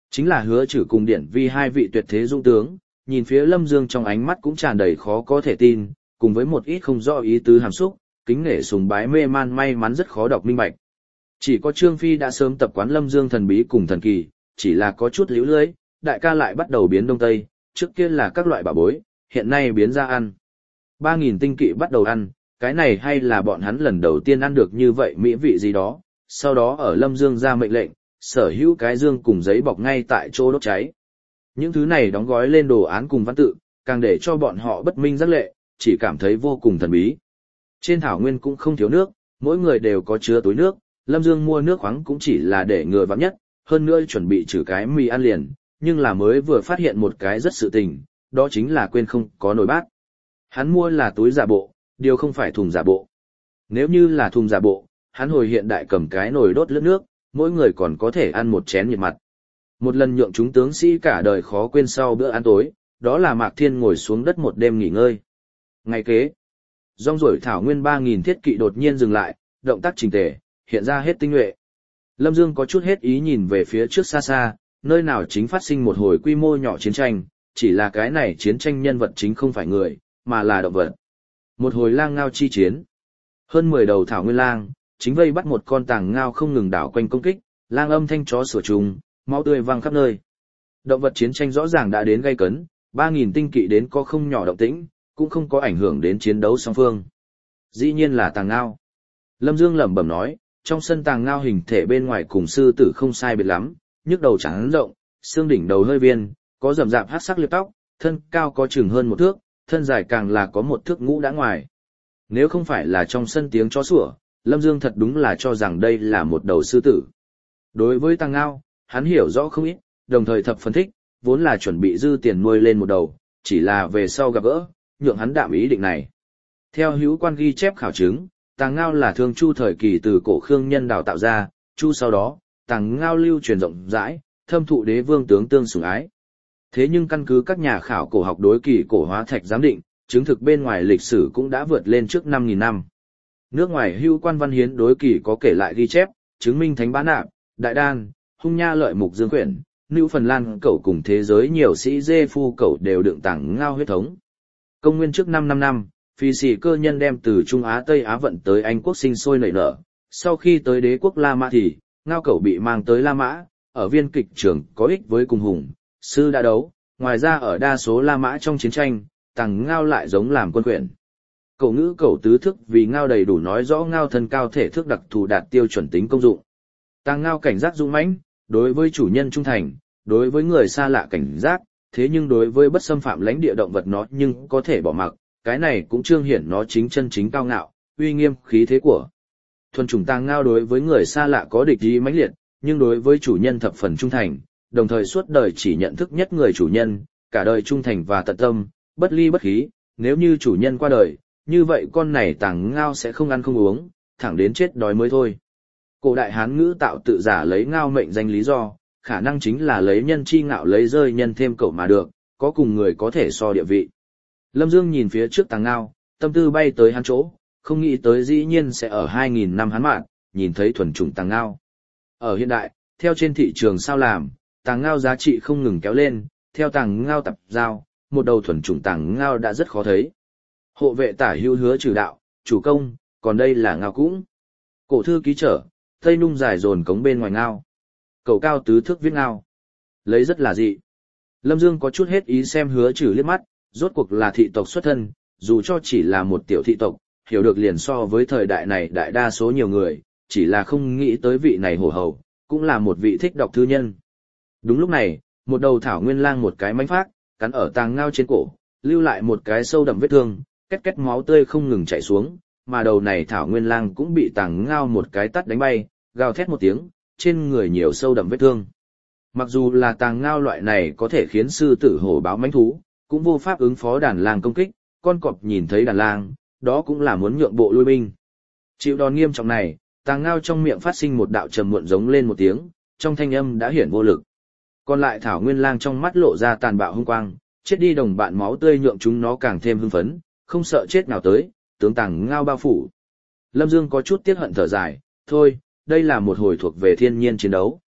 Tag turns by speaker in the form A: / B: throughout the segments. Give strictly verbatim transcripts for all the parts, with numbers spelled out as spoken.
A: Chính là Hứa Trử cùng Điển Vi hai vị tuyệt thế dũng tướng, nhìn phía Lâm Dương trong ánh mắt cũng tràn đầy khó có thể tin, cùng với một ít không rõ ý tứ hàm xúc, kính nể sùng bái mê man may mắn rất khó đọc minh bạch. Chỉ có Trương Phi đã sớm tập quán Lâm Dương thần bí cùng thần kỳ, chỉ là có chút liễu lưới, đại ca lại bắt đầu biến đông tây, trước kia là các loại bảo bối, hiện nay biến ra ăn. Ba nghìn tinh kỵ bắt đầu ăn, cái này hay là bọn hắn lần đầu tiên ăn được như vậy mỹ vị gì đó, sau đó ở Lâm Dương ra mệnh lệnh, sở hữu cái dương cùng giấy bọc ngay tại chỗ đốt cháy. Những thứ này đóng gói lên đồ án cùng văn tự, càng để cho bọn họ bất minh giác lệ, chỉ cảm thấy vô cùng thần bí. Trên thảo nguyên cũng không thiếu nước, mỗi người đều có chứa túi nước, Lâm Dương mua nước khoáng cũng chỉ là để ngừa vắng nhất, hơn nữa chuẩn bị trừ cái mì ăn liền, nhưng là mới vừa phát hiện một cái rất sự tình, đó chính là quên không có nồi bát. Hắn mua là túi giả bộ, điều không phải thùng giả bộ. Nếu như là thùng giả bộ, hắn hồi hiện đại cầm cái nồi đốt lướt nước, mỗi người còn có thể ăn một chén nhiệt mặt. Một lần nhượng chúng tướng sĩ cả đời khó quên sau bữa ăn tối, đó là Mạc Thiên ngồi xuống đất một đêm nghỉ ngơi. Ngày kế, rong ruổi thảo nguyên ba nghìn thiết kỵ đột nhiên dừng lại, động tác chỉnh tề, hiện ra hết tinh nhuệ. Lâm Dương có chút hết ý nhìn về phía trước xa xa, nơi nào chính phát sinh một hồi quy mô nhỏ chiến tranh, chỉ là cái này chiến tranh nhân vật chính không phải người, mà là động vật. Một hồi lang ngao chi chiến. Hơn mười đầu thảo nguyên lang, chính vây bắt một con tàng ngao không ngừng đảo quanh công kích, lang âm thanh chó sủa trùng, máu tươi văng khắp nơi. Động vật chiến tranh rõ ràng đã đến gay cấn, ba nghìn tinh kỵ đến có không nhỏ động tĩnh, cũng không có ảnh hưởng đến chiến đấu song phương. Dĩ nhiên là tàng ngao. Lâm Dương lẩm bẩm nói, trong sân tàng ngao hình thể bên ngoài cùng sư tử không sai biệt lắm, nhức đầu trắng rộng, xương đỉnh đầu hơi viên, có rậm rạp hắc sắc liệp tóc, thân cao có chừng hơn một thước, thân dài càng là có một thước ngũ đã ngoài. Nếu không phải là trong sân tiếng chó sủa, Lâm Dương thật đúng là cho rằng đây là một đầu sư tử. Đối với tàng ngao, hắn hiểu rõ không ít, đồng thời thập phân thích, vốn là chuẩn bị dư tiền nuôi lên một đầu, chỉ là về sau gặp gỡ, nhượng hắn đạm ý định này. Theo hữu quan ghi chép khảo chứng, tàng ngao là thương chu thời kỳ từ cổ Khương nhân đào tạo ra, chu sau đó, tàng ngao lưu truyền rộng rãi, thâm thụ đế vương tướng tương sủng ái. Thế nhưng căn cứ các nhà khảo cổ học đối kỳ cổ hóa thạch giám định, chứng thực bên ngoài lịch sử cũng đã vượt lên trước năm nghìn năm. Nước ngoài hữu quan văn hiến đối kỳ có kể lại ghi chép, chứng minh Thánh Bá Nạp, Đại Đan, Hung Nha Lợi Mục Dương Quyển, Nữ Phần Lan cẩu cùng thế giới nhiều sĩ dê phu cẩu đều đựng tàng ngao huyết thống. Công nguyên trước năm năm năm, Phi sĩ cơ nhân đem từ Trung Á Tây Á vận tới Anh quốc sinh sôi nảy nở. Sau khi tới đế quốc La Mã thì, ngao cẩu bị mang tới La Mã, ở viên kịch trường có ích với cùng hùng, sư đã đấu, ngoài ra ở đa số La Mã trong chiến tranh, tàng ngao lại giống làm quân quyển. Cẩu ngữ cẩu tứ thức vì ngao đầy đủ nói rõ ngao thân cao thể thước đặc thù đạt tiêu chuẩn tính công dụng. Tàng ngao cảnh giác dũng mãnh, đối với chủ nhân trung thành, đối với người xa lạ cảnh giác, thế nhưng đối với bất xâm phạm lãnh địa động vật nó nhưng có thể bỏ mặc, cái này cũng trương hiển nó chính chân chính cao ngạo, uy nghiêm khí thế của. Thuần chủng tàng ngao đối với người xa lạ có địch ý mãnh liệt, nhưng đối với chủ nhân thập phần trung thành, đồng thời suốt đời chỉ nhận thức nhất người chủ nhân, cả đời trung thành và tận tâm, bất ly bất khí, nếu như chủ nhân qua đời, như vậy con này tàng ngao sẽ không ăn không uống, thẳng đến chết đói mới thôi. Cổ đại Hán ngữ tạo tự giả lấy ngao mệnh danh lý do, khả năng chính là lấy nhân chi ngạo lấy rơi nhân thêm cậu mà được, có cùng người có thể so địa vị. Lâm Dương nhìn phía trước tàng ngao, tâm tư bay tới hắn chỗ, không nghĩ tới dĩ nhiên sẽ ở hai nghìn năm hắn mạng, nhìn thấy thuần chủng tàng ngao. Ở hiện đại, theo trên thị trường sao làm, tàng ngao giá trị không ngừng kéo lên, theo tàng ngao tập giao, một đầu thuần chủng tàng ngao đã rất khó thấy. Hộ vệ tả hữu Hứa Trừ đạo, chủ công, còn đây là ngao cũng. Cổ thư ký trở, tây nung dài dồn cống bên ngoài ngao. Cầu cao tứ thước viết ngao. Lấy rất là dị. Lâm Dương có chút hết ý xem Hứa Trừ liếc mắt, rốt cuộc là thị tộc xuất thân, dù cho chỉ là một tiểu thị tộc, hiểu được liền so với thời đại này đại đa số nhiều người, chỉ là không nghĩ tới vị này hổ hầu, cũng là một vị thích đọc thư nhân. Đúng lúc này, một đầu thảo nguyên lang một cái mánh phát, cắn ở tàng ngao trên cổ, lưu lại một cái sâu đậm vết thương, két két máu tươi không ngừng chảy xuống, mà đầu này thảo nguyên lang cũng bị tàng ngao một cái tát đánh bay, gào thét một tiếng, trên người nhiều sâu đậm vết thương. Mặc dù là tàng ngao loại này có thể khiến sư tử hổ báo mãnh thú, cũng vô pháp ứng phó đàn lang công kích, con cọp nhìn thấy đàn lang, đó cũng là muốn nhượng bộ lui binh. Chịu đòn nghiêm trọng này, tàng ngao trong miệng phát sinh một đạo trầm muộn giống lên một tiếng, trong thanh âm đã hiển vô lực. Còn lại thảo nguyên lang trong mắt lộ ra tàn bạo hung quang, chết đi đồng bạn máu tươi nhượng chúng nó càng thêm hưng phấn, không sợ chết nào tới, tướng tàng ngao bao phủ. Lâm Dương có chút tiếc hận thở dài, thôi, đây là một hồi thuộc về thiên nhiên chiến đấu.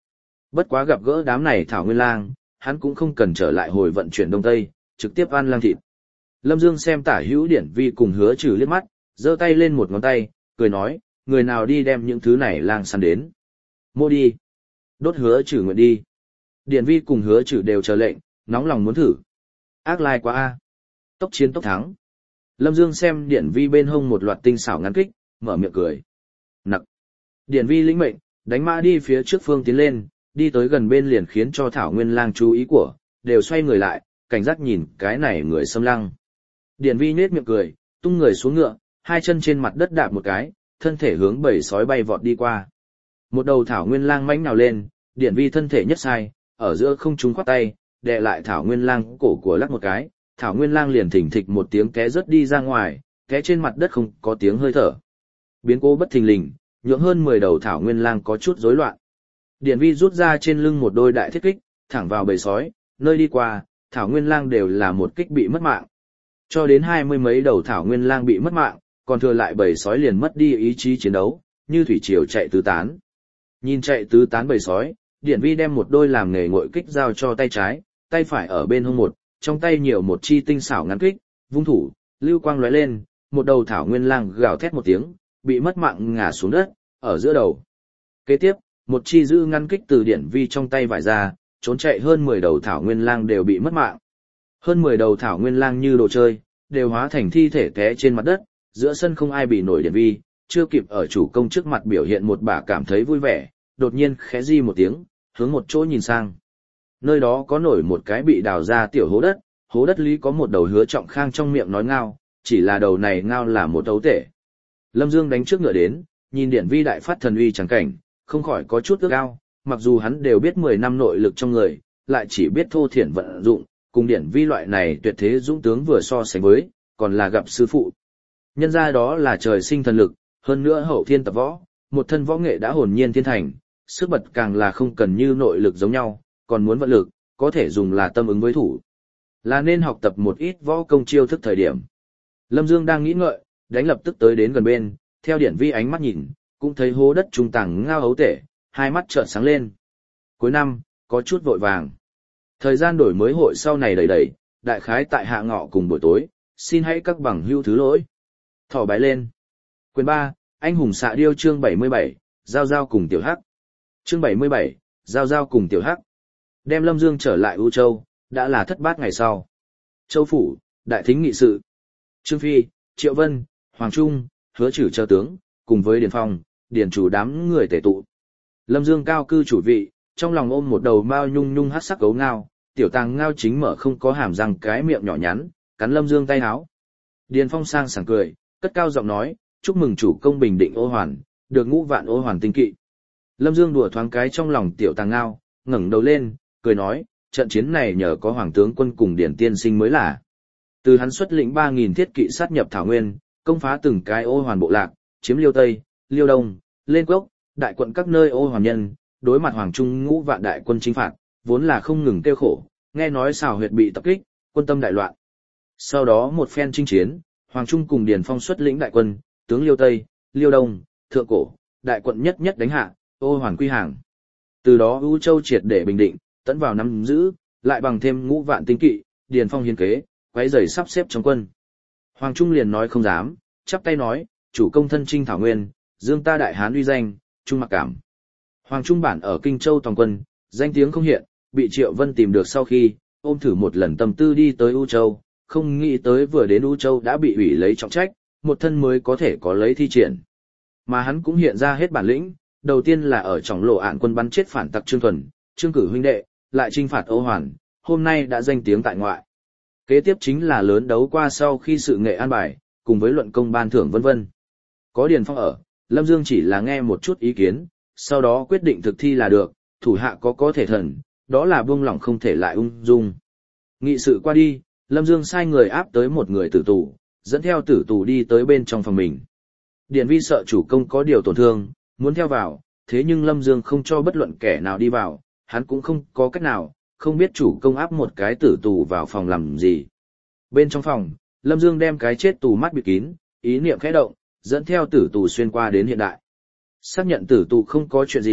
A: Bất quá gặp gỡ đám này Thảo Nguyên Lang, hắn cũng không cần trở lại hồi vận chuyển Đông Tây, trực tiếp ăn lang thịt. Lâm Dương xem Tả Hữu Điển Vi cùng Hứa Trừ liếc mắt, giơ tay lên một ngón tay, cười nói, người nào đi đem những thứ này lang săn đến. Mô đi. Đốt Hứa Trừ nguyện đi. Điển Vi cùng Hứa Trừ đều chờ lệnh, nóng lòng muốn thử. Ác lai quá a. Tốc chiến tốc thắng. Lâm Dương xem Điển Vi bên hông một loạt tinh xảo ngắn kích, mở miệng cười. Nặc. Điển Vi lĩnh mệnh, đánh mã đi phía trước phương tiến lên, đi tới gần bên liền khiến cho Thảo Nguyên Lang chú ý của, đều xoay người lại, cảnh giác nhìn cái này người xâm lăng. Điển Vi nết miệng cười, tung người xuống ngựa, hai chân trên mặt đất đạp một cái, thân thể hướng bầy sói bay vọt đi qua. Một đầu Thảo Nguyên Lang mãnh nào lên, Điển Vi thân thể nhất sai, ở giữa không trung khoát tay, đè lại Thảo Nguyên Lang cổ của lắc một cái, Thảo Nguyên Lang liền thỉnh thịch một tiếng té rớt đi ra ngoài, té trên mặt đất không có tiếng hơi thở. Biến cố bất thình lình, nhượng hơn mười đầu Thảo Nguyên Lang có chút rối loạn. Điển Vi rút ra trên lưng một đôi đại thiết kích, thẳng vào bầy sói, nơi đi qua, Thảo Nguyên Lang đều là một kích bị mất mạng. Cho đến hai mươi mấy đầu Thảo Nguyên Lang bị mất mạng, còn thừa lại bầy sói liền mất đi ý chí chiến đấu, như thủy triều chạy tứ tán. Nhìn chạy tứ tán bầy sói, Điển Vi đem một đôi làm nghề ngội kích giao cho tay trái, tay phải ở bên hông một, trong tay nhiều một chi tinh xảo ngắn kích, vung thủ, lưu quang lóe lên, một đầu Thảo Nguyên Lang gào thét một tiếng, bị mất mạng ngã xuống đất, ở giữa đầu. Kế tiếp, một chi giữ ngăn kích từ Điển Vi trong tay vải ra, trốn chạy hơn mười đầu Thảo Nguyên Lang đều bị mất mạng. Hơn mười đầu Thảo Nguyên Lang như đồ chơi, đều hóa thành thi thể té trên mặt đất, giữa sân không ai bị nổi Điển Vi, chưa kịp ở chủ công trước mặt biểu hiện một bà cảm thấy vui vẻ, đột nhiên khẽ di một tiếng, hướng một chỗ nhìn sang. Nơi đó có nổi một cái bị đào ra tiểu hố đất, hố đất lý có một đầu Hứa Trọng Khang trong miệng nói ngao, chỉ là đầu này ngao là một ấu tể. Lâm Dương đánh trước ngựa đến, nhìn Điển Vi đại phát thần uy chẳng cảnh, không khỏi có chút ước ao, mặc dù hắn đều biết mười năm nội lực trong người, lại chỉ biết thô thiển vận dụng, cùng Điển Vi loại này tuyệt thế dũng tướng vừa so sánh với, còn là gặp sư phụ. Nhân ra đó là trời sinh thần lực, hơn nữa hậu thiên tập võ, một thân võ nghệ đã hồn nhiên thiên thành, sức bật càng là không cần như nội lực giống nhau, còn muốn vận lực, có thể dùng là tâm ứng với thủ. Là nên học tập một ít võ công chiêu thức thời điểm. Lâm Dương đang nghĩ ngợi, đánh lập tức tới đến gần bên, theo Điển Vi ánh mắt nhìn, cũng thấy hố đất trung tàng ngao ấu tể, hai mắt trợn sáng lên. Cuối năm, có chút vội vàng. Thời gian đổi mới hội sau này đầy đầy, đại khái tại hạ ngọ cùng buổi tối, xin hãy các bằng hữu thứ lỗi. Thỏ bái lên. Quyền ba, anh hùng xạ điêu chương bảy mươi bảy, giao giao cùng tiểu hắc. Chương bảy mươi bảy, giao giao cùng tiểu hắc. Đem Lâm Dương trở lại U Châu, đã là thất bát ngày sau. Châu Phủ, Đại Thính nghị sự. Trương Phi, Triệu Vân, Hoàng Trung, Hứa Trừ chờ tướng, cùng với Điền Phong, Điền chủ đám người tề tụ. Lâm Dương cao cư chủ vị, trong lòng ôm một đầu mao nhung nhung hắc sắc gấu ngao, tiểu tàng ngao chính mở không có hàm răng cái miệng nhỏ nhắn, cắn Lâm Dương tay háo. Điền Phong sang sảng cười, cất cao giọng nói, chúc mừng chủ công bình định ô hoàn, được ngũ vạn ô hoàn tinh kỵ. Lâm Dương đùa thoáng cái trong lòng tiểu tàng ngao, ngẩng đầu lên, cười nói, trận chiến này nhờ có hoàng tướng quân cùng Điển tiên sinh mới là. Từ hắn xuất lĩnh ba nghìn thiết kỵ sát nhập Thảo Nguyên, công phá từng cái ô hoàn bộ lạc, chiếm Liêu Tây, Liêu Đông, Lên Cốc, đại quận các nơi ô hoàn nhân, đối mặt hoàng trung ngũ vạn đại quân chinh phạt, vốn là không ngừng tiêu khổ, nghe nói xào huyệt bị tập kích, quân tâm đại loạn. Sau đó một phen chinh chiến, hoàng trung cùng Điền Phong xuất lĩnh đại quân, tướng Liêu Tây, Liêu Đông, Thượng Cổ, đại quận nhất nhất đánh hạ, ô hoàn quy hàng. Từ đó U Châu triệt để bình định, tấn vào nắm giữ, lại bằng thêm ngũ vạn tinh kỵ, Điền Phong hiến kế, quấy rầy sắp xếp trong quân. Hoàng Trung liền nói không dám, chắp tay nói, chủ công thân chinh Thảo Nguyên, dương ta đại hán uy danh, Trung mặc cảm. Hoàng Trung bản ở Kinh Châu toàn quân, danh tiếng không hiện, bị Triệu Vân tìm được sau khi, ôm thử một lần tâm tư đi tới U Châu, không nghĩ tới vừa đến U Châu đã bị ủy lấy trọng trách, một thân mới có thể có lấy thi triển. Mà hắn cũng hiện ra hết bản lĩnh, đầu tiên là ở trong lộ ạn quân bắn chết phản tặc Trương Thuần, Trương Cử huynh đệ, lại chinh phạt Ô Hoàn, hôm nay đã danh tiếng tại ngoại. Kế tiếp chính là lớn đấu qua sau khi sự nghệ an bài, cùng với luận công ban thưởng vân vân. Có Điền Phong ở, Lâm Dương chỉ là nghe một chút ý kiến, sau đó quyết định thực thi là được, thủ hạ có có thể thần, đó là buông lỏng không thể lại ung dung. Nghị sự qua đi, Lâm Dương sai người áp tới một người tử tù, dẫn theo tử tù đi tới bên trong phòng mình. Điền Vi sợ chủ công có điều tổn thương, muốn theo vào, thế nhưng Lâm Dương không cho bất luận kẻ nào đi vào, hắn cũng không có cách nào, không biết chủ công áp một cái tử tù vào phòng làm gì. Bên trong phòng, Lâm Dương đem cái chết tù mắt bịt kín, ý niệm khẽ động, dẫn theo tử tù xuyên qua đến hiện đại. Xác nhận tử tù không có chuyện gì,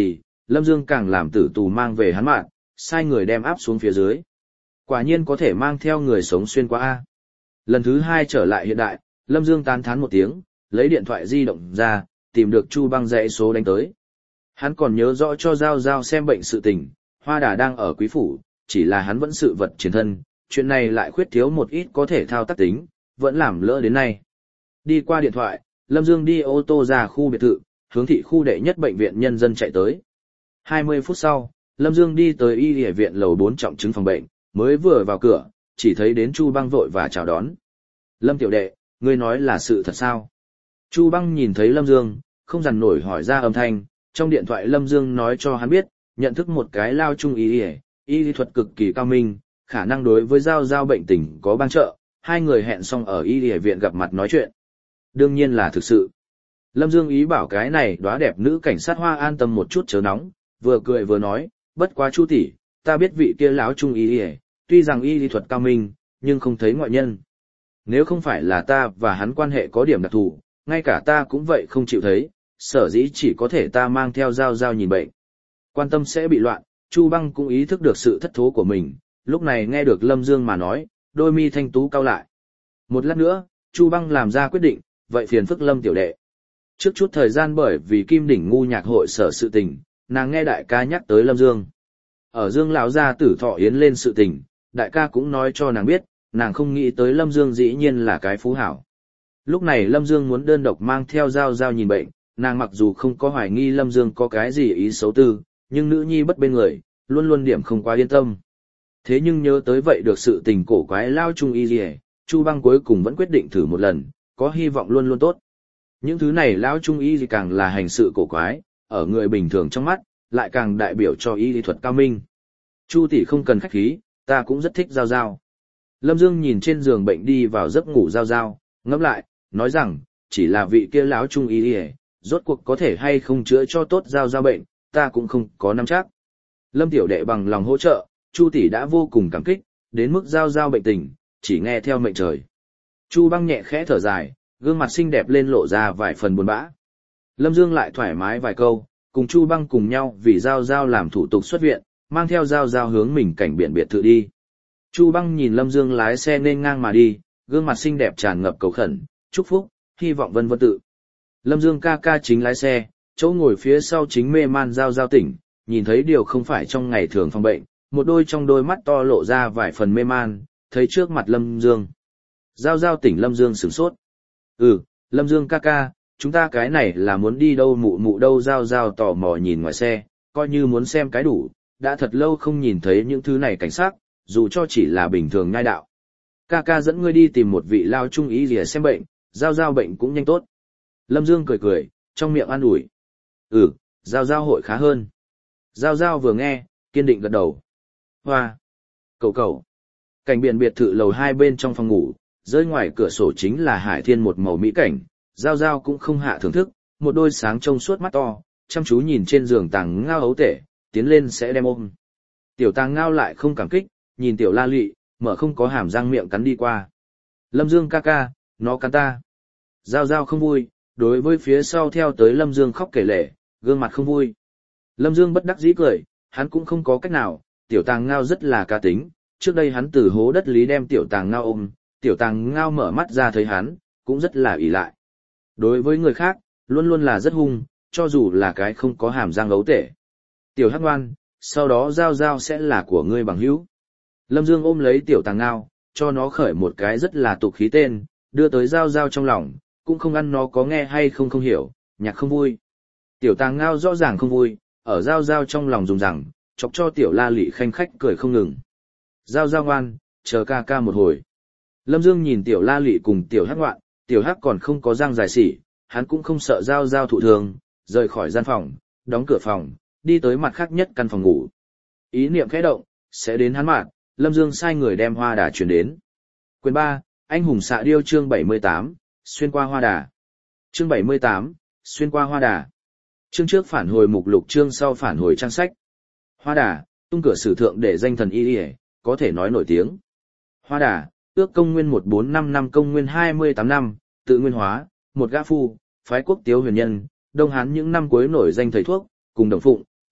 A: Lâm Dương càng làm tử tù mang về hắn mạng, sai người đem áp xuống phía dưới. Quả nhiên có thể mang theo người sống xuyên qua A. Lần thứ hai trở lại hiện đại, Lâm Dương tán thán một tiếng, lấy điện thoại di động ra, tìm được Chu Băng dãy số đánh tới. Hắn còn nhớ rõ cho Giao Giao xem bệnh sự tình, Hoa Đà đang ở quý phủ, chỉ là hắn vẫn sự vật chiến thân, chuyện này lại khuyết thiếu một ít có thể thao tác tính, vẫn làm lỡ đến nay. Đi qua điện thoại, Lâm Dương đi ô tô ra khu biệt thự, hướng thị khu đệ nhất bệnh viện nhân dân chạy tới. hai mươi phút sau, Lâm Dương đi tới y y viện lầu bốn trọng chứng phòng bệnh, mới vừa vào cửa, chỉ thấy đến Chu Băng vội và chào đón. Lâm tiểu đệ, ngươi nói là sự thật sao? Chu Băng nhìn thấy Lâm Dương, không dằn nổi hỏi ra âm thanh, trong điện thoại Lâm Dương nói cho hắn biết, nhận thức một cái lao trung y y, y lý thuật cực kỳ cao minh, khả năng đối với Giao Giao bệnh tình có ban trợ, hai người hẹn xong ở y y viện gặp mặt nói chuyện. Đương nhiên là thực sự. Lâm Dương ý bảo cái này đóa đẹp nữ cảnh sát Hoa an tâm một chút chớ nóng, vừa cười vừa nói, bất quá Chu tỷ, ta biết vị kia lão trung y y, tuy rằng y lý thuật cao minh, nhưng không thấy ngoại nhân. Nếu không phải là ta và hắn quan hệ có điểm đặc thù, ngay cả ta cũng vậy không chịu thấy, sở dĩ chỉ có thể ta mang theo Giao Giao nhìn bệnh. Quan tâm sẽ bị loạn, Chu Băng cũng ý thức được sự thất thố của mình, lúc này nghe được Lâm Dương mà nói, đôi mi thanh tú cau lại. Một lát nữa, Chu Băng làm ra quyết định, vậy phiền phức Lâm tiểu đệ. Trước chút thời gian bởi vì Kim Đỉnh ngu nhạc hội sở sự tình, nàng nghe đại ca nhắc tới Lâm Dương. Ở Dương lão gia tử thọ yến lên sự tình, đại ca cũng nói cho nàng biết, nàng không nghĩ tới Lâm Dương dĩ nhiên là cái phú hảo. Lúc này Lâm Dương muốn đơn độc mang theo Giao Giao nhìn bệnh, nàng mặc dù không có hoài nghi Lâm Dương có cái gì ý xấu tư, nhưng nữ nhi bất bên người, luôn luôn điểm không quá yên tâm. Thế nhưng nhớ tới vậy được sự tình cổ quái lao trung y gì, Chu Băng cuối cùng vẫn quyết định thử một lần, có hy vọng luôn luôn tốt. Những thứ này lao trung y gì càng là hành sự cổ quái, ở người bình thường trong mắt, lại càng đại biểu cho y lý thuật cao minh. Chu tỷ không cần khách khí, ta cũng rất thích Giao Giao. Lâm Dương nhìn trên giường bệnh đi vào giấc ngủ Giao Giao, ngẫm lại, nói rằng, chỉ là vị kia lão trung y y, rốt cuộc có thể hay không chữa cho tốt Giao Giao bệnh, ta cũng không có nắm chắc. Lâm tiểu đệ bằng lòng hỗ trợ, Chu tỷ đã vô cùng cảm kích, đến mức Giao Giao bệnh tình, chỉ nghe theo mệnh trời. Chu Băng nhẹ khẽ thở dài, gương mặt xinh đẹp lên lộ ra vài phần buồn bã. Lâm Dương lại thoải mái vài câu, cùng Chu Băng cùng nhau vì Giao Giao làm thủ tục xuất viện, mang theo Giao Giao hướng mình cảnh biển biệt thự đi. Chu Băng nhìn Lâm Dương lái xe nên ngang mà đi, gương mặt xinh đẹp tràn ngập cầu khẩn, chúc phúc, hy vọng vân vân tự. Lâm Dương ca ca chính lái xe, chỗ ngồi phía sau chính mê man Giao Giao tỉnh, nhìn thấy điều không phải trong ngày thường phòng bệnh, một đôi trong đôi mắt to lộ ra vài phần mê man, thấy trước mặt Lâm Dương. Giao Giao tỉnh Lâm Dương sửng sốt. Ừ, Lâm Dương ca ca, chúng ta cái này là muốn đi đâu mụ mụ đâu Giao Giao tò mò nhìn ngoài xe, coi như muốn xem cái đủ, đã thật lâu không nhìn thấy những thứ này cảnh sát, dù cho chỉ là bình thường nhai đạo. Ca ca dẫn ngươi đi tìm một vị lao trung ý gì xem bệnh, Giao Giao bệnh cũng nhanh tốt. Lâm Dương cười cười, trong miệng an ủi. Ừ, Giao Giao hội khá hơn. Giao Giao vừa nghe, kiên định gật đầu. Hoa! Cậu cậu! Cảnh biển biệt thự lầu hai bên trong phòng ngủ, rơi ngoài cửa sổ chính là hải thiên một màu mỹ cảnh, Giao Giao cũng không hạ thưởng thức, một đôi sáng trông suốt mắt to, chăm chú nhìn trên giường Tàng Ngao ấu tể, tiến lên sẽ đem ôm. Tiểu Tàng Ngao lại không cảm kích, nhìn Tiểu La Lị, mở không có hàm răng miệng cắn đi qua. Lâm Dương ca ca, nó cắn ta. Giao Giao không vui, đối với phía sau theo tới Lâm Dương khóc kể lể, gương mặt không vui. Lâm Dương bất đắc dĩ cười, hắn cũng không có cách nào, Tiểu Tàng Ngao rất là cá tính, trước đây hắn từ hố đất lý đem Tiểu Tàng Ngao ôm, Tiểu Tàng Ngao mở mắt ra thấy hắn, cũng rất là ỷ lại. Đối với người khác, luôn luôn là rất hung, cho dù là cái không có hàm răng ấu tể. Tiểu Hắc Ngoan, sau đó Giao Giao sẽ là của ngươi bằng hữu. Lâm Dương ôm lấy Tiểu Tàng Ngao, cho nó khởi một cái rất là tục khí tên, đưa tới Giao Giao trong lòng, cũng không ăn nó có nghe hay không không hiểu, nhạc không vui. Tiểu Tàng Ngao rõ ràng không vui, ở Giao Giao trong lòng dùng rằng, chọc cho Tiểu La Lị khanh khách cười không ngừng. Giao Giao ngoan, chờ ca ca một hồi. Lâm Dương nhìn Tiểu La Lị cùng Tiểu Hắc Ngoạn, Tiểu Hắc còn không có răng dài xỉ, hắn cũng không sợ Giao Giao thụ thường, rời khỏi gian phòng, đóng cửa phòng, đi tới mặt khác nhất căn phòng ngủ. Ý niệm khẽ động, sẽ đến hắn mạng, Lâm Dương sai người đem hoa đà chuyển đến. Quyền ba, Anh hùng xạ điêu chương bảy mươi tám, xuyên qua hoa đà. Chương bảy mươi tám, xuyên qua hoa đà. Chương trước phản hồi mục lục, chương sau phản hồi trang sách. Hoa đà, tung cửa sử thượng để danh thần y y, có thể nói nổi tiếng. Hoa đà, ước công nguyên một bốn năm năm công nguyên hai mươi tám năm, tự nguyên hóa, một gã phu, phái quốc tiếu huyền nhân, Đông Hán những năm cuối nổi danh thầy thuốc, cùng Đồng Phụng,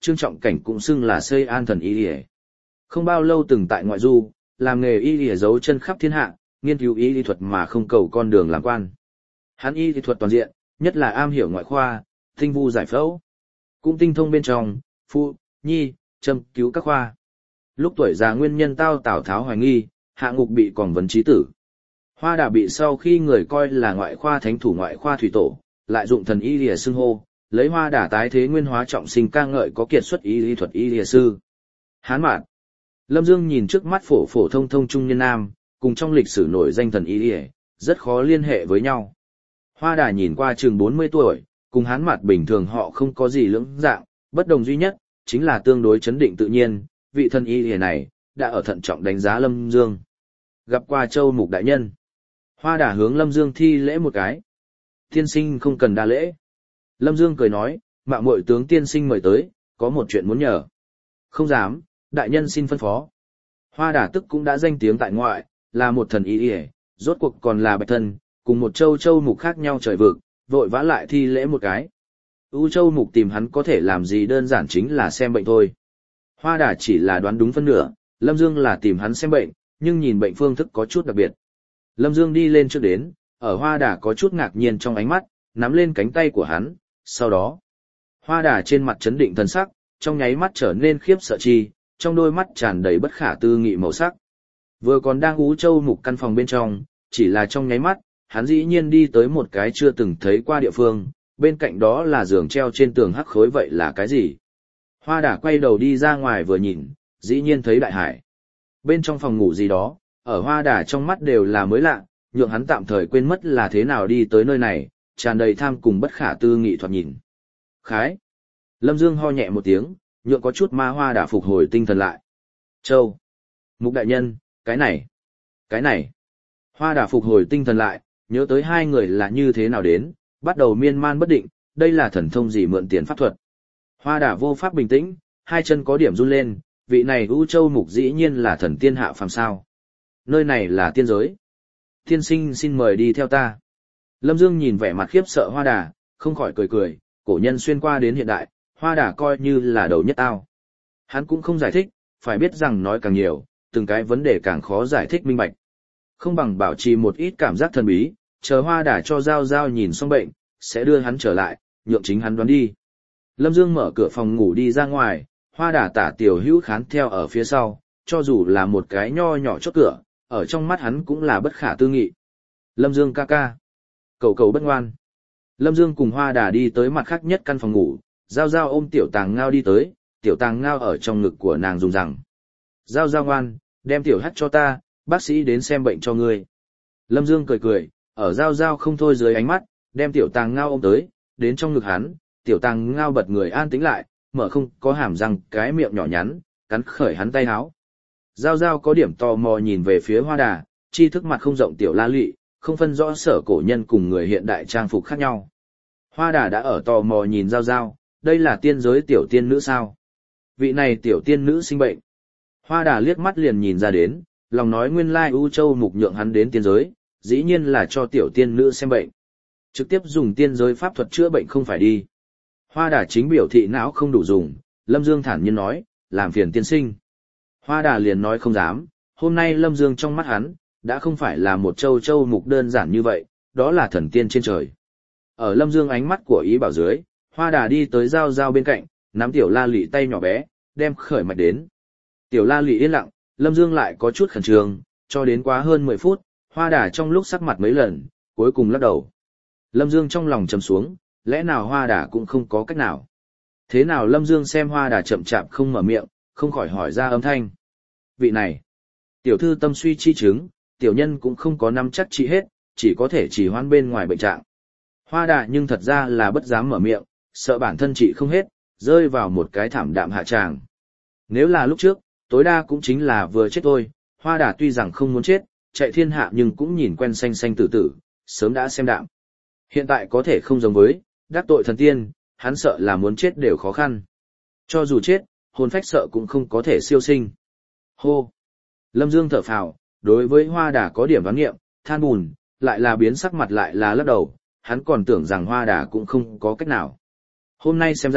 A: Trương Trọng Cảnh cũng xưng là xây an thần y y. Không bao lâu từng tại ngoại du, làm nghề y y giấu chân khắp thiên hạ, nghiên cứu y y thuật mà không cầu con đường làm quan. Hắn y y thuật toàn diện, nhất là am hiểu ngoại khoa, tinh vu giải phẫu, cũng tinh thông bên trong, phụ, nhi, châm cứu các khoa. Lúc tuổi già nguyên nhân tao Tào Tháo hoài nghi, hạ ngục bị còn vấn chí tử. Hoa Đà bị sau khi người coi là ngoại khoa thánh thủ ngoại khoa thủy tổ, lại dụng thần y lìa xưng hô, lấy Hoa Đà tái thế nguyên hóa trọng sinh ca ngợi có kiệt xuất y lý thuật y lìa sư. Hán Mạn. Lâm Dương nhìn trước mắt phổ phổ thông thông trung nhân nam, cùng trong lịch sử nổi danh thần y lìa, rất khó liên hệ với nhau. Hoa Đà nhìn qua chừng bốn mươi tuổi, cùng Hán Mạn bình thường họ không có gì lưỡng dạng, bất đồng duy nhất chính là tương đối chấn định tự nhiên, vị thần y lìa này đã ở thận trọng đánh giá Lâm Dương. Gặp qua Châu Mục đại nhân. Hoa Đà hướng Lâm Dương thi lễ một cái. Tiên sinh không cần đa lễ. Lâm Dương cười nói, mạo muội tướng tiên sinh mời tới, có một chuyện muốn nhờ. Không dám, đại nhân xin phân phó. Hoa Đà tức cũng đã danh tiếng tại ngoại, là một thần y y, rốt cuộc còn là bạch thân, cùng một châu châu mục khác nhau trời vực, vội vã lại thi lễ một cái. U châu mục tìm hắn có thể làm gì đơn giản chính là xem bệnh thôi. Hoa Đà chỉ là đoán đúng phân nửa, Lâm Dương là tìm hắn xem bệnh, nhưng nhìn bệnh phương thức có chút đặc biệt. Lâm Dương đi lên trước đến, ở Hoa Đà có chút ngạc nhiên trong ánh mắt, nắm lên cánh tay của hắn, sau đó. Hoa Đà trên mặt chấn định thần sắc, trong nháy mắt trở nên khiếp sợ chi, trong đôi mắt tràn đầy bất khả tư nghị màu sắc. Vừa còn đang ú châu mục căn phòng bên trong, chỉ là trong nháy mắt, hắn dĩ nhiên đi tới một cái chưa từng thấy qua địa phương, bên cạnh đó là giường treo trên tường hắc khối vậy là cái gì? Hoa Đà quay đầu đi ra ngoài vừa nhìn, dĩ nhiên thấy đại hải. Bên trong phòng ngủ gì đó, ở Hoa Đà trong mắt đều là mới lạ, nhượng hắn tạm thời quên mất là thế nào đi tới nơi này, tràn đầy tham cùng bất khả tư nghị thoạt nhìn. Khái. Lâm Dương ho nhẹ một tiếng, nhượng có chút ma Hoa Đà phục hồi tinh thần lại. Châu. Mục đại nhân, cái này. Cái này. Hoa Đà phục hồi tinh thần lại, nhớ tới hai người là như thế nào đến, bắt đầu miên man bất định, đây là thần thông gì mượn tiền pháp thuật. Hoa Đà vô pháp bình tĩnh, hai chân có điểm run lên, vị này U Châu Mục dĩ nhiên là thần tiên hạ phàm sao. Nơi này là tiên giới. Tiên sinh xin mời đi theo ta. Lâm Dương nhìn vẻ mặt khiếp sợ Hoa Đà, không khỏi cười cười, cổ nhân xuyên qua đến hiện đại, Hoa Đà coi như là đầu nhất ao. Hắn cũng không giải thích, phải biết rằng nói càng nhiều, từng cái vấn đề càng khó giải thích minh bạch. Không bằng bảo trì một ít cảm giác thần bí, chờ Hoa Đà cho Giao Giao nhìn xong bệnh, sẽ đưa hắn trở lại, nhượng chính hắn đoán đi. Lâm Dương mở cửa phòng ngủ đi ra ngoài, Hoa Đà tả tiểu hữu khán theo ở phía sau, cho dù là một cái nho nhỏ chốt cửa, ở trong mắt hắn cũng là bất khả tư nghị. Lâm Dương ca ca. Cầu cầu bất ngoan. Lâm Dương cùng Hoa Đà đi tới mặt khác nhất căn phòng ngủ, Giao Giao ôm tiểu tàng ngao đi tới, tiểu tàng ngao ở trong ngực của nàng dùng rằng. Giao Giao ngoan, đem tiểu hắt cho ta, bác sĩ đến xem bệnh cho ngươi. Lâm Dương cười cười, ở Giao Giao không thôi dưới ánh mắt, đem tiểu tàng ngao ôm tới, đến trong ngực hắn, tiểu tàng ngao bật người an tĩnh lại, mở không có hàm răng cái miệng nhỏ nhắn, cắn khởi hắn tay háo. Giao Giao có điểm tò mò nhìn về phía Hoa Đà, tri thức mặt không rộng tiểu la lị, không phân rõ sở cổ nhân cùng người hiện đại trang phục khác nhau. Hoa Đà đã ở tò mò nhìn Giao Giao, đây là tiên giới tiểu tiên nữ sao? Vị này tiểu tiên nữ sinh bệnh. Hoa Đà liếc mắt liền nhìn ra đến, lòng nói nguyên lai U Châu Mục nhượng hắn đến tiên giới, dĩ nhiên là cho tiểu tiên nữ xem bệnh. Trực tiếp dùng tiên giới pháp thuật chữa bệnh không phải đi. Hoa Đà chính biểu thị não không đủ dùng, Lâm Dương thản nhiên nói, làm phiền tiên sinh. Hoa Đà liền nói không dám, hôm nay Lâm Dương trong mắt hắn, đã không phải là một châu châu mục đơn giản như vậy, đó là thần tiên trên trời. Ở Lâm Dương ánh mắt của ý bảo dưới, Hoa Đà đi tới Giao Giao bên cạnh, nắm tiểu la lị tay nhỏ bé, đem khởi mạch đến. Tiểu la lị yên lặng, Lâm Dương lại có chút khẩn trương, cho đến quá hơn mười phút, Hoa Đà trong lúc sắc mặt mấy lần, cuối cùng lắc đầu. Lâm Dương trong lòng trầm xuống, lẽ nào Hoa Đà cũng không có cách nào. Thế nào Lâm Dương xem Hoa Đà chậm chạp không mở miệng, không khỏi hỏi ra âm thanh. Vị này, tiểu thư tâm suy chi chứng, tiểu nhân cũng không có nắm chắc trị hết, chỉ có thể chỉ hoãn bên ngoài bệnh trạng. Hoa Đà nhưng thật ra là bất dám mở miệng, sợ bản thân trị không hết, rơi vào một cái thảm đạm hạ tràng. Nếu là lúc trước, tối đa cũng chính là vừa chết thôi, Hoa Đà tuy rằng không muốn chết, chạy thiên hạ nhưng cũng nhìn quen xanh xanh tử tử, sớm đã xem đạm. Hiện tại có thể không giống với, đắc tội thần tiên, hắn sợ là muốn chết đều khó khăn. Cho dù chết, hồn phách sợ cũng không có thể siêu sinh. Hô! Lâm Dương thở phào, đối với Hoa Đà có điểm đoán nghiệm, than bùn, lại là biến sắc mặt lại là lắc đầu, hắn còn tưởng rằng Hoa Đà cũng không có cách nào. Hôm nay xem ra,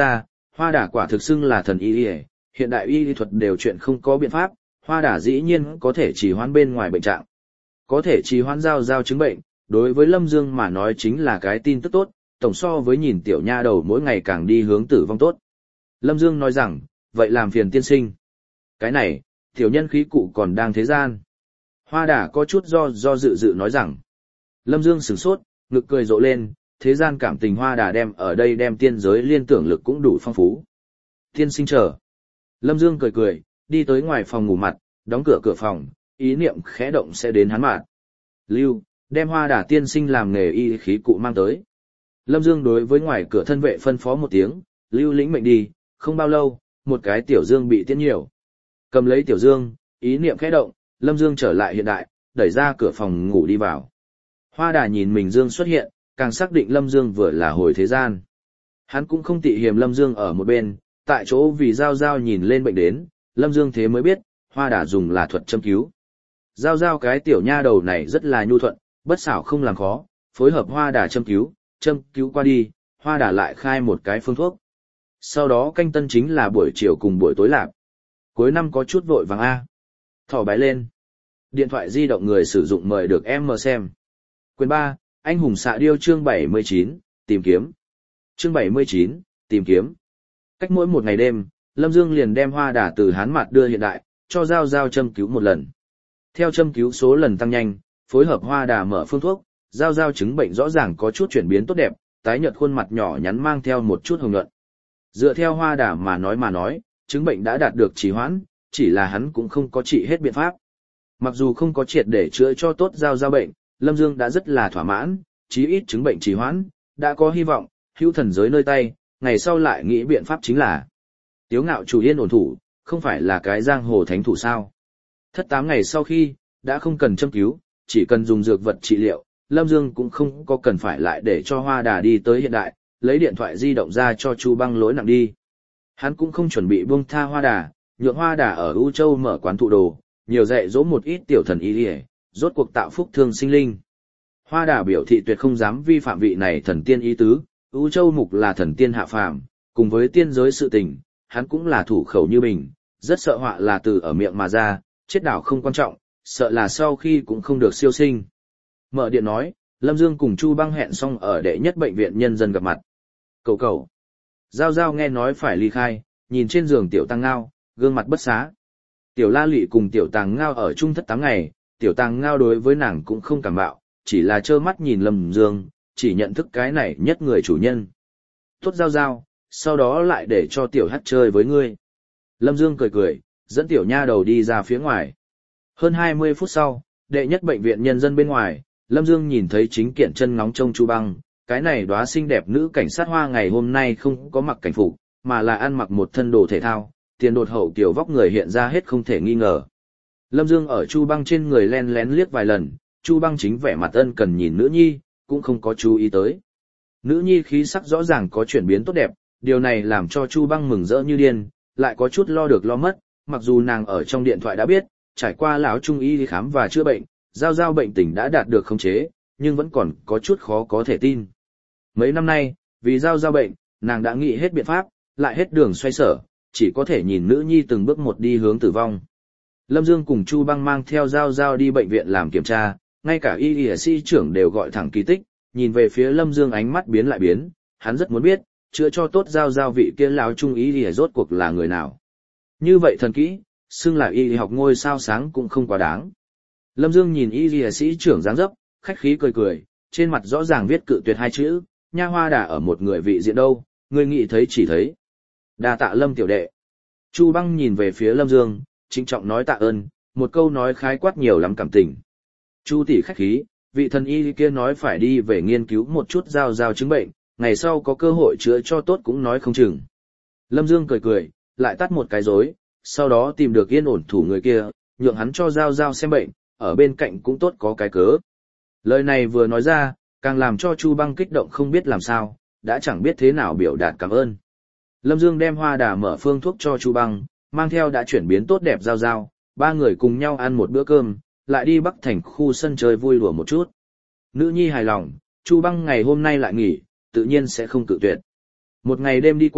A: Hoa Đà quả thực xưng là thần y y, hiện đại y lý thuật đều chuyện không có biện pháp, Hoa Đà dĩ nhiên có thể trì hoãn bên ngoài bệnh trạng. Có thể trì hoãn giao giao chứng bệnh, đối với Lâm Dương mà nói chính là cái tin tức tốt, tổng so với nhìn tiểu nha đầu mỗi ngày càng đi hướng tử vong tốt. Lâm Dương nói rằng, vậy làm phiền tiên sinh. Cái này, tiểu nhân khí cụ còn đang thế gian. Hoa Đà có chút do do dự dự nói rằng. Lâm Dương sửng sốt, ngực cười rộ lên, thế gian cảm tình Hoa Đà đem ở đây đem tiên giới liên tưởng lực cũng đủ phong phú. Tiên sinh chờ. Lâm Dương cười cười, đi tới ngoài phòng ngủ mặt, đóng cửa cửa phòng, ý niệm khẽ động sẽ đến hắn mạng. Lưu, đem Hoa Đà tiên sinh làm nghề y khí cụ mang tới. Lâm Dương đối với ngoài cửa thân vệ phân phó một tiếng, Lưu lĩnh mệnh đi, không bao lâu, một cái tiểu dương bị tiễn nhiều. Cầm lấy tiểu dương, ý niệm khẽ động, Lâm Dương trở lại hiện đại, đẩy ra cửa phòng ngủ đi vào. Hoa Đà nhìn mình Dương xuất hiện, càng xác định Lâm Dương vừa là hồi thế gian. Hắn cũng không tị hiềm Lâm Dương ở một bên, tại chỗ vì Giao Giao nhìn lên bệnh đến, Lâm Dương thế mới biết, Hoa Đà dùng là thuật châm cứu. Giao Giao cái tiểu nha đầu này rất là nhu thuận, bất xảo không làm khó, phối hợp Hoa Đà châm cứu, châm cứu qua đi, Hoa Đà lại khai một cái phương thuốc. Sau đó canh tân chính là buổi chiều cùng buổi tối lạp. Cuối năm có chút vội vàng A. Thỏ bái lên. Điện thoại di động người sử dụng mời được em mở xem. Quyền ba, Anh hùng xạ điêu chương bảy mươi chín, tìm kiếm. Chương bảy mươi chín, tìm kiếm. Cách mỗi một ngày đêm, Lâm Dương liền đem Hoa Đà từ Hán Mạt đưa hiện đại, cho Giao Giao châm cứu một lần. Theo châm cứu số lần tăng nhanh, phối hợp Hoa Đà mở phương thuốc, Giao Giao chứng bệnh rõ ràng có chút chuyển biến tốt đẹp, tái nhợt khuôn mặt nhỏ nhắn mang theo một chút hồng nhuận. Dựa theo Hoa Đà mà nói mà nói, chứng bệnh đã đạt được trì hoãn, chỉ là hắn cũng không có trị hết biện pháp. Mặc dù không có triệt để chữa cho tốt Giao Giao bệnh, Lâm Dương đã rất là thỏa mãn, chí ít chứng bệnh trì hoãn, đã có hy vọng, hữu thần giới nơi tay, ngày sau lại nghĩ biện pháp chính là Tiếu Ngạo chủ yên ổn thủ, không phải là cái giang hồ thánh thủ sao. Thất tám ngày sau khi, đã không cần châm cứu, chỉ cần dùng dược vật trị liệu, Lâm Dương cũng không có cần phải lại để cho Hoa Đà đi tới hiện đại, lấy điện thoại di động ra cho Chu Băng lỗi nặng đi. Hắn cũng không chuẩn bị buông tha Hoa Đà, nhượng Hoa Đà ở U Châu mở quán thụ đồ, nhiều dạy dỗ một ít tiểu thần y liề, rốt cuộc tạo phúc thương sinh linh. Hoa Đà biểu thị tuyệt không dám vi phạm vị này thần tiên ý tứ, U Châu mục là thần tiên hạ phàm, cùng với tiên giới sự tình, hắn cũng là thủ khẩu như mình, rất sợ họa là từ ở miệng mà ra, chết đảo không quan trọng, sợ là sau khi cũng không được siêu sinh. Mở điện nói, Lâm Dương cùng Chu Băng hẹn xong ở đệ nhất bệnh viện nhân dân gặp mặt. Cầu cầu. Giao Giao nghe nói phải ly khai, nhìn trên giường tiểu Tăng Ngao, gương mặt bất xá. Tiểu La Lị cùng tiểu Tàng Ngao ở chung thất tám ngày, tiểu Tàng Ngao đối với nàng cũng không cảm bạo, chỉ là trơ mắt nhìn Lâm Dương, chỉ nhận thức cái này nhất người chủ nhân. Tốt Giao Giao, sau đó lại để cho tiểu Hắc chơi với ngươi. Lâm Dương cười cười, dẫn tiểu nha đầu đi ra phía ngoài. Hơn hai mươi phút sau, đệ nhất bệnh viện nhân dân bên ngoài, Lâm Dương nhìn thấy chính kiện chân ngóng trông Chu Băng, cái này đóa xinh đẹp nữ cảnh sát hoa ngày hôm nay không có mặc cảnh phục, mà là ăn mặc một thân đồ thể thao, tiền đột hậu kiểu vóc người hiện ra hết không thể nghi ngờ. Lâm Dương ở Chu Băng trên người len lén liếc vài lần, Chu Băng chính vẻ mặt ân cần nhìn nữ nhi, cũng không có chú ý tới. Nữ nhi khí sắc rõ ràng có chuyển biến tốt đẹp, điều này làm cho Chu Băng mừng rỡ như điên, lại có chút lo được lo mất, mặc dù nàng ở trong điện thoại đã biết, trải qua lão trung y đi khám và chữa bệnh, Giao Giao bệnh tình đã đạt được khống chế, nhưng vẫn còn có chút khó có thể tin. Mấy năm nay, vì Giao Giao bệnh, nàng đã nghĩ hết biện pháp, lại hết đường xoay sở, chỉ có thể nhìn nữ nhi từng bước một đi hướng tử vong. Lâm Dương cùng Chu Băng mang theo Giao Giao đi bệnh viện làm kiểm tra, ngay cả y y sĩ trưởng đều gọi thẳng kỳ tích, nhìn về phía Lâm Dương ánh mắt biến lại biến, hắn rất muốn biết, chữa cho tốt Giao Giao vị kia lão trung y y rốt cuộc là người nào. Như vậy thần kỹ, xưng là y học ngôi sao sáng cũng không quá đáng. Lâm Dương nhìn y y sĩ trưởng dáng dấp, khách khí cười cười, trên mặt rõ ràng viết cự tuyệt hai chữ, nha Hoa Đà ở một người vị diện đâu, người nghĩ thấy chỉ thấy. Đa tạ Lâm tiểu đệ. Chu Băng nhìn về phía Lâm Dương, trịnh trọng nói tạ ơn, một câu nói khái quát nhiều lắm cảm tình. Chu tỷ khách khí, vị thần y kia nói phải đi về nghiên cứu một chút Giao Giao chứng bệnh, ngày sau có cơ hội chữa cho tốt cũng nói không chừng. Lâm Dương cười cười, lại tắt một cái rối, sau đó tìm được yên ổn thủ người kia, nhượng hắn cho Giao Giao xem bệnh, ở bên cạnh cũng tốt có cái cớ. Lời này vừa nói ra, càng làm cho Chu Băng kích động không biết làm sao, đã chẳng biết thế nào biểu đạt cảm ơn. Lâm Dương đem Hoa Đà mở phương thuốc cho Chu Băng, mang theo đã chuyển biến tốt đẹp Giao Giao, ba người cùng nhau ăn một bữa cơm, lại đi Bắc Thành khu sân chơi vui đùa một chút. Nữ nhi hài lòng, Chu Băng ngày hôm nay lại nghỉ, tự nhiên sẽ không cự tuyệt. Một ngày đêm đi qua,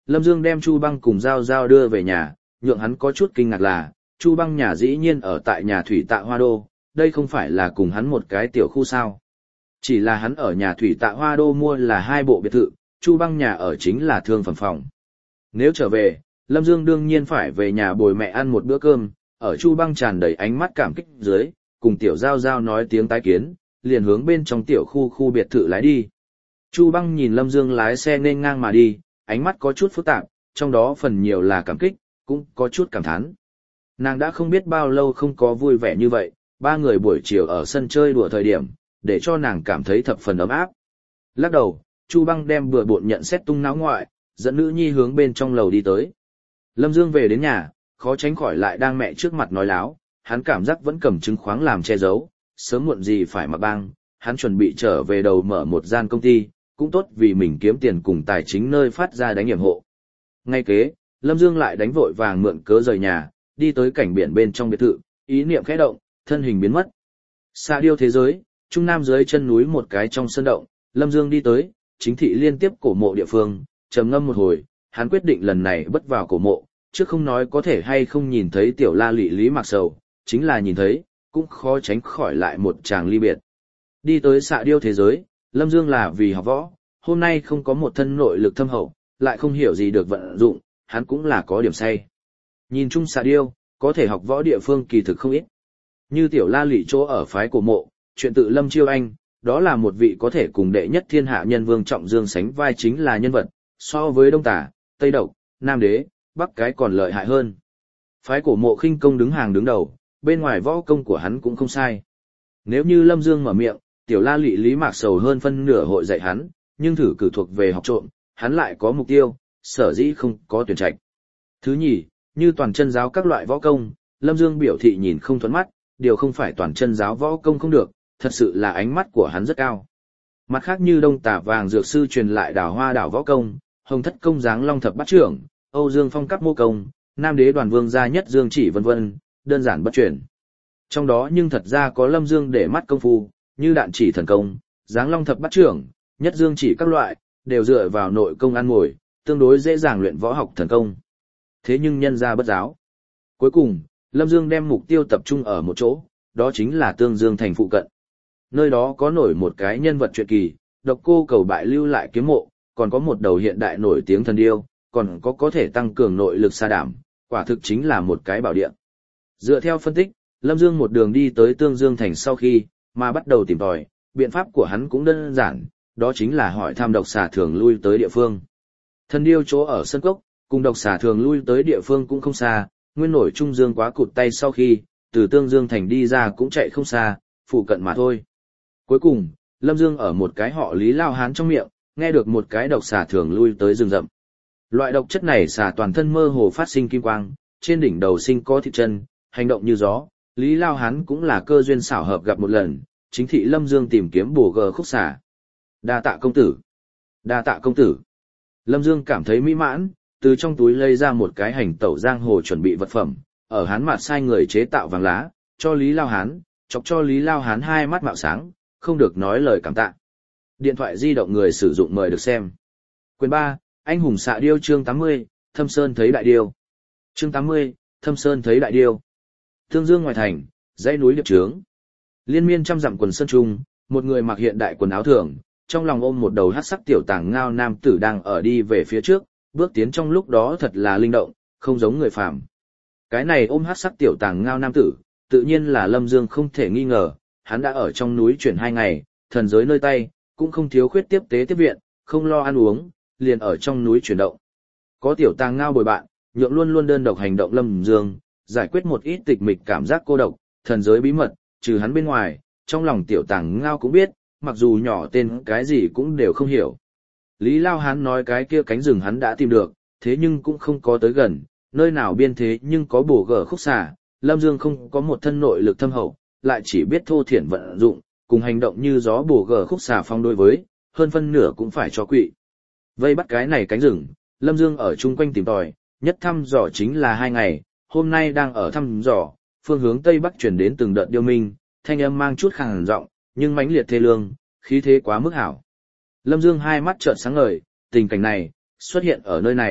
A: Lâm Dương đem Chu Băng cùng Giao Giao đưa về nhà, nhượng hắn có chút kinh ngạc là, Chu Băng nhà dĩ nhiên ở tại nhà thủy tạ Hoa Đô, đây không phải là cùng hắn một cái tiểu khu sao. Chỉ là hắn ở nhà thủy tạ Hoa Đô mua là hai bộ biệt thự, Chu Băng nhà ở chính là thương phẩm phòng. Nếu trở về, Lâm Dương đương nhiên phải về nhà bồi mẹ ăn một bữa cơm, ở Chu Băng tràn đầy ánh mắt cảm kích dưới, cùng tiểu Giao Giao nói tiếng tái kiến, liền hướng bên trong tiểu khu khu biệt thự lái đi. Chu Băng nhìn Lâm Dương lái xe nên ngang mà đi, ánh mắt có chút phức tạp, trong đó phần nhiều là cảm kích, cũng có chút cảm thán. Nàng đã không biết bao lâu không có vui vẻ như vậy, ba người buổi chiều ở sân chơi đùa thời điểm, để cho nàng cảm thấy thập phần ấm áp. Lắc đầu, Chu Băng đem bừa bộn nhận xét tung náo ngoại, dẫn nữ nhi hướng bên trong lầu đi tới. Lâm Dương về đến nhà, khó tránh khỏi lại đang mẹ trước mặt nói láo, hắn cảm giác vẫn cầm chứng khoáng làm che giấu, sớm muộn gì phải mặc băng, hắn chuẩn bị trở về đầu mở một gian công ty, cũng tốt vì mình kiếm tiền cùng tài chính nơi phát ra đánh hiểm hộ. Ngay kế, Lâm Dương lại đánh vội vàng mượn cớ rời nhà, đi tới cảnh biển bên trong biệt thự, ý niệm khẽ động, thân hình biến mất. Xa điêu thế giới, trung nam dưới chân núi một cái trong sân động, Lâm Dương đi tới, chính thị liên tiếp cổ mộ địa phương, trầm ngâm một hồi, hắn quyết định lần này bất vào cổ mộ, chứ không nói có thể hay không nhìn thấy tiểu la lị Lý Mạc Sầu, chính là nhìn thấy, cũng khó tránh khỏi lại một chàng ly biệt. Đi tới xạ điêu thế giới, Lâm Dương là vì học võ, hôm nay không có một thân nội lực thâm hậu, lại không hiểu gì được vận dụng, hắn cũng là có điểm say. Nhìn chung xạ điêu, có thể học võ địa phương kỳ thực không ít. Như tiểu la lị chỗ ở phái cổ mộ, chuyện tự Lâm Chiêu Anh, đó là một vị có thể cùng đệ nhất thiên hạ nhân Vương Trọng Dương sánh vai chính là nhân vật, so với Đông Tả, Tây Độc, Nam Đế, Bắc cái còn lợi hại hơn. Phái cổ mộ khinh công đứng hàng đứng đầu, bên ngoài võ công của hắn cũng không sai. Nếu như Lâm Dương mở miệng, tiểu la lị Lý Mạc Sầu hơn phân nửa hội dạy hắn, nhưng thử cử thuộc về học trộm, hắn lại có mục tiêu, sở dĩ không có tuyển trạch. Thứ nhì, như toàn chân giáo các loại võ công, Lâm Dương biểu thị nhìn không thuẫn mắt, điều không phải toàn chân giáo võ công không được, thật sự là ánh mắt của hắn rất cao. Mặt khác như Đông Tả Vàng Dược Sư truyền lại Đào Hoa Đảo võ công, Hồng Thất Công Giáng Long Thập Bát Trưởng, Âu Dương Phong Cáp Mô Công, Nam Đế Đoàn Vương Gia Nhất Dương Chỉ vân vân, đơn giản bất chuyển. Trong đó nhưng thật ra có Lâm Dương để mắt công phu, như Đạn Chỉ Thần Công, Giáng Long Thập Bát Trưởng, Nhất Dương Chỉ các loại, đều dựa vào nội công ăn ngồi, tương đối dễ dàng luyện võ học thần công. Thế nhưng nhân gia bất giáo. Cuối cùng, Lâm Dương đem mục tiêu tập trung ở một chỗ, đó chính là Tương Dương thành phụ cận. Nơi đó có nổi một cái nhân vật truyện kỳ, Độc Cô Cầu Bại lưu lại kiếm mộ, còn có một đầu hiện đại nổi tiếng thần điêu, còn có có thể tăng cường nội lực sa đảm, quả thực chính là một cái bảo địa. Dựa theo phân tích, Lâm Dương một đường đi tới Tương Dương thành sau khi, mà bắt đầu tìm tòi, biện pháp của hắn cũng đơn giản, đó chính là hỏi thăm độc xà thường lui tới địa phương. Thần điêu chỗ ở sân cốc, cùng độc xà thường lui tới địa phương cũng không xa, nguyên nổi Trung Dương quá cụt tay sau khi, từ Tương Dương thành đi ra cũng chạy không xa, phụ cận mà thôi. Cuối cùng, Lâm Dương ở một cái họ Lý lao hán trong miệng, nghe được một cái độc xà thường lui tới rừng rậm. Loại độc chất này xà toàn thân mơ hồ phát sinh kim quang, trên đỉnh đầu sinh có thịt chân, hành động như gió. Lý lao hán cũng là cơ duyên xảo hợp gặp một lần, chính thị Lâm Dương tìm kiếm bổ gờ khúc xà. Đa tạ công tử. Đa tạ công tử. Lâm Dương cảm thấy mỹ mãn, từ trong túi lấy ra một cái hành tẩu giang hồ chuẩn bị vật phẩm, ở hán mặt sai người chế tạo vàng lá, cho Lý lao hán, chọc cho Lý lao hán hai mắt mạo sáng, không được nói lời cảm tạ. Điện thoại di động người sử dụng mời được xem. Quyền ba, Anh hùng xạ điêu chương tám mươi, Thâm Sơn thấy đại điêu. Chương tám mươi, Thâm Sơn thấy đại điêu. Tương Dương ngoài thành, dãy núi điệp trướng. Liên miên trăm dặm quần sơn trung, một người mặc hiện đại quần áo thường, trong lòng ôm một đầu hắc sắc tiểu tàng ngao nam tử đang ở đi về phía trước, bước tiến trong lúc đó thật là linh động, không giống người phàm. Cái này ôm hắc sắc tiểu tàng ngao nam tử, tự nhiên là Lâm Dương không thể nghi ngờ, hắn đã ở trong núi chuyển hai ngày, thần giới nơi tay, cũng không thiếu khuyết tiếp tế tiếp viện, không lo ăn uống, liền ở trong núi chuyển động. Có tiểu tàng ngao bồi bạn, nhượng luôn luôn đơn độc hành động Lâm Dương, giải quyết một ít tịch mịch cảm giác cô độc, thần giới bí mật, trừ hắn bên ngoài, trong lòng tiểu tàng ngao cũng biết, mặc dù nhỏ tên cái gì cũng đều không hiểu. Lý Lao Hán nói cái kia cánh rừng hắn đã tìm được, thế nhưng cũng không có tới gần, nơi nào biên thế nhưng có bổ gở khúc xà, Lâm Dương không có một thân nội lực thâm hậu, lại chỉ biết thô thiển vận dụng, cùng hành động như gió bổ gở khúc xà phong đối với, hơn phân nửa cũng phải cho quỵ. Vây bắt cái này cánh rừng, Lâm Dương ở chung quanh tìm tòi, nhất thăm dò chính là hai ngày, hôm nay đang ở thăm dò, phương hướng Tây Bắc chuyển đến từng đợt điêu minh, thanh âm mang chút khàn giọng, nhưng mãnh liệt thê lương, khí thế quá mức hảo. Lâm Dương hai mắt trợn sáng ngời, tình cảnh này, xuất hiện ở nơi này,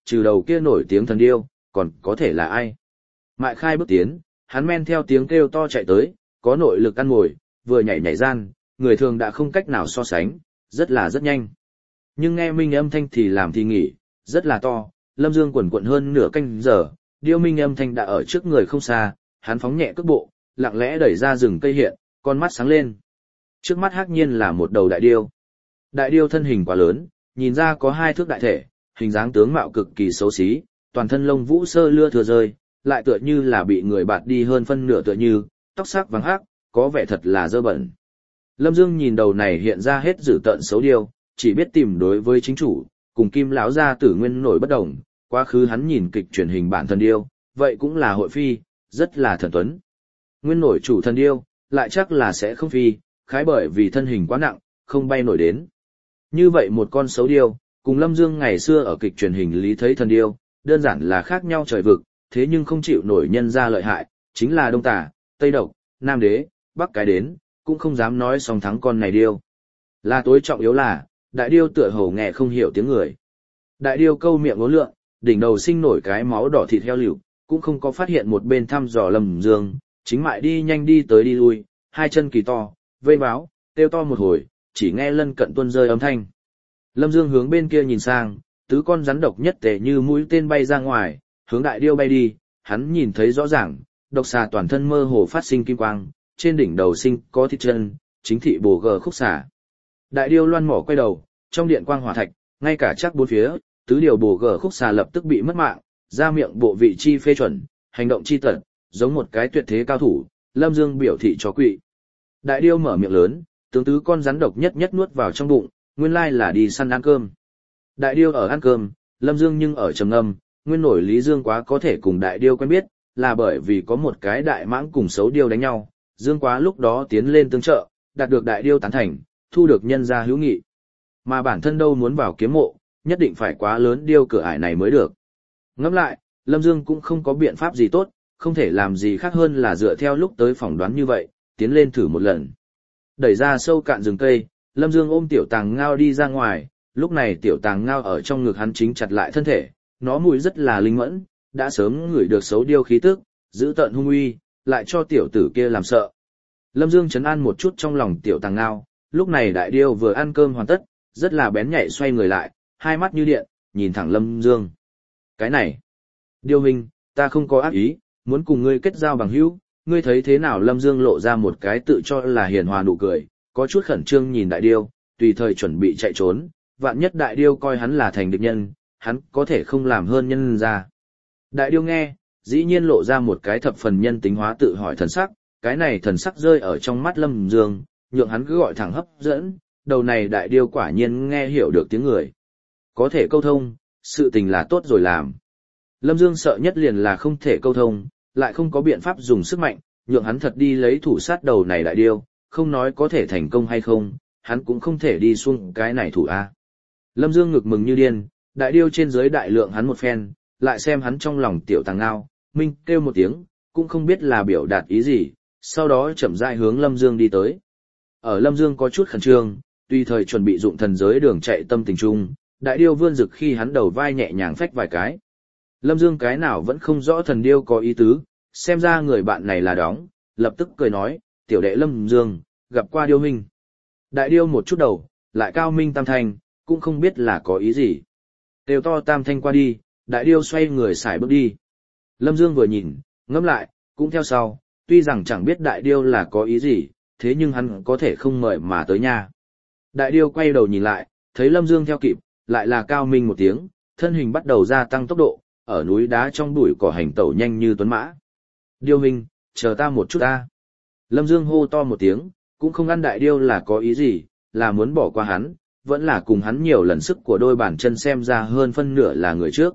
A: trừ đầu kia nổi tiếng thần điêu, còn có thể là ai. Mại Khai bước tiến, hắn men theo tiếng kêu to chạy tới, có nội lực ăn ngồi, vừa nhảy nhảy gian, người thường đã không cách nào so sánh, rất là rất nhanh. Nhưng nghe minh âm thanh thì làm thì nghỉ, rất là to, Lâm Dương quần quận hơn nửa canh giờ, điêu minh âm thanh đã ở trước người không xa, hắn phóng nhẹ cước bộ, lặng lẽ đẩy ra rừng cây hiện, con mắt sáng lên. Trước mắt hắc nhiên là một đầu đại điêu. Đại điêu thân hình quá lớn, nhìn ra có hai thước đại thể, hình dáng tướng mạo cực kỳ xấu xí, toàn thân lông vũ sơ lưa thừa rơi, lại tựa như là bị người bạt đi hơn phân nửa tựa như, tóc sắc vàng hắc, có vẻ thật là dơ bẩn. Lâm Dương nhìn đầu này hiện ra hết dữ tợn xấu điêu, chỉ biết tìm đối với chính chủ, cùng Kim lão gia tử nguyên nổi bất đồng, quá khứ hắn nhìn kịch truyền hình bản thần điêu, vậy cũng là hội phi, rất là thần tuấn. Nguyên nổi chủ thần điêu, lại chắc là sẽ không phi, khái bởi vì thân hình quá nặng, không bay nổi đến. Như vậy một con xấu điêu, cùng Lâm Dương ngày xưa ở kịch truyền hình lý thấy thần điêu, đơn giản là khác nhau trời vực, thế nhưng không chịu nổi nhân ra lợi hại, chính là Đông Tả, Tây Độc, Nam Đế, Bắc cái đến, cũng không dám nói song thắng con này điêu. Là tối trọng yếu là, đại điêu tựa hồ nghe không hiểu tiếng người. Đại điêu câu miệng ngốn lượn, đỉnh đầu sinh nổi cái máu đỏ thịt heo liu, cũng không có phát hiện một bên thăm dò Lâm Dương, chính mại đi nhanh đi tới đi lui, hai chân kỳ to, vây báo, kêu to một hồi, chỉ nghe lân cận tuôn rơi âm thanh. Lâm Dương hướng bên kia nhìn sang, tứ con rắn độc nhất tề như mũi tên bay ra ngoài, hướng đại điêu bay đi, hắn nhìn thấy rõ ràng, độc xà toàn thân mơ hồ phát sinh kim quang, trên đỉnh đầu sinh có thịt chân, chính thị bổ gờ khúc xà. Đại điêu loan mỏ quay đầu, trong điện quang hỏa thạch, ngay cả chắc bốn phía, tứ điều bổ gờ khúc xà lập tức bị mất mạng, ra miệng bộ vị chi phê chuẩn, hành động chi tận, giống một cái tuyệt thế cao thủ, Lâm Dương biểu thị cho quỵ. Đại điêu mở miệng lớn, tướng tứ con rắn độc nhất nhất nuốt vào trong bụng, nguyên lai là đi săn ăn cơm. Đại điêu ở ăn cơm, Lâm Dương nhưng ở trầm ngâm, nguyên nổi Lý Dương quá có thể cùng đại điêu quen biết, là bởi vì có một cái đại mãng cùng xấu điêu đánh nhau, Dương quá lúc đó tiến lên tương trợ, đạt được đại điêu tán thành, thu được nhân gia hữu nghị. Mà bản thân đâu muốn vào kiếm mộ, nhất định phải quá lớn điêu cửa ải này mới được. Ngẫm lại, Lâm Dương cũng không có biện pháp gì tốt, không thể làm gì khác hơn là dựa theo lúc tới phỏng đoán như vậy, tiến lên thử một lần. Đẩy ra sâu cạn rừng cây, Lâm Dương ôm tiểu tàng ngao đi ra ngoài, lúc này tiểu tàng ngao ở trong ngực hắn chính chặt lại thân thể, nó mùi rất là linh mẫn, đã sớm ngửi được xấu điêu khí tức, giữ tợn hung uy, lại cho tiểu tử kia làm sợ. Lâm Dương trấn an một chút trong lòng tiểu tàng ngao, lúc này đại điêu vừa ăn cơm hoàn tất, rất là bén nhạy xoay người lại, hai mắt như điện, nhìn thẳng Lâm Dương. Cái này, điêu huynh, ta không có ác ý, muốn cùng ngươi kết giao bằng hữu, ngươi thấy thế nào? Lâm Dương lộ ra một cái tự cho là hiền hòa nụ cười, có chút khẩn trương nhìn đại điêu, tùy thời chuẩn bị chạy trốn, vạn nhất đại điêu coi hắn là thành địch nhân, hắn có thể không làm hơn nhân ra. Đại điêu nghe, dĩ nhiên lộ ra một cái thập phần nhân tính hóa tự hỏi thần sắc, cái này thần sắc rơi ở trong mắt Lâm Dương, nhượng hắn cứ gọi thẳng hấp dẫn, đầu này đại điêu quả nhiên nghe hiểu được tiếng người. Có thể câu thông, sự tình là tốt rồi làm. Lâm Dương sợ nhất liền là không thể câu thông, lại không có biện pháp dùng sức mạnh, nhượng hắn thật đi lấy thủ sát đầu này đại điêu, không nói có thể thành công hay không, hắn cũng không thể đi xuống cái này thủ A. Lâm Dương ngực mừng như điên, đại điêu trên dưới đại lượng hắn một phen, lại xem hắn trong lòng tiểu tàng ngao, minh kêu một tiếng, cũng không biết là biểu đạt ý gì, sau đó chậm rãi hướng Lâm Dương đi tới. Ở Lâm Dương có chút khẩn trương, tùy thời chuẩn bị dụng thần giới đường chạy tâm tình trung, đại điêu vươn rực khi hắn đầu vai nhẹ nhàng phách vài cái. Lâm Dương cái nào vẫn không rõ thần điêu có ý tứ, xem ra người bạn này là đóng, lập tức cười nói, tiểu đệ Lâm Dương, gặp qua điêu huynh. Đại điêu một chút đầu, lại cao minh tam thanh, cũng không biết là có ý gì. Đều to tam thanh qua đi, đại điêu xoay người xài bước đi. Lâm Dương vừa nhìn, ngẫm lại, cũng theo sau, tuy rằng chẳng biết đại điêu là có ý gì, thế nhưng hắn có thể không mời mà tới nha. Đại điêu quay đầu nhìn lại, thấy Lâm Dương theo kịp, lại là cao minh một tiếng, thân hình bắt đầu gia tăng tốc độ, ở núi đá trong bụi cỏ hành tẩu nhanh như tuấn mã. Điêu huynh, chờ ta một chút ta. Lâm Dương hô to một tiếng, cũng không ăn đại điêu là có ý gì, là muốn bỏ qua hắn, vẫn là cùng hắn nhiều lần sức của đôi bàn chân xem ra hơn phân nửa là người trước.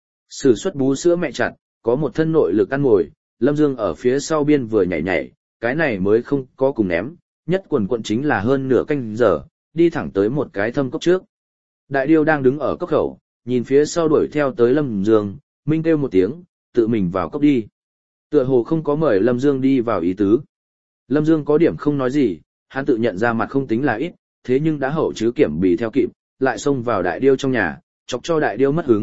A: Sử xuất bú sữa mẹ chặt, có một thân nội lực ăn ngồi, Lâm Dương ở phía sau biên vừa nhảy nhảy, cái này mới không có cùng ném, nhất quần quận chính là hơn nửa canh giờ, đi thẳng tới một cái thâm cốc trước. Đại điêu đang đứng ở cốc khẩu, nhìn phía sau đuổi theo tới Lâm Dương, minh kêu một tiếng, tự mình vào cốc đi. Tựa hồ không có mời Lâm Dương đi vào ý tứ. Lâm Dương có điểm không nói gì, hắn tự nhận ra mặt không tính là ít, thế nhưng đã hậu chứ kiểm bì theo kịp, lại xông vào đại điêu trong nhà, chọc cho đại điêu mất hứng,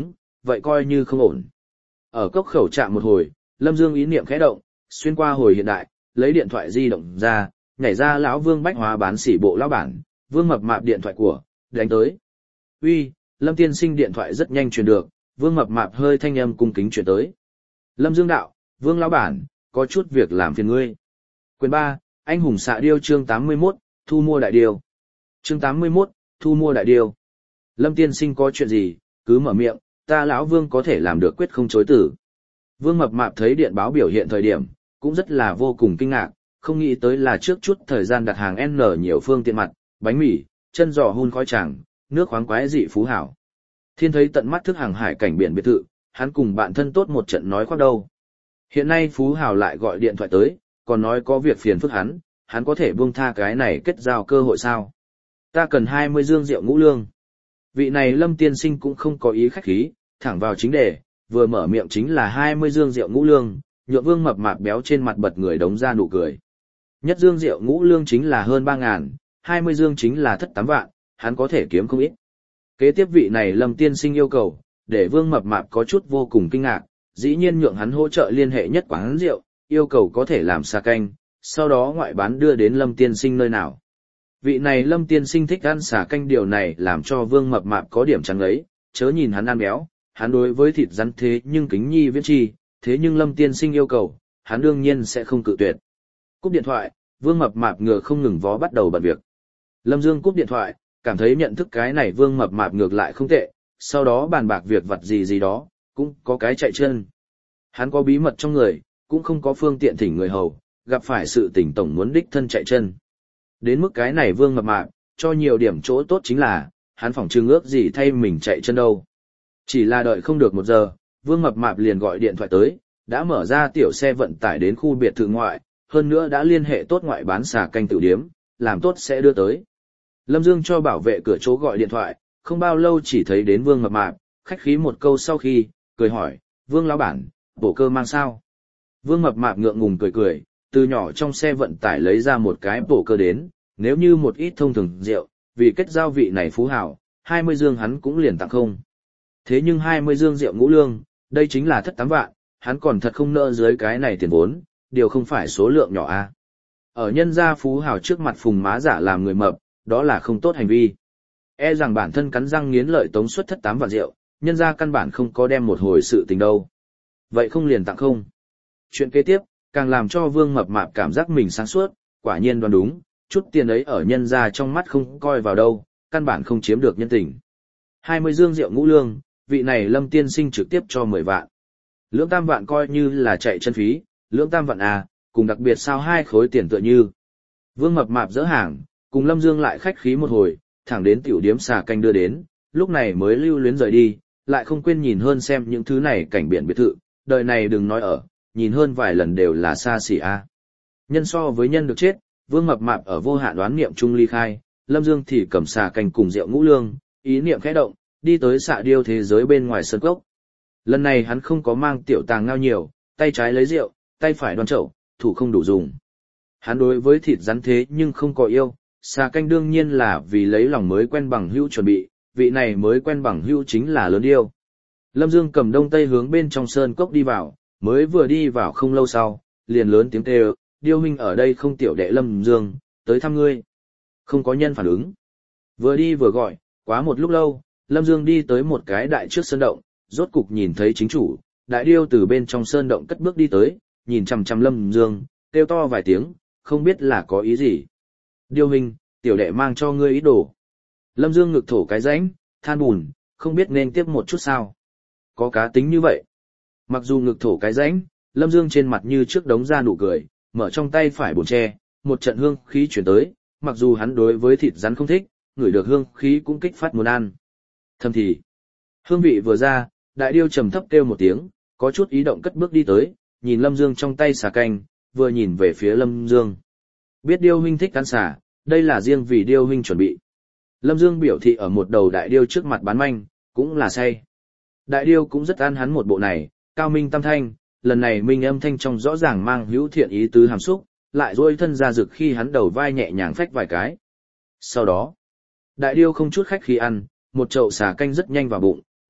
A: vậy coi như không ổn. Ở cốc khẩu trạm một hồi, Lâm Dương ý niệm khẽ động, xuyên qua hồi hiện đại, lấy điện thoại di động ra, nhảy ra lão Vương bách hóa bán sỉ bộ lão bản, Vương Mập Mạp điện thoại của, đánh tới. Uy, Lâm tiên sinh điện thoại rất nhanh truyền được, Vương Mập Mạp hơi thanh âm cung kính truyền tới. Lâm Dương đạo, Vương lão bản, có chút việc làm phiền ngươi. Quyền ba, anh hùng xạ điêu chương tám mươi mốt, thu mua đại điêu. Chương tám mươi mốt, thu mua đại điêu. Lâm tiên sinh có chuyện gì, cứ mở miệng, ta lão Vương có thể làm được quyết không chối từ. Vương Mập Mạp thấy điện báo biểu hiện thời điểm, cũng rất là vô cùng kinh ngạc, không nghĩ tới là trước chút thời gian đặt hàng N nhiều phương tiện mặt, bánh mì, chân giò hun khói tràng, nước khoáng quái dị phú hảo. Thiên thấy tận mắt thức hàng hải cảnh biển biệt thự, hắn cùng bạn thân tốt một trận nói khoác đâu. Hiện nay phú hảo lại gọi điện thoại tới, còn nói có việc phiền phức hắn, hắn có thể buông tha cái này kết giao cơ hội sao? Ta cần hai mươi dương rượu ngũ lương. Vị này Lâm tiên sinh cũng không có ý khách khí, thẳng vào chính đề, vừa mở miệng chính là hai mươi dương rượu ngũ lương, nhượng Vương Mập Mạp béo trên mặt bật người đống ra nụ cười. Nhất dương rượu ngũ lương chính là hơn ba ngàn, hai mươi dương chính là thất tám vạn, hắn có thể kiếm không ít. Kế tiếp vị này Lâm tiên sinh yêu cầu, để Vương Mập Mạp có chút vô cùng kinh ngạc, dĩ nhiên nhượng hắn hỗ trợ liên hệ nhất quán rượu, yêu cầu có thể làm xà canh, sau đó ngoại bán đưa đến Lâm tiên sinh nơi nào. Vị này Lâm tiên sinh thích ăn xà canh, điều này làm cho Vương Mập Mạp có điểm trắng ấy, chớ nhìn hắn ăn béo, hắn đối với thịt rắn thế nhưng kính nhi viễn chi, thế nhưng Lâm tiên sinh yêu cầu, hắn đương nhiên sẽ không cự tuyệt. Cúp điện thoại, Vương Mập Mạp ngựa không ngừng vó bắt đầu bận việc. Lâm Dương cúp điện thoại, cảm thấy nhận thức cái này Vương Mập Mạp ngược lại không tệ, sau đó bàn bạc việc vặt gì gì đó, cũng có cái chạy chân. Hắn có bí mật trong người, cũng không có phương tiện thỉnh người hầu, gặp phải sự tình tổng muốn đích thân chạy chân. Đến mức cái này Vương Mập Mạp, cho nhiều điểm chỗ tốt chính là, hắn phỏng chừng ước gì thay mình chạy chân đâu. Chỉ là đợi không được một giờ, Vương Mập Mạp liền gọi điện thoại tới, đã mở ra tiểu xe vận tải đến khu biệt thự ngoại, hơn nữa đã liên hệ tốt ngoại bán xà canh tử điếm, làm tốt sẽ đưa tới. Lâm Dương cho bảo vệ cửa chỗ gọi điện thoại, không bao lâu chỉ thấy đến Vương Mập Mạp, khách khí một câu sau khi, cười hỏi, Vương lão bản, bổ cơ mang sao? Vương Mập Mạp ngượng ngùng cười cười, từ nhỏ trong xe vận tải lấy ra một cái bổ cơ đến, nếu như một ít thông thường rượu, vì kết giao vị này phú hảo, hai mươi dương hắn cũng liền tặng không. Thế nhưng hai mươi dương rượu ngũ lương, đây chính là thất tám vạn, hắn còn thật không nỡ dưới cái này tiền vốn, điều không phải số lượng nhỏ a. Ở nhân gia phú hào trước mặt phùng má giả làm người mập, đó là không tốt hành vi. E rằng bản thân cắn răng nghiến lợi tống suất thất tám vạn rượu, nhân gia căn bản không có đem một hồi sự tình đâu. Vậy không liền tặng không. Chuyện kế tiếp, càng làm cho Vương Mập Mạp cảm giác mình sáng suốt, quả nhiên đoán đúng, chút tiền ấy ở nhân gia trong mắt không coi vào đâu, căn bản không chiếm được nhân tình. hai mươi dương rượu ngũ lương, vị này Lâm tiên sinh trực tiếp cho mười vạn. Lưỡng tam vạn coi như là chạy chân phí, lưỡng tam vạn à, cùng đặc biệt sao hai khối tiền tựa như. Vương Mập Mạp dỡ hàng, cùng Lâm Dương lại khách khí một hồi, thẳng đến tiểu điếm xà canh đưa đến, lúc này mới lưu luyến rời đi, lại không quên nhìn hơn xem những thứ này cảnh biển biệt thự, đời này đừng nói ở, nhìn hơn vài lần đều là xa xỉ a. À. Nhân so với nhân được chết, Vương Mập Mạp ở vô hạn đoán niệm trung ly khai, Lâm Dương thì cầm xà canh cùng rượu ngũ lương, ý niệm khẽ động, đi tới xạ điêu thế giới bên ngoài sân cốc. Lần này hắn không có mang tiểu tàng ngao nhiều, tay trái lấy rượu, tay phải đoan chậu, thủ không đủ dùng. Hắn đối với thịt rắn thế nhưng không có yêu, xà canh đương nhiên là vì lấy lòng mới quen bằng hữu chuẩn bị, vị này mới quen bằng hữu chính là lớn điêu. Lâm Dương cầm đông tây hướng bên trong sơn cốc đi vào, mới vừa đi vào không lâu sau, liền lớn tiếng kêu, điêu huynh ở đây không tiểu đệ Lâm Dương, tới thăm ngươi. Không có nhân phản ứng. Vừa đi vừa gọi, quá một lúc lâu, Lâm Dương đi tới một cái đại trước sơn động, rốt cục nhìn thấy chính chủ, đại điêu từ bên trong sơn động cất bước đi tới, nhìn chằm chằm Lâm Dương, kêu to vài tiếng, không biết là có ý gì. Điêu huynh, tiểu đệ mang cho ngươi ý đồ. Lâm Dương ngực thổ cái rãnh, than bùn, không biết nên tiếp một chút sao. Có cá tính như vậy. Mặc dù ngực thổ cái rãnh, Lâm Dương trên mặt như trước đống ra nụ cười, mở trong tay phải bồn tre, một trận hương khí chuyển tới, mặc dù hắn đối với thịt rắn không thích, ngửi được hương khí cũng kích phát muốn ăn. Thầm thì, hương vị vừa ra, đại điêu trầm thấp kêu một tiếng, có chút ý động cất bước đi tới, nhìn Lâm Dương trong tay xà canh, vừa nhìn về phía Lâm Dương. Biết điêu huynh thích ăn xà, đây là riêng vì điêu huynh chuẩn bị. Lâm Dương biểu thị ở một đầu đại điêu trước mặt bán manh, cũng là say. Đại điêu cũng rất ăn hắn một bộ này, cao minh tam thanh, lần này minh âm thanh trong rõ ràng mang hữu thiện ý tứ hàm xúc, lại duỗi thân ra rực khi hắn đầu vai nhẹ nhàng phách vài cái. Sau đó, đại điêu không chút khách khí ăn, một chậu xà canh rất nhanh vào bụng,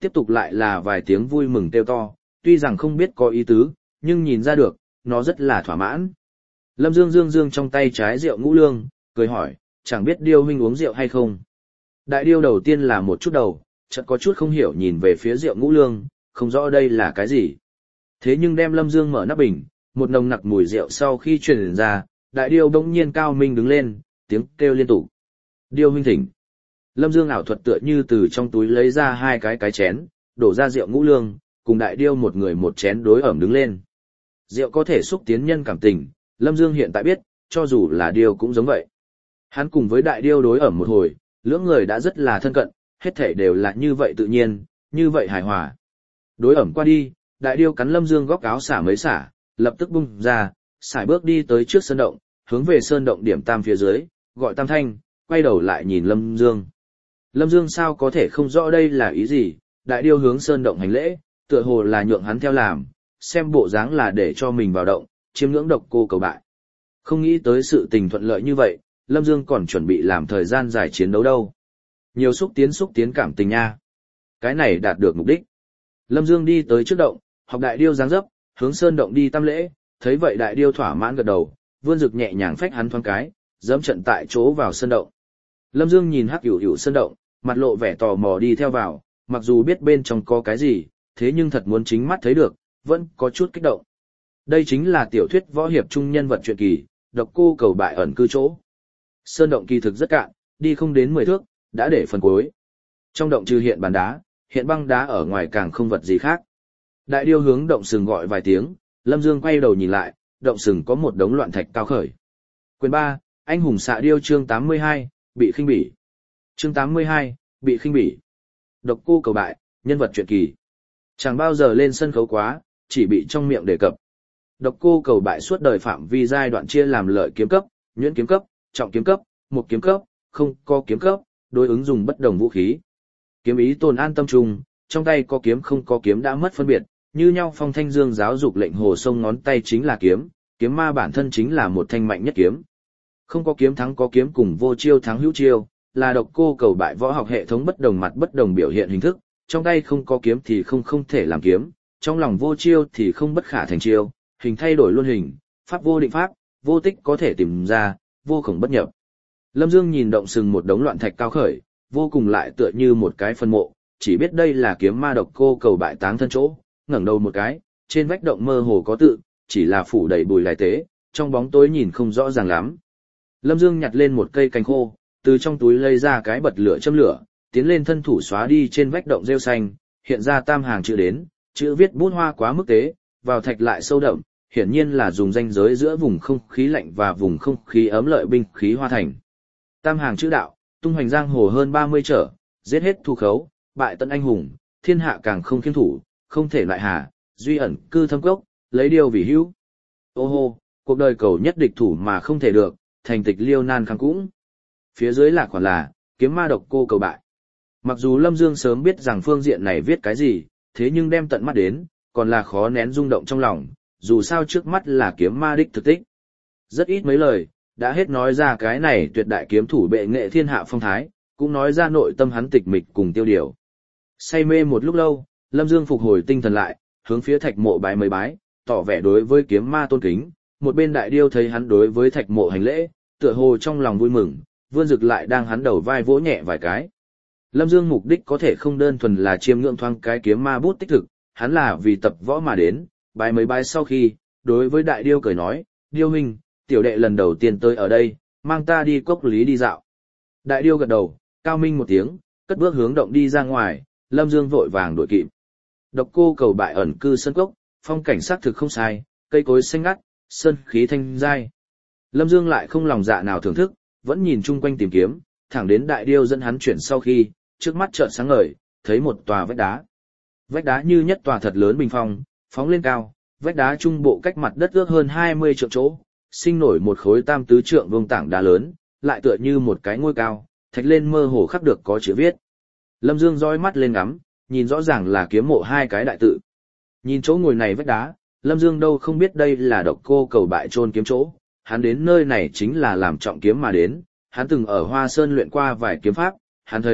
A: tiếp tục lại là vài tiếng vui mừng kêu to, tuy rằng không biết có ý tứ, nhưng nhìn ra được, nó rất là thỏa mãn. Lâm Dương dương dương trong tay trái rượu ngũ lương, cười hỏi, chẳng biết điêu huynh uống rượu hay không. Đại điêu đầu tiên là một chút đầu, chợt có chút không hiểu nhìn về phía rượu ngũ lương, không rõ đây là cái gì. Thế nhưng đem Lâm Dương mở nắp bình, một nồng nặc mùi rượu sau khi truyền ra, đại điêu bỗng nhiên cao minh đứng lên, tiếng kêu liên tục. Điêu huynh thỉnh. Lâm Dương ảo thuật tựa như từ trong túi lấy ra hai cái cái chén, đổ ra rượu ngũ lương, cùng đại điêu một người một chén đối ẩm đứng lên. Rượu có thể xúc tiến nhân cảm tình, Lâm Dương hiện tại biết, cho dù là điêu cũng giống vậy. Hắn cùng với đại điêu đối ẩm một hồi, lưỡng người đã rất là thân cận, hết thể đều là như vậy tự nhiên, như vậy hài hòa. Đối ẩm qua đi, đại điêu cắn Lâm Dương góc áo xả mấy xả, lập tức bung ra, xài bước đi tới trước sơn động, hướng về sơn động điểm tam phía dưới, gọi tam thanh, quay đầu lại nhìn Lâm Dương. Lâm Dương sao có thể không rõ đây là ý gì, đại điêu hướng sơn động hành lễ, tựa hồ là nhượng hắn theo làm, xem bộ dáng là để cho mình vào động, chiêm ngưỡng độc cô cầu bại. Không nghĩ tới sự tình thuận lợi như vậy, Lâm Dương còn chuẩn bị làm thời gian dài chiến đấu đâu. Nhiều xúc tiến xúc tiến cảm tình nha. Cái này đạt được mục đích. Lâm Dương đi tới trước động, học đại điêu dáng dấp, hướng sơn động đi tam lễ, thấy vậy đại điêu thỏa mãn gật đầu, vươn rực nhẹ nhàng phách hắn thoáng cái, dẫm trận tại chỗ vào sơn động. Lâm Dương nhìn hắc hữu hữu sơn động, mặt lộ vẻ tò mò đi theo vào, mặc dù biết bên trong có cái gì, thế nhưng thật muốn chính mắt thấy được, vẫn có chút kích động. Đây chính là tiểu thuyết võ hiệp trung nhân vật truyện kỳ, độc cô cầu bại ẩn cư chỗ. Sơn động kỳ thực rất cạn, đi không đến mười thước, đã để phần cuối. Trong động trừ hiện bàn đá, hiện băng đá ở ngoài càng không vật gì khác. Đại điêu hướng động sừng gọi vài tiếng, Lâm Dương quay đầu nhìn lại, động sừng có một đống loạn thạch cao khởi. Quyền ba, anh hùng xạ điêu chương tám mươi hai, bị khinh bỉ. Chương tám mươi hai, bị khinh bỉ. Độc cô cầu bại, nhân vật truyện kỳ. Chẳng bao giờ lên sân khấu quá, chỉ bị trong miệng đề cập. Độc cô cầu bại suốt đời phạm vi giai đoạn chia làm lợi kiếm cấp, nhuyễn kiếm cấp, trọng kiếm cấp, một kiếm cấp, không có kiếm cấp, đối ứng dùng bất đồng vũ khí. Kiếm ý tồn an tâm trung, trong tay có kiếm không có kiếm đã mất phân biệt, như nhau phong thanh dương giáo dục lệnh hồ sông ngón tay chính là kiếm, kiếm ma bản thân chính là một thanh mạnh nhất kiếm. Không có kiếm thắng có kiếm cùng vô chiêu thắng hữu chiêu, là độc cô cầu bại võ học hệ thống bất đồng mặt bất đồng biểu hiện hình thức, trong tay không có kiếm thì không không thể làm kiếm, trong lòng vô chiêu thì không bất khả thành chiêu, hình thay đổi luôn hình, pháp vô định pháp, vô tích có thể tìm ra, vô khổng bất nhập. Lâm Dương nhìn động sừng một đống loạn thạch cao khởi, vô cùng lại tựa như một cái phân mộ, chỉ biết đây là kiếm ma độc cô cầu bại táng thân chỗ, ngẩng đầu một cái, trên vách động mơ hồ có tự, chỉ là phủ đầy bùi lại tế, trong bóng tối nhìn không rõ ràng lắm. Lâm Dương nhặt lên một cây cành khô, từ trong túi lấy ra cái bật lửa châm lửa, tiến lên thân thủ xóa đi trên vách động rêu xanh, hiện ra tam hàng chữ đến, chữ viết bút hoa quá mức tế, vào thạch lại sâu đậm, hiển nhiên là dùng ranh giới giữa vùng không khí lạnh và vùng không khí ấm lợi binh khí hoa thành. Tam hàng chữ đạo, tung hoành giang hồ hơn ba mươi trở, giết hết thu khấu, bại tận anh hùng, thiên hạ càng không khiêm thủ, không thể lại hà, duy ẩn cư thâm cốc, lấy điều vì hữu. Ô hô, cuộc đời cầu nhất địch thủ mà không thể được, thành tịch liêu nan kháng cũng. Phía dưới là khoản là, kiếm ma độc cô cầu bại. Mặc dù Lâm Dương sớm biết rằng phương diện này viết cái gì, thế nhưng đem tận mắt đến, còn là khó nén rung động trong lòng, dù sao trước mắt là kiếm ma đích thực tích. Rất ít mấy lời, đã hết nói ra cái này tuyệt đại kiếm thủ bệ nghệ thiên hạ phong thái, cũng nói ra nội tâm hắn tịch mịch cùng tiêu điều. Say mê một lúc lâu, Lâm Dương phục hồi tinh thần lại, hướng phía thạch mộ bái mấy bái, tỏ vẻ đối với kiếm ma tôn kính, một bên đại điêu thấy hắn đối với thạch mộ hành lễ, tựa hồ trong lòng vui mừng, vươn rực lại đang hắn đầu vai vỗ nhẹ vài cái. Lâm Dương mục đích có thể không đơn thuần là chiêm ngưỡng thoáng cái kiếm ma bút tích thực, hắn là vì tập võ mà đến, bái mấy bái sau khi, đối với đại điêu cười nói, điêu huynh, tiểu đệ lần đầu tiên tới ở đây, mang ta đi cốc lý đi dạo. Đại điêu gật đầu, cao minh một tiếng, cất bước hướng động đi ra ngoài, Lâm Dương vội vàng đuổi kịp. Độc cô cầu bại ẩn cư sân cốc, phong cảnh sắc thực không sai, cây cối xanh ngắt, sơn khí thanh giai. Lâm Dương lại không lòng dạ nào thưởng thức, vẫn nhìn chung quanh tìm kiếm, thẳng đến đại điêu dẫn hắn chuyển sau khi, trước mắt chợt sáng ngời, thấy một tòa vách đá. Vách đá như nhất tòa thật lớn bình phong, phóng lên cao, vách đá trung bộ cách mặt đất ước hơn hai mươi trượng chỗ, sinh nổi một khối tam tứ trượng vuông tảng đá lớn, lại tựa như một cái ngôi cao, thạch lên mơ hồ khắc được có chữ viết. Lâm Dương dõi mắt lên ngắm, nhìn rõ ràng là kiếm mộ hai cái đại tự. Nhìn chỗ ngồi này vách đá, Lâm Dương đâu không biết đây là độc cô cầu bại chôn kiếm chỗ, hắn đến nơi này chính là làm trọng kiếm mà đến, hắn từng ở Hoa Sơn luyện qua vài kiếm pháp, hắn thấy,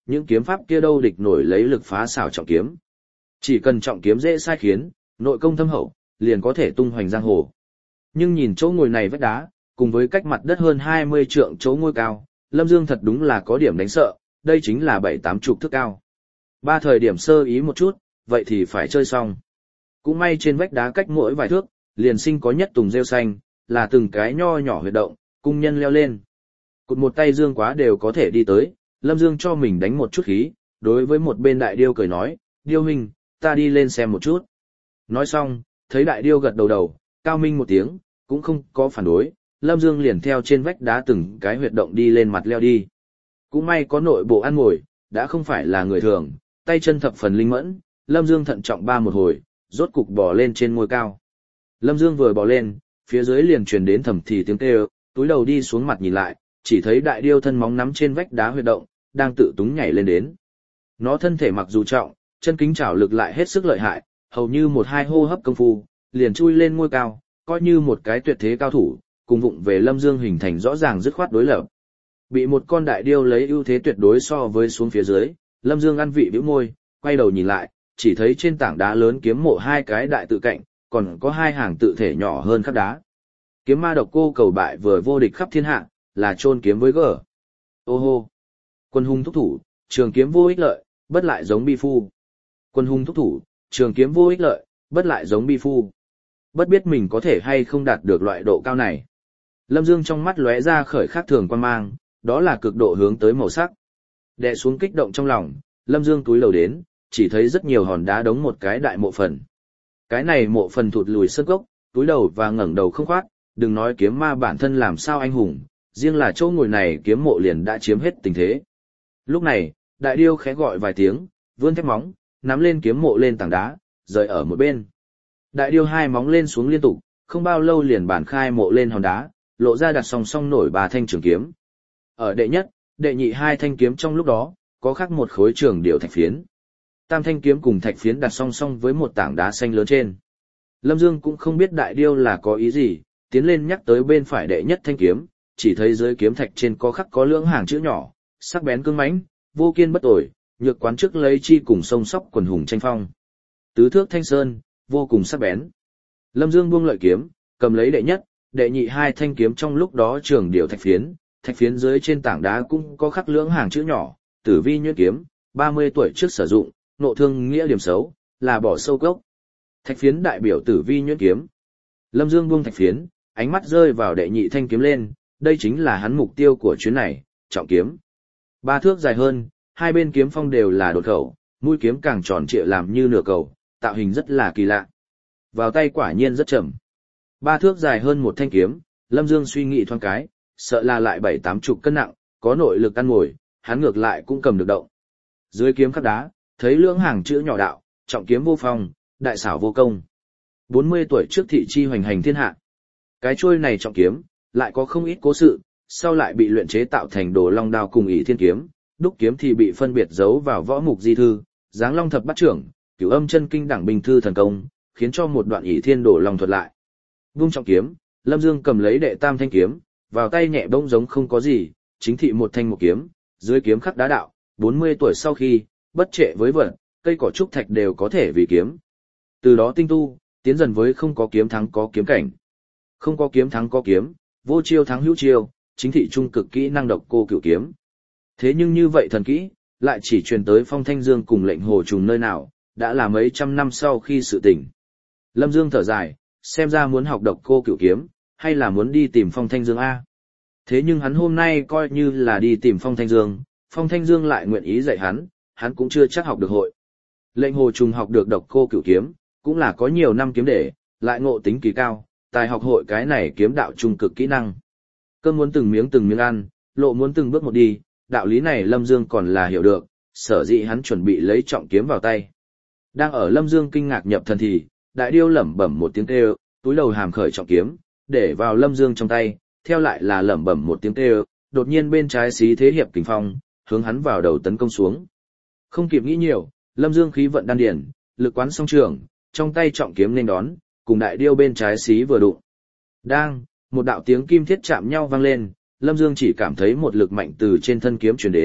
A: những kiếm pháp kia đâu địch nổi lấy lực phá xảo trọng kiếm. Chỉ cần trọng kiếm dễ sai khiến, nội công thâm hậu, liền có thể tung hoành giang hồ. Nhưng nhìn chỗ ngồi này vách đá, cùng với cách mặt đất hơn hai mươi trượng chỗ ngôi cao, Lâm Dương thật đúng là có điểm đánh sợ, đây chính là bảy tám chục thước cao. Ba thời điểm sơ ý một chút, vậy thì phải chơi xong. Cũng may trên vách đá cách mỗi vài thước, liền sinh có nhất tùng rêu xanh, là từng cái nho nhỏ huyệt động, cung nhân leo lên. Cụt một tay Dương Quá đều có thể đi tới, Lâm Dương cho mình đánh một chút khí, đối với một bên đại điêu cười nói, điêu huynh, ta đi lên xem một chút. Nói xong, thấy đại điêu gật đầu đầu, cao minh một tiếng, cũng không có phản đối, Lâm Dương liền theo trên vách đá từng cái huyệt động đi lên mặt leo đi. Cũng may có nội bộ ăn ngồi, đã không phải là người thường, tay chân thập phần linh mẫn, Lâm Dương thận trọng ba một hồi, rốt cục bò lên trên ngôi cao. Lâm Dương vừa bò lên, phía dưới liền truyền đến thầm thì tiếng kêu, túi đầu đi xuống mặt nhìn lại, chỉ thấy đại điêu thân móng nắm trên vách đá huyệt động, đang tự túng nhảy lên đến. Nó thân thể mặc dù trọng, chân kính trảo lực lại hết sức lợi hại, hầu như một hai hô hấp công phu, liền chui lên ngôi cao, coi như một cái tuyệt thế cao thủ, cùng vụng về Lâm Dương hình thành rõ ràng dứt khoát đối lập. Bị một con đại điêu lấy ưu thế tuyệt đối so với xuống phía dưới, Lâm Dương ăn vị bĩu môi, quay đầu nhìn lại, chỉ thấy trên tảng đá lớn kiếm mộ hai cái đại tự cạnh, còn có hai hàng tự thể nhỏ hơn khắp đá. Kiếm ma độc cô cầu bại vừa vô địch khắp thiên hạ, là chôn kiếm với gở. Ô hô! Quân hung thúc thủ, trường kiếm vô ích lợi, bất lại giống bi phu. Quân hung thúc thủ, trường kiếm vô ích lợi, bất lại giống bi phu. Bất biết mình có thể hay không đạt được loại độ cao này. Lâm Dương trong mắt lóe ra khởi khác thường quan mang, đó là cực độ hướng tới màu sắc. Đè xuống kích động trong lòng, Lâm Dương túi lầu đến, chỉ thấy rất nhiều hòn đá đống một cái đại mộ phần. Cái này mộ phần thụt lùi sơn gốc, túi đầu và ngẩng đầu không khoát, đừng nói kiếm ma bản thân làm sao anh hùng, riêng là chỗ ngồi này kiếm mộ liền đã chiếm hết tình thế. Lúc này, đại điêu khẽ gọi vài tiếng, vươn thép móng, nắm lên kiếm mộ lên tảng đá, rời ở một bên. Đại điêu hai móng lên xuống liên tục, không bao lâu liền bản khai mộ lên hòn đá, lộ ra đặt song song nổi ba thanh trường kiếm. Ở đệ nhất, đệ nhị hai thanh kiếm trong lúc đó, có khắc một khối trường điệu thạch phiến. Tam thanh kiếm cùng thạch phiến đặt song song với một tảng đá xanh lớn trên. Lâm Dương cũng không biết đại điêu là có ý gì, tiến lên nhắc tới bên phải đệ nhất thanh kiếm, chỉ thấy dưới kiếm thạch trên có khắc có lưỡng hàng chữ nhỏ, sắc bén cứng mãnh, vô kiên bất tồi, nhược quán trước lấy chi cùng sông sóc quần hùng tranh phong. Tứ thước thanh sơn, vô cùng sắc bén. Lâm Dương buông lợi kiếm, cầm lấy đệ nhất, đệ nhị hai thanh kiếm trong lúc đó trường điệu thạch phiến, thạch phiến dưới trên tảng đá cũng có khắc lưỡng hàng chữ nhỏ, Tử Vi nhuyễn kiếm, ba mươi tuổi trước sử dụng, nộ thương nghĩa điểm xấu, là bỏ sâu gốc. Thạch phiến đại biểu Tử Vi nhuyễn kiếm. Lâm Dương buông thạch phiến, ánh mắt rơi vào đệ nhị thanh kiếm lên, đây chính là hắn mục tiêu của chuyến này, trọng kiếm. Ba thước dài hơn, hai bên kiếm phong đều là đột khẩu, mũi kiếm càng tròn trịa làm như nửa cầu, tạo hình rất là kỳ lạ. Vào tay quả nhiên rất chậm. Ba thước dài hơn một thanh kiếm, Lâm Dương suy nghĩ thoáng cái, sợ là lại bảy tám chục cân nặng, có nội lực ăn ngồi, hắn ngược lại cũng cầm được động. Dưới kiếm khắc đá, thấy lưỡng hàng chữ nhỏ đạo, trọng kiếm vô phong, đại xảo vô công. bốn mươi tuổi trước thị chi hoành hành thiên hạ. Cái chuôi này trọng kiếm, lại có không ít cố sự, sau lại bị luyện chế tạo thành đồ long đao cùng ỷ thiên kiếm, đúc kiếm thì bị phân biệt giấu vào võ mục di thư, giáng long thập bát trưởng, cửu âm chân kinh đẳng bình thư thần công, khiến cho một đoạn ỷ thiên đồ long thuật lại. Vung trọng kiếm, Lâm Dương cầm lấy đệ tam thanh kiếm, vào tay nhẹ bỗng giống không có gì, chính thị một thanh một kiếm, dưới kiếm khắc đá đạo, bốn mươi tuổi sau khi, bất trệ với vật, cây cỏ trúc thạch đều có thể vì kiếm. Từ đó tinh tu, tiến dần với không có kiếm thắng có kiếm cảnh. Không có kiếm thắng có kiếm, vô chiêu thắng hữu chiêu, chính thị trung cực kỹ năng độc cô cửu kiếm. Thế nhưng như vậy thần kỹ, lại chỉ truyền tới Phong Thanh Dương cùng Lệnh Hồ Trùng nơi nào, đã là mấy trăm năm sau khi sự tình. Lâm Dương thở dài, xem ra muốn học độc cô cửu kiếm, hay là muốn đi tìm Phong Thanh Dương A. Thế nhưng hắn hôm nay coi như là đi tìm Phong Thanh Dương, Phong Thanh Dương lại nguyện ý dạy hắn, hắn cũng chưa chắc học được hội. Lệnh Hồ Trùng học được độc cô cửu kiếm, cũng là có nhiều năm kiếm để, lại ngộ tính kỳ cao, tài học hội cái này kiếm đạo trung cực kỹ năng. Cơm muốn từng miếng từng miếng ăn, lộ muốn từng bước một đi, đạo lý này Lâm Dương còn là hiểu được, sở dĩ hắn chuẩn bị lấy trọng kiếm vào tay. Đang ở Lâm Dương kinh ngạc nhập thần thì, đại điêu lẩm bẩm một tiếng kêu, túi đầu hàm khởi trọng kiếm, để vào Lâm Dương trong tay, theo lại là lẩm bẩm một tiếng kêu, đột nhiên bên trái xí thế hiệp kình phong, hướng hắn vào đầu tấn công xuống. Không kịp nghĩ nhiều, Lâm Dương khí vận đan điển, lực quán song trường, trong tay trọng kiếm nên đón, cùng đại điêu bên trái xí vừa đụng. Đang, một đạo tiếng kim thiết chạm nhau vang lên, Lâm Dương chỉ cảm thấy một lực mạnh từ trên thân kiếm truyền đến,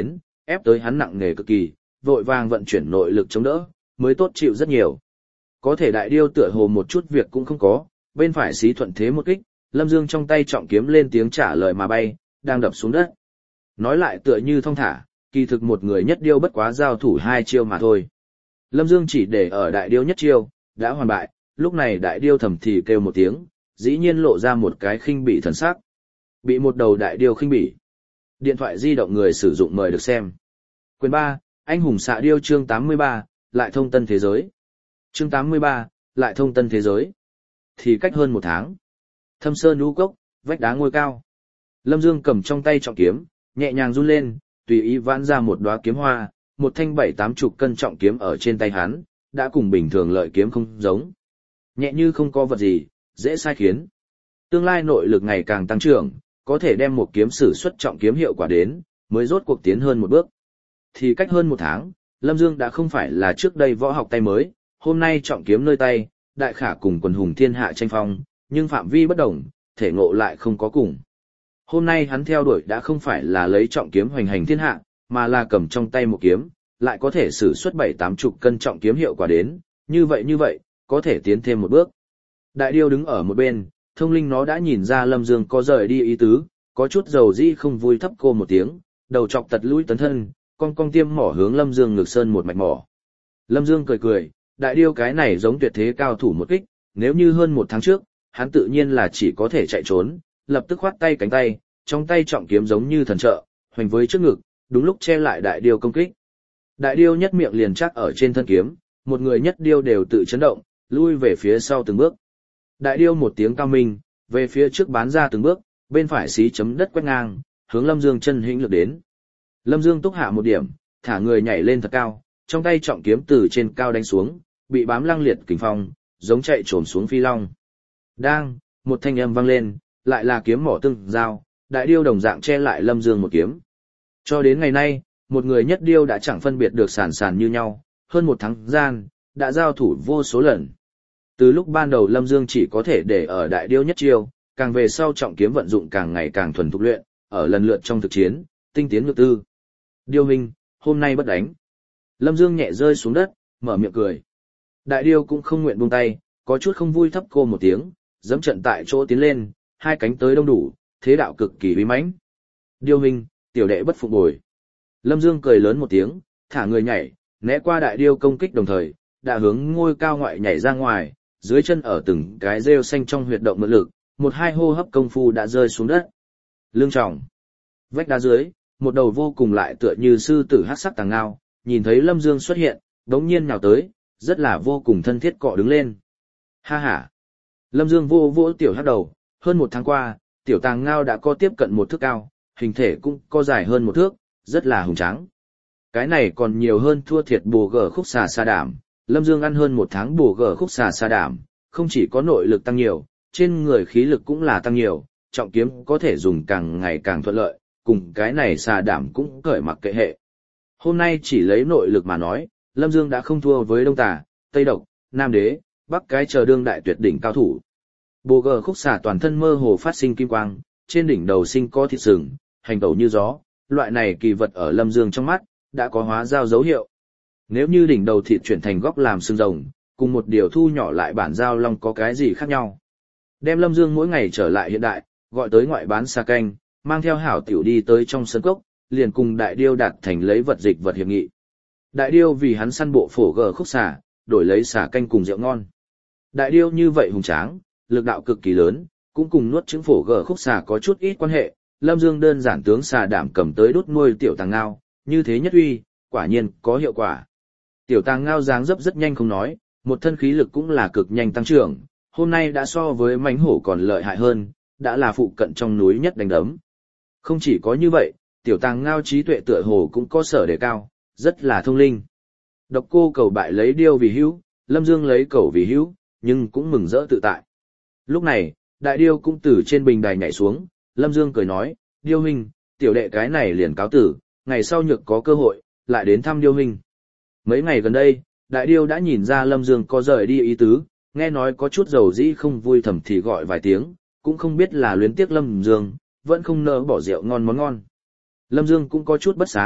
A: ép tới hắn nặng nề cực kỳ, vội vàng vận chuyển nội lực chống đỡ, mới tốt chịu rất nhiều. Có thể đại điêu tựa hồ một chút việc cũng không có, bên phải xí thuận thế một kích, Lâm Dương trong tay trọng kiếm lên tiếng trả lời mà bay, đang đập xuống đất. Nói lại tựa như thong thả, kỳ thực một người nhất điêu bất quá giao thủ hai chiêu mà thôi. Lâm Dương chỉ để ở đại điêu nhất chiêu, đã hoàn bại, lúc này đại điêu thầm thì kêu một tiếng, dĩ nhiên lộ ra một cái khinh bỉ thần sắc. Bị một đầu đại điêu khinh bỉ. Điện thoại di động người sử dụng mời được xem. Quyền ba, Anh hùng xạ điêu chương tám mươi ba, lại thông tân thế giới. Chương tám mươi ba, lại thông tân thế giới. Thì cách hơn một tháng. Thâm sơn lũ cốc, vách đá ngôi cao. Lâm Dương cầm trong tay trọng kiếm, nhẹ nhàng run lên, tùy ý vãn ra một đóa kiếm hoa, một thanh bảy tám chục cân trọng kiếm ở trên tay hắn, đã cùng bình thường lợi kiếm không giống. Nhẹ như không có vật gì, dễ sai khiến. Tương lai nội lực ngày càng tăng trưởng, có thể đem một kiếm sử xuất trọng kiếm hiệu quả đến, mới rốt cuộc tiến hơn một bước. Thì cách hơn một tháng, Lâm Dương đã không phải là trước đây võ học tay mới, hôm nay trọng kiếm nơi tay, đại khả cùng quần hùng thiên hạ tranh phong, nhưng phạm vi bất đồng, thể ngộ lại không có cùng. Hôm nay hắn theo đuổi đã không phải là lấy trọng kiếm hoành hành thiên hạ, mà là cầm trong tay một kiếm, lại có thể sử xuất bảy tám chục cân trọng kiếm hiệu quả đến, như vậy như vậy, có thể tiến thêm một bước. Đại điêu đứng ở một bên, thông linh nó đã nhìn ra Lâm Dương có rời đi ý tứ, có chút dầu dĩ không vui thấp cô một tiếng, đầu chọc tật lũi tấn thân, con con tiêm mỏ hướng Lâm Dương ngực sơn một mạch mỏ. Lâm Dương cười cười, đại điêu cái này giống tuyệt thế cao thủ một kích, nếu như hơn một tháng trước, hắn tự nhiên là chỉ có thể chạy trốn, lập tức khoát tay cánh tay, trong tay trọng kiếm giống như thần trợ, hoành với trước ngực, đúng lúc che lại đại điêu công kích. Đại điêu nhất miệng liền chắc ở trên thân kiếm, một người nhất điêu đều tự chấn động, lui về phía sau từng bước. Đại điêu một tiếng cao minh, về phía trước bán ra từng bước, bên phải xí chấm đất quét ngang, hướng Lâm Dương chân hĩnh lực đến. Lâm Dương túc hạ một điểm, thả người nhảy lên thật cao, trong tay trọng kiếm từ trên cao đánh xuống, bị bám lăng liệt kình phong, giống chạy trồm xuống phi long. Đang, một thanh âm vang lên, lại là kiếm mỏ tương giao, đại điêu đồng dạng che lại Lâm Dương một kiếm. Cho đến ngày nay, một người nhất điêu đã chẳng phân biệt được sàn sàn như nhau, hơn một tháng gian, đã giao thủ vô số lần. Từ lúc ban đầu Lâm Dương chỉ có thể để ở đại điêu nhất chiêu, càng về sau trọng kiếm vận dụng càng ngày càng thuần thục luyện, ở lần lượt trong thực chiến, tinh tiến ngược tư. Điêu huynh, hôm nay bất đánh. Lâm Dương nhẹ rơi xuống đất, mở miệng cười. Đại điêu cũng không nguyện buông tay, có chút không vui thấp cô một tiếng, dẫm trận tại chỗ tiến lên, hai cánh tới đông đủ, thế đạo cực kỳ uy mãnh. Điêu huynh, tiểu đệ bất phục bồi. Lâm Dương cười lớn một tiếng, thả người nhảy, né qua đại điêu công kích đồng thời, đã hướng ngôi cao ngoại nhảy ra ngoài, dưới chân ở từng cái rêu xanh trong huyệt động mượn lực, một hai hô hấp công phu đã rơi xuống đất. Lưng tròng, vách đá dưới, một đầu vô cùng lại tựa như sư tử hắc sắc tàng ngao, nhìn thấy Lâm Dương xuất hiện, đống nhiên nhào tới, rất là vô cùng thân thiết cọ đứng lên. Ha ha! Lâm Dương vô vỗ tiểu hắc đầu, hơn một tháng qua, tiểu tàng ngao đã có tiếp cận một thước cao, hình thể cũng có dài hơn một thước, rất là hùng tráng. Cái này còn nhiều hơn thua thiệt bồ gở khúc xà sa đảm. Lâm Dương ăn hơn một tháng bồ gở khúc xà sa đảm, không chỉ có nội lực tăng nhiều, trên người khí lực cũng là tăng nhiều, trọng kiếm có thể dùng càng ngày càng thuận lợi, cùng cái này xà đảm cũng cởi mặc kệ hệ. Hôm nay chỉ lấy nội lực mà nói, Lâm Dương đã không thua với Đông Tà, Tây Độc, Nam Đế, Bắc cái chờ đương đại tuyệt đỉnh cao thủ. Bồ gở khúc xà toàn thân mơ hồ phát sinh kim quang, trên đỉnh đầu sinh có thịt sừng, hành tẩu như gió, loại này kỳ vật ở Lâm Dương trong mắt, đã có hóa giao dấu hiệu. Nếu như đỉnh đầu thịt chuyển thành góc làm xương rồng, cùng một điều thu nhỏ lại bản giao long có cái gì khác nhau. Đem Lâm Dương mỗi ngày trở lại hiện đại, gọi tới ngoại bán xà canh, mang theo hảo tiểu đi tới trong sân cốc, liền cùng đại điêu đạt thành lấy vật dịch vật hiệp nghị. Đại điêu vì hắn săn bộ phổ gờ khúc xà, đổi lấy xà canh cùng rượu ngon. Đại điêu như vậy hùng tráng, lực đạo cực kỳ lớn, cũng cùng nuốt trứng phổ gờ khúc xà có chút ít quan hệ. Lâm Dương đơn giản tướng xà đảm cầm tới đốt nuôi tiểu tàng ngao, như thế nhất uy, quả nhiên có hiệu quả. Tiểu tàng ngao dáng dấp rất nhanh không nói, một thân khí lực cũng là cực nhanh tăng trưởng, hôm nay đã so với mãnh hổ còn lợi hại hơn, đã là phụ cận trong núi nhất đánh đấm. Không chỉ có như vậy, tiểu tàng ngao trí tuệ tựa hồ cũng có sở đề cao, rất là thông linh. Độc cô cầu bại lấy điêu vì hữu, Lâm Dương lấy cầu vì hữu, nhưng cũng mừng rỡ tự tại. Lúc này, đại điêu cũng từ trên bình đài nhảy xuống, Lâm Dương cười nói, điêu huynh, tiểu đệ cái này liền cáo tử, ngày sau nhược có cơ hội, lại đến thăm điêu huynh. Mấy ngày gần đây, đại điêu đã nhìn ra Lâm Dương có rời đi ý tứ, nghe nói có chút dầu dĩ không vui thầm thì gọi vài tiếng, cũng không biết là luyến tiếc Lâm Dương, vẫn không nỡ bỏ rượu ngon món ngon. Lâm Dương cũng có chút bất xá,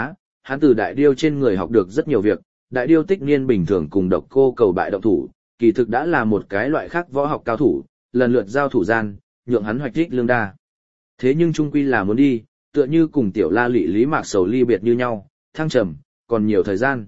A: hắn từ đại điêu trên người học được rất nhiều việc, đại điêu tích niên bình thường cùng độc cô cầu bại động thủ, kỳ thực đã là một cái loại khác võ học cao thủ, lần lượt giao thủ gian, nhượng hắn hoạch thích lương đa. Thế nhưng trung quy là muốn đi, tựa như cùng tiểu la lị lý mạc sầu ly biệt như nhau, thăng trầm, còn nhiều thời gian.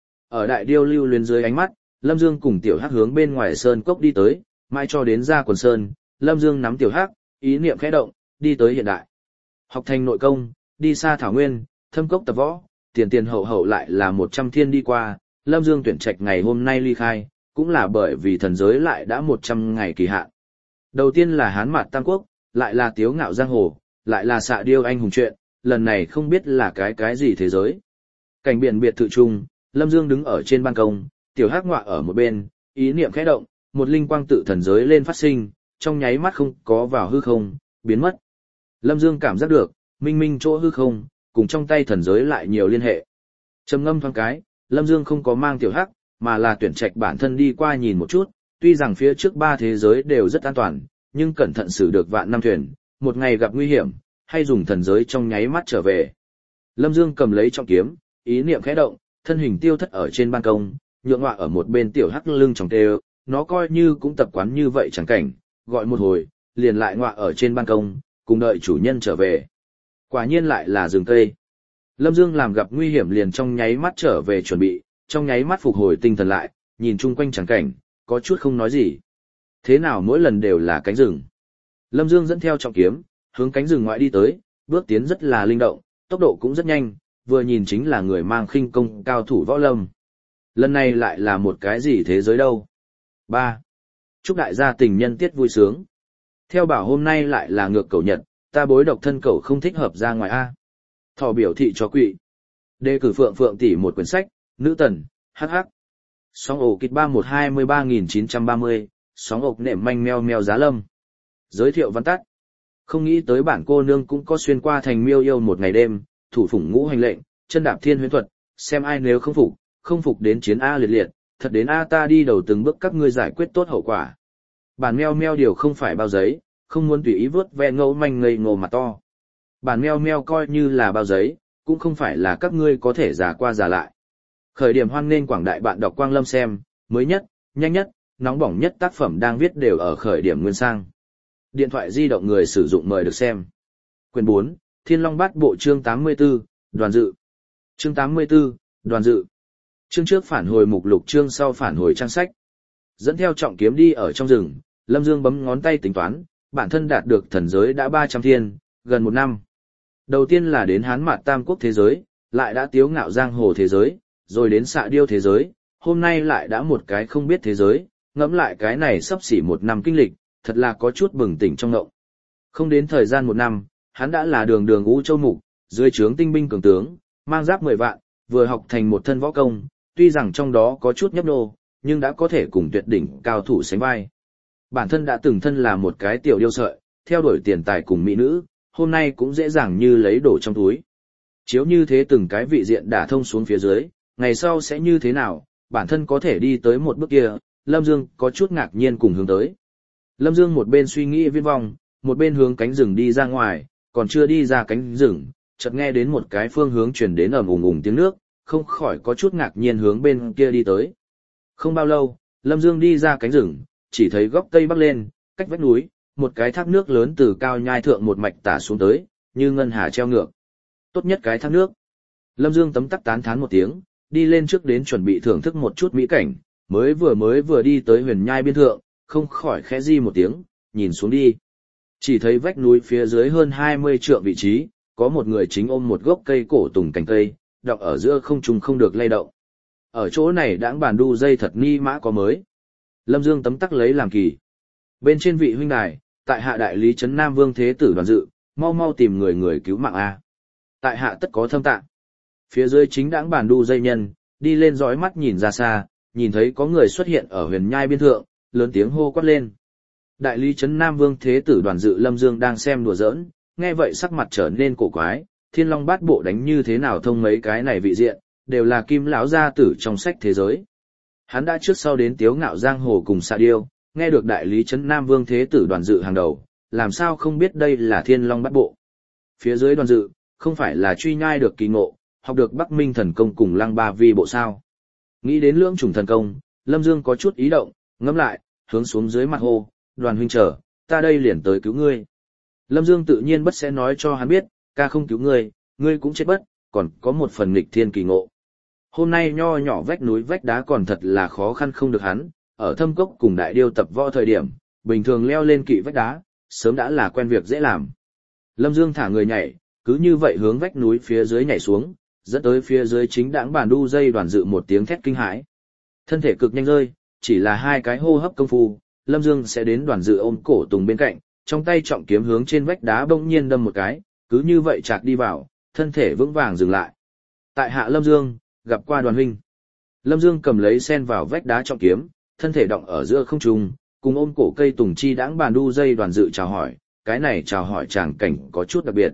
A: Ở đại điêu lưu luyến dưới ánh mắt, Lâm Dương cùng tiểu hắc hướng bên ngoài sơn cốc đi tới, mãi cho đến ra quần sơn, Lâm Dương nắm tiểu hắc, ý niệm khẽ động, đi tới hiện đại. Học thành nội công, đi xa thảo nguyên, thâm cốc tập võ, tiền tiền hậu hậu lại là một trăm thiên đi qua, Lâm Dương tuyển trạch ngày hôm nay ly khai, cũng là bởi vì thần giới lại đã một trăm ngày kỳ hạn. Đầu tiên là Hán Mạt Tam Quốc, lại là Tiếu Ngạo Giang Hồ, lại là Xạ Điêu Anh Hùng chuyện, lần này không biết là cái cái gì thế giới. Cảnh biển biệt thự trung, Lâm Dương đứng ở trên ban công, tiểu hắc ngọa ở một bên, ý niệm khẽ động, một linh quang tự thần giới lên phát sinh, trong nháy mắt không có vào hư không, biến mất. Lâm Dương cảm giác được, minh minh chỗ hư không, cùng trong tay thần giới lại nhiều liên hệ. Trầm ngâm thoáng cái, Lâm Dương không có mang tiểu hắc, mà là tuyển trạch bản thân đi qua nhìn một chút, tuy rằng phía trước ba thế giới đều rất an toàn, nhưng cẩn thận xử được vạn năm thuyền, một ngày gặp nguy hiểm, hay dùng thần giới trong nháy mắt trở về. Lâm Dương cầm lấy trọng kiếm, ý niệm khẽ động, thân hình tiêu thất ở trên ban công, nhượng ngọa ở một bên tiểu hắc lưng trong tê, nó coi như cũng tập quán như vậy chẳng cảnh, gọi một hồi, liền lại ngọa ở trên ban công, cùng đợi chủ nhân trở về. Quả nhiên lại là rừng cây. Lâm Dương làm gặp nguy hiểm liền trong nháy mắt trở về chuẩn bị, trong nháy mắt phục hồi tinh thần lại, nhìn chung quanh chẳng cảnh, có chút không nói gì. Thế nào mỗi lần đều là cánh rừng. Lâm Dương dẫn theo trọng kiếm, hướng cánh rừng ngoại đi tới, bước tiến rất là linh động, tốc độ cũng rất nhanh, vừa nhìn chính là người mang khinh công cao thủ võ lâm. Lần này lại là một cái gì thế giới đâu. ba. Chúc đại gia tình nhân tiết vui sướng. Theo bảo hôm nay lại là ngược cẩu nhật, ta bối độc thân cẩu không thích hợp ra ngoài A. Thỏ biểu thị cho quỵ. Đề cử Phượng Phượng tỷ một quyển sách, nữ tần, hắc hắc. Sóng ổ kịch ba một hai mươi ba nghìn chín trăm ba mươi, sóng ộc nệm manh meo meo giá lâm. Giới thiệu văn tắt. Không nghĩ tới bản cô nương cũng có xuyên qua thành miêu yêu một ngày đêm, thủ phủng ngũ hành lệnh, chân đạp thiên huyễn thuật, xem ai nếu không phục, không phục đến chiến A liệt liệt, thật đến A ta đi đầu từng bước các ngươi giải quyết tốt hậu quả. Bản meo meo điều không phải bao giấy, không muốn tùy ý vớt ve ngẫu manh ngây ngô mặt to. Bản meo meo coi như là bao giấy, cũng không phải là các ngươi có thể giả qua giả lại. Khởi điểm hoan nghênh quảng đại bạn đọc Quang Lâm xem, mới nhất, nhanh nhất, nóng bỏng nhất tác phẩm đang viết đều ở khởi điểm nguyên sang. Điện thoại di động người sử dụng mời được xem. Quyển bốn, Thiên Long Bát Bộ chương tám mươi tư, Đoàn Dự. Chương tám mươi tư, Đoàn Dự. Chương trước phản hồi mục lục, chương sau phản hồi trang sách. Dẫn theo trọng kiếm đi ở trong rừng, Lâm Dương bấm ngón tay tính toán, bản thân đạt được thần giới đã ba trăm thiên, gần một năm. Đầu tiên là đến Hán Mạt Tam Quốc thế giới, lại đã Tiếu Ngạo Giang Hồ thế giới, rồi đến Xạ Điêu thế giới, hôm nay lại đã một cái không biết thế giới, ngẫm lại cái này sắp xỉ một năm kinh lịch, thật là có chút bừng tỉnh trong ngộng. Không đến thời gian một năm, hắn đã là đường đường ngũ châu mục, dưới trướng tinh binh cường tướng, mang giáp mười vạn, vừa học thành một thân võ công, tuy rằng trong đó có chút nhấp nô, nhưng đã có thể cùng tuyệt đỉnh cao thủ sánh vai. Bản thân đã từng thân là một cái tiểu điêu sợi, theo đuổi tiền tài cùng mỹ nữ, hôm nay cũng dễ dàng như lấy đồ trong túi. Chiếu như thế từng cái vị diện đả thông xuống phía dưới, ngày sau sẽ như thế nào, bản thân có thể đi tới một bước kia, Lâm Dương có chút ngạc nhiên cùng hướng tới. Lâm Dương một bên suy nghĩ viên vong, một bên hướng cánh rừng đi ra ngoài, còn chưa đi ra cánh rừng, chợt nghe đến một cái phương hướng truyền đến ầm ùng ùng tiếng nước, không khỏi có chút ngạc nhiên hướng bên kia đi tới. Không bao lâu, Lâm Dương đi ra cánh rừng, chỉ thấy góc tây bắc lên, cách vách núi, một cái thác nước lớn từ cao nhai thượng một mạch tả xuống tới, như ngân hà treo ngược. Tốt nhất cái thác nước. Lâm Dương tấm tắc tán thán một tiếng, đi lên trước đến chuẩn bị thưởng thức một chút mỹ cảnh, mới vừa mới vừa đi tới huyền nhai biên thượng, không khỏi khẽ di một tiếng, nhìn xuống đi. Chỉ thấy vách núi phía dưới hơn hai mươi trượng vị trí, có một người chính ôm một gốc cây cổ tùng cành cây, đọng ở giữa không trung không được lay động. Ở chỗ này đãng bàn đu dây thật ni mã có mới. Lâm Dương tấm tắc lấy làm kỳ. Bên trên vị huynh đài, tại hạ đại lý trấn Nam Vương Thế Tử Đoàn Dự, mau mau tìm người người cứu mạng A. Tại hạ tất có thâm tạng. Phía dưới chính đãng bàn đu dây nhân, đi lên dõi mắt nhìn ra xa, nhìn thấy có người xuất hiện ở huyền nhai biên thượng, lớn tiếng hô quát lên. Đại lý trấn Nam Vương Thế Tử Đoàn Dự Lâm Dương đang xem đùa giỡn, nghe vậy sắc mặt trở nên cổ quái, Thiên Long Bát Bộ đánh như thế nào thông mấy cái này vị diện, đều là kim lão gia tử trong sách thế giới. Hắn đã trước sau đến Tiếu Ngạo Giang Hồ cùng Xạ Điêu, nghe được đại lý trấn Nam Vương Thế Tử Đoàn Dự hàng đầu, làm sao không biết đây là Thiên Long Bát Bộ. Phía dưới Đoàn Dự, không phải là truy nhai được kỳ ngộ, học được Bắc Minh thần công cùng Lăng Ba Vi bộ sao. Nghĩ đến lưỡng chủng thần công, Lâm Dương có chút ý động, ngẫm lại, hướng xuống dưới mặt hô, Đoàn huynh chờ, ta đây liền tới cứu ngươi. Lâm Dương tự nhiên bất sẽ nói cho hắn biết, ca không cứu ngươi, ngươi cũng chết bất, còn có một phần nghịch thiên kỳ ngộ. Hôm nay nho nhỏ vách núi vách đá còn thật là khó khăn không được hắn, ở thâm cốc cùng đại điêu tập võ thời điểm, bình thường leo lên kỵ vách đá, sớm đã là quen việc dễ làm. Lâm Dương thả người nhảy, cứ như vậy hướng vách núi phía dưới nhảy xuống, dẫn tới phía dưới chính đãng bàn đu dây Đoàn Dự một tiếng thét kinh hãi. Thân thể cực nhanh rơi, chỉ là hai cái hô hấp công phu, Lâm Dương sẽ đến Đoàn Dự ôm cổ Tùng bên cạnh, trong tay trọng kiếm hướng trên vách đá bỗng nhiên đâm một cái, cứ như vậy chạc đi vào, thân thể vững vàng dừng lại. Tại hạ Lâm Dương, gặp qua Đoàn huynh. Lâm Dương cầm lấy sen vào vách đá trọng kiếm, thân thể động ở giữa không trung, cùng ôm cổ cây tùng chi đãng bàn đu dây Đoàn Dự chào hỏi, cái này chào hỏi tràng cảnh có chút đặc biệt.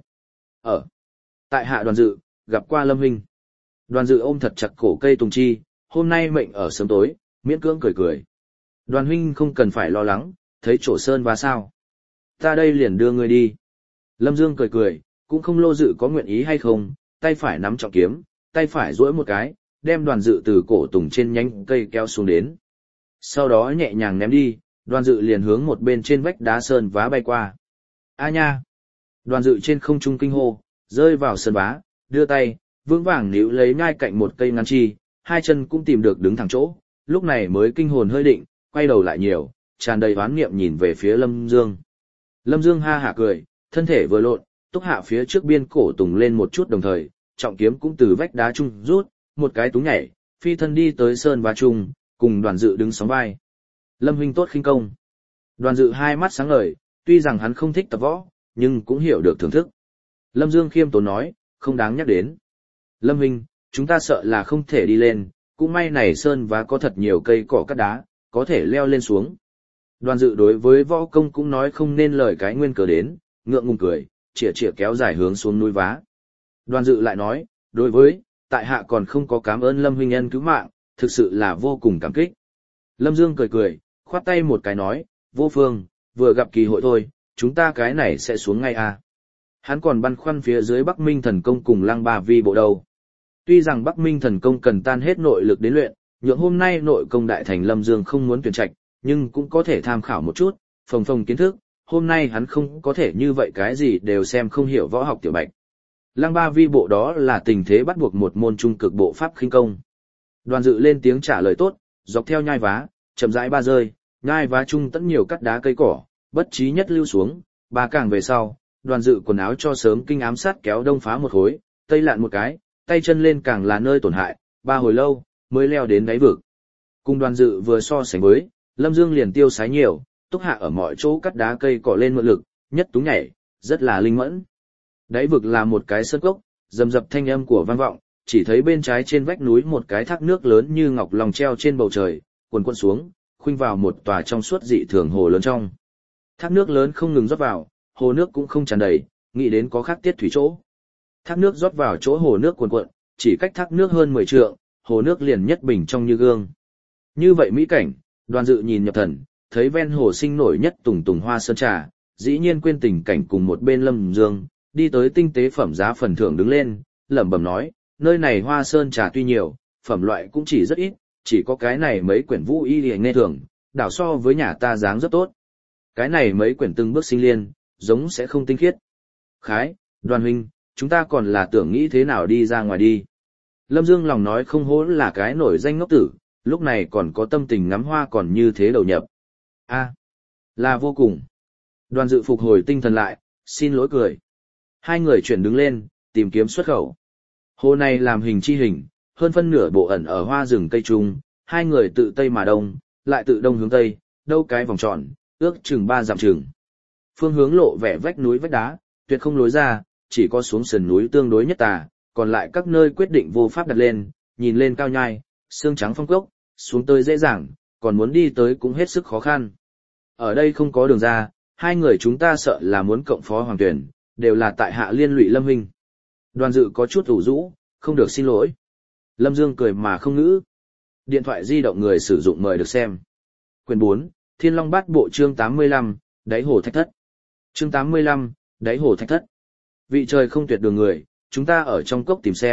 A: Ở tại hạ Đoàn Dự, gặp qua Lâm huynh. Đoàn Dự ôm thật chặt cổ cây tùng chi, hôm nay mệnh ở sớm tối, miễn cưỡng cười cười. Đoàn huynh không cần phải lo lắng, thấy chỗ sơn và sao. Ta đây liền đưa ngươi đi. Lâm Dương cười cười, cũng không lô dự có nguyện ý hay không, tay phải nắm trọng kiếm, tay phải duỗi một cái, đem Đoàn Dự từ cổ tùng trên nhánh cây kéo xuống đến. Sau đó nhẹ nhàng ném đi, Đoàn Dự liền hướng một bên trên vách đá sơn vá bay qua. A nha! Đoàn Dự trên không trung kinh hô, rơi vào sơn vá, đưa tay, vững vàng níu lấy nhai cạnh một cây ngắn chi, hai chân cũng tìm được đứng thẳng chỗ, lúc này mới kinh hồn hơi định, quay đầu lại nhiều, tràn đầy oán niệm nhìn về phía Lâm Dương. Lâm Dương ha hả cười, thân thể vừa lộn, túc hạ phía trước biên cổ tùng lên một chút đồng thời, trọng kiếm cũng từ vách đá trung rút, một cái túng nhảy, phi thân đi tới sơn vá trung, cùng Đoàn Dự đứng sóng vai. Lâm huynh tốt khinh công. Đoàn Dự hai mắt sáng ngời, tuy rằng hắn không thích tập võ, nhưng cũng hiểu được thưởng thức. Lâm Dương khiêm tốn nói, không đáng nhắc đến. Lâm huynh, chúng ta sợ là không thể đi lên, cũng may này sơn vá có thật nhiều cây cỏ cát đá, có thể leo lên xuống. Đoàn Dự đối với võ công cũng nói không nên lời cái nguyên cớ đến, ngượng ngùng cười, chĩa chĩa kéo dài hướng xuống núi vá. Đoàn Dự lại nói, đối với, tại hạ còn không có cảm ơn Lâm huynh ân cứu mạng, thực sự là vô cùng cảm kích. Lâm Dương cười cười, khoát tay một cái nói, vô phương, vừa gặp kỳ hội thôi, chúng ta cái này sẽ xuống ngay à. Hắn còn băn khoăn phía dưới Bắc Minh thần công cùng Lăng Ba Vi bộ đầu. Tuy rằng Bắc Minh thần công cần tan hết nội lực đến luyện, nhượng hôm nay nội công đại thành Lâm Dương không muốn tuyển trạch, nhưng cũng có thể tham khảo một chút, phồng phồng kiến thức, hôm nay hắn không có thể như vậy cái gì đều xem không hiểu võ học tiểu bạch. Lăng Ba Vi bộ đó là tình thế bắt buộc một môn trung cực bộ pháp khinh công. Đoàn Dự lên tiếng trả lời tốt, dọc theo nhai vá, chậm rãi ba rơi, nhai vá trung tẫn nhiều cắt đá cây cỏ, bất trí nhất lưu xuống, ba càng về sau, Đoàn Dự quần áo cho sớm kinh ám sát kéo đông phá một khối, tây lạn một cái, tay chân lên càng là nơi tổn hại, ba hồi lâu, mới leo đến đáy vực. Cùng Đoàn Dự vừa so sánh với, Lâm Dương liền tiêu sái nhiều, túc hạ ở mọi chỗ cắt đá cây cỏ lên mượn lực, nhất tú nhảy, rất là linh mẫn. Đáy vực là một cái sơn cốc, rầm rập thanh âm của vang vọng, chỉ thấy bên trái trên vách núi một cái thác nước lớn như ngọc lòng treo trên bầu trời, cuồn cuộn xuống, khuynh vào một tòa trong suốt dị thường hồ lớn trong. Thác nước lớn không ngừng rót vào, hồ nước cũng không tràn đầy, nghĩ đến có khác tiết thủy chỗ. Thác nước rót vào chỗ hồ nước cuồn cuộn, chỉ cách thác nước hơn mười trượng, hồ nước liền nhất bình trong như gương. Như vậy mỹ cảnh, Đoàn Dự nhìn nhập thần, thấy ven hồ sinh nổi nhất tùng tùng hoa sơn trà, dĩ nhiên quên tình cảnh cùng một bên Lâm Dương, đi tới tinh tế phẩm giá phần thưởng đứng lên, lẩm bẩm nói, nơi này hoa sơn trà tuy nhiều, phẩm loại cũng chỉ rất ít, chỉ có cái này mấy quyển vũ y liền nghe thường, đảo so với nhà ta dáng rất tốt. Cái này mấy quyển từng bước sinh liên, giống sẽ không tinh khiết. Khái, Đoàn huynh, chúng ta còn là tưởng nghĩ thế nào đi ra ngoài đi. Lâm Dương lòng nói không hố là cái nổi danh ngốc tử, lúc này còn có tâm tình ngắm hoa còn như thế đầu nhập. A, là vô cùng. Đoàn Dự phục hồi tinh thần lại, xin lỗi cười. Hai người chuyển đứng lên, tìm kiếm xuất khẩu. Hồ này làm hình chi hình, hơn phân nửa bộ ẩn ở hoa rừng cây trung, hai người tự tây mà đông, lại tự đông hướng tây, đâu cái vòng tròn, ước chừng ba dặm chừng. Phương hướng lộ vẻ vách núi vách đá, tuyệt không lối ra, chỉ có xuống sườn núi tương đối nhất tà, còn lại các nơi quyết định vô pháp đặt lên, nhìn lên cao nhai, xương trắng phong cốc, xuống tới dễ dàng, còn muốn đi tới cũng hết sức khó khăn. Ở đây không có đường ra, hai người chúng ta sợ là muốn cộng phó hoàng tuyển, đều là tại hạ liên lụy Lâm huynh. Đoàn Dự có chút ủ rũ, không được xin lỗi. Lâm Dương cười mà không ngữ. Điện thoại di động người sử dụng mời được xem. Quyển bốn, Thiên Long Bát Bộ chương tám mươi lăm, Đáy Hồ Thạch Thất. Chương tám mươi lăm, Đáy Hồ Thạch Thất. Vị trời không tuyệt đường người, chúng ta ở trong cốc tìm xem,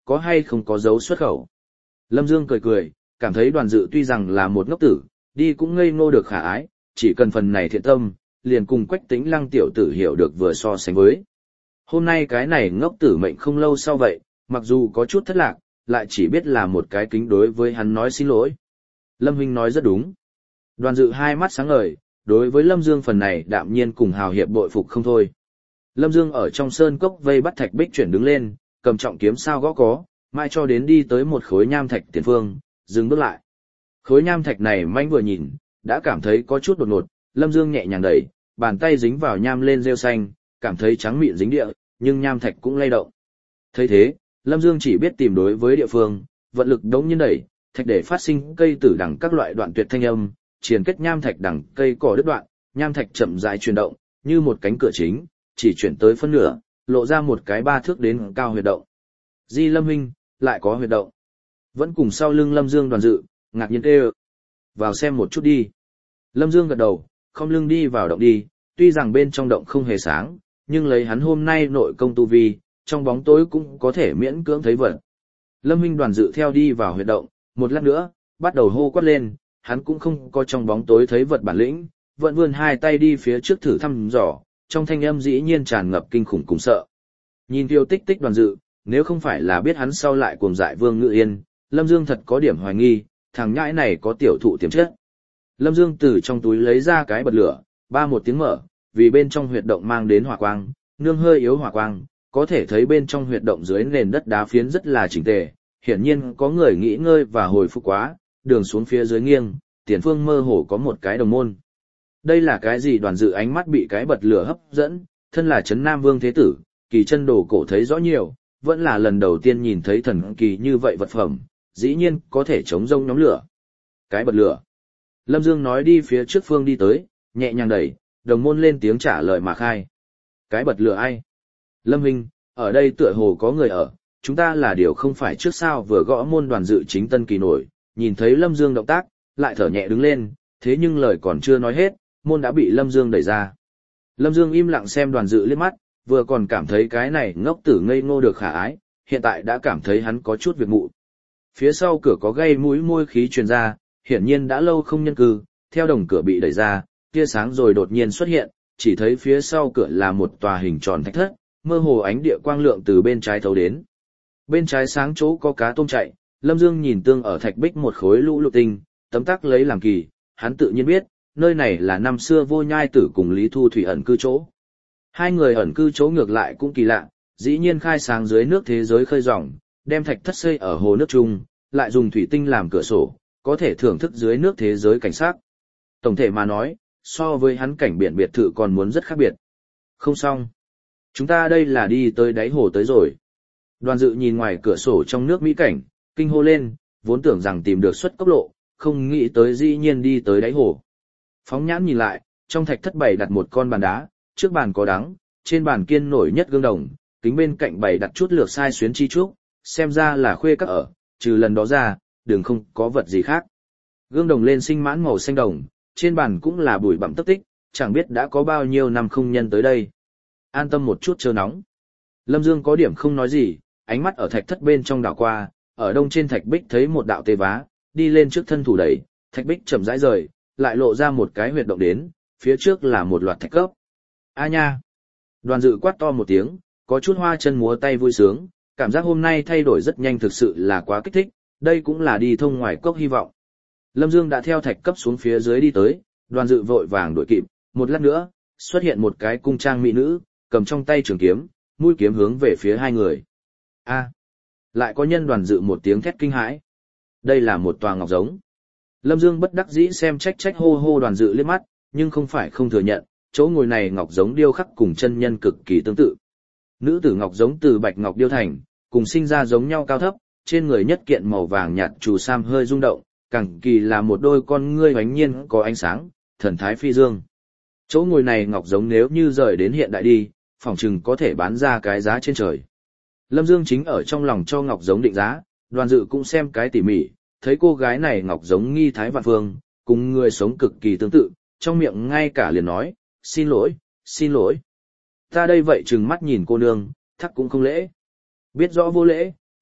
A: có hay không có dấu xuất khẩu. Lâm Dương cười cười, cảm thấy đoàn dự tuy rằng là một ngốc tử, đi cũng ngây ngô được khả ái, chỉ cần phần này thiện tâm, liền cùng Quách Tĩnh Lăng tiểu tử hiểu được vừa so sánh với. Hôm nay cái này ngốc tử mệnh không lâu sau vậy, mặc dù có chút thất lạc, lại chỉ biết là một cái kính đối với hắn nói xin lỗi. Lâm huynh nói rất đúng. Đoàn dự hai mắt sáng ngời, đối với Lâm Dương phần này đạm nhiên cùng hào hiệp bội phục không thôi. Lâm Dương ở trong sơn cốc vây bắt thạch bích chuyển đứng lên, cầm trọng kiếm sao gõ có, mai cho đến đi tới một khối nham thạch tiền phương, dừng bước lại. Khối nham thạch này manh vừa nhìn, đã cảm thấy có chút đột ngột, Lâm Dương nhẹ nhàng đẩy, bàn tay dính vào nham lên rêu xanh, cảm thấy trắng mịn dính địa, nhưng nham thạch cũng lay động. Thấy thế, Lâm Dương chỉ biết tìm đối với địa phương, vận lực đống nhiên đẩy, thạch để phát sinh cây tử đằng các loại đoạn tuyệt thanh âm, triền kết nham thạch đằng cây cỏ đứt đoạn, nham thạch chậm rãi chuyển động, như một cánh cửa chính, chỉ chuyển tới phân nửa, lộ ra một cái ba thước đến cao huyệt động. Di Lâm huynh, lại có huyệt động. Vẫn cùng sau lưng Lâm Dương đoàn dự, ngạc nhiên kêu. Vào xem một chút đi. Lâm Dương gật đầu, không lưng đi vào động đi, tuy rằng bên trong động không hề sáng, nhưng lấy hắn hôm nay nội công tu vi, trong bóng tối cũng có thể miễn cưỡng thấy vật. Lâm huynh đoàn dự theo đi vào huyệt động, một lát nữa, bắt đầu hô quát lên, hắn cũng không có trong bóng tối thấy vật bản lĩnh, vẫn vươn hai tay đi phía trước thử thăm dò, trong thanh âm dĩ nhiên tràn ngập kinh khủng cùng sợ. Nhìn Tiêu Tích Tích đoàn dự, nếu không phải là biết hắn sau lại cuồng dại Vương Ngự Yên, Lâm Dương thật có điểm hoài nghi, thằng nhãi này có tiểu thụ tiềm chất. Lâm Dương từ trong túi lấy ra cái bật lửa, ba một tiếng mở, vì bên trong huyệt động mang đến hỏa quang, nương hơi yếu hỏa quang, có thể thấy bên trong huyệt động dưới nền đất đá phiến rất là chỉnh tề, hiển nhiên có người nghỉ ngơi và hồi phục quá, đường xuống phía dưới nghiêng, tiền phương mơ hồ có một cái đồng môn. Đây là cái gì? Đoàn dự ánh mắt bị cái bật lửa hấp dẫn, thân là Trấn Nam Vương Thế Tử, kỳ chân đồ cổ thấy rõ nhiều, vẫn là lần đầu tiên nhìn thấy thần kỳ như vậy vật phẩm, dĩ nhiên có thể chống rông nhóm lửa. Cái bật lửa. Lâm Dương nói đi phía trước phương đi tới, nhẹ nhàng đẩy, đồng môn lên tiếng trả lời mà khai. Cái bật lửa ai? Lâm huynh, ở đây tựa hồ có người ở, chúng ta là điều không phải trước sao vừa gõ môn. Đoàn dự chính tân kỳ nổi, nhìn thấy Lâm Dương động tác, lại thở nhẹ đứng lên, thế nhưng lời còn chưa nói hết, môn đã bị Lâm Dương đẩy ra. Lâm Dương im lặng xem đoàn dự liếc mắt, vừa còn cảm thấy cái này ngốc tử ngây ngô được khả ái, hiện tại đã cảm thấy hắn có chút việc mụ. Phía sau cửa có gây mũi môi khí truyền ra, hiển nhiên đã lâu không nhân cư, theo đồng cửa bị đẩy ra, tia sáng rồi đột nhiên xuất hiện, chỉ thấy phía sau cửa là một tòa hình tròn thạch thất, mơ hồ ánh địa quang lượng từ bên trái thấu đến. Bên trái sáng chỗ có cá tôm chạy, Lâm Dương nhìn tương ở thạch bích một khối lũ lục tinh, tấm tắc lấy làm kỳ, hắn tự nhiên biết, nơi này là năm xưa Vô Nhai Tử cùng Lý Thu Thủy ẩn cư chỗ. Hai người ẩn cư chỗ ngược lại cũng kỳ lạ, dĩ nhiên khai sáng dưới nước thế giới khơi ròng, đem thạch thất xây ở hồ nước chung, lại dùng thủy tinh làm cửa sổ, có thể thưởng thức dưới nước thế giới cảnh sát. Tổng thể mà nói, so với hắn cảnh biển biệt thự còn muốn rất khác biệt. Không xong. Chúng ta đây là đi tới đáy hồ tới rồi. Đoàn dự nhìn ngoài cửa sổ trong nước mỹ cảnh, kinh hô lên, vốn tưởng rằng tìm được xuất cốc lộ, không nghĩ tới dĩ nhiên đi tới đáy hồ. Phóng nhãn nhìn lại, trong thạch thất bày đặt một con bàn đá, trước bàn có đắng, trên bàn kiên nổi nhất gương đồng, kính bên cạnh bày đặt chút lược sai xuyến chi trúc, xem ra là khuê các ở, trừ lần đó ra, đường không có vật gì khác. Gương đồng lên sinh mãn màu xanh đồng, trên bàn cũng là bụi bặm tất tích, chẳng biết đã có bao nhiêu năm không nhân tới đây. An tâm một chút chờ nóng. Lâm Dương có điểm không nói gì, ánh mắt ở thạch thất bên trong đảo qua, ở đông trên thạch bích thấy một đạo tê vá, đi lên trước thân thủ đẩy, thạch bích chậm rãi rời, lại lộ ra một cái huyệt động đến, phía trước là một loạt thạch cấp. A nha! Đoàn dự quát to một tiếng, có chút hoa chân múa tay vui sướng, cảm giác hôm nay thay đổi rất nhanh, thực sự là quá kích thích, đây cũng là đi thông ngoài cốc hy vọng. Lâm Dương đã theo thạch cấp xuống phía dưới đi tới, đoàn dự vội vàng đuổi kịp, một lát nữa, xuất hiện một cái cung trang mỹ nữ, cầm trong tay trường kiếm, mũi kiếm hướng về phía hai người. A! Lại có nhân. Đoàn dự một tiếng thét kinh hãi. Đây là một tòa ngọc giống. Lâm Dương bất đắc dĩ xem trách trách hô hô đoàn dự liếc mắt, nhưng không phải không thừa nhận, chỗ ngồi này ngọc giống điêu khắc cùng chân nhân cực kỳ tương tự. Nữ tử ngọc giống từ bạch ngọc điêu thành, cùng sinh ra giống nhau cao thấp, trên người nhất kiện màu vàng nhạt trù sam hơi rung động, càng kỳ là một đôi con ngươi oánh nhiên có ánh sáng, thần thái phi dương. Chỗ ngồi này ngọc giống nếu như rời đến hiện đại đi, phỏng chừng có thể bán ra cái giá trên trời. Lâm Dương chính ở trong lòng cho ngọc giống định giá, đoàn dự cũng xem cái tỉ mỉ, thấy cô gái này ngọc giống nghi thái vạn phương, cùng người sống cực kỳ tương tự, trong miệng ngay cả liền nói, xin lỗi, xin lỗi. Ta đây vậy chừng mắt nhìn cô nương, thắc cũng không lễ. Biết rõ vô lễ,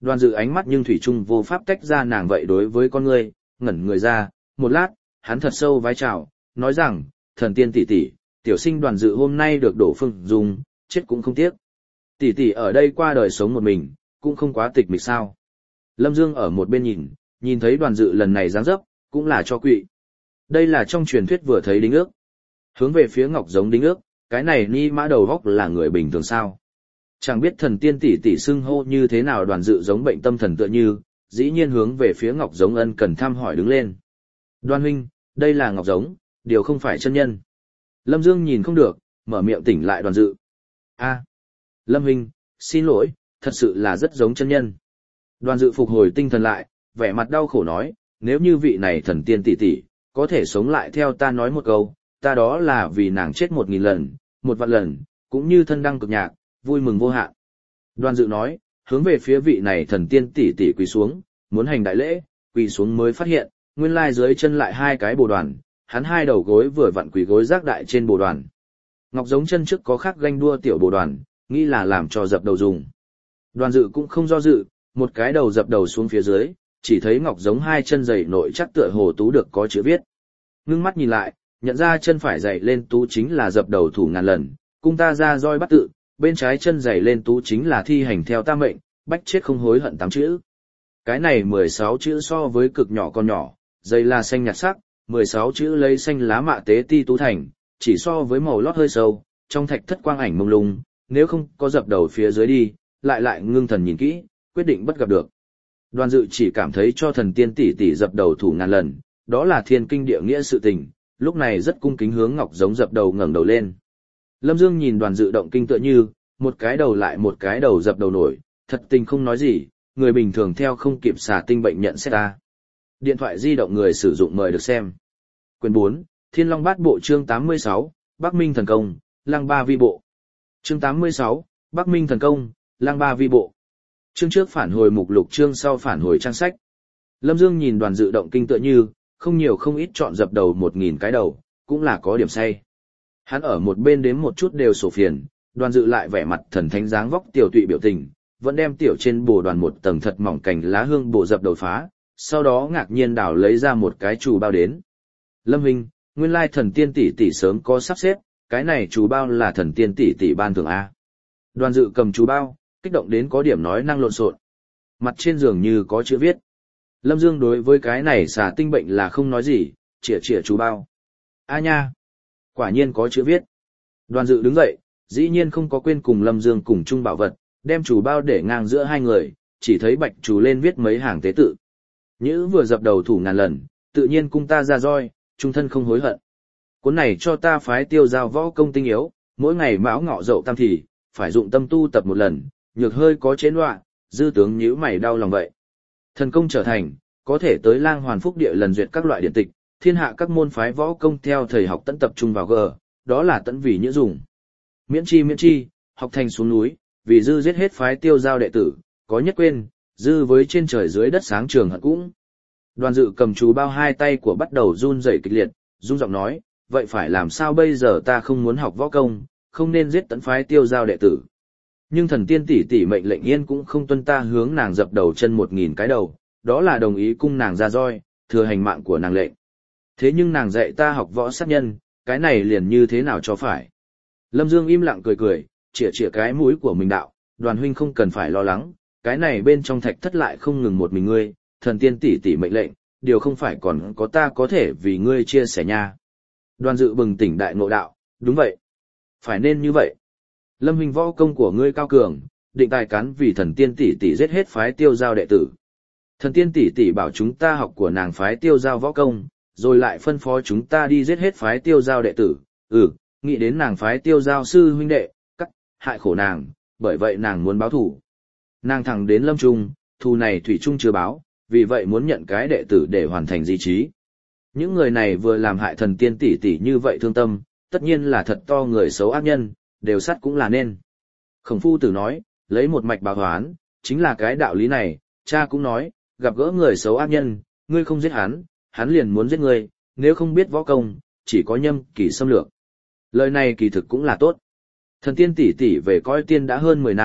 A: Đoàn Dự ánh mắt nhưng thủy chung vô pháp tách ra nàng vậy đối với con ngươi, ngẩn người ra, một lát, hắn thật sâu vái chào, nói rằng, thần tiên tỷ tỷ, tiểu sinh Đoàn Dự hôm nay được đổ phương dùng, chết cũng không tiếc. Tỷ tỷ ở đây qua đời sống một mình, cũng không quá tịch mịch sao. Lâm Dương ở một bên nhìn, nhìn thấy Đoàn Dự lần này dáng dấp, cũng là cho quỵ. Đây là trong truyền thuyết vừa thấy đính ước. Hướng về phía Ngọc Giống đính ước, cái này ni mã đầu góc là người bình thường sao. Chẳng biết thần tiên tỷ tỷ xưng hô như thế nào. Đoàn Dự giống bệnh tâm thần tựa như, dĩ nhiên hướng về phía Ngọc Giống ân cần thăm hỏi đứng lên. Đoan huynh, đây là Ngọc Giống, điều không phải chân nhân. Lâm Dương nhìn không được, mở miệng tỉnh lại Đoàn Dự. A, Lâm huynh, xin lỗi, thật sự là rất giống chân nhân. Đoàn Dự phục hồi tinh thần lại, vẻ mặt đau khổ nói, nếu như vị này thần tiên tỷ tỷ có thể sống lại theo ta nói một câu, ta đó là vì nàng chết một nghìn lần, một vạn lần, cũng như thân đăng cực nhạc, vui mừng vô hạn. Đoàn Dự nói, hướng về phía vị này thần tiên tỷ tỷ quỳ xuống, muốn hành đại lễ, quỳ xuống mới phát hiện, nguyên lai dưới chân lại hai cái bồ đoàn, hắn hai đầu gối vừa vặn quỳ gối rác đại trên bồ đoàn. Ngọc Giống chân trước có khắc ganh đua tiểu bồ đoàn, nghĩ là làm cho dập đầu dùng. Đoàn Dự cũng không do dự, một cái đầu dập đầu xuống phía dưới, chỉ thấy Ngọc Giống hai chân giày nội chắc tựa hồ tú được có chữ viết. Ngưng mắt nhìn lại, nhận ra chân phải giày lên tú chính là dập đầu thủ ngàn lần, cung ta ra roi bắt tự, bên trái chân giày lên tú chính là thi hành theo ta mệnh, bách chết không hối hận tám chữ. Cái này mười sáu chữ so với cực nhỏ con nhỏ, giày là xanh nhạt sắc, mười sáu chữ lấy xanh lá mạ tế ti tú thành, chỉ so với màu lót hơi sâu, trong thạch thất quang ảnh mông lung, nếu không có dập đầu phía dưới đi, lại lại ngưng thần nhìn kỹ, quyết định bất gặp được. Đoàn Dự chỉ cảm thấy cho thần tiên tỷ tỷ dập đầu thủ ngàn lần, đó là thiên kinh địa nghĩa sự tình, lúc này rất cung kính hướng Ngọc Giống dập đầu ngẩng đầu lên. Lâm Dương nhìn Đoàn Dự động kinh tựa như, một cái đầu lại một cái đầu dập đầu nổi, thật tình không nói gì, người bình thường theo không kịp xả tinh bệnh nhận xét ta. Điện thoại di động người sử dụng mời được xem. Quyển bốn, Thiên Long Bát Bộ chương tám mươi sáu, Bắc Minh Thần Công, Lăng Ba Vi Bộ. Chương tám mươi sáu, Bắc Minh Thần Công, Lăng Ba Vi Bộ. Chương trước phản hồi mục lục, chương sau phản hồi trang sách. Lâm Dương nhìn Đoàn Dự động kinh tựa như, không nhiều không ít chọn dập đầu một nghìn cái đầu, cũng là có điểm say. Hắn ở một bên đếm một chút đều sổ phiền, Đoàn Dự lại vẻ mặt thần thánh dáng vóc tiểu tụy biểu tình, vẫn đem tiểu trên bồ đoàn một tầng thật mỏng cành lá hương bồ dập đầu phá, sau đó ngạc nhiên đảo lấy ra một cái chù bao đến. Lâm huynh, nguyên lai thần tiên tỷ tỷ sớm có sắp xếp, cái này chù bao là thần tiên tỷ tỷ ban thưởng a. Đoàn Dự cầm chù bao, kích động đến có điểm nói năng lộn xộn. Mặt trên giường như có chữ viết. Lâm Dương đối với cái này xả tinh bệnh là không nói gì, chĩa chĩa chú bao. A nha! Quả nhiên có chữ viết. Đoàn Dự đứng dậy, dĩ nhiên không có quên cùng Lâm Dương cùng chung bảo vật, đem chú bao để ngang giữa hai người, chỉ thấy bạch chú lên viết mấy hàng tế tự. Nhữ vừa dập đầu thủ ngàn lần, tự nhiên cung ta ra roi, trung thân không hối hận. Cuốn này cho ta phái tiêu giao võ công tinh yếu, mỗi ngày mão ngọ dậu tam thì, phải dụng tâm tu tập một lần, nhược hơi có chế loạn, dư tướng nhíu mày đau lòng vậy. Thần công trở thành, có thể tới Lang Hoàn Phúc Địa lần duyệt các loại điện tịch, thiên hạ các môn phái võ công theo thầy học tận tập trung vào g, đó là tận vì nhữ dùng. Miễn chi miễn chi, học thành xuống núi, vì dư giết hết phái tiêu giao đệ tử, có nhất quên, dư với trên trời dưới đất sáng trường hận cũng. Đoàn Dự cầm chú bao hai tay của bắt đầu run rẩy kịch liệt, rung giọng nói, vậy phải làm sao bây giờ, ta không muốn học võ công, không nên giết tận phái tiêu giao đệ tử. Nhưng thần tiên tỷ tỷ mệnh lệnh yên cũng không tuân, ta hướng nàng dập đầu chân một nghìn cái đầu, đó là đồng ý cung nàng ra roi, thừa hành mạng của nàng lệnh. Thế nhưng nàng dạy ta học võ sát nhân, cái này liền như thế nào cho phải. Lâm Dương im lặng cười cười, chĩa chĩa cái mũi của mình đạo, Đoàn huynh không cần phải lo lắng, cái này bên trong thạch thất lại không ngừng một mình ngươi, thần tiên tỷ tỷ mệnh lệnh, điều không phải còn có ta có thể vì ngươi chia sẻ nha. Đoàn Dự bừng tỉnh đại ngộ đạo, đúng vậy. Phải nên như vậy. Lâm huynh võ công của ngươi cao cường, định tài cán vì thần tiên tỷ tỷ giết hết phái tiêu giao đệ tử. Thần tiên tỷ tỷ bảo chúng ta học của nàng phái tiêu giao võ công, rồi lại phân phó chúng ta đi giết hết phái tiêu giao đệ tử. Ừ, nghĩ đến nàng phái tiêu giao sư huynh đệ, cắt, hại khổ nàng, bởi vậy nàng muốn báo thù. Nàng thẳng đến lâm trung, thù này thủy trung chưa báo, vì vậy muốn nhận cái đệ tử để hoàn thành di trí. Những người này vừa làm hại thần tiên tỷ tỷ như vậy thương tâm, tất nhiên là thật to người xấu ác nhân, đều sát cũng là nên. Khổng phu tử nói, lấy một mạch báo hoán, chính là cái đạo lý này, cha cũng nói, gặp gỡ người xấu ác nhân, ngươi không giết hắn, hắn liền muốn giết ngươi, nếu không biết võ công, chỉ có nhâm kỳ xâm lược. Lời này kỳ thực cũng là tốt. Thần tiên tỷ tỷ về coi tiên đã hơn mười năm,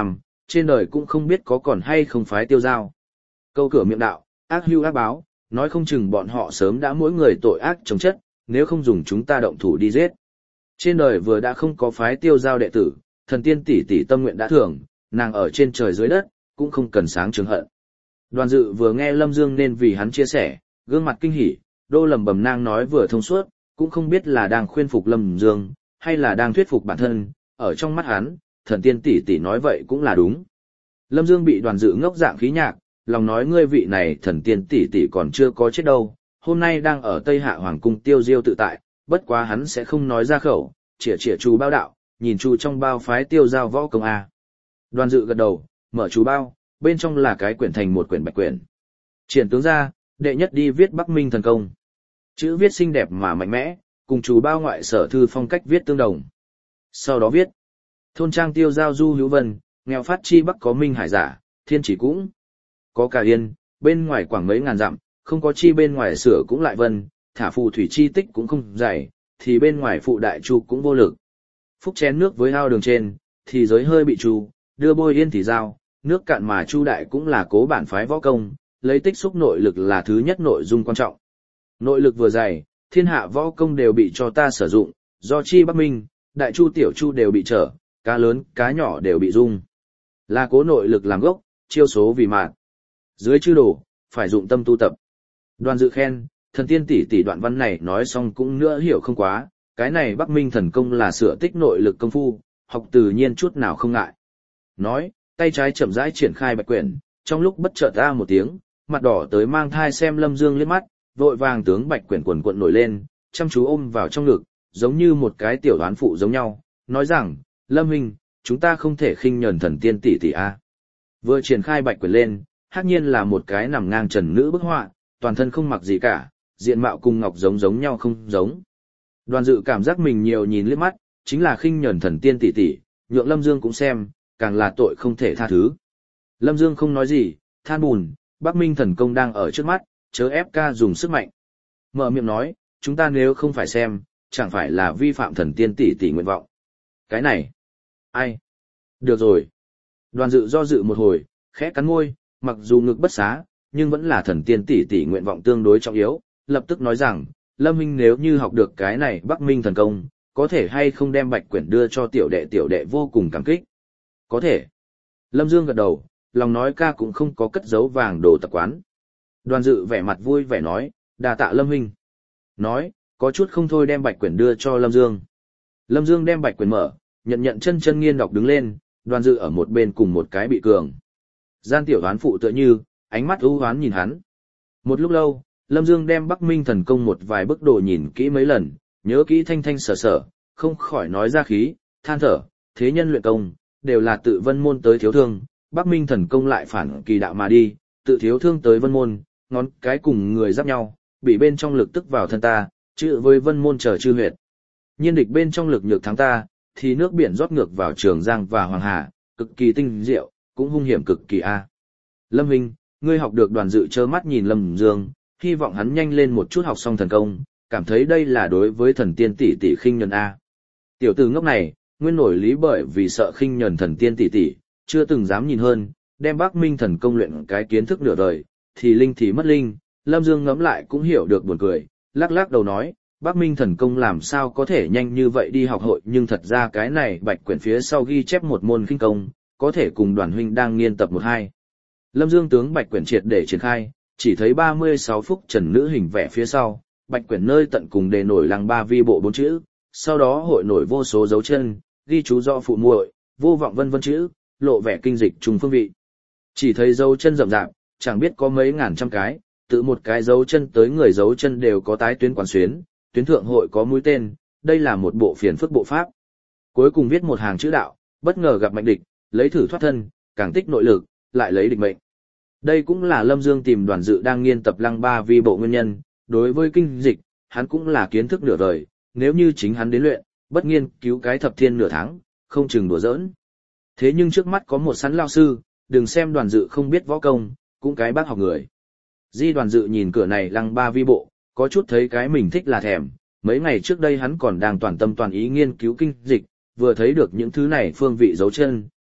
A: trên đời cũng không biết có còn hay không phái tiêu giao. Câu cửa miệng đạo, ác hưu ác báo, nói không chừng bọn họ sớm đã mỗi người tội ác chống chất, nếu không dùng chúng ta động thủ đi giết. Trên đời vừa đã không có phái tiêu giao đệ tử, thần tiên tỷ tỷ tâm nguyện đã thường, nàng ở trên trời dưới đất, cũng không cần sáng trường hận. Đoàn dự vừa nghe Lâm Dương nên vì hắn chia sẻ, gương mặt kinh hỉ, đô lầm bầm nang nói vừa thông suốt, cũng không biết là đang khuyên phục Lâm Dương, hay là đang thuyết phục bản thân, ở trong mắt hắn, thần tiên tỷ tỷ nói vậy cũng là đúng. Lâm Dương bị đoàn dự ngốc dạng khí nhạc, lòng nói ngươi vị này thần tiên tỷ tỷ còn chưa có chết đâu, hôm nay đang ở Tây Hạ Hoàng cung tiêu diêu tự tại, bất quá hắn sẽ không nói ra khẩu, chĩa chĩa chú bao đạo, nhìn chú trong bao phái tiêu giao võ công a. Đoàn dự gật đầu, mở chú bao, bên trong là cái quyển thành một quyển bạch quyển. Triển tướng ra, đệ nhất đi viết Bắc Minh thần công. Chữ viết xinh đẹp mà mạnh mẽ, cùng chú bao ngoại sở thư phong cách viết tương đồng. Sau đó viết, thôn trang tiêu giao du hữu vân, nghèo phát chi Bắc có Minh hải giả, thiên chỉ cũng có cả yên, bên ngoài quảng mấy ngàn dặm, không có chi bên ngoài sửa cũng lại vân, thả phù thủy chi tích cũng không dày, thì bên ngoài phụ đại chu cũng vô lực. Phúc chén nước với ao đường trên, thì giới hơi bị chu, đưa bôi yên thì giao, nước cạn mà chu đại cũng là cố bản phái võ công, lấy tích xúc nội lực là thứ nhất nội dung quan trọng. Nội lực vừa dày, thiên hạ võ công đều bị cho ta sử dụng, do chi Bắc Minh, đại chu tiểu chu đều bị trở, cá lớn, cá nhỏ đều bị dung. Là cố nội lực làm gốc, chiêu số vì mạn. Dưới chư đồ, phải dụng tâm tu tập. Đoàn dự khen, thần tiên tỷ tỷ đoạn văn này nói xong cũng nữa hiểu không quá, cái này Bắc Minh thần công là sửa tích nội lực công phu, học tự nhiên chút nào không ngại. Nói, tay trái chậm rãi triển khai bạch quyển, trong lúc bất chợt ra một tiếng, mặt đỏ tới mang thai xem Lâm Dương liếc mắt, vội vàng tướng bạch quyển quần quận nổi lên, chăm chú ôm vào trong ngực, giống như một cái tiểu đoán phụ giống nhau, nói rằng, Lâm Huynh, chúng ta không thể khinh nhẫn thần tiên tỷ tỷ a. Vừa triển khai bạch quyển lên, hắc nhiên là một cái nằm ngang trần nữ bức họa, toàn thân không mặc gì cả, diện mạo cùng ngọc giống giống nhau không giống. Đoàn dự cảm giác mình nhiều nhìn liếc mắt, chính là khinh nhẫn thần tiên tỷ tỷ, nhượng Lâm Dương cũng xem, càng là tội không thể tha thứ. Lâm Dương không nói gì, than buồn, Bắc Minh thần công đang ở trước mắt, chớ ép ca dùng sức mạnh. Mở miệng nói, chúng ta nếu không phải xem, chẳng phải là vi phạm thần tiên tỷ tỷ nguyện vọng. Cái này, ai? Được rồi. Đoàn dự do dự một hồi, khẽ cắn môi, mặc dù ngực bất xá, nhưng vẫn là thần tiên tỷ tỷ nguyện vọng tương đối trọng yếu, lập tức nói rằng, Lâm Minh nếu như học được cái này Bắc Minh thần công, có thể hay không đem bạch quyển đưa cho tiểu đệ tiểu đệ vô cùng cảm kích. Có thể. Lâm Dương gật đầu, lòng nói ca cũng không có cất giấu vàng đồ tập quán. Đoàn dự vẻ mặt vui vẻ nói, đà tạ Lâm Huynh. Nói, có chút không thôi đem bạch quyển đưa cho Lâm Dương. Lâm Dương đem bạch quyển mở, nhận nhận chân chân nghiên đọc đứng lên, đoàn dự ở một bên cùng một cái bị cường. Gian tiểu đoán phụ tựa như, ánh mắt ưu hoán nhìn hắn. Một lúc lâu, Lâm Dương đem Bắc Minh thần công một vài bức đồ nhìn kỹ mấy lần, nhớ kỹ thanh thanh sở sở, không khỏi nói ra khí, than thở, thế nhân luyện công, đều là tự vân môn tới thiếu thương, Bắc Minh thần công lại phản kỳ đạo mà đi, tự thiếu thương tới vân môn, ngón cái cùng người giáp nhau, bị bên trong lực tức vào thân ta, chữ với vân môn trở chư huyệt. Nhiên địch bên trong lực nhược thắng ta, thì nước biển rót ngược vào Trường Giang và Hoàng Hà, cực kỳ tinh diệu, cũng hung hiểm cực kỳ a. Lâm Huynh, ngươi học được đoàn dự trơ mắt nhìn Lâm Dương, hy vọng hắn nhanh lên một chút học xong thần công, cảm thấy đây là đối với thần tiên tỷ tỷ khinh nhẫn a. Tiểu tử ngốc này, nguyên nổi lý bởi vì sợ khinh nhẫn thần tiên tỷ tỷ, chưa từng dám nhìn hơn, đem Bắc Minh thần công luyện cái kiến thức nửa đời, thì linh thì mất linh. Lâm Dương ngẫm lại cũng hiểu được buồn cười, lắc lắc đầu nói, Bắc Minh thần công làm sao có thể nhanh như vậy đi học hội, nhưng thật ra cái này bạch quyển phía sau ghi chép một môn khinh công, có thể cùng đoàn huynh đang nghiên tập một hai. Lâm Dương tướng bạch quyển triệt để triển khai, chỉ thấy ba mươi sáu phúc trần nữ hình vẽ phía sau, bạch quyển nơi tận cùng đề nổi lăng ba vi bộ bốn chữ, sau đó hội nổi vô số dấu chân, ghi chú do phụ muội, vô vọng vân vân chữ, lộ vẻ kinh dịch trùng phương vị. Chỉ thấy dấu chân rậm rạp, chẳng biết có mấy ngàn trăm cái, tự một cái dấu chân tới người dấu chân đều có tái tuyến quản xuyến, tuyến thượng hội có mũi tên, đây là một bộ phiền phức bộ pháp. Cuối cùng viết một hàng chữ đạo, bất ngờ gặp mạnh địch, lấy thử thoát thân, càng tích nội lực, lại lấy địch mệnh. Đây cũng là Lâm Dương tìm đoàn dự đang nghiên tập lăng ba vi bộ nguyên nhân, đối với kinh dịch, hắn cũng là kiến thức nửa đời, nếu như chính hắn đến luyện, bất nghiên cứu cái thập thiên nửa tháng, không chừng đùa giỡn. Thế nhưng trước mắt có một sẵn lao sư, đừng xem đoàn dự không biết võ công, cũng cái bác học người. Di đoàn dự nhìn cửa này lăng ba vi bộ, có chút thấy cái mình thích là thèm, mấy ngày trước đây hắn còn đang toàn tâm toàn ý nghiên cứu kinh dịch, vừa thấy được những thứ này phương vị dấu chân,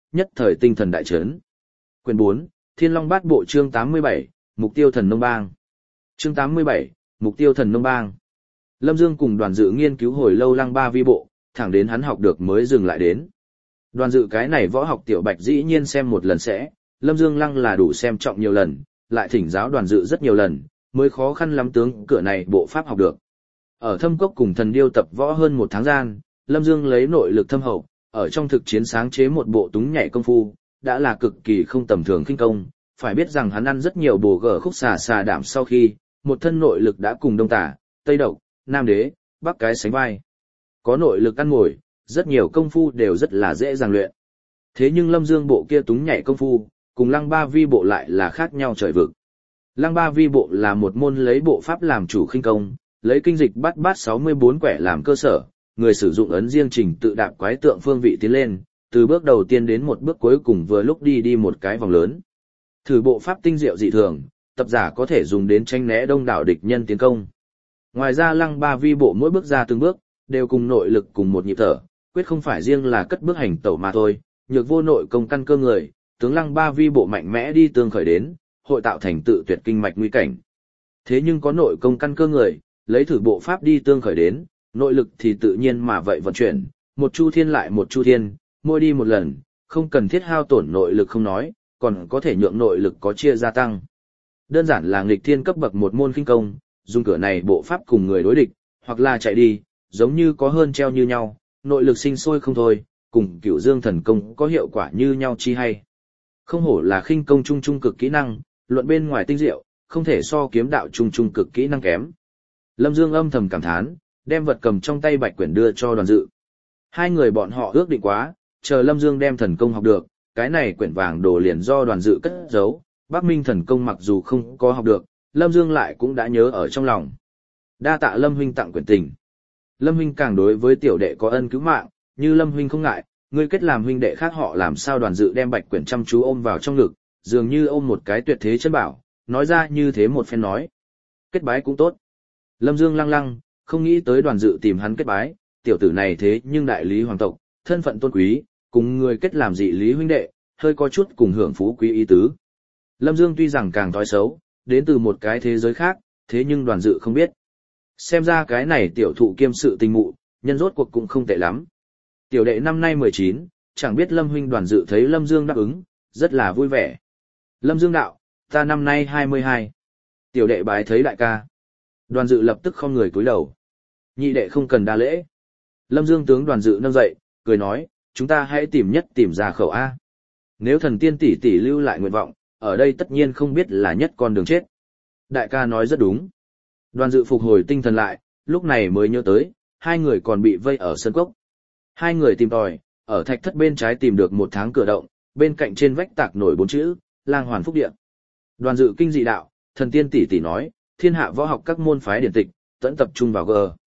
A: nhất thời tinh thần đại chấn. Quyển bốn, Thiên Long Bát Bộ chương tám mươi bảy, Mục tiêu thần nông bang. Chương tám mươi bảy, Mục tiêu thần nông bang. Lâm Dương cùng Đoàn Dự nghiên cứu hồi lâu Lăng Ba Vi Bộ, thẳng đến hắn học được mới dừng lại đến. Đoàn Dự cái này võ học tiểu bạch dĩ nhiên xem một lần sẽ, Lâm Dương Lăng là đủ xem trọng nhiều lần, lại thỉnh giáo Đoàn Dự rất nhiều lần, mới khó khăn lắm tướng cửa này bộ pháp học được. Ở Thâm Cốc cùng Thần Điêu tập võ hơn một tháng gian, Lâm Dương lấy nội lực thâm hậu, ở trong thực chiến sáng chế một bộ túng nhảy công phu, đã là cực kỳ không tầm thường khinh công, phải biết rằng hắn ăn rất nhiều bổ gở khúc xà xà đảm sau khi, một thân nội lực đã cùng Đông Tả, Tây Độc, Nam Đế, Bắc cái sánh vai. Có nội lực ăn ngồi, rất nhiều công phu đều rất là dễ dàng luyện. Thế nhưng Lâm Dương bộ kia túng nhảy công phu, cùng Lăng Ba Vi Bộ lại là khác nhau trời vực. Lăng Ba Vi Bộ là một môn lấy bộ pháp làm chủ khinh công, lấy kinh dịch bát bát sáu mươi bốn quẻ làm cơ sở, người sử dụng ấn riêng trình tự đạp quái tượng phương vị tiến lên, từ bước đầu tiên đến một bước cuối cùng vừa lúc đi đi một cái vòng lớn. Thử bộ pháp tinh diệu dị thường, tập giả có thể dùng đến tranh né đông đảo địch nhân tiến công. Ngoài ra Lăng Ba Vi Bộ mỗi bước ra từng bước, đều cùng nội lực cùng một nhịp thở, quyết không phải riêng là cất bước hành tẩu mà thôi, nhược vô nội công căn cơ người, tướng Lăng Ba Vi Bộ mạnh mẽ đi tương khởi đến, hội tạo thành tự tuyệt kinh mạch nguy cảnh. Thế nhưng có nội công căn cơ người, lấy thử bộ pháp đi tương khởi đến, nội lực thì tự nhiên mà vậy vận chuyển, một chu thiên lại một chu thiên, mỗi đi một lần, không cần thiết hao tổn nội lực không nói, còn có thể nhượng nội lực có chia gia tăng. Đơn giản là nghịch thiên cấp bậc một môn khinh công, dùng cửa này bộ pháp cùng người đối địch, hoặc là chạy đi, giống như có hơn treo như nhau, nội lực sinh sôi không thôi, cùng Cửu Dương thần công có hiệu quả như nhau chi hay. Không hổ là khinh công trung trung cực kỹ năng, luận bên ngoài tinh diệu, không thể so kiếm đạo trung trung cực kỹ năng kém. Lâm Dương âm thầm cảm thán, đem vật cầm trong tay bạch quyển đưa cho Đoàn Dự. Hai người bọn họ ước định quá, chờ Lâm Dương đem thần công học được, cái này quyển vàng đồ liền do Đoàn Dự cất giấu, Bắc Minh thần công mặc dù không có học được, Lâm Dương lại cũng đã nhớ ở trong lòng. Đa tạ Lâm huynh tặng quyển tình. Lâm huynh càng đối với tiểu đệ có ân cứu mạng, như Lâm huynh không ngại, ngươi kết làm huynh đệ khác họ làm sao. Đoàn Dự đem bạch quyển chăm chú ôm vào trong ngực, dường như ôm một cái tuyệt thế chân bảo, nói ra như thế một phen nói. Kết bái cũng tốt. Lâm Dương lăng lăng, không nghĩ tới Đoàn Dự tìm hắn kết bái, tiểu tử này thế nhưng đại lý hoàng tộc, thân phận tôn quý, cùng người kết làm dị lý huynh đệ, hơi có chút cùng hưởng phú quý ý tứ. Lâm Dương tuy rằng càng thói xấu, đến từ một cái thế giới khác, thế nhưng Đoàn Dự không biết. Xem ra cái này tiểu thụ kiêm sự tình mụ, nhân rốt cuộc cũng không tệ lắm. Tiểu đệ năm nay mười chín, chẳng biết Lâm huynh. Đoàn Dự thấy Lâm Dương đáp ứng, rất là vui vẻ. Lâm Dương đạo, ta năm nay hai mươi hai. Tiểu đệ bái thấy đại ca. Đoàn Dự lập tức không người cúi đầu. Nhị đệ không cần đa lễ. Lâm Dương tướng Đoàn Dự nâng dậy, cười nói, chúng ta hãy tìm nhất tìm ra khẩu A. Nếu thần tiên tỷ tỷ lưu lại nguyện vọng, ở đây tất nhiên không biết là nhất con đường chết. Đại ca nói rất đúng. Đoàn Dự phục hồi tinh thần lại, lúc này mới nhớ tới, hai người còn bị vây ở sân cốc. Hai người tìm tòi, ở thạch thất bên trái tìm được một tháng cửa động, bên cạnh trên vách tạc nổi bốn chữ, Lang Hoàn Phúc Điện. Đoàn Dự kinh dị đạo, thần tiên tỷ tỷ nói, thiên hạ võ học các môn phái điển tịch, tận tập trung vào G.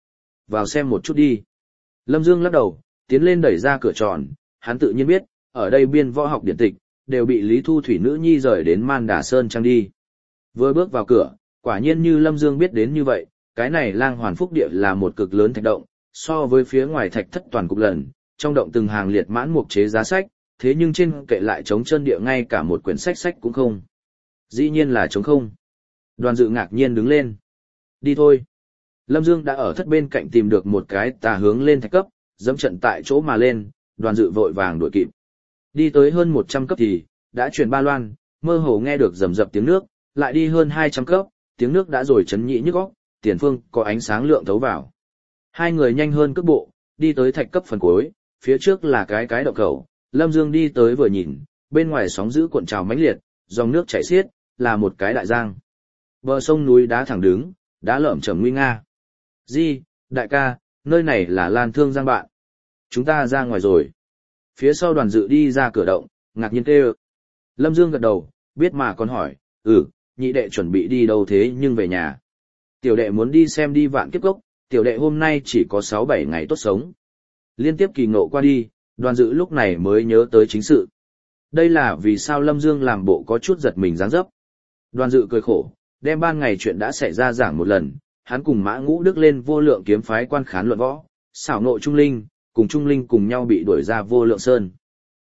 A: Vào xem một chút đi. Lâm Dương lắc đầu, tiến lên đẩy ra cửa tròn, hắn tự nhiên biết, ở đây biên võ học điển tịch, đều bị Lý Thu Thủy nữ nhi rời đến Man Đà Sơn Trang đi. Vừa bước vào cửa, quả nhiên như Lâm Dương biết đến như vậy, cái này Lang Hoàn Phúc Địa là một cực lớn thạch động, so với phía ngoài thạch thất toàn cục lần, trong động từng hàng liệt mãn mục chế giá sách, thế nhưng trên kệ lại trống chân địa ngay cả một quyển sách sách cũng không. Dĩ nhiên là trống không. Đoàn Dự ngạc nhiên đứng lên. Đi thôi. Lâm Dương đã ở thất bên cạnh tìm được một cái tà hướng lên thạch cấp, dẫm trận tại chỗ mà lên, Đoàn Dự vội vàng đuổi kịp. Đi tới hơn một trăm cấp thì, đã chuyển ba loan, mơ hồ nghe được rầm rập tiếng nước, lại đi hơn hai trăm cấp, tiếng nước đã rồi chấn nhị nhức óc, tiền phương có ánh sáng lượng thấu vào. Hai người nhanh hơn cước bộ, đi tới thạch cấp phần cuối, phía trước là cái cái động khẩu, Lâm Dương đi tới vừa nhìn, bên ngoài sóng dữ cuộn trào mãnh liệt, dòng nước chảy xiết, là một cái đại giang. Bờ sông núi đá thẳng đứng, đá lởm chởm nguy nga. Di, đại ca, nơi này là Lan Thương Giang bạn. Chúng ta ra ngoài rồi. Phía sau Đoàn Dự đi ra cửa động, ngạc nhiên kêu. Lâm Dương gật đầu, biết mà còn hỏi, ừ, nhị đệ chuẩn bị đi đâu thế nhưng về nhà. Tiểu đệ muốn đi xem đi Vạn Kiếp Cốc, tiểu đệ hôm nay chỉ có sáu bảy ngày tốt sống. Liên tiếp kỳ ngộ qua đi, Đoàn Dự lúc này mới nhớ tới chính sự. Đây là vì sao Lâm Dương làm bộ có chút giật mình dáng dấp. Đoàn Dự cười khổ, đem ban ngày chuyện đã xảy ra giảng một lần, hắn cùng Mã Ngũ Đức lên Vô Lượng kiếm phái quan khán luận võ, xảo nộ Trung Linh, cùng Trung Linh cùng nhau bị đuổi ra Vô Lượng Sơn.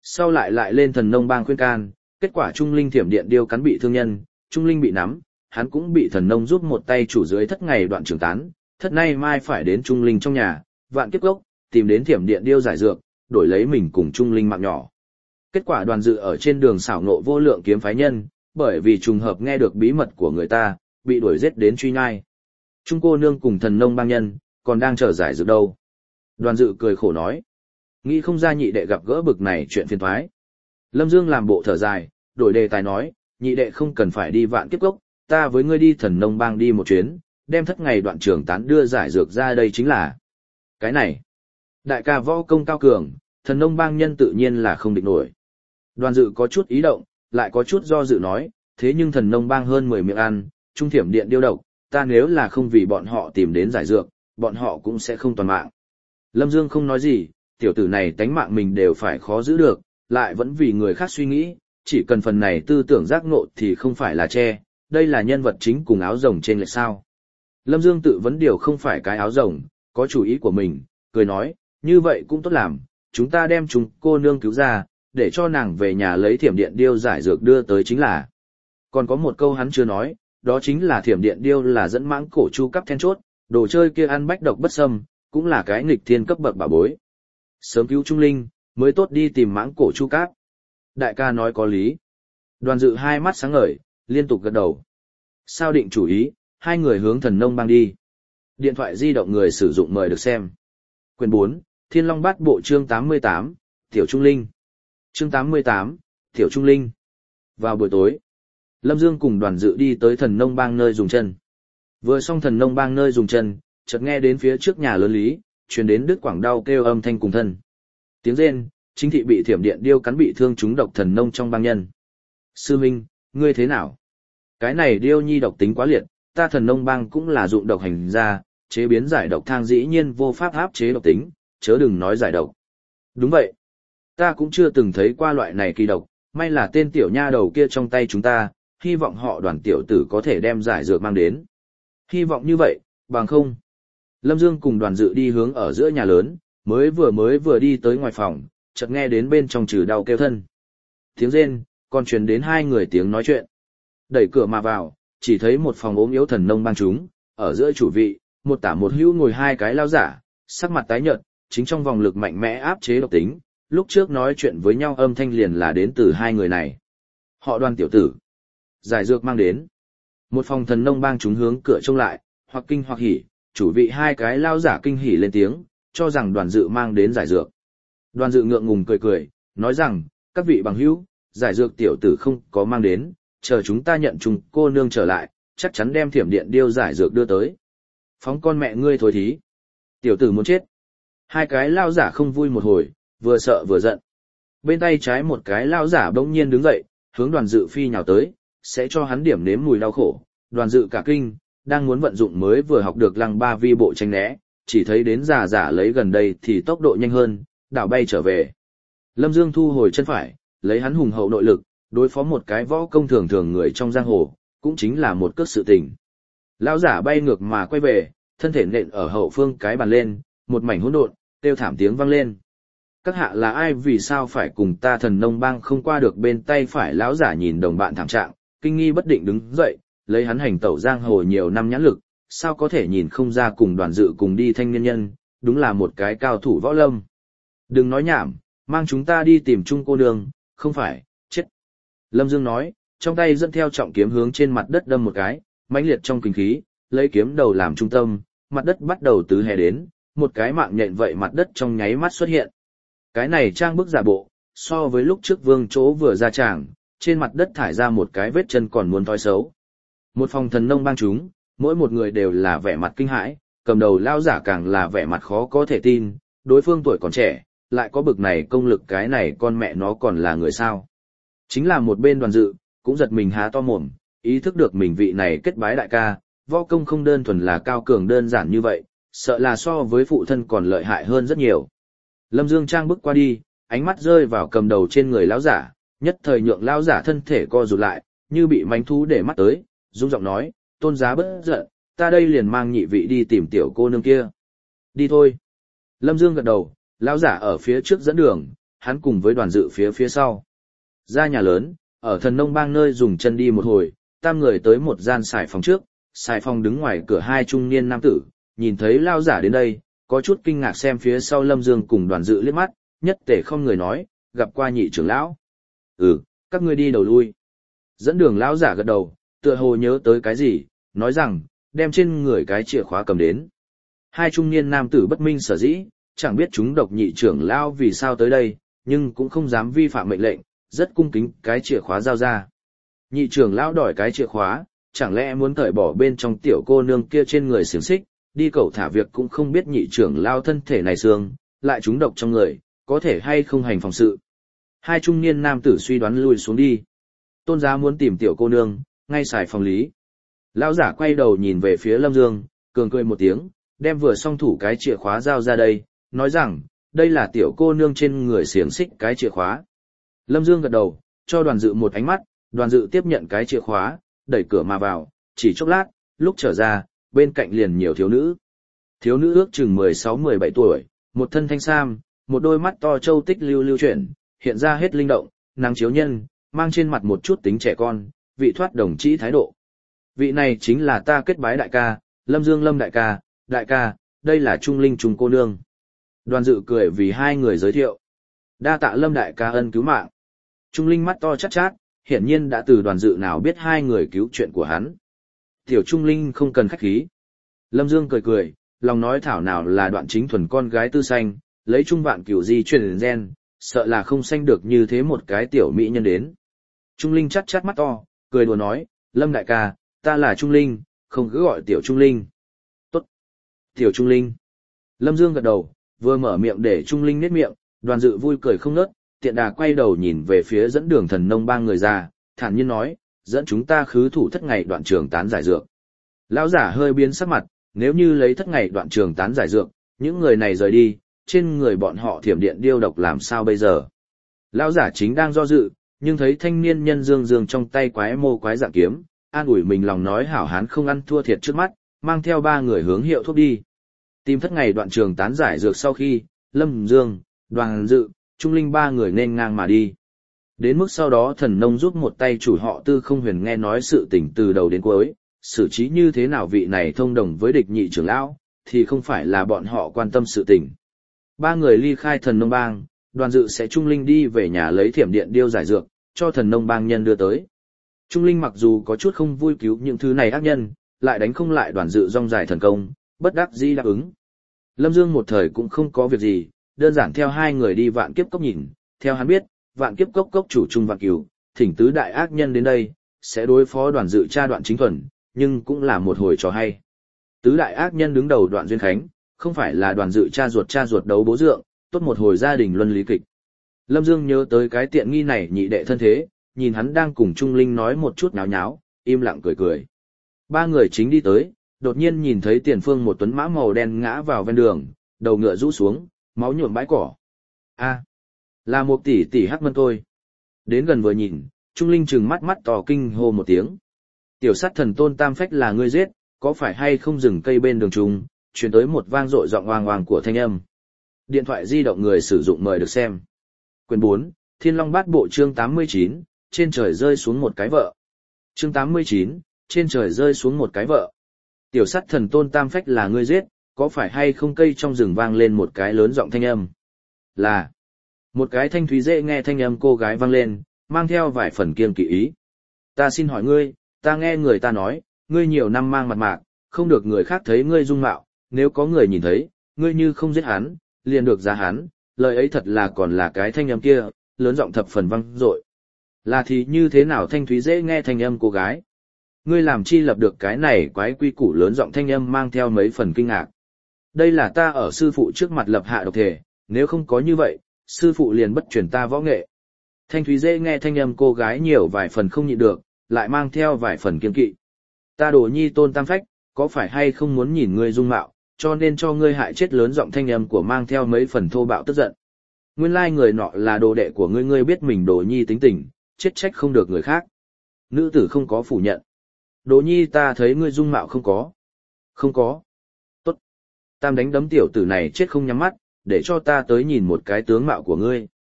A: Sau lại lại lên thần nông bang khuyên can, kết quả Trung Linh thiểm điện điêu cắn bị thương nhân, Trung Linh bị nắm, hắn cũng bị thần nông giúp một tay chủ dưới thất ngày đoạn trường tán, thất nay mai phải đến Trung Linh trong nhà, vạn kiếp gốc, tìm đến thiểm điện điêu giải dược, đổi lấy mình cùng Trung Linh mạng nhỏ. Kết quả Đoàn Dự ở trên đường xảo nộ vô lượng kiếm phái nhân, bởi vì trùng hợp nghe được bí mật của người ta, bị đuổi giết đến truy nhai. Trung cô nương cùng thần nông bang nhân, còn đang chờ giải dược đâu. Đoàn Dự cười khổ nói, nghĩ không ra nhị đệ gặp gỡ bực này chuyện phiền toái. Lâm Dương làm bộ thở dài, đổi đề tài nói, nhị đệ không cần phải đi vạn kiếp gốc, ta với ngươi đi thần nông bang đi một chuyến, đem thất ngày đoạn trường tán đưa giải dược ra đây chính là. Cái này, đại ca võ công cao cường, thần nông bang nhân tự nhiên là không địch nổi. Đoàn Dự có chút ý động, lại có chút do dự nói, thế nhưng thần nông bang hơn mười miệng ăn, trung thiểm điện điêu độc, ta nếu là không vì bọn họ tìm đến giải dược, bọn họ cũng sẽ không toàn mạng. Lâm Dương không nói gì, tiểu tử này tánh mạng mình đều phải khó giữ được, lại vẫn vì người khác suy nghĩ, chỉ cần phần này tư tưởng giác ngộ thì không phải là che, đây là nhân vật chính cùng áo rồng trên lệch sao. Lâm Dương tự vấn điều không phải cái áo rồng, có chủ ý của mình, cười nói, như vậy cũng tốt làm, chúng ta đem chúng cô nương cứu ra, để cho nàng về nhà lấy thiểm điện điêu giải dược đưa tới chính là. Còn có một câu hắn chưa nói, đó chính là thiểm điện điêu là dẫn mãng cổ chu cấp then chốt, đồ chơi kia ăn bách độc bất xâm, cũng là cái nghịch thiên cấp bậc bảo bối. Sớm cứu Trung Linh, mới tốt đi tìm mãng cổ chu cáp. Đại ca nói có lý. Đoàn Dự hai mắt sáng ngời, liên tục gật đầu. Sao định chủ ý, hai người hướng thần nông bang đi. Điện thoại di động người sử dụng mời được xem. Quyền bốn, Thiên Long Bát Bộ chương tám mươi tám, Tiểu Trung Linh. Chương tám mươi tám, Tiểu Trung Linh. Vào buổi tối, Lâm Dương cùng Đoàn Dự đi tới thần nông bang nơi dùng chân. Vừa xong thần nông bang nơi dùng chân, chợt nghe đến phía trước nhà lớn lý, truyền đến đứt quảng đau kêu âm thanh cùng thân. Tiếng rên, chính thị bị thiểm điện điêu cắn bị thương trúng độc thần nông trong bang nhân. Sư Minh, ngươi thế nào? Cái này điêu nhi độc tính quá liệt, ta thần nông bang cũng là dụng độc hành ra, chế biến giải độc thang dĩ nhiên vô pháp áp chế độc tính, chớ đừng nói giải độc. Đúng vậy. Ta cũng chưa từng thấy qua loại này kỳ độc, may là tên tiểu nha đầu kia trong tay chúng ta, hy vọng họ Đoàn tiểu tử có thể đem giải dược mang đến. Hy vọng như vậy, bằng không. Lâm Dương cùng Đoàn Dự đi hướng ở giữa nhà lớn, mới vừa mới vừa đi tới ngoài phòng, chợt nghe đến bên trong trừ đau kêu thân. Tiếng rên, còn truyền đến hai người tiếng nói chuyện. Đẩy cửa mà vào, chỉ thấy một phòng ốm yếu thần nông bang chúng, ở giữa chủ vị, một tả một hữu ngồi hai cái lao giả, sắc mặt tái nhợt, chính trong vòng lực mạnh mẽ áp chế độc tính, lúc trước nói chuyện với nhau âm thanh liền là đến từ hai người này. Họ Đoàn tiểu tử. Giải dược mang đến. Một phòng thần nông bang chúng hướng cửa trông lại, hoặc kinh hoặc hỉ, chủ vị hai cái lao giả kinh hỉ lên tiếng, cho rằng Đoàn Dự mang đến giải dược. Đoàn Dự ngượng ngùng cười cười, nói rằng, các vị bằng hữu, giải dược tiểu tử không có mang đến, chờ chúng ta nhận chung cô nương trở lại, chắc chắn đem thiểm điện điêu giải dược đưa tới. Phóng con mẹ ngươi thôi thí. Tiểu tử muốn chết. Hai cái lao giả không vui một hồi, vừa sợ vừa giận. Bên tay trái một cái lao giả bỗng nhiên đứng dậy, hướng Đoàn Dự phi nhào tới, sẽ cho hắn điểm nếm mùi đau khổ. Đoàn Dự cả kinh, đang muốn vận dụng mới vừa học được lăng ba vi bộ tranh né, chỉ thấy đến giả giả lấy gần đây thì tốc độ nhanh hơn, đảo bay trở về. Lâm Dương thu hồi chân phải, lấy hắn hùng hậu nội lực, đối phó một cái võ công thường thường người trong giang hồ, cũng chính là một cước sự tình. Lão giả bay ngược mà quay về, thân thể nện ở hậu phương cái bàn lên, một mảnh hỗn độn, kêu thảm tiếng vang lên. Các hạ là ai, vì sao phải cùng ta thần nông bang không qua được? Bên tay phải lão giả nhìn đồng bạn thảm trạng, kinh nghi bất định đứng dậy, lấy hắn hành tẩu giang hồ nhiều năm nhãn lực, sao có thể nhìn không ra cùng Đoàn Dự cùng đi thanh niên nhân, đúng là một cái cao thủ võ lâm. Đừng nói nhảm, mang chúng ta đi tìm chung cô nương, không phải, chết. Lâm Dương nói, trong tay dẫn theo trọng kiếm hướng trên mặt đất đâm một cái, mãnh liệt trong kinh khí, lấy kiếm đầu làm trung tâm, mặt đất bắt đầu tứ hè đến, một cái mạng nhện vậy mặt đất trong nháy mắt xuất hiện. Cái này trang bức giả bộ, so với lúc trước Vương Chỗ vừa ra tràng, trên mặt đất thải ra một cái vết chân còn muốn thói xấu. Một phòng thần nông bang chúng, mỗi một người đều là vẻ mặt kinh hãi, cầm đầu lao giả càng là vẻ mặt khó có thể tin, đối phương tuổi còn trẻ, lại có bực này công lực, cái này con mẹ nó còn là người sao. Chính là một bên Đoàn Dự, cũng giật mình há to mồm, ý thức được mình vị này kết bái đại ca, võ công không đơn thuần là cao cường đơn giản như vậy, sợ là so với phụ thân còn lợi hại hơn rất nhiều. Lâm Dương trang bước qua đi, ánh mắt rơi vào cầm đầu trên người lão giả, nhất thời nhượng lão giả thân thể co rụt lại, như bị mánh thú để mắt tới, rung giọng nói, tôn giá bất giận, ta đây liền mang nhị vị đi tìm tiểu cô nương kia. Đi thôi. Lâm Dương gật đầu, lão giả ở phía trước dẫn đường, hắn cùng với đoàn dự phía phía sau. Ra nhà lớn, ở thần nông bang nơi dùng chân đi một hồi, tam người tới một gian xài phòng trước, xài phòng đứng ngoài cửa hai trung niên nam tử, nhìn thấy lao giả đến đây, có chút kinh ngạc xem phía sau Lâm Dương cùng đoàn dự liếc mắt, nhất tể không người nói, gặp qua nhị trưởng lão. Ừ, các ngươi đi đầu lui. Dẫn đường lão giả gật đầu, tựa hồ nhớ tới cái gì, nói rằng, đem trên người cái chìa khóa cầm đến. Hai trung niên nam tử bất minh sở dĩ, chẳng biết chúng độc nhị trưởng lão vì sao tới đây, nhưng cũng không dám vi phạm mệnh lệnh, rất cung kính cái chìa khóa giao ra. Nhị trưởng lão đòi cái chìa khóa, chẳng lẽ muốn cởi bỏ bên trong tiểu cô nương kia trên người xiềng xích, đi cầu thả việc cũng không biết nhị trưởng lão thân thể này xương, lại chúng độc trong người, có thể hay không hành phòng sự. Hai trung niên nam tử suy đoán lui xuống đi. Tôn giá muốn tìm tiểu cô nương, ngay xài phòng lý. Lão giả quay đầu nhìn về phía Lâm Dương, cường cười một tiếng, đem vừa xong thủ cái chìa khóa giao ra đây, nói rằng, đây là tiểu cô nương trên người xiềng xích cái chìa khóa. Lâm Dương gật đầu, cho đoàn dự một ánh mắt, đoàn dự tiếp nhận cái chìa khóa, đẩy cửa mà vào, chỉ chốc lát, lúc trở ra, bên cạnh liền nhiều thiếu nữ. Thiếu nữ ước chừng mười sáu mười bảy tuổi, một thân thanh sam, một đôi mắt to châu tích lưu lưu chuyển, hiện ra hết linh động, nắng chiếu nhân, mang trên mặt một chút tính trẻ con, vị thoát đồng chí thái độ. Vị này chính là ta kết bái đại ca, Lâm Dương Lâm đại ca, đại ca, đây là Trung Linh Trung cô nương. Đoàn dự cười vì hai người giới thiệu. Đa tạ Lâm đại ca ân cứu mạng. Trung Linh mắt to chát chát, hiển nhiên đã từ đoàn dự nào biết hai người cứu chuyện của hắn. Tiểu Trung Linh không cần khách khí. Lâm Dương cười cười, lòng nói thảo nào là đoạn chính thuần con gái tư xanh, lấy trung vạn cửu di truyền gen, sợ là không sanh được như thế một cái tiểu mỹ nhân đến. Trung Linh chát chát mắt to, cười đùa nói, Lâm đại ca, ta là Trung Linh, không cứ gọi Tiểu Trung Linh. Tốt. Tiểu Trung Linh. Lâm Dương gật đầu, vừa mở miệng để Trung Linh nết miệng, đoàn dự vui cười không ngớt, tiện đà quay đầu nhìn về phía dẫn đường thần nông bang người già, thản nhiên nói, dẫn chúng ta khứ thủ thất ngày đoạn trường tán giải dược. Lão giả hơi biến sắc mặt, nếu như lấy thất ngày đoạn trường tán giải dược, những người này rời đi, trên người bọn họ thiểm điện điêu độc làm sao bây giờ? Lão giả chính đang do dự, nhưng thấy thanh niên nhân dương dương trong tay quái mô quái dạng kiếm, an ủi mình lòng nói hảo hán không ăn thua thiệt trước mắt, mang theo ba người hướng hiệu thuốc đi. Tìm thất ngày đoạn trường tán giải dược sau khi, Lâm Dương, Đoàn Dự, Trung Linh ba người nên ngang mà đi. Đến mức sau đó thần nông giúp một tay chủ họ Tư Không Huyền nghe nói sự tình từ đầu đến cuối, xử trí như thế nào vị này thông đồng với địch nhị trưởng lão, thì không phải là bọn họ quan tâm sự tình. Ba người ly khai thần nông bang, Đoàn Dự sẽ Trung Linh đi về nhà lấy thiểm điện điêu giải dược, cho thần nông bang nhân đưa tới. Trung Linh mặc dù có chút không vui cứu những thứ này ác nhân, lại đánh không lại Đoàn Dự rong dài thần công, bất đắc dĩ đáp ứng. Lâm Dương một thời cũng không có việc gì, đơn giản theo hai người đi vạn kiếp cốc nhìn, theo hắn biết, vạn kiếp cốc cốc chủ Trung Vạn Cửu, thỉnh tứ đại ác nhân đến đây, sẽ đối phó Đoàn Dự cha Đoạn Chính Thuần, nhưng cũng là một hồi trò hay. Tứ đại ác nhân đứng đầu Đoạn Duyên Khánh, không phải là Đoàn Dự cha ruột cha ruột đấu bố dượng, tốt một hồi gia đình luân lý kịch. Lâm Dương nhớ tới cái tiện nghi này nhị đệ thân thế, nhìn hắn đang cùng Trung Linh nói một chút nháo nháo, im lặng cười cười. Ba người chính đi tới, đột nhiên nhìn thấy tiền phương một tuấn mã màu đen ngã vào ven đường, đầu ngựa rũ xuống, máu nhuộm bãi cỏ. A, là một tỷ tỷ hắc mân tôi. Đến gần vừa nhìn, Trung Linh trừng mắt mắt to kinh hô một tiếng. Tiểu sát thần Tôn Tam Phách là ngươi giết, có phải hay không dừng cây bên đường trùng, truyền tới một vang dội giọng oang oang của thanh âm. Điện thoại di động người sử dụng mời được xem. Quyền bốn, Thiên Long Bát Bộ chương tám mươi chín, trên trời rơi xuống một cái vợ. Chương tám mươi chín, trên trời rơi xuống một cái vợ. Tiểu sát thần Tôn Tam Phách là ngươi giết, có phải hay không cây trong rừng vang lên một cái lớn giọng thanh âm? Là. Một cái thanh thúy dễ nghe thanh âm cô gái vang lên, mang theo vài phần kiêng kỵ ý. Ta xin hỏi ngươi, ta nghe người ta nói, ngươi nhiều năm mang mặt mạc, không được người khác thấy ngươi dung mạo, nếu có người nhìn thấy, ngươi như không giết hắn, liền được giá hắn, lời ấy thật là còn là cái thanh âm kia, lớn giọng thập phần vang dội. Là thì như thế nào thanh thúy dễ nghe thanh âm cô gái? Ngươi làm chi lập được cái này quái quy củ lớn giọng thanh âm mang theo mấy phần kinh ngạc. Đây là ta ở sư phụ trước mặt lập hạ độc thể, nếu không có như vậy, sư phụ liền bất truyền ta võ nghệ. Thanh thúy dễ nghe thanh âm cô gái nhiều vài phần không nhịn được, lại mang theo vài phần kiêng kỵ. Ta Đồ Nhi Tôn Tam Phách, có phải hay không muốn nhìn ngươi dung mạo, cho nên cho ngươi hại chết lớn giọng thanh âm của mang theo mấy phần thô bạo tức giận. Nguyên lai người nọ là đồ đệ của ngươi, ngươi biết mình Đồ Nhi tính tình, chết trách không được người khác. Nữ tử không có phủ nhận. Đồ Nhi ta thấy ngươi dung mạo không có. Không có. Tốt. Tam đánh đấm tiểu tử này chết không nhắm mắt, để cho ta tới nhìn một cái tướng mạo của ngươi.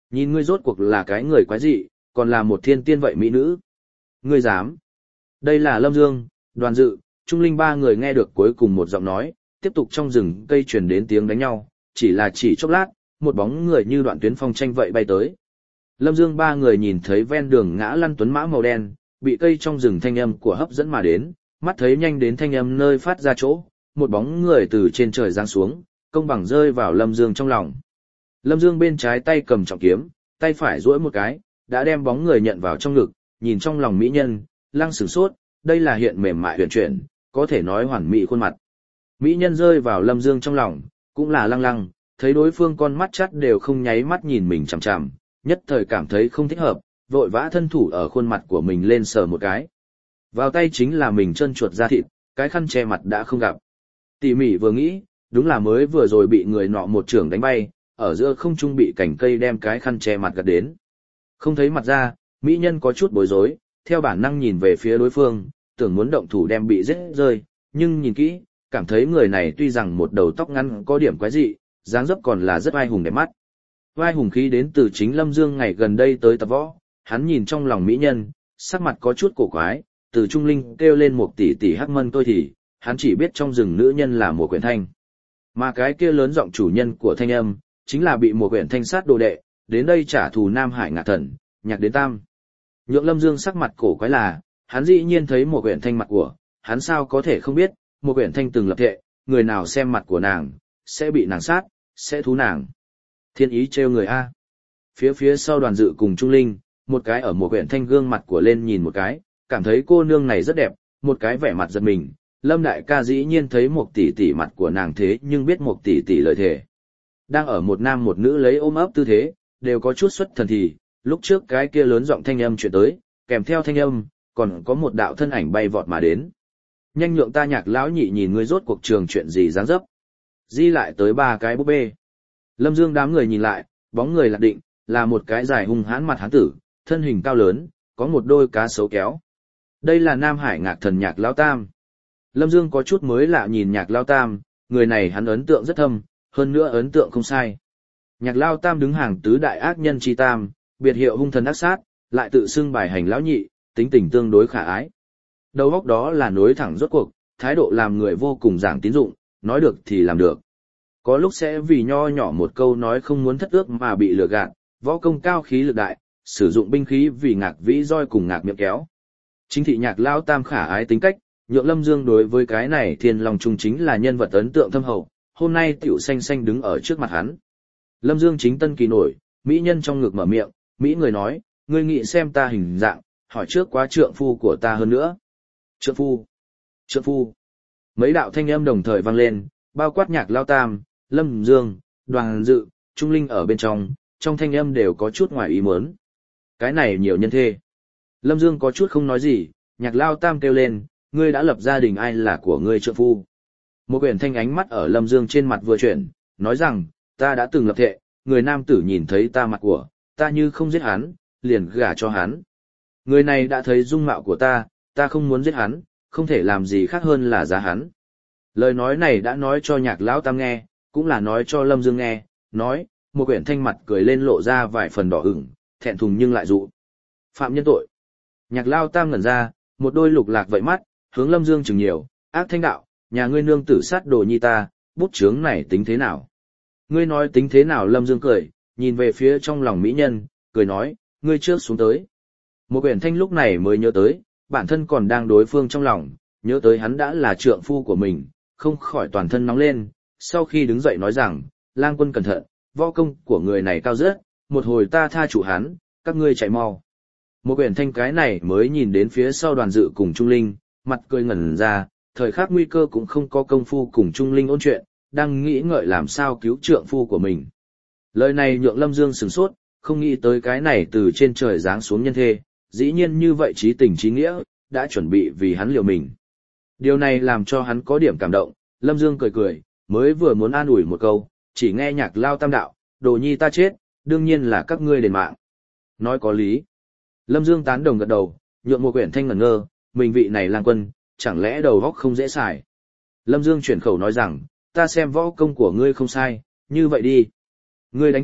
A: Nhìn ngươi rốt cuộc là cái người quái dị, còn là một thiên tiên vậy mỹ nữ. Ngươi dám. Đây là Lâm Dương, Đoàn Dự, Trung Linh ba người nghe được cuối cùng một giọng nói, tiếp tục trong rừng cây truyền đến tiếng đánh nhau, chỉ là chỉ chốc lát, một bóng người như đoạn tuyến phong tranh vậy bay tới. Lâm Dương ba người nhìn thấy ven đường ngã lăn tuấn mã màu đen, bị cây trong rừng thanh âm của hấp dẫn mà đến, mắt thấy nhanh đến thanh âm nơi phát ra chỗ, một bóng người từ trên trời giáng xuống, công bằng rơi vào Lâm Dương trong lòng. Lâm Dương bên trái tay cầm trọng kiếm, tay phải duỗi một cái, đã đem bóng người nhận vào trong ngực, nhìn trong lòng mỹ nhân, lăng sửng sốt, đây là hiện mềm mại huyền chuyển, có thể nói hoàn mỹ khuôn mặt. Mỹ nhân rơi vào Lâm Dương trong lòng, cũng là lăng lăng, thấy đối phương con mắt chắt đều không nháy mắt nhìn mình chằm chằm, nhất thời cảm thấy không thích hợp, vội vã thân thủ ở khuôn mặt của mình lên sờ một cái. Vào tay chính là mình chân chuột da thịt, cái khăn che mặt đã không gặp. Tỉ mỉ vừa nghĩ, đúng là mới vừa rồi bị người nọ một chưởng đánh bay, ở giữa không trung bị cành cây đem cái khăn che mặt gạt đến. Không thấy mặt ra, mỹ nhân có chút bối rối, theo bản năng nhìn về phía đối phương, tưởng muốn động thủ đem bị giết rơi, nhưng nhìn kỹ, cảm thấy người này tuy rằng một đầu tóc ngắn có điểm quái dị, dáng dấp còn là rất oai hùng đẹp mắt. Oai hùng khí đến từ chính Lâm Dương ngày gần đây tới tập võ, hắn nhìn trong lòng mỹ nhân, sắc mặt có chút cổ quái, từ Trung Linh kêu lên một tỷ tỷ hắc mân tôi thì, hắn chỉ biết trong rừng nữ nhân là Mùa Quyển Thanh. Mà cái kia lớn giọng chủ nhân của thanh âm, chính là bị Mùa Quyển Thanh sát đồ đệ, đến đây trả thù Nam Hải Ngạc Thần, nhạc đến tam. Nhượng Lâm Dương sắc mặt cổ quái là, hắn dĩ nhiên thấy Mùa Quyển Thanh mặt của, hắn sao có thể không biết, Mùa Quyển Thanh từng lập thệ, người nào xem mặt của nàng, sẽ bị nàng sát, sẽ thú nàng. Thiên ý trêu người A. Phía phía sau Đoàn Dự cùng Trung Linh, một cái ở Mùa Quyển Thanh gương mặt của lên nhìn một cái, cảm thấy cô nương này rất đẹp, một cái vẻ mặt giật mình. Lâm đại ca dĩ nhiên thấy một tỷ tỷ mặt của nàng thế nhưng biết một tỷ tỷ lời thề. Đang ở một nam một nữ lấy ôm ấp tư thế, đều có chút xuất thần thì, lúc trước cái kia lớn giọng thanh âm chuyển tới, kèm theo thanh âm, còn có một đạo thân ảnh bay vọt mà đến. Nhanh nhượng ta Nhạc lão nhị nhìn ngươi rốt cuộc trường chuyện gì dáng dấp. Di lại tới ba cái búp bê. Lâm Dương đám người nhìn lại, bóng người lạc định, là một cái dài hung hãn mặt hán tử, thân hình cao lớn, có một đôi cá sấu kéo. Đây là Nam Hải Ngạc Thần Nhạc Lão Tam. Lâm Dương có chút mới lạ nhìn Nhạc Lao Tam, người này hắn ấn tượng rất thâm, hơn nữa ấn tượng không sai. Nhạc Lao Tam đứng hàng tứ đại ác nhân chi tam, biệt hiệu hung thần ác sát, lại tự xưng bài hành lão nhị, tính tình tương đối khả ái. Đầu óc đó là nối thẳng rốt cuộc, thái độ làm người vô cùng giảng tín dụng, nói được thì làm được. Có lúc sẽ vì nho nhỏ một câu nói không muốn thất ước mà bị lừa gạt, võ công cao khí lực đại, sử dụng binh khí vì ngạc vĩ roi cùng ngạc miệng kéo. Chính thị Nhạc Lao Tam khả ái tính cách, nhượng Lâm Dương đối với cái này Thiên Long Trung chính là nhân vật ấn tượng thâm hậu, hôm nay tiểu xanh xanh đứng ở trước mặt hắn. Lâm Dương chính tân kỳ nổi, mỹ nhân trong ngực mở miệng, mỹ người nói, ngươi nghĩ xem ta hình dạng, hỏi trước quá trượng phu của ta hơn nữa. Trượng phu, trượng phu. Mấy đạo thanh âm đồng thời vang lên, bao quát Nhạc Lao Tam, Lâm Dương, Đoàn Dự, Trung Linh ở bên trong, trong thanh âm đều có chút ngoài ý muốn. Cái này nhiều nhân thê. Lâm Dương có chút không nói gì, Nhạc Lao Tam kêu lên, ngươi đã lập gia đình ai là của ngươi trượng phu. Một quyển thanh ánh mắt ở Lâm Dương trên mặt vừa chuyển, nói rằng, ta đã từng lập thệ, người nam tử nhìn thấy ta mặt của, ta như không giết hắn, liền gả cho hắn. Người này đã thấy dung mạo của ta, ta không muốn giết hắn, không thể làm gì khác hơn là giá hắn. Lời nói này đã nói cho Nhạc Lão Tam nghe, cũng là nói cho Lâm Dương nghe, nói, một quyển thanh mặt cười lên lộ ra vài phần đỏ ửng, thẹn thùng nhưng lại dụ. Phạm nhân tội. Nhạc Lao Tam ngẩn ra, một đôi lục lạc vậy mắt, hướng Lâm Dương chừng nhiều, ác thanh đạo, nhà ngươi nương tử sát đồ nhi ta, bút chướng này tính thế nào? Ngươi nói tính thế nào? Lâm Dương cười, nhìn về phía trong lòng mỹ nhân, cười nói, ngươi trước xuống tới. Một quyển thanh lúc này mới nhớ tới, bản thân còn đang đối phương trong lòng, nhớ tới hắn đã là trượng phu của mình, không khỏi toàn thân nóng lên, sau khi đứng dậy nói rằng, lang quân cẩn thận, võ công của người này cao rất, một hồi ta tha chủ hắn, các ngươi chạy mau. Một quyển thanh cái này mới nhìn đến phía sau Đoàn Dự cùng Trung Linh, mặt cười ngẩn ra, thời khắc nguy cơ cũng không có công phu cùng Trung Linh ôn chuyện, đang nghĩ ngợi làm sao cứu trượng phu của mình. Lời này nhượng Lâm Dương sửng sốt, không nghĩ tới cái này từ trên trời giáng xuống nhân thê, dĩ nhiên như vậy trí tình trí nghĩa, đã chuẩn bị vì hắn liều mình. Điều này làm cho hắn có điểm cảm động, Lâm Dương cười cười, mới vừa muốn an ủi một câu, chỉ nghe Nhạc Lao Tam đạo, đồ nhi ta chết, đương nhiên là các ngươi đền mạng. Nói có lý. Lâm Dương tán đồng gật đầu, nhượng một quyển thanh ngẩn ngơ, mình vị này lang quân, chẳng lẽ đầu óc không dễ xài. Lâm Dương chuyển khẩu nói rằng, ta xem võ công của ngươi không sai, như vậy đi. Ngươi đánh cuộc,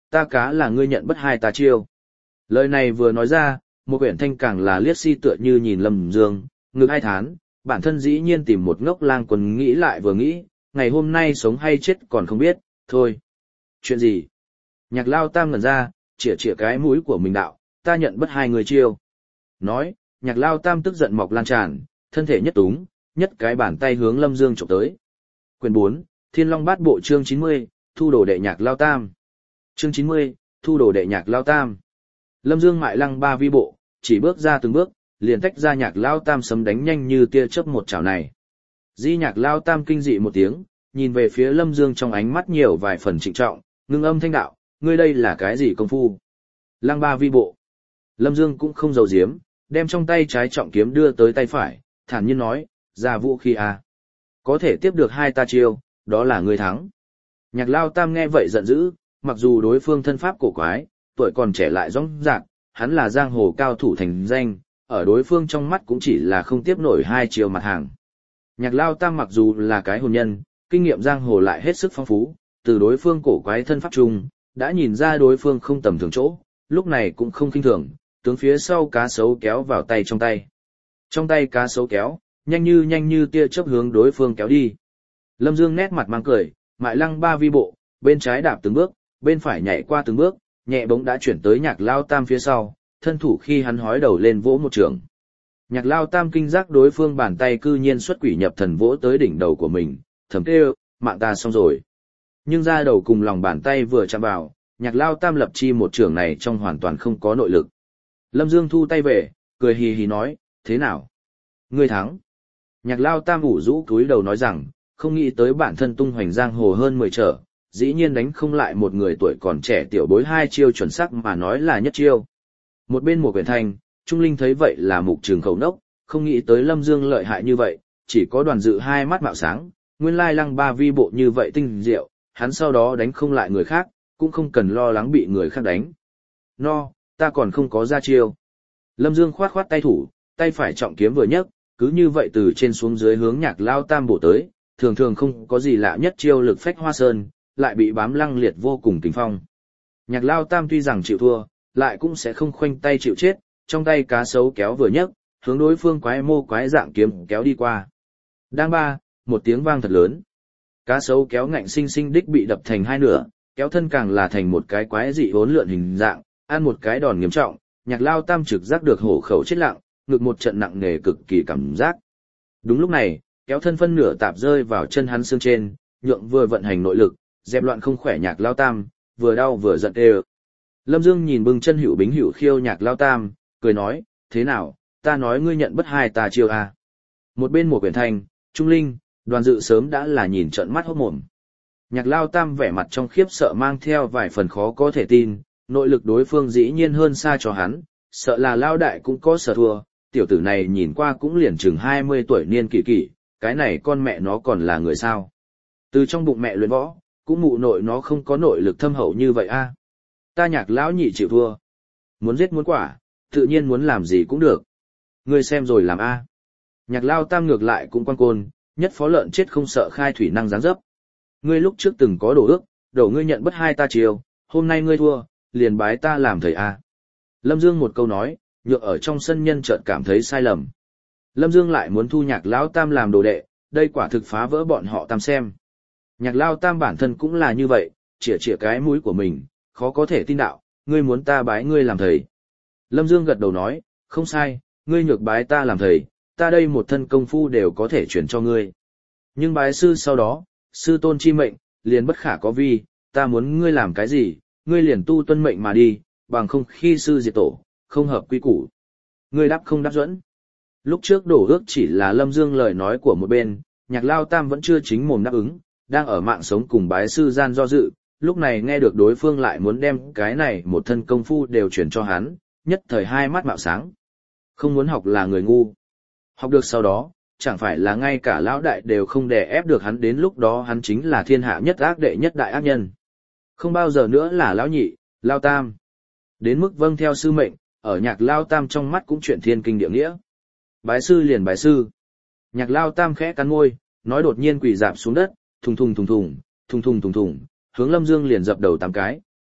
A: ta cá là ngươi nhận bất hai ta chiêu. Lời này vừa nói ra, một quyển thanh càng là liếc si tựa như nhìn Lâm Dương, ngực hai thán, bản thân dĩ nhiên tìm một ngốc lang quần nghĩ lại vừa nghĩ, ngày hôm nay sống hay chết còn không biết, thôi. Chuyện gì? Nhạc Lao Tam ngẩn ra, chĩa chĩa cái mũi của mình đạo, ta nhận bất hai người chiêu. Nói, Nhạc Lao Tam tức giận mọc lan tràn, thân thể nhất túng, nhất cái bàn tay hướng Lâm Dương chụp tới. Quyển bốn, Thiên Long Bát Bộ chương chín mươi, thu đồ đệ Nhạc Lao Tam. Chương chín mươi, thu đồ đệ Nhạc Lao Tam. Lâm Dương mại lăng ba vi bộ, chỉ bước ra từng bước, liền tách ra Nhạc Lao Tam sấm đánh nhanh như tia chớp một chảo này. Di Nhạc Lao Tam kinh dị một tiếng, nhìn về phía Lâm Dương trong ánh mắt nhiều vài phần trịnh trọng, ngưng âm thanh đạo, ngươi đây là cái gì công phu? Lăng ba vi bộ. Lâm Dương cũng không giấu giếm, đem trong tay trái trọng kiếm đưa tới tay phải, thản nhiên nói, ra vũ khí à. Có thể tiếp được hai ta chiêu, đó là ngươi thắng. Nhạc Lao Tam nghe vậy giận dữ, mặc dù đối phương thân pháp cổ quái, tuổi còn trẻ lại rõng rạc, hắn là giang hồ cao thủ thành danh, ở đối phương trong mắt cũng chỉ là không tiếp nổi hai chiều mặt hàng. Nhạc Lao Tam mặc dù là cái hồn nhân, kinh nghiệm giang hồ lại hết sức phong phú, từ đối phương cổ quái thân pháp chung, đã nhìn ra đối phương không tầm thường chỗ, lúc này cũng không khinh thường, tướng phía sau cá sấu kéo vào tay trong tay. Trong tay cá sấu kéo, nhanh như nhanh như tia chớp hướng đối phương kéo đi. Lâm Dương nét mặt mang cười, mại lăng ba vi bộ, bên trái đạp từng bước, bên phải nhảy qua từng bước, nhẹ bóng đã chuyển tới Nhạc Lao Tam phía sau, thân thủ khi hắn hói đầu lên vỗ một trường. Nhạc Lao Tam kinh giác đối phương bàn tay cư nhiên xuất quỷ nhập thần vỗ tới đỉnh đầu của mình, thầm kêu, mạng ta xong rồi. Nhưng ra đầu cùng lòng bàn tay vừa chạm vào, Nhạc Lao Tam lập chi một trường này trong hoàn toàn không có nội lực. Lâm Dương thu tay về, cười hì hì nói, thế nào? Ngươi thắng. Nhạc Lao Tam ủ rũ cúi đầu nói rằng, không nghĩ tới bản thân tung hoành giang hồ hơn mười trở, dĩ nhiên đánh không lại một người tuổi còn trẻ tiểu bối hai chiêu chuẩn xác mà nói là nhất chiêu. Một bên một quyển thanh, Trung Linh thấy vậy là mục trường khẩu nốc, không nghĩ tới Lâm Dương lợi hại như vậy, chỉ có Đoàn Dự hai mắt mạo sáng, nguyên lai lăng ba vi bộ như vậy tinh diệu, hắn sau đó đánh không lại người khác, cũng không cần lo lắng bị người khác đánh. No, ta còn không có ra chiêu. Lâm Dương khoát khoát tay thủ, tay phải trọng kiếm vừa nhấc, cứ như vậy từ trên xuống dưới hướng Nhạc Lao Tam bổ tới, thường thường không có gì lạ nhất chiêu lực phách hoa sơn, lại bị bám lăng liệt vô cùng kinh phong. Nhạc Lao Tam tuy rằng chịu thua, lại cũng sẽ không khoanh tay chịu chết, trong tay cá sấu kéo vừa nhấc, hướng đối phương quái mô quái dạng kiếm kéo đi qua. Đang ba, một tiếng vang thật lớn. Cá sấu kéo ngạnh sinh sinh đích bị đập thành hai nửa, kéo thân càng là thành một cái quái dị hỗn lượn hình dạng, ăn một cái đòn nghiêm trọng, Nhạc Lao Tam trực giác được hổ khẩu chết lặng, ngực một trận nặng nề cực kỳ cảm giác. Đúng lúc này, kéo thân phân nửa tạp rơi vào chân hắn xương trên, nhượng vừa vận hành nội lực, dẹp loạn không khỏe Nhạc Lao Tam, vừa đau vừa giận đê. Lâm Dương nhìn bưng chân hữu bính hữu khiêu Nhạc Lao Tam, cười nói, thế nào, ta nói ngươi nhận bất hai ta chiêu à. Một bên một quyển thanh, Trung Linh, Đoàn Dự sớm đã là nhìn trợn mắt hốt mồm. Nhạc Lao Tam vẻ mặt trong khiếp sợ mang theo vài phần khó có thể tin, nội lực đối phương dĩ nhiên hơn xa cho hắn, sợ là Lao Đại cũng có sở thua, tiểu tử này nhìn qua cũng liền chừng hai mươi tuổi niên kỷ kỷ, cái này con mẹ nó còn là người sao. Từ trong bụng mẹ luyện võ, cũng mụ nội nó không có nội lực thâm hậu như vậy a. À. Ta Nhạc lão nhị chịu thua. Muốn giết muốn quả, tự nhiên muốn làm gì cũng được. Ngươi xem rồi làm a. À. Nhạc Lao Tam ngược lại cũng quan côn, nhất phó lợn chết không sợ khai thủy năng dáng dấp. Ngươi lúc trước từng có đổ ước, đổ ngươi nhận bất hai ta chiều, hôm nay ngươi thua, liền bái ta làm thầy a. À. Lâm Dương một câu nói, nhượng ở trong sân nhân chợt cảm thấy sai lầm. Lâm Dương lại muốn thu Nhạc Lão Tam làm đồ đệ, đây quả thực phá vỡ bọn họ tam xem. Nhạc Lao Tam bản thân cũng là như vậy, chĩa chĩa cái mũi của mình, khó có thể tin đạo, ngươi muốn ta bái ngươi làm thầy. Lâm Dương gật đầu nói, không sai, ngươi nhược bái ta làm thầy, ta đây một thân công phu đều có thể chuyển cho ngươi. Nhưng bái sư sau đó, sư tôn chi mệnh, liền bất khả có vi, ta muốn ngươi làm cái gì, ngươi liền tu tuân mệnh mà đi, bằng không khi sư diệt tổ, không hợp quy củ. Ngươi đáp không đáp dẫn. Lúc trước đổ ước chỉ là Lâm Dương lời nói của một bên, Nhạc Lao Tam vẫn chưa chính mồm đáp ứng, đang ở mạng sống cùng bái sư gian do dự, lúc này nghe được đối phương lại muốn đem cái này một thân công phu đều chuyển cho hắn, nhất thời hai mắt mạo sáng. Không muốn học là người ngu. Học được sau đó, chẳng phải là ngay cả lão đại đều không đè ép được hắn, đến lúc đó hắn chính là thiên hạ nhất ác đệ nhất đại ác nhân. Không bao giờ nữa là lão nhị, Lao Tam. Đến mức vâng theo sư mệnh, ở Nhạc Lao Tam trong mắt cũng chuyện thiên kinh địa nghĩa. Bái sư liền bái sư. Nhạc Lao Tam khẽ cắn môi, nói đột nhiên quỳ dạp xuống đất, thùng thùng thùng thùng, thùng thùng thùng thùng, hướng Lâm Dương liền dập đầu tám cái,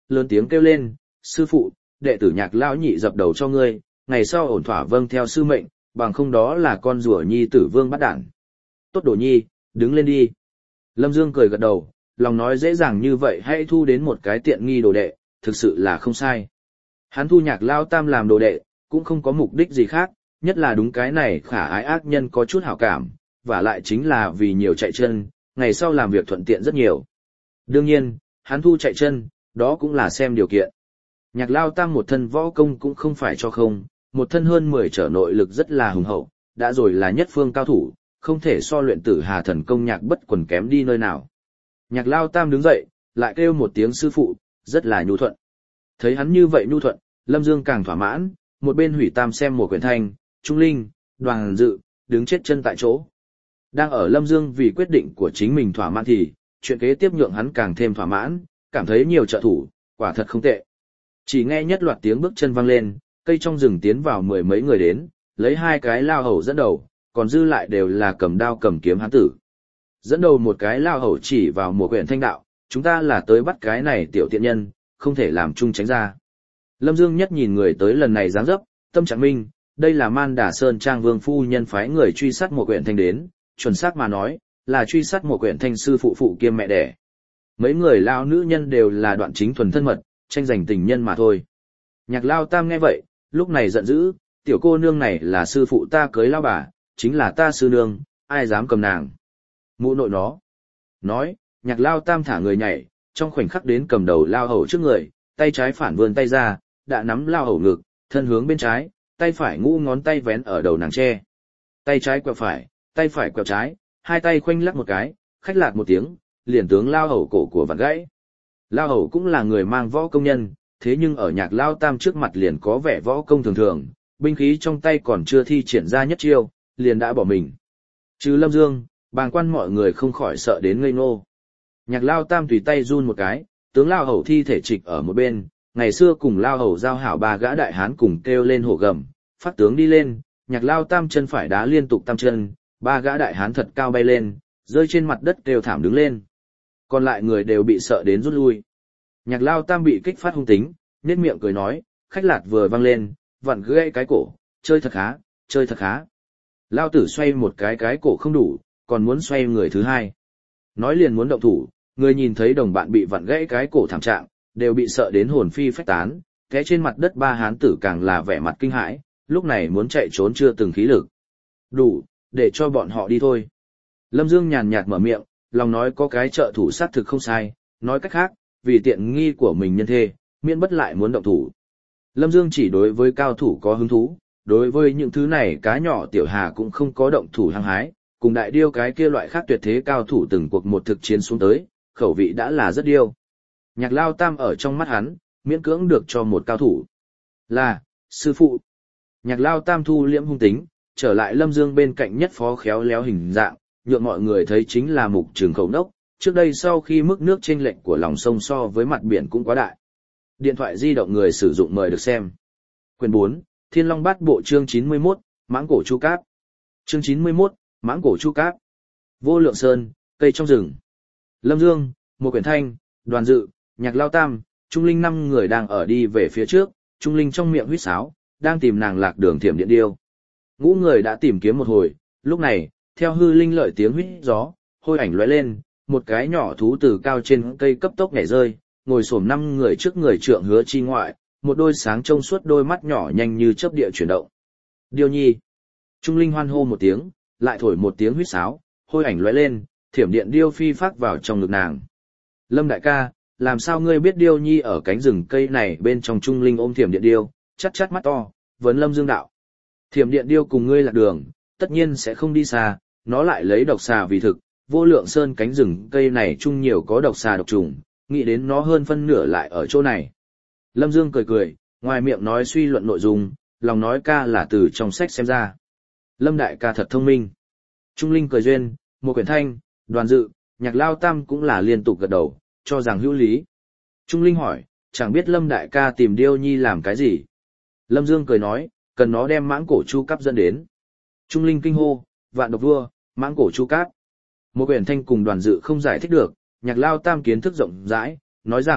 A: lớn tiếng kêu lên, sư phụ, đệ tử Nhạc lão nhị dập đầu cho ngươi, ngày sau ổn thỏa vâng theo sư mệnh, bằng không đó là con rùa nhi tử vương bắt đản. Tốt đồ nhi, đứng lên đi. Lâm Dương cười gật đầu, lòng nói dễ dàng như vậy hãy thu đến một cái tiện nghi đồ đệ, thực sự là không sai. Hắn thu Nhạc Lao Tam làm đồ đệ, cũng không có mục đích gì khác, nhất là đúng cái này khả ái ác nhân có chút hảo cảm, và lại chính là vì nhiều chạy chân, ngày sau làm việc thuận tiện rất nhiều. Đương nhiên, hắn thu chạy chân, đó cũng là xem điều kiện. Nhạc Lao Tam một thân võ công cũng không phải cho không, một thân hơn mười trở nội lực rất là hùng hậu, đã rồi là nhất phương cao thủ, không thể so luyện tử hà thần công nhạc bất quần kém đi nơi nào. Nhạc Lao Tam đứng dậy, lại kêu một tiếng sư phụ, rất là nhu thuận. Thấy hắn như vậy nhu thuận, Lâm Dương càng thỏa mãn, một bên hủy tam xem một quyển thanh, Trung Linh, Đoàn Dự, đứng chết chân tại chỗ. Đang ở Lâm Dương vì quyết định của chính mình thỏa mãn thì, chuyện kế tiếp nhượng hắn càng thêm thỏa mãn, cảm thấy nhiều trợ thủ, quả thật không tệ. Chỉ nghe nhất loạt tiếng bước chân vang lên, cây trong rừng tiến vào mười mấy người đến, lấy hai cái lao hầu dẫn đầu, còn dư lại đều là cầm đao cầm kiếm hán tử. Dẫn đầu một cái lao hầu chỉ vào một quyển thanh đạo, chúng ta là tới bắt cái này tiểu tiện nhân, không thể làm chung tránh ra. Lâm Dương nhất nhìn người tới lần này dáng dấp, tâm trạng minh, đây là Man Đà Sơn Trang Vương phu nhân phái người truy sát một quyển thanh đến, chuẩn xác mà nói, là truy sát một quyển thanh sư phụ phụ kiêm mẹ đẻ. Mấy người lao nữ nhân đều là đoạn chính thuần thân mật, tranh giành tình nhân mà thôi. Nhạc Lao Tam nghe vậy, lúc này giận dữ, tiểu cô nương này là sư phụ ta cưới lao bà, chính là ta sư nương, ai dám cầm nàng. Mụ nội nó. Nói, Nhạc Lao Tam thả người nhảy, trong khoảnh khắc đến cầm đầu lao hầu trước người, tay trái phản vươn tay ra, đã nắm lao hầu ngực, thân hướng bên trái, tay phải ngũ ngón tay vén ở đầu nàng tre. Tay trái quẹo phải, tay phải quẹo trái, hai tay khoanh lắc một cái, khách lạc một tiếng, liền tướng lao hầu cổ của vặn gãy. Lao hầu cũng là người mang võ công nhân, thế nhưng ở Nhạc Lao Tam trước mặt liền có vẻ võ công thường thường, binh khí trong tay còn chưa thi triển ra nhất chiêu, liền đã bỏ mình. Trừ Lâm Dương, bàng quan mọi người không khỏi sợ đến ngây ngô. Nhạc Lao Tam tùy tay run một cái, tướng Lao hầu thi thể trịch ở một bên, ngày xưa cùng Lao hầu giao hảo ba gã đại hán cùng kêu lên hổ gầm, phát tướng đi lên, Nhạc Lao Tam chân phải đá liên tục tam chân, ba gã đại hán thật cao bay lên, rơi trên mặt đất kêu thảm đứng lên. Còn lại người đều bị sợ đến rút lui. Nhạc Lao Tam bị kích phát hung tính, nhếch miệng cười nói, khách lạt vừa vang lên, vặn gãy cái cổ, chơi thật khá, chơi thật khá. Lao tử xoay một cái cái cổ không đủ, còn muốn xoay người thứ hai. Nói liền muốn động thủ, người nhìn thấy đồng bạn bị vặn gãy cái cổ thảm trạng, đều bị sợ đến hồn phi phách tán, té trên mặt đất ba hán tử càng là vẻ mặt kinh hãi, lúc này muốn chạy trốn chưa từng khí lực. Đủ, để cho bọn họ đi thôi. Lâm Dương nhàn nhạt mở miệng, lòng nói có cái trợ thủ sát thực không sai, nói cách khác, vì tiện nghi của mình nhân thê, miễn bất lại muốn động thủ. Lâm Dương chỉ đối với cao thủ có hứng thú, đối với những thứ này cá nhỏ tiểu hà cũng không có động thủ hăng hái, cùng đại điêu cái kia loại khác tuyệt thế cao thủ từng cuộc một thực chiến xuống tới, khẩu vị đã là rất điêu. Nhạc Lao Tam ở trong mắt hắn, miễn cưỡng được cho một cao thủ. Là, sư phụ. Nhạc Lao Tam thu liễm hung tính, trở lại Lâm Dương bên cạnh nhất phó khéo léo hình dạng, nhượng mọi người thấy chính là mục trường khẩu đốc, trước đây sau khi mức nước chênh lệch của lòng sông so với mặt biển cũng quá đại. Điện thoại di động người sử dụng mời được xem. Quyền bốn, Thiên Long Bát Bộ chương chín mươi mốt, Mãng Cổ Chu Cáp. Chương chín mươi mốt, Mãng Cổ Chu Cáp. Vô Lượng Sơn, cây trong rừng. Lâm Dương, một quyển thanh, Đoàn Dự, Nhạc Lao Tam, Trung Linh năm người đang ở đi về phía trước, Trung Linh trong miệng huýt sáo, đang tìm nàng lạc đường thiểm điện điêu. Ngũ người đã tìm kiếm một hồi, lúc này, theo hư linh lợi tiếng huýt gió, hôi ảnh lóe lên, một cái nhỏ thú từ cao trên cây cấp tốc nhảy rơi, ngồi xổm năm người trước người Trượng Hứa Chi ngoại, một đôi sáng trông suốt đôi mắt nhỏ nhanh như chớp địa chuyển động. Điêu nhi. Trung Linh hoan hô một tiếng, lại thổi một tiếng huýt sáo, hôi ảnh lóe lên, thiểm điện điêu phi phát vào trong ngực nàng. Lâm đại ca, làm sao ngươi biết điêu nhi ở cánh rừng cây này bên trong? Trung Linh ôm thiểm điện điêu, chắt chắt mắt to, vấn Lâm Dương đạo. Thiểm điện điêu cùng ngươi lạc đường, tất nhiên sẽ không đi xa, nó lại lấy độc xà vì thực, Vô Lượng Sơn cánh rừng cây này chung nhiều có độc xà độc trùng, nghĩ đến nó hơn phân nửa lại ở chỗ này. Lâm Dương cười cười, ngoài miệng nói suy luận nội dung, lòng nói ca là từ trong sách xem ra. Lâm đại ca thật thông minh. Trung Linh cười duyên, một quyển thanh, Đoàn Dự, Nhạc Lao Tam cũng là liên tục gật đầu, cho rằng hữu lý. Trung Linh hỏi, chẳng biết Lâm đại ca tìm điêu nhi làm cái gì. Lâm Dương cười nói, cần nó đem Mãng Cổ Chu Cáp dẫn đến. Trung Linh kinh hô, vạn độc vua, Mãng Cổ Chu Cáp. Một quyển thanh cùng Đoàn Dự không giải thích được, Nhạc Lao Tam kiến thức rộng rãi, nói rằng,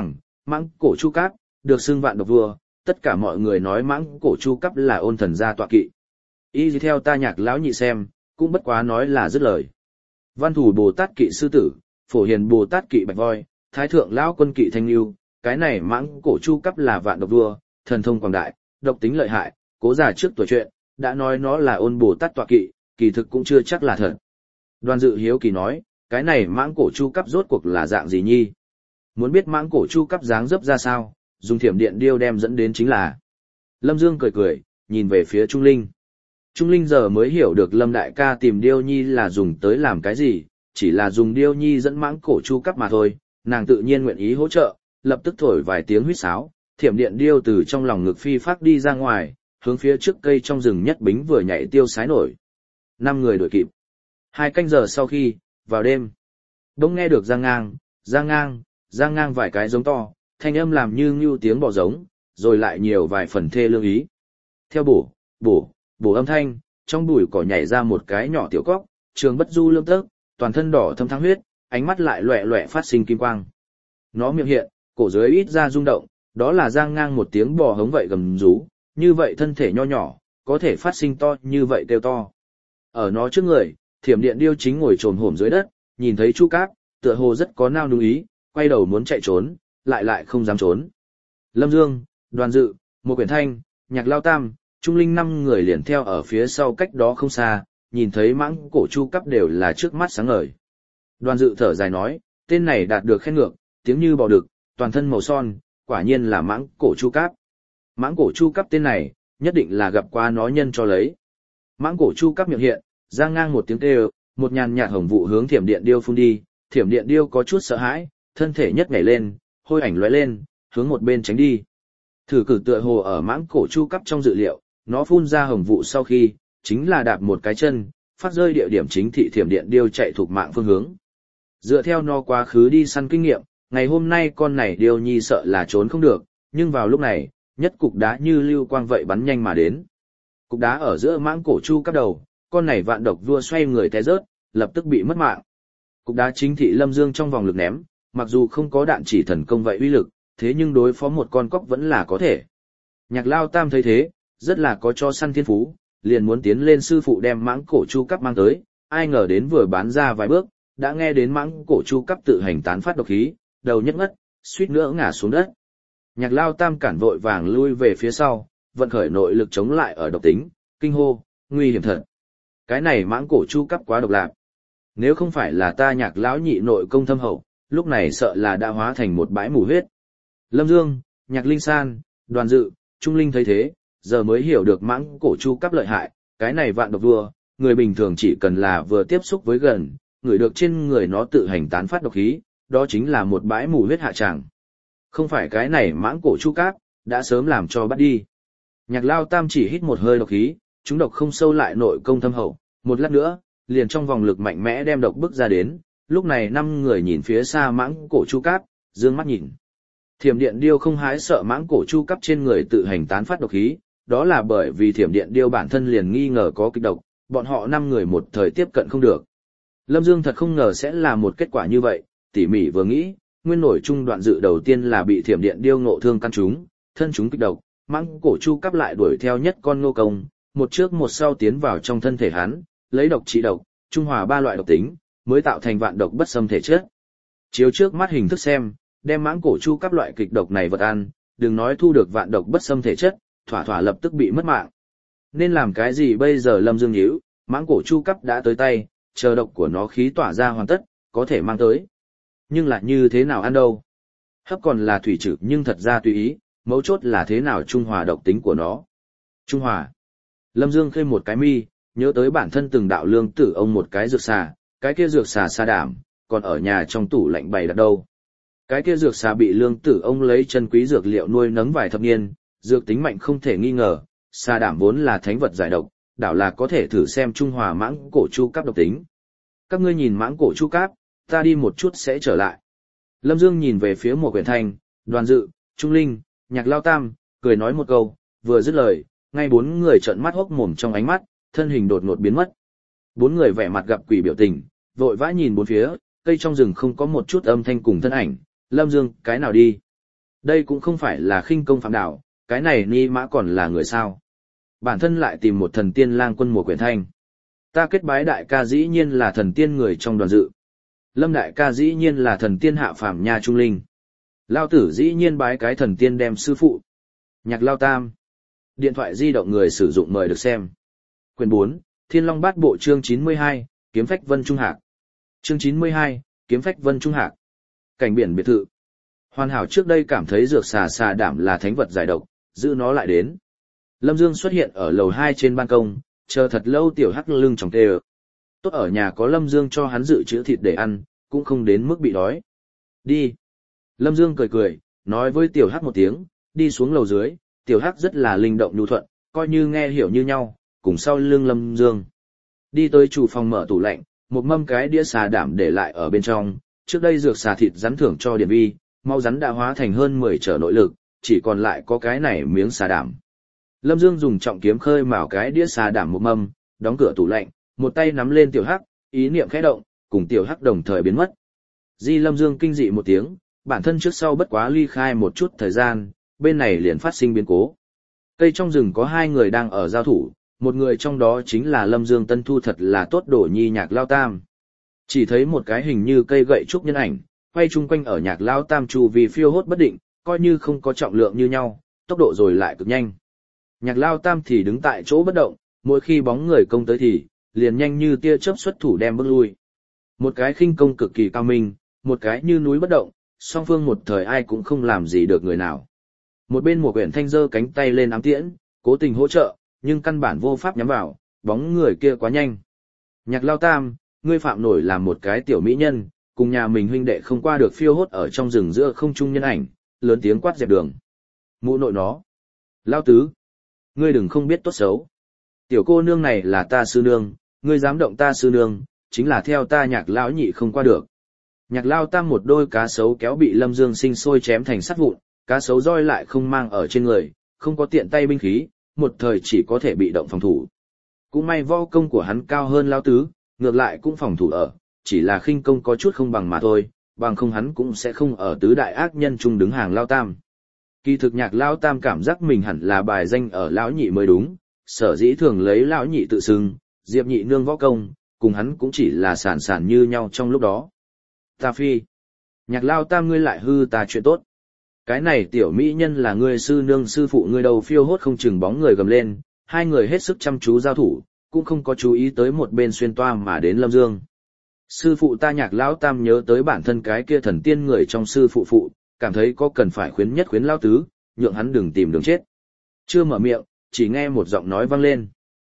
A: mãng cổ chu cáp, được xưng vạn độc vua, tất cả mọi người nói mãng cổ chu cáp là ôn thần gia tọa kỵ. Y theo ta Nhạc lão nhị xem, cũng bất quá nói là dứt lời. Văn thủ Bồ Tát kỵ sư tử, Phổ Hiền Bồ Tát kỵ bạch voi, Thái thượng lão quân kỵ thanh lưu, cái này mãng cổ chu cáp là vạn độc vua, thần thông quảng đại, độc tính lợi hại, cố già trước tuổi chuyện, đã nói nó là ôn Bồ Tát tọa kỵ, kỳ thực cũng chưa chắc là thật. Đoàn Dự hiếu kỳ nói, cái này mãng cổ chu cáp rốt cuộc là dạng gì nhi? Muốn biết mãng cổ chu cáp dáng dấp ra sao, dùng thiểm điện điêu đem dẫn đến chính là. Lâm Dương cười cười, nhìn về phía Trung Linh. Trung Linh giờ mới hiểu được Lâm đại ca tìm điêu nhi là dùng tới làm cái gì, chỉ là dùng điêu nhi dẫn mãng cổ chu cáp mà thôi, nàng tự nhiên nguyện ý hỗ trợ, lập tức thổi vài tiếng huýt sáo, thiểm điện điêu từ trong lòng ngực phi phát đi ra ngoài, hướng phía trước cây trong rừng nhất bính vừa nhảy tiêu sái nổi. Năm người đuổi kịp. Hai canh giờ sau khi, vào đêm, đông nghe được giang ngang, giang ngang, giang ngang vài cái giống to, thanh âm làm như ngưu tiếng bò giống, rồi lại nhiều vài phần thê lương ý. Theo bổ, bổ, bổ âm thanh, trong bụi cỏ nhảy ra một cái nhỏ tiểu cóc, trường bất du lương tớc, toàn thân đỏ thâm thắng huyết, ánh mắt lại loẹ loẹ phát sinh kim quang. Nó miệng hiện, cổ dưới ít ra rung động, đó là giang ngang một tiếng bò hống vậy gầm rú, như vậy thân thể nho nhỏ, có thể phát sinh to như vậy kêu to. Ở nó trước người, thiểm điện điêu chính ngồi trồm hổm dưới đất, nhìn thấy chu cáp, tựa hồ rất có nao nung ý, quay đầu muốn chạy trốn, lại lại không dám trốn. Lâm Dương, Đoàn Dự, Một Quyển Thanh, Nhạc Lao Tam, Trung Linh năm người liền theo ở phía sau cách đó không xa, nhìn thấy mãng cổ chu cáp đều là trước mắt sáng ngời. Đoàn Dự thở dài nói, tên này đạt được khen ngược, tiếng như bò đực, toàn thân màu son, quả nhiên là mãng cổ chu cáp. Mãng cổ chu cáp tên này, nhất định là gặp qua nó nhân cho lấy. Mãng cổ chu cáp miệng hiện, giang ngang một tiếng kêu, một nhàn nhạt hồng vụ hướng thiểm điện điêu phun đi, thiểm điện điêu có chút sợ hãi, thân thể nhất nhảy lên, hôi ảnh lóe lên, hướng một bên tránh đi. Thử cử tựa hồ ở mãng cổ chu cáp trong dự liệu, nó phun ra hồng vụ sau khi, chính là đạp một cái chân, phát rơi địa điểm chính thị thiểm điện điêu chạy thuộc mạng phương hướng. Dựa theo nó quá khứ đi săn kinh nghiệm, ngày hôm nay con này điêu nhi sợ là trốn không được, nhưng vào lúc này, nhất cục đá như lưu quang vậy bắn nhanh mà đến. Cục đá ở giữa mãng cổ chu cáp đầu, con này vạn độc vua xoay người té rớt, lập tức bị mất mạng. Cục đá chính thị Lâm Dương trong vòng lực ném, mặc dù không có đạn chỉ thần công vậy uy lực, thế nhưng đối phó một con cóc vẫn là có thể. Nhạc Lao Tam thấy thế, rất là có cho săn thiên phú, liền muốn tiến lên sư phụ đem mãng cổ chu cáp mang tới, ai ngờ đến vừa bán ra vài bước, đã nghe đến mãng cổ chu cáp tự hành tán phát độc khí, đầu nhất ngất, suýt nữa ngã xuống đất. Nhạc Lao Tam cản vội vàng lui về phía sau, vận khởi nội lực chống lại ở độc tính, kinh hô, nguy hiểm thật. Cái này mãng cổ chu cáp quá độc lạc. Nếu không phải là ta Nhạc lão nhị nội công thâm hậu, lúc này sợ là đã hóa thành một bãi mù huyết. Lâm Dương, Nhạc Linh San, Đoàn Dự, Trung Linh thấy thế, giờ mới hiểu được mãng cổ chu cáp lợi hại, cái này vạn độc vua, người bình thường chỉ cần là vừa tiếp xúc với gần, người được trên người nó tự hành tán phát độc khí, đó chính là một bãi mù huyết hạ tràng. Không phải cái này mãng cổ chu cáp, đã sớm làm cho bắt đi. Nhạc Lao Tam chỉ hít một hơi độc khí, chúng độc không sâu lại nội công thâm hậu, một lát nữa, liền trong vòng lực mạnh mẽ đem độc bức ra đến, lúc này năm người nhìn phía xa mãng cổ chu cáp, dương mắt nhìn. Thiểm điện điêu không hái sợ mãng cổ chu cáp trên người tự hành tán phát độc khí, đó là bởi vì thiểm điện điêu bản thân liền nghi ngờ có kịch độc, bọn họ năm người một thời tiếp cận không được. Lâm Dương thật không ngờ sẽ là một kết quả như vậy, tỉ mỉ vừa nghĩ, nguyên nổi trung Đoạn Dự đầu tiên là bị thiểm điện điêu ngộ thương căn trúng, thân chúng kịch độc, mãng cổ chu cáp lại đuổi theo nhất con Ngô Công, một trước một sau tiến vào trong thân thể hắn, lấy độc trị độc, trung hòa ba loại độc tính, mới tạo thành vạn độc bất xâm thể chất. Chiếu trước mắt hình thức xem, đem mãng cổ chu cáp loại kịch độc này vật ăn, đừng nói thu được vạn độc bất xâm thể chất, thỏa thỏa lập tức bị mất mạng. Nên làm cái gì bây giờ? Lâm Dương nhíu, mãng cổ chu cáp đã tới tay, chờ độc của nó khí tỏa ra hoàn tất, có thể mang tới. Nhưng lại như thế nào ăn đâu? Hấp còn là thủy trừ nhưng thật ra tùy ý, mấu chốt là thế nào trung hòa độc tính của nó. Trung hòa. Lâm Dương khơi một cái mi, nhớ tới bản thân từng đạo lương tử ông một cái dược xà, cái kia dược xà sa đảm, còn ở nhà trong tủ lạnh bày đặt đâu. Cái kia dược xà bị lương tử ông lấy chân quý dược liệu nuôi nấng vài thập niên, dược tính mạnh không thể nghi ngờ, sa đảm vốn là thánh vật giải độc, đảo là có thể thử xem trung hòa mãng cổ chu cáp độc tính. Các ngươi nhìn mãng cổ chu cáp, ta đi một chút sẽ trở lại. Lâm Dương nhìn về phía Một Quyển Thanh, Đoàn Dự, Trung Linh, Nhạc Lao Tam, cười nói một câu, vừa dứt lời, ngay bốn người trợn mắt hốc mồm trong ánh mắt, thân hình đột ngột biến mất. Bốn người vẻ mặt gặp quỷ biểu tình, vội vã nhìn bốn phía, cây trong rừng không có một chút âm thanh cùng thân ảnh, Lâm Dương, cái nào đi? Đây cũng không phải là khinh công phạm đạo, cái này ni mã còn là người sao. Bản thân lại tìm một thần tiên lang quân mùa quyển thanh. Ta kết bái đại ca dĩ nhiên là thần tiên người trong đoàn dự. Lâm đại ca dĩ nhiên là thần tiên hạ phàm nha trung linh. Lao tử dĩ nhiên bái cái thần tiên đem sư phụ. Nhạc Lao Tam. Điện thoại di động người sử dụng mời được xem. Quyển bốn, Thiên Long Bát Bộ chương chín mươi hai, Kiếm Phách Vân Trung Hạc. Chương chín mươi hai, Kiếm Phách Vân Trung Hạc. Cảnh biển biệt thự. Hoàn Hảo trước đây cảm thấy dược xà xà đảm là thánh vật giải độc, giữ nó lại đến. Lâm Dương xuất hiện ở lầu hai trên ban công, chờ thật lâu tiểu hắc lưng tròng tê. Tốt ở nhà có Lâm Dương cho hắn dự trữ thịt để ăn, cũng không đến mức bị đói. Đi. Lâm Dương cười cười, nói với tiểu hắc một tiếng, đi xuống lầu dưới, tiểu hắc rất là linh động nhu thuận, coi như nghe hiểu như nhau, cùng sau lưng Lâm Dương. Đi tới chủ phòng mở tủ lạnh, một mâm cái đĩa xà đảm để lại ở bên trong, trước đây dược xà thịt rắn thưởng cho Điền Vi, mau rắn đã hóa thành hơn mười trở nội lực, chỉ còn lại có cái này miếng xà đảm. Lâm Dương dùng trọng kiếm khơi mào cái đĩa xà đảm một mâm, đóng cửa tủ lạnh, một tay nắm lên tiểu hắc, ý niệm khẽ động, cùng tiểu hắc đồng thời biến mất. Di Lâm Dương kinh dị một tiếng, bản thân trước sau bất quá ly khai một chút thời gian, bên này liền phát sinh biến cố. Cây trong rừng có hai người đang ở giao thủ, một người trong đó chính là Lâm Dương tân thu thật là tốt đổ nhi Nhạc Lao Tam. Chỉ thấy một cái hình như cây gậy trúc nhân ảnh, quay chung quanh ở Nhạc Lao Tam chu vì phiêu hốt bất định, coi như không có trọng lượng như nhau, tốc độ rồi lại cực nhanh. Nhạc Lao Tam thì đứng tại chỗ bất động, mỗi khi bóng người công tới thì, liền nhanh như tia chớp xuất thủ đem bước lui. Một cái khinh công cực kỳ cao minh, một cái như núi bất động, song phương một thời ai cũng không làm gì được người nào. Một bên Mùa Quyển Thanh giơ cánh tay lên ám tiễn, cố tình hỗ trợ, nhưng căn bản vô pháp nhắm vào, bóng người kia quá nhanh. Nhạc Lao Tam, ngươi phạm nổi làm một cái tiểu mỹ nhân, cùng nhà mình huynh đệ không qua được phiêu hốt ở trong rừng giữa không trung nhân ảnh, lớn tiếng quát dẹp đường. Mụ nội nó. Lao Tứ. Ngươi đừng không biết tốt xấu. Tiểu cô nương này là ta sư nương, ngươi dám động ta sư nương, chính là theo ta Nhạc lão nhị không qua được. Nhạc Lao Tam một đôi cá sấu kéo bị Lâm Dương sinh sôi chém thành sắt vụn, cá sấu roi lại không mang ở trên người, không có tiện tay binh khí, một thời chỉ có thể bị động phòng thủ. Cũng may võ công của hắn cao hơn Lao Tứ, ngược lại cũng phòng thủ ở, chỉ là khinh công có chút không bằng mà thôi, bằng không hắn cũng sẽ không ở tứ đại ác nhân chung đứng hàng Lao Tam. Kỳ thực Nhạc Lao Tam cảm giác mình hẳn là bài danh ở lão nhị mới đúng, sở dĩ thường lấy lão nhị tự xưng, Diệp nhị nương võ công, cùng hắn cũng chỉ là sản sản như nhau trong lúc đó. Ta phi. Nhạc Lao Tam ngươi lại hư ta chuyện tốt. Cái này tiểu mỹ nhân là ngươi sư nương sư phụ ngươi đầu phiêu hốt không chừng bóng người gầm lên, hai người hết sức chăm chú giao thủ, cũng không có chú ý tới một bên xuyên toa mà đến Lâm Dương. Sư phụ ta Nhạc Lão Tam nhớ tới bản thân cái kia thần tiên người trong sư phụ phụ, cảm thấy có cần phải khuyến nhất khuyến Lão Tứ, nhượng hắn đừng tìm đường chết. Chưa mở miệng, chỉ nghe một giọng nói vang lên.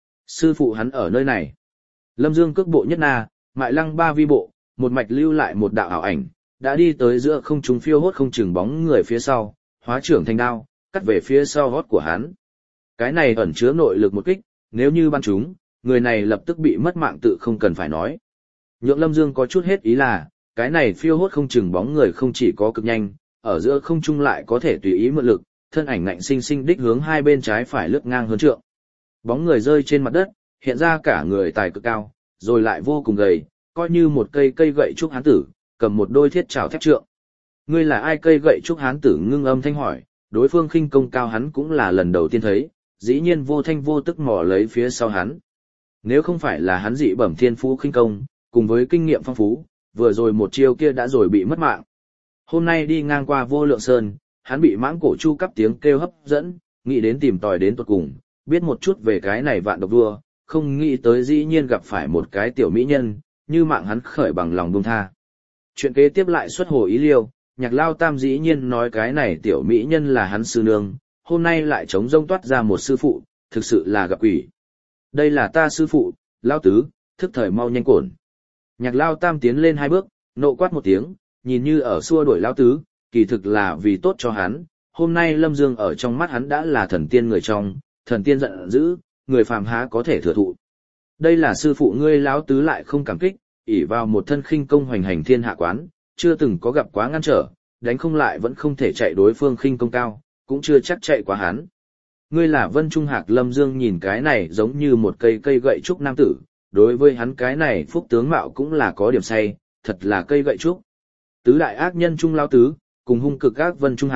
A: Sư phụ hắn ở nơi này. Lâm Dương cước bộ nhất na, mại lăng ba vi bộ, một mạch lưu lại một đạo ảo ảnh, đã đi tới giữa không trung phiêu hốt không chừng bóng người phía sau, hóa trưởng thành đao, cắt về phía sau hót của hắn. Cái này ẩn chứa nội lực một kích, nếu như ban chúng, người này lập tức bị mất mạng tự không cần phải nói. Nhượng Lâm Dương có chút hết ý là, cái này phiêu hốt không chừng bóng người không chỉ có cực nhanh, ở giữa không trung lại có thể tùy ý mượn lực, thân ảnh ngạnh sinh sinh đích hướng hai bên trái phải lướt ngang hơn trượng. Bóng người rơi trên mặt đất, hiện ra cả người tài cực cao, rồi lại vô cùng gầy, coi như một cây cây gậy trúc hán tử, cầm một đôi thiết trảo thép trượng. Ngươi là ai? Cây gậy trúc hán tử ngưng âm thanh hỏi, đối phương khinh công cao hắn cũng là lần đầu tiên thấy, dĩ nhiên vô thanh vô tức mò lấy phía sau hắn. Nếu không phải là hắn dị bẩm thiên phú khinh công, cùng với kinh nghiệm phong phú, vừa rồi một chiêu kia đã rồi bị mất mạng. Hôm nay đi ngang qua Vô Lượng Sơn, hắn bị mãng cổ chu cấp tiếng kêu hấp dẫn, nghĩ đến tìm tòi đến tuột cùng, biết một chút về cái này vạn độc vua, không nghĩ tới dĩ nhiên gặp phải một cái tiểu mỹ nhân, như mạng hắn khởi bằng lòng buông tha. Chuyện kế tiếp lại xuất hồ ý liêu, Nhạc Lao Tam dĩ nhiên nói cái này tiểu mỹ nhân là hắn sư nương, hôm nay lại trống rông toát ra một sư phụ, thực sự là gặp quỷ. Đây là ta sư phụ, Lao Tứ, thức thời mau nhanh cổn. Nhạc Lao Tam tiến lên hai bước, nộ quát một tiếng, nhìn như ở xua đuổi Lao Tứ, kỳ thực là vì tốt cho hắn. Hôm nay Lâm Dương ở trong mắt hắn đã là thần tiên người trong, thần tiên giận dữ, người phàm há có thể thừa thụ. Đây là sư phụ ngươi Lão Tứ lại không cảm kích, ỷ vào một thân khinh công hoành hành thiên hạ quán, chưa từng có gặp quá ngăn trở, đánh không lại vẫn không thể chạy đối phương khinh công cao, cũng chưa chắc chạy quá hắn. Ngươi là Vân Trung Hạc. Lâm Dương nhìn cái này giống như một cây cây gậy trúc nam tử, đối với hắn cái này phúc tướng mạo cũng là có điểm say, thật là cây gậy trúc. Tứ đại ác nhân Trung Lão Tứ, cùng hung cực ác Vân Trung Hạc,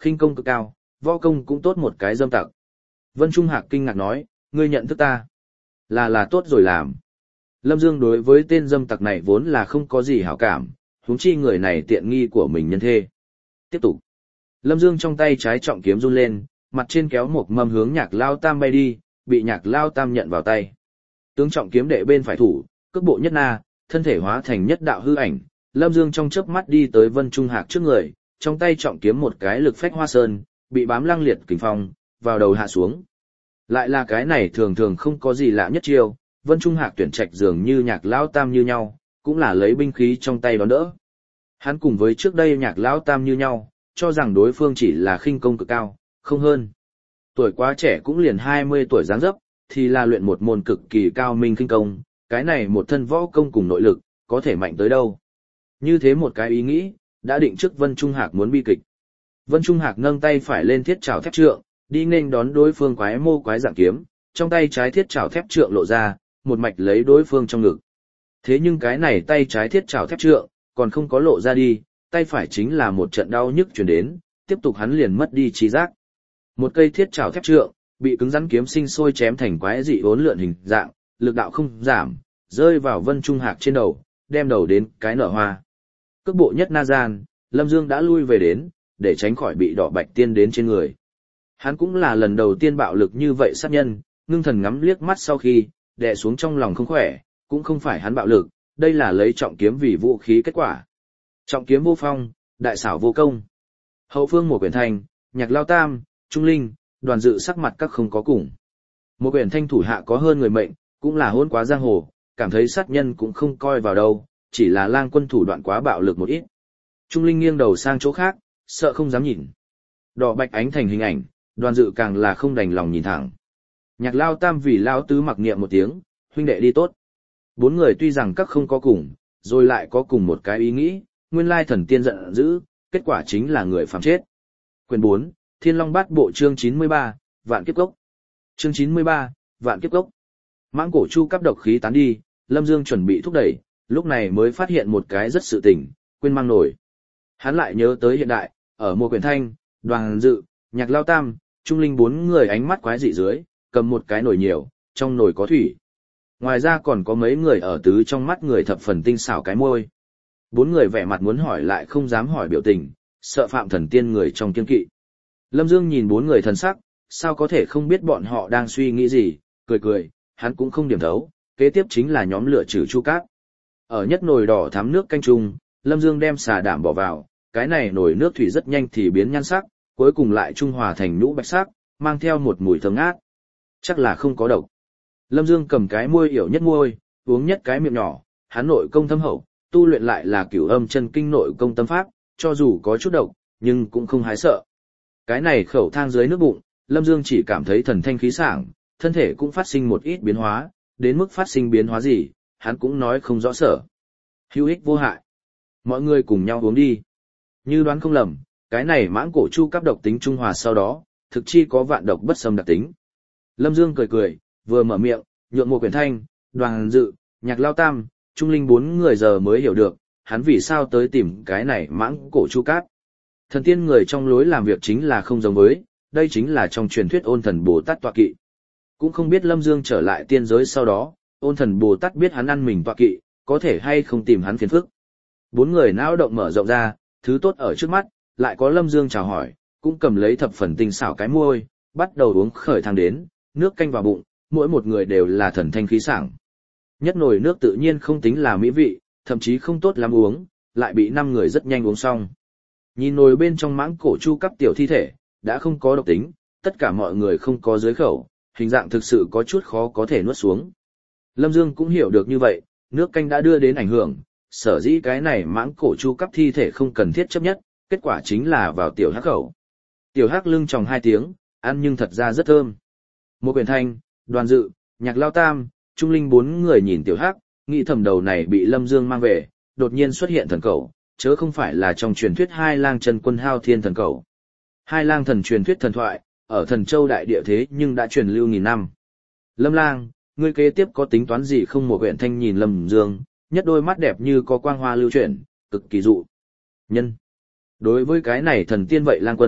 A: khinh công cực cao, võ công cũng tốt một cái dâm tặc. Vân Trung Hạc kinh ngạc nói, ngươi nhận thức ta. Là là tốt rồi làm. Lâm Dương đối với tên dâm tặc này vốn là không có gì hảo cảm, huống chi người này tiện nghi của mình nhân thê. Tiếp tục. Lâm Dương trong tay trái trọng kiếm run lên, mặt trên kéo một mầm hướng Nhạc Lao Tam bay đi, bị Nhạc Lao Tam nhận vào tay. Tướng trọng kiếm đệ bên phải thủ, cước bộ nhất na, thân thể hóa thành nhất đạo hư ảnh, Lâm Dương trong chớp mắt đi tới Vân Trung Hạc trước người, trong tay trọng kiếm một cái lực phách hoa sơn, bị bám lăng liệt kình phong, vào đầu hạ xuống. Lại là cái này thường thường không có gì lạ nhất chiêu, Vân Trung Hạc tuyển trạch dường như Nhạc Lão Tam như nhau, cũng là lấy binh khí trong tay đón đỡ. Hắn cùng với trước đây Nhạc Lão Tam như nhau, cho rằng đối phương chỉ là khinh công cực cao, không hơn. Tuổi quá trẻ cũng liền hai mươi tuổi dáng dấp, thì là luyện một môn cực kỳ cao minh khinh công, cái này một thân võ công cùng nội lực, có thể mạnh tới đâu. Như thế một cái ý nghĩ, đã định trước Vân Trung Hạc muốn bi kịch. Vân Trung Hạc nâng tay phải lên thiết trảo thép trượng, đi nên đón đối phương quái mô quái dạng kiếm, trong tay trái thiết trảo thép trượng lộ ra, một mạch lấy đối phương trong ngực. Thế nhưng cái này tay trái thiết trảo thép trượng, còn không có lộ ra đi, tay phải chính là một trận đau nhức truyền đến, tiếp tục hắn liền mất đi trí giác. Một cây thiết trảo thép trượng, bị cứng rắn kiếm sinh sôi chém thành quái dị uốn lượn hình dạng, lực đạo không giảm, rơi vào Vân Trung Hạc trên đầu, đem đầu đến cái nở hoa. Cước bộ nhất na gian, Lâm Dương đã lui về đến, để tránh khỏi bị đỏ bạch tiên đến trên người. Hắn cũng là lần đầu tiên bạo lực như vậy sát nhân, ngưng thần ngắm liếc mắt sau khi, đè xuống trong lòng không khỏe, cũng không phải hắn bạo lực, đây là lấy trọng kiếm vì vũ khí kết quả. Trọng kiếm vô phong, đại xảo vô công. Hậu phương một quyển thành, Nhạc Lao Tam, Trung Linh, Đoàn Dự sắc mặt các không có cùng. Một quyển thanh thủ hạ có hơn người mệnh, cũng là hôn quá giang hồ, cảm thấy sát nhân cũng không coi vào đâu, chỉ là lang quân thủ đoạn quá bạo lực một ít. Trung Linh nghiêng đầu sang chỗ khác, sợ không dám nhìn. Đỏ bạch ánh thành hình ảnh, Đoàn Dự càng là không đành lòng nhìn thẳng. Nhạc Lao Tam vì Lao Tứ mặc niệm một tiếng, huynh đệ đi tốt. Bốn người tuy rằng các không có cùng, rồi lại có cùng một cái ý nghĩ, nguyên lai thần tiên giận dữ, kết quả chính là người phàm chết. Quyền bốn, Thiên Long Bát Bộ chương chín mươi ba, Vạn Kiếp Cốc. Chương chín mươi ba, Vạn Kiếp Cốc. Mãng cổ chu cấp độc khí tán đi, Lâm Dương chuẩn bị thúc đẩy, lúc này mới phát hiện một cái rất sự tình, quên mang nổi. Hắn lại nhớ tới hiện đại, ở một quyển thanh, Đoàn Dự, Nhạc Lao Tam, Trung Linh bốn người ánh mắt quái dị dưới, cầm một cái nồi nhiều, trong nồi có thủy. Ngoài ra còn có mấy người ở tứ trong mắt người thập phần tinh xảo cái môi. Bốn người vẻ mặt muốn hỏi lại không dám hỏi biểu tình, sợ phạm thần tiên người trong kiên kỵ. Lâm Dương nhìn bốn người thần sắc, sao có thể không biết bọn họ đang suy nghĩ gì, cười cười, hắn cũng không điểm thấu, kế tiếp chính là nhóm lửa trừ chu cát. Ở nhất nồi đỏ thắm nước canh chung, Lâm Dương đem xà đảm bỏ vào, cái này nồi nước thủy rất nhanh thì biến nhan sắc, cuối cùng lại trung hòa thành nhũ bạch sắc, mang theo một mùi thơm ngát. Chắc là không có độc. Lâm Dương cầm cái môi yểu nhất môi, uống nhất cái miệng nhỏ, hắn nội công thâm hậu, tu luyện lại là cửu âm chân kinh nội công tâm pháp, cho dù có chút độc, nhưng cũng không hái sợ. Cái này khẩu thang dưới nước bụng, Lâm Dương chỉ cảm thấy thần thanh khí sảng, thân thể cũng phát sinh một ít biến hóa, đến mức phát sinh biến hóa gì, hắn cũng nói không rõ sở. Hữu ích vô hại. Mọi người cùng nhau uống đi. Như đoán không lầm, cái này mãng cổ chu cấp độc tính trung hòa sau đó, thực chi có vạn độc bất xâm đặc tính. Lâm Dương cười cười, vừa mở miệng, nhượng một quyển thanh, Đoàn Dự, Nhạc Lao Tam, Trung Linh bốn người giờ mới hiểu được, hắn vì sao tới tìm cái này mãng cổ chu cát. Thần tiên người trong lối làm việc chính là không giống với, đây chính là trong truyền thuyết ôn thần Bồ Tát tọa kỵ. Cũng không biết Lâm Dương trở lại tiên giới sau đó, ôn thần Bồ Tát biết hắn ăn mình tọa kỵ, có thể hay không tìm hắn phiền phức. Bốn người não động mở rộng ra, thứ tốt ở trước mắt, lại có Lâm Dương chào hỏi, cũng cầm lấy thập phần tinh xảo cái môi, bắt đầu uống khởi thang đến, nước canh vào bụng, mỗi một người đều là thần thanh khí sảng. Nhất nồi nước tự nhiên không tính là mỹ vị, thậm chí không tốt lắm uống, lại bị năm người rất nhanh uống xong. Nhìn nồi bên trong mãng cổ chu cấp tiểu thi thể, đã không có độc tính, tất cả mọi người không có dưới khẩu, hình dạng thực sự có chút khó có thể nuốt xuống. Lâm Dương cũng hiểu được như vậy, nước canh đã đưa đến ảnh hưởng, sở dĩ cái này mãng cổ chu cấp thi thể không cần thiết chấp nhất, kết quả chính là vào tiểu hắc khẩu. Tiểu hắc lưng tròng hai tiếng, ăn nhưng thật ra rất thơm. Một quyển thanh, Đoàn Dự, Nhạc Lao Tam, Trung Linh bốn người nhìn tiểu hắc, nghĩ thầm đầu này bị Lâm Dương mang về, đột nhiên xuất hiện thần cẩu, chớ không phải là trong truyền thuyết hai lang chân quân hao thiên thần cẩu. Hai lang thần truyền thuyết thần thoại, ở thần châu đại địa thế nhưng đã truyền lưu nghìn năm. Lâm lang, ngươi kế tiếp có tính toán gì không? Một quyển thanh nhìn Lâm Dương, nhất đôi mắt đẹp như có quang hoa lưu chuyển, cực kỳ dụ nhân. Đối với cái này thần tiên vậy lang quân,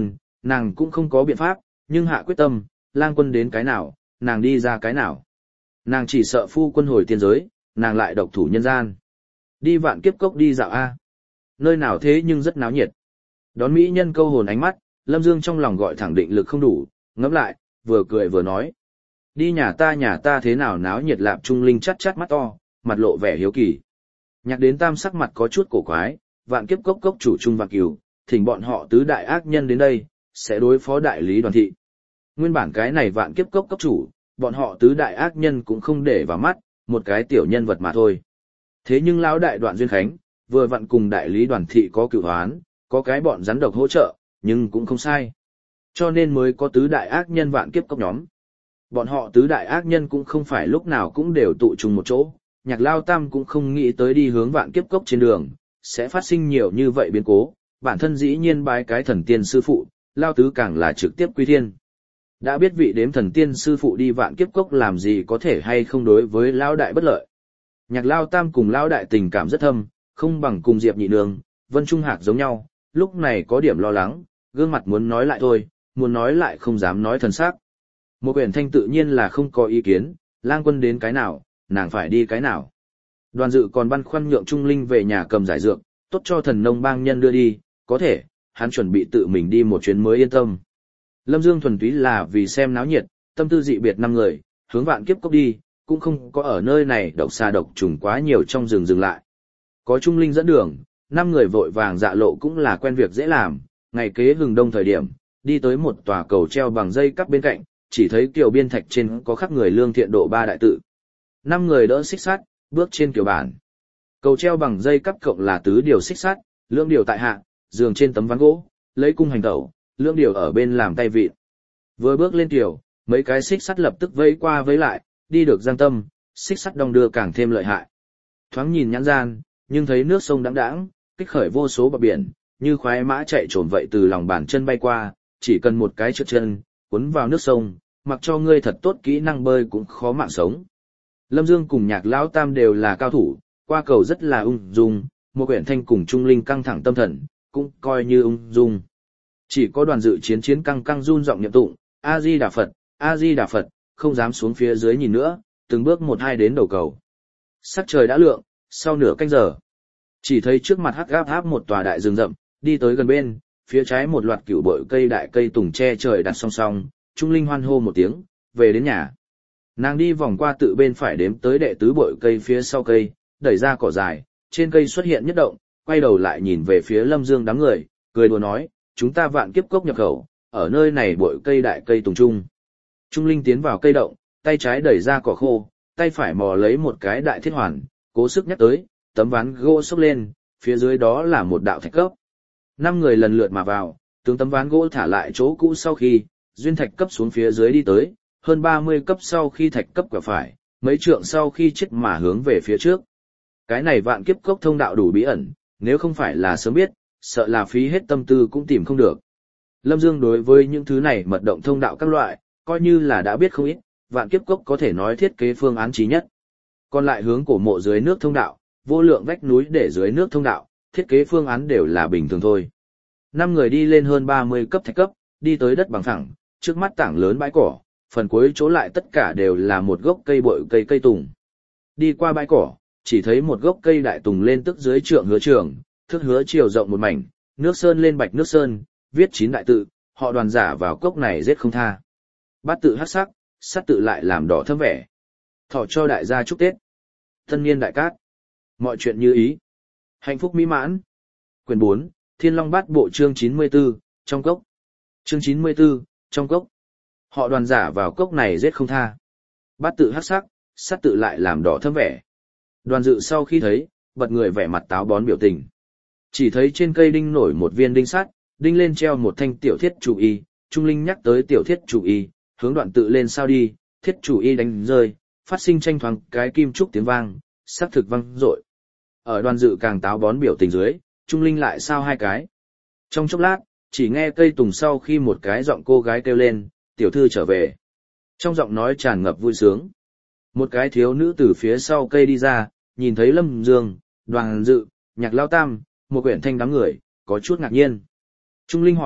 A: Nàng cũng không có biện pháp, nhưng hạ quyết tâm, lang quân đến cái nào, nàng đi ra cái nào. Nàng chỉ sợ phu quân hồi tiên giới, nàng lại độc thủ nhân gian. Đi vạn kiếp cốc đi dạo A. Nơi nào thế nhưng rất náo nhiệt. Đón mỹ nhân câu hồn ánh mắt, Lâm Dương trong lòng gọi thẳng định lực không đủ, ngẫm lại, vừa cười vừa nói. Đi nhà ta nhà ta thế nào náo nhiệt Lạp Trung Linh chắt chắt mắt to, mặt lộ vẻ hiếu kỳ. Nhạc đến tam sắc mặt có chút cổ quái, vạn kiếp cốc cốc chủ Trung Vạn Cửu, thỉnh bọn họ tứ đại ác nhân đến đây, sẽ đối phó đại lý Đoàn thị. Nguyên bản cái này vạn kiếp cốc cốc chủ, bọn họ tứ đại ác nhân cũng không để vào mắt, một cái tiểu nhân vật mà thôi. Thế nhưng lão đại Đoạn Duyên Khánh, vừa vặn cùng đại lý Đoàn thị có cựu hoán, có cái bọn rắn độc hỗ trợ, nhưng cũng không sai. Cho nên mới có tứ đại ác nhân vạn kiếp cốc nhóm. Bọn họ tứ đại ác nhân cũng không phải lúc nào cũng đều tụ chung một chỗ, Nhạc Lao Tam cũng không nghĩ tới đi hướng vạn kiếp cốc trên đường, sẽ phát sinh nhiều như vậy biến cố, bản thân dĩ nhiên bái cái thần tiên sư phụ, Lao Tứ càng là trực tiếp quy thiên. Đã biết vị đếm thần tiên sư phụ đi vạn kiếp cốc làm gì có thể hay không đối với Lao Đại bất lợi. Nhạc Lao Tam cùng Lao Đại tình cảm rất thâm, không bằng cùng Diệp Nhị Nương, Vân Trung Hạc giống nhau, lúc này có điểm lo lắng, gương mặt muốn nói lại thôi, muốn nói lại không dám nói thần sắc. Một quyển thanh tự nhiên là không có ý kiến, lang quân đến cái nào, nàng phải đi cái nào. Đoàn dự còn băn khoăn nhượng Trung Linh về nhà cầm giải dược, tốt cho thần nông bang nhân đưa đi, có thể, hắn chuẩn bị tự mình đi một chuyến mới yên tâm. Lâm Dương thuần túy là vì xem náo nhiệt, tâm tư dị biệt năm người, hướng vạn kiếp cốc đi, cũng không có ở nơi này độc xa độc trùng quá nhiều trong rừng dừng lại. Có Trung Linh dẫn đường, năm người vội vàng dạ lộ cũng là quen việc dễ làm, ngày kế hừng đông thời điểm, đi tới một tòa cầu treo bằng dây cắp bên cạnh, chỉ thấy kiều biên thạch trên có khắc người lương thiện độ ba đại tự. Năm người đỡ xích sắt, bước trên kiều bản. Cầu treo bằng dây cắp cộng là tứ điều xích sắt, lưỡng điều tại hạ, giường trên tấm ván gỗ, lấy cung hành tẩu, lưỡng điều ở bên làm tay vịn. Vừa bước lên kiều, mấy cái xích sắt lập tức vây qua vây lại, đi được giang tâm, xích sắt đong đưa càng thêm lợi hại. Thoáng nhìn nhãn gian, nhưng thấy nước sông đãng đãng, kích khởi vô số bọt biển, như khoái mã chạy trồm vậy từ lòng bàn chân bay qua, chỉ cần một cái trượt chân, cuốn vào nước sông, mặc cho ngươi thật tốt kỹ năng bơi cũng khó mạng sống. Lâm Dương cùng Nhạc Lão Tam đều là cao thủ, qua cầu rất là ung dung, một quyển thanh cùng Trung Linh căng thẳng tâm thần, cũng coi như ung dung. Chỉ có đoàn dự chiến chiến căng căng run giọng niệm tụng, A-di Đà Phật, A-di Đà Phật, không dám xuống phía dưới nhìn nữa, từng bước một hai đến đầu cầu. Sắc trời đã lượng, sau nửa canh giờ, chỉ thấy trước mặt hắc gáp áp một tòa đại rừng rậm, đi tới gần bên, phía trái một loạt cửu bội cây đại cây tùng che trời đặt song song, Trung Linh hoan hô một tiếng, về đến nhà. Nàng đi vòng qua tự bên phải đếm tới đệ tứ bội cây phía sau cây, đẩy ra cỏ dài, trên cây xuất hiện nhất động, quay đầu lại nhìn về phía Lâm Dương đám người, cười đùa nói, chúng ta vạn kiếp cốc nhập khẩu, ở nơi này bội cây đại cây tùng trung. Trung Linh tiến vào cây động, tay trái đẩy ra cỏ khô, tay phải mò lấy một cái đại thiết hoàn, cố sức nhắc tới, tấm ván gỗ xốc lên, phía dưới đó là một đạo thạch cấp. Năm người lần lượt mà vào, tướng tấm ván gỗ thả lại chỗ cũ sau khi, duyên thạch cấp xuống phía dưới đi tới, hơn ba mươi cấp sau khi thạch cấp quẹo phải, mấy trượng sau khi chết mà hướng về phía trước. Cái này vạn kiếp cốc thông đạo đủ bí ẩn, nếu không phải là sớm biết, sợ là phí hết tâm tư cũng tìm không được. Lâm Dương đối với những thứ này mật động thông đạo các loại, coi như là đã biết không ít, vạn kiếp cốc có thể nói thiết kế phương án chí nhất. Còn lại hướng cổ mộ dưới nước thông đạo, vô lượng vách núi để dưới nước thông đạo, thiết kế phương án đều là bình thường thôi. Năm người đi lên hơn ba mươi cấp thạch cấp, đi tới đất bằng phẳng, trước mắt tảng lớn bãi cỏ, phần cuối chỗ lại tất cả đều là một gốc cây bội cây cây tùng. Đi qua bãi cỏ, chỉ thấy một gốc cây đại tùng lên tức dưới trượng hứa trường, thước hứa chiều rộng một mảnh, nước sơn lên bạch nước sơn, viết chín đại tự, họ đoàn giả vào cốc này giết không tha. Bát tự hắc sắc, sát tự lại làm đỏ thâm vẻ. Thọ cho đại gia chúc Tết. Tân niên đại cát. Mọi chuyện như ý. Hạnh phúc mỹ mãn. Quyển bốn, Thiên Long Bát Bộ chương chín mươi tư, trong cốc. Chương chín mươi tư, trong cốc. Họ đoàn giả vào cốc này giết không tha. Bát tự hắc sắc, sát tự lại làm đỏ thâm vẻ. Đoàn dự sau khi thấy, bật người vẻ mặt táo bón biểu tình. Chỉ thấy trên cây đinh nổi một viên đinh sắt, đinh lên treo một thanh tiểu thiết chủ y, Trung Linh nhắc tới tiểu thiết chủ y, hướng đoạn tự lên sao đi, thiết chủ y đánh rơi, phát sinh tranh thoáng cái kim trúc tiếng vang, sắc thực vang rội. Ở đoàn dự càng táo bón biểu tình dưới, Trung Linh lại sao hai cái. Trong chốc lát, chỉ nghe cây tùng sau khi một cái giọng cô gái kêu lên, tiểu thư trở về. Trong giọng nói tràn ngập vui sướng. Một cái thiếu nữ từ phía sau cây đi ra, nhìn thấy Lâm Dương, Đoàn Dự, Nhạc Lao Tam, một quyển thanh đám người, có chút ngạc nhiên. Trung Linh hỏi,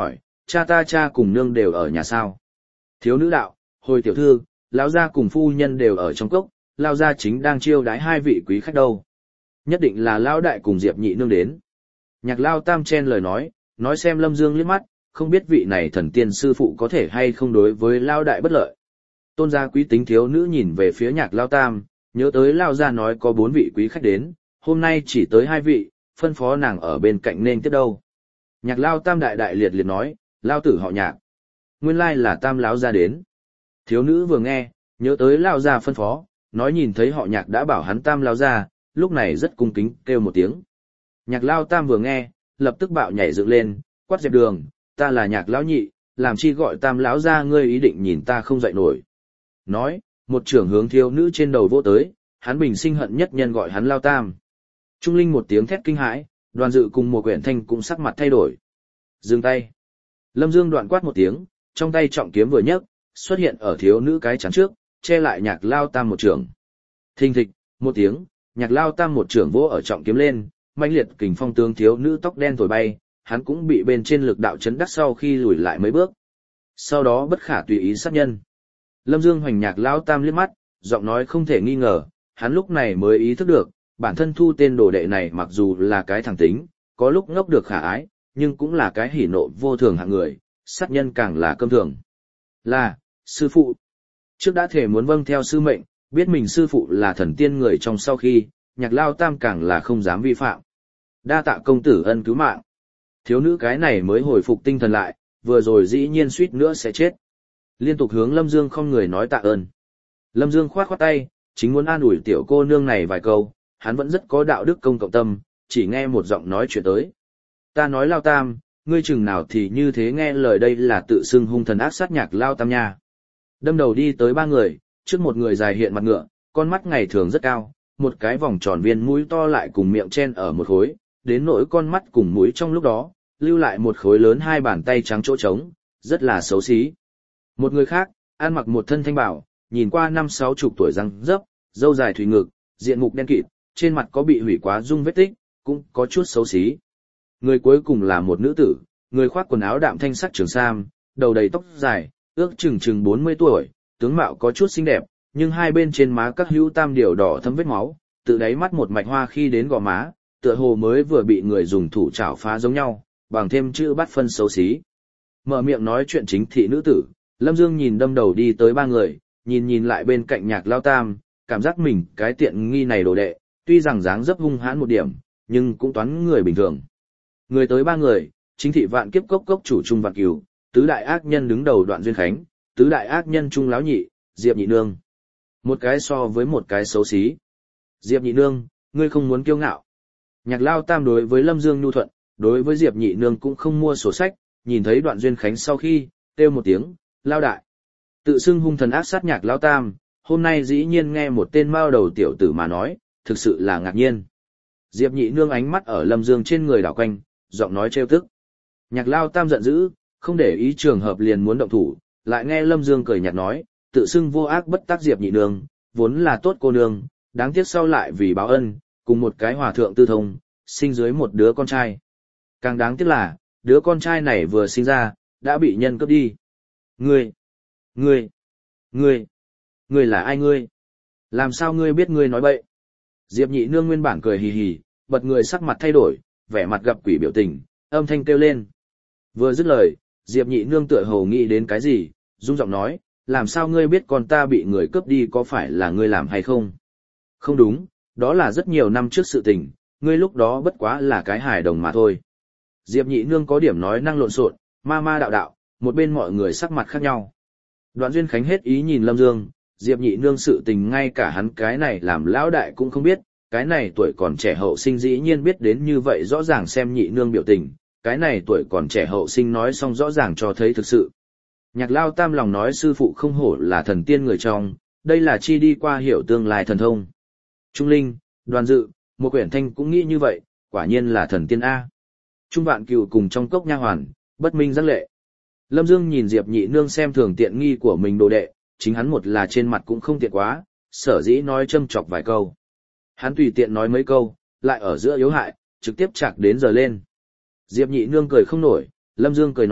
A: cha ta cha cùng nương đều ở nhà sao? Thiếu nữ đạo, hồi tiểu thư, lão gia cùng phu nhân đều ở trong cốc, lão gia chính đang chiêu đái hai vị quý khách đâu. Nhất định là lão đại cùng Diệp nhị nương đến. Nhạc Lao Tam chen lời nói, nói xem Lâm Dương liếc mắt, không biết vị này thần tiên sư phụ có thể hay không đối với Lao đại bất lợi. Tôn gia quý tính thiếu nữ nhìn về phía Nhạc Lao Tam, nhớ tới Lao gia nói có bốn vị quý khách đến, hôm nay chỉ tới hai vị, phân phó nàng ở bên cạnh nên tiếp đâu. Nhạc Lao Tam đại đại liệt liệt nói, Lao tử họ Nhạc. Nguyên lai là Tam lão gia đến. Thiếu nữ vừa nghe, nhớ tới Lao gia phân phó, nói nhìn thấy họ Nhạc đã bảo hắn Tam lão gia, lúc này rất cung kính kêu một tiếng. Nhạc Lao Tam vừa nghe, lập tức bạo nhảy dựng lên, quát dẹp đường, ta là Nhạc lão nhị, làm chi gọi Tam lão gia ngươi ý định nhìn ta không dậy nổi. Nói, một trưởng hướng thiếu nữ trên đầu vỗ tới, hắn bình sinh hận nhất nhân gọi hắn Lao Tam. Trung Linh một tiếng thét kinh hãi, Đoàn Dự cùng Mùa Quyển Thanh cũng sắc mặt thay đổi. Dừng tay. Lâm Dương đoạn quát một tiếng, trong tay trọng kiếm vừa nhấc, xuất hiện ở thiếu nữ cái chắn trước, che lại Nhạc Lao Tam một trưởng. Thình thịch, một tiếng, Nhạc Lao Tam một trưởng vỗ ở trọng kiếm lên, mãnh liệt kình phong tướng thiếu nữ tóc đen thổi bay, hắn cũng bị bên trên lực đạo chấn đắc sau khi lùi lại mấy bước. Sau đó bất khả tùy ý sát nhân. Lâm Dương hoành Nhạc Lao Tam liếc mắt, giọng nói không thể nghi ngờ, hắn lúc này mới ý thức được, bản thân thu tên đồ đệ này mặc dù là cái thẳng tính, có lúc ngốc được khả ái, nhưng cũng là cái hỉ nộ vô thường hạng người, sát nhân càng là cơm thường. Là, sư phụ. Trước đã thể muốn vâng theo sư mệnh, biết mình sư phụ là thần tiên người trong sau khi, Nhạc Lao Tam càng là không dám vi phạm. Đa tạ công tử ân cứu mạng. Thiếu nữ cái này mới hồi phục tinh thần lại, vừa rồi dĩ nhiên suýt nữa sẽ chết. Liên tục hướng Lâm Dương không người nói tạ ơn. Lâm Dương khoát khoát tay, chính muốn an ủi tiểu cô nương này vài câu, hắn vẫn rất có đạo đức công cộng tâm, chỉ nghe một giọng nói chuyện tới. Ta nói Lao Tam, ngươi chừng nào thì như thế nghe lời đây là tự xưng hung thần ác sát Nhạc Lao Tam nha. Đâm đầu đi tới ba người, trước một người dài hiện mặt ngựa, con mắt ngày thường rất cao, một cái vòng tròn viên mũi to lại cùng miệng chen ở một khối, đến nỗi con mắt cùng mũi trong lúc đó, lưu lại một khối lớn hai bàn tay trắng chỗ trống, rất là xấu xí. Một người khác, ăn mặc một thân thanh bảo, nhìn qua năm sáu chục tuổi răng dấp, râu dài thùy ngực, diện mục đen kịt, trên mặt có bị hủy quá dung vết tích, cũng có chút xấu xí. Người cuối cùng là một nữ tử, người khoác quần áo đạm thanh sắc trường sam, đầu đầy tóc dài, ước chừng chừng bốn mươi tuổi, tướng mạo có chút xinh đẹp, nhưng hai bên trên má các hữu tam điều đỏ thấm vết máu, tự đáy mắt một mạch hoa khi đến gò má, tựa hồ mới vừa bị người dùng thủ chảo phá giống nhau, bằng thêm chữ bắt phân xấu xí. Mở miệng nói chuyện chính thị nữ tử, Lâm Dương nhìn đâm đầu đi tới ba người, nhìn nhìn lại bên cạnh Nhạc Lao Tam, cảm giác mình cái tiện nghi này đồ đệ, tuy rằng dáng dấp hung hãn một điểm, nhưng cũng toán người bình thường. Người tới ba người, chính thị Vạn Kiếp Cốc cốc chủ Trung Vạn Cửu, tứ đại ác nhân đứng đầu Đoạn Duyên Khánh, tứ đại ác nhân Trung Láo Nhị, Diệp Nhị Nương. Một cái so với một cái xấu xí. Diệp Nhị Nương, ngươi không muốn kiêu ngạo. Nhạc Lao Tam đối với Lâm Dương nhu thuận, đối với Diệp Nhị Nương cũng không mua sổ sách, nhìn thấy Đoạn Duyên Khánh sau khi, kêu một tiếng, Lao đại. Tự xưng hung thần ác sát Nhạc Lao Tam, hôm nay dĩ nhiên nghe một tên mao đầu tiểu tử mà nói, thực sự là ngạc nhiên. Diệp Nhị Nương ánh mắt ở Lâm Dương trên người đảo quanh, giọng nói trêu tức. Nhạc Lao Tam giận dữ, không để ý trường hợp liền muốn động thủ, lại nghe Lâm Dương cười nhạt nói, tự xưng vô ác bất tác Diệp Nhị Nương, vốn là tốt cô nương, đáng tiếc sau lại vì báo ân, cùng một cái hòa thượng tư thông, sinh dưới một đứa con trai. Càng đáng tiếc là, đứa con trai này vừa sinh ra, đã bị nhân cướp đi. Ngươi, ngươi, ngươi, ngươi là ai ngươi? Làm sao ngươi biết ngươi nói bậy? Diệp Nhị Nương nguyên bản cười hì hì, bật người sắc mặt thay đổi, vẻ mặt gặp quỷ biểu tình, âm thanh kêu lên. Vừa dứt lời, Diệp Nhị Nương tựa hồ nghĩ đến cái gì, rung giọng nói, làm sao ngươi biết con ta bị người cướp đi có phải là ngươi làm hay không? Không đúng, đó là rất nhiều năm trước sự tình, ngươi lúc đó bất quá là cái hài đồng mà thôi. Diệp Nhị Nương có điểm nói năng lộn xộn, ma ma đạo đạo, một bên mọi người sắc mặt khác nhau. Đoạn Duyên Khánh hết ý nhìn Lâm Dương, Diệp Nhị Nương sự tình ngay cả hắn cái này làm lão đại cũng không biết, cái này tuổi còn trẻ hậu sinh dĩ nhiên biết đến như vậy rõ ràng xem Nhị Nương biểu tình, cái này tuổi còn trẻ hậu sinh nói xong rõ ràng cho thấy thực sự. Nhạc Lao Tam lòng nói sư phụ không hổ là thần tiên người trong, đây là chi đi qua hiểu tương lai thần thông. Trung Linh, Đoàn Dự, Một Quyển Thanh cũng nghĩ như vậy, quả nhiên là thần tiên A. Trung Vạn Cửu cùng trong cốc nha hoàn, bất minh giác lệ. Lâm Dương nhìn Diệp Nhị Nương xem thường tiện nghi của mình đồ đệ, chính hắn một là trên mặt cũng không tiện quá, sở dĩ nói châm chọc vài câu. Hắn tùy tiện nói mấy câu, lại ở giữa yếu hại, trực tiếp chạc đến giờ lên. Diệp Nhị Nương cười không nổi, Lâm Dương cười nói,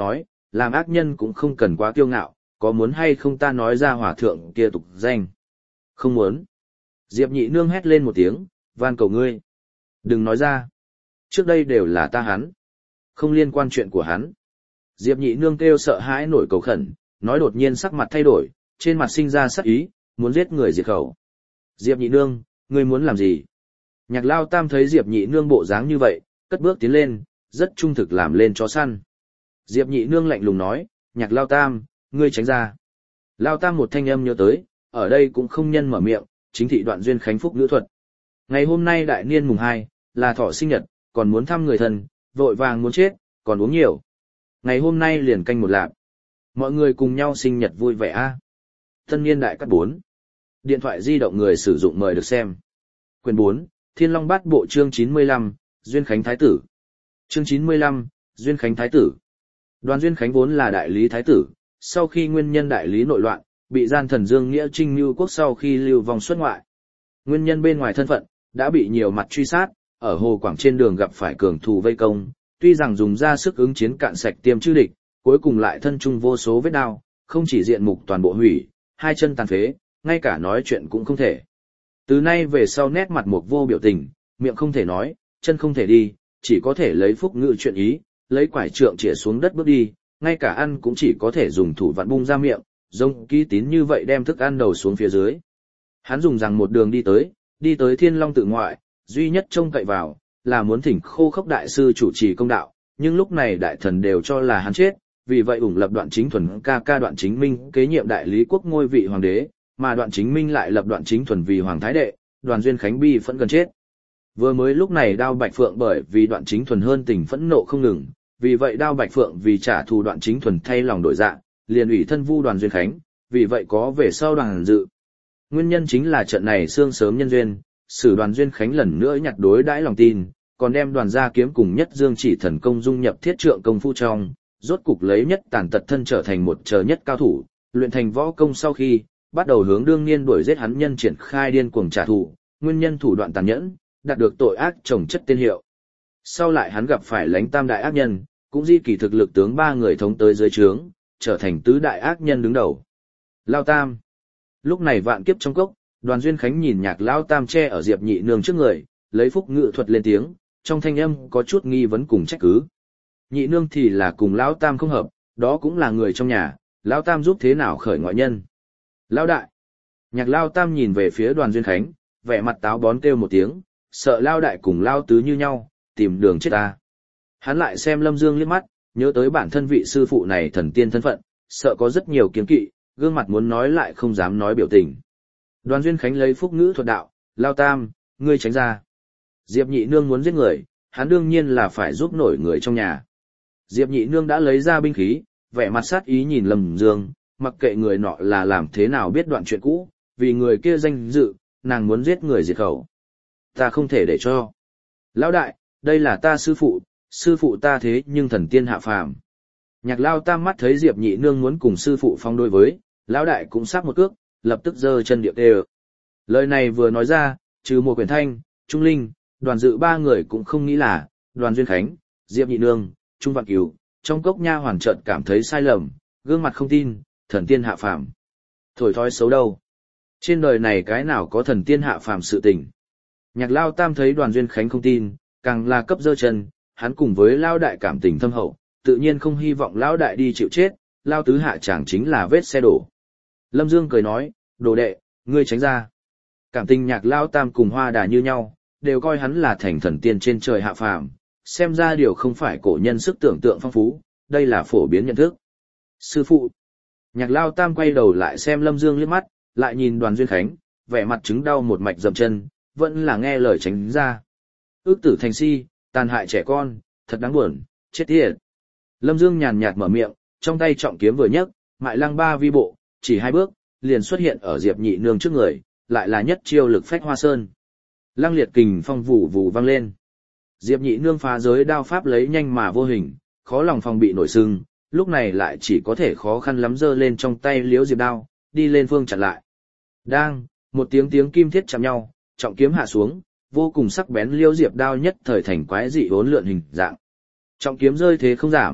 A: làm ác nhân cũng không cần quá kiêu ngạo, có muốn hay không ta nói ra hòa thượng kia tục danh? Không muốn. Diệp nhị nương hét lên một tiếng, van cầu ngươi. Đừng nói ra. Trước đây đều là ta hắn. Không liên quan chuyện của hắn. Diệp nhị nương kêu sợ hãi nổi cầu khẩn, nói đột nhiên sắc mặt thay đổi, trên mặt sinh ra sắc ý, muốn giết người diệt khẩu. Diệp nhị nương, ngươi muốn làm gì? Nhạc Lao Tam thấy Diệp nhị nương bộ dáng như vậy, cất bước tiến lên, rất trung thực làm lên chó săn. Diệp nhị nương lạnh lùng nói, Nhạc Lao Tam, ngươi tránh ra. Lao Tam một thanh âm nhớ tới, ở đây cũng không nhân mở miệng, chính thị Đoạn Duyên Khánh phúc ngữ thuật. Ngày hôm nay đại niên mùng hai, là thọ sinh nhật, còn muốn thăm người thân, vội vàng muốn chết, còn uống nhiều. Ngày hôm nay liền canh một lạp. Mọi người cùng nhau sinh nhật vui vẻ a. Tân niên đại cắt bốn. Điện thoại di động người sử dụng mời được xem. Quyền bốn, Thiên Long Bát Bộ chương chín mươi lăm, Duyên Khánh Thái Tử. Chương chín mươi lăm, Duyên Khánh Thái Tử. Đoàn Duyên Khánh vốn là đại lý thái tử, sau khi nguyên nhân đại lý nội loạn, bị gian thần Dương Nghĩa Trinh mưu quốc sau khi lưu vong xuất ngoại. Nguyên nhân bên ngoài thân phận, đã bị nhiều mặt truy sát, ở Hồ Quảng trên đường gặp phải cường thù vây công, tuy rằng dùng ra sức ứng chiến cạn sạch tiêm chư địch, cuối cùng lại thân chung vô số vết đao, không chỉ diện mục toàn bộ hủy, hai chân tàn phế, ngay cả nói chuyện cũng không thể. Từ nay về sau nét mặt một vô biểu tình, miệng không thể nói, chân không thể đi, chỉ có thể lấy phúc ngữ chuyện ý, lấy quải trượng chĩa xuống đất bước đi, ngay cả ăn cũng chỉ có thể dùng thủ vặn bung ra miệng, giống ký tín như vậy đem thức ăn đầu xuống phía dưới. Hắn dùng rằng một đường đi tới, đi tới Thiên Long tự ngoại, duy nhất trông cậy vào, là muốn thỉnh Khô Khốc đại sư chủ trì công đạo, nhưng lúc này đại thần đều cho là hắn chết, vì vậy ủng lập Đoạn Chính Thuần ca ca Đoạn Chính Minh kế nhiệm đại lý quốc ngôi vị hoàng đế, mà Đoạn Chính Minh lại lập Đoạn Chính Thuần vì hoàng thái đệ, Đoàn Duyên Khánh bi phẫn gần chết. Vừa mới lúc này Đao Bạch Phượng bởi vì Đoạn Chính Thuần hơn tình phẫn nộ không ngừng, vì vậy Đao Bạch Phượng vì trả thù Đoạn Chính Thuần thay lòng đổi dạ, liền ủy thân vu Đoàn Duyên Khánh, vì vậy có về sau Đoàn Dự. Nguyên nhân chính là trận này xương sớm nhân duyên, sử Đoàn Duyên Khánh lần nữa nhặt đối đãi lòng tin, còn đem Đoàn gia kiếm cùng Nhất Dương Chỉ thần công dung nhập thiết trượng công phu trong, rốt cục lấy nhất tàn tật thân trở thành một chờ nhất cao thủ, luyện thành võ công sau khi, bắt đầu hướng đương niên đuổi giết hắn nhân triển khai điên cuồng trả thù, nguyên nhân thủ đoạn tàn nhẫn, đạt được tội ác chồng chất tên hiệu. Sau lại hắn gặp phải Lãnh Tam đại ác nhân, cũng di kỳ thực lực tướng ba người thống tới dưới trướng, trở thành tứ đại ác nhân đứng đầu. Lao Tam. Lúc này vạn kiếp trong cốc, Đoàn Duyên Khánh nhìn Nhạc Lao Tam che ở Diệp nhị nương trước người, lấy phúc ngự thuật lên tiếng, trong thanh âm có chút nghi vấn cùng trách cứ. Nhị nương thì là cùng Lão Tam không hợp, đó cũng là người trong nhà, Lão Tam giúp thế nào khởi ngoại nhân. Lão đại. Nhạc Lao Tam nhìn về phía Đoàn Duyên Khánh, vẻ mặt táo bón kêu một tiếng, sợ Lao đại cùng Lao tứ như nhau, tìm đường chết ta. Hắn lại xem Lâm Dương liếc mắt, nhớ tới bản thân vị sư phụ này thần tiên thân phận, sợ có rất nhiều kiến kỵ, gương mặt muốn nói lại không dám nói biểu tình. Đoàn Duyên Khánh lấy phúc ngữ thuật đạo, Lao Tam, ngươi tránh ra. Diệp nhị nương muốn giết người, hắn đương nhiên là phải giúp nổi người trong nhà. Diệp nhị nương đã lấy ra binh khí, vẻ mặt sát ý nhìn Lâm Dương, mặc kệ người nọ là làm thế nào biết đoạn chuyện cũ, vì người kia danh dự, nàng muốn giết người diệt khẩu. Ta không thể để cho. Lão đại, đây là ta sư phụ, sư phụ ta thế nhưng thần tiên hạ phàm. Nhạc Lao Tam mắt thấy Diệp nhị nương muốn cùng sư phụ phong đối với, lão đại cũng sát một cước, lập tức giơ chân điệu tê. Lời này vừa nói ra, trừ một quyển thanh, Trung Linh, Đoàn Dự ba người cũng không nghĩ là, Đoàn Duyên Khánh, Diệp nhị nương, Trung Vạn Cửu, trong cốc nha hoàn chợt cảm thấy sai lầm, gương mặt không tin, thần tiên hạ phàm. Thổi thói xấu đâu. Trên đời này cái nào có thần tiên hạ phàm sự tình. Nhạc Lao Tam thấy Đoàn Duyên Khánh không tin, càng là cấp giơ chân, hắn cùng với Lao đại cảm tình thâm hậu, tự nhiên không hy vọng Lão đại đi chịu chết, Lao tứ hạ chẳng chính là vết xe đổ. Lâm Dương cười nói, đồ đệ, ngươi tránh ra. Cảm tình Nhạc Lao Tam cùng Hoa Đà như nhau, đều coi hắn là thành thần tiên trên trời hạ phàm, xem ra điều không phải cổ nhân sức tưởng tượng phong phú, đây là phổ biến nhận thức. Sư phụ. Nhạc Lao Tam quay đầu lại xem Lâm Dương liếc mắt, lại nhìn Đoàn Duyên Khánh, vẻ mặt chứng đau một mạch dậm chân, vẫn là nghe lời tránh ra. Ước tử thành si, tàn hại trẻ con, thật đáng buồn, chết tiệt. Lâm Dương nhàn nhạt mở miệng, trong tay trọng kiếm vừa nhấc, mại lăng ba vi bộ, chỉ hai bước, liền xuất hiện ở Diệp nhị nương trước người, lại là nhất chiêu lực phách hoa sơn. Lăng liệt kình phong vụ vụ vang lên. Diệp nhị nương phá giới đao pháp lấy nhanh mà vô hình, khó lòng phòng bị nổi sưng, lúc này lại chỉ có thể khó khăn lắm giơ lên trong tay liếu diệp đao, đi lên phương chặn lại. Đang, một tiếng tiếng kim thiết chạm nhau, trọng kiếm hạ xuống, vô cùng sắc bén liêu diệp đao nhất thời thành quái dị hỗn lượn hình dạng. Trọng kiếm rơi thế không giảm,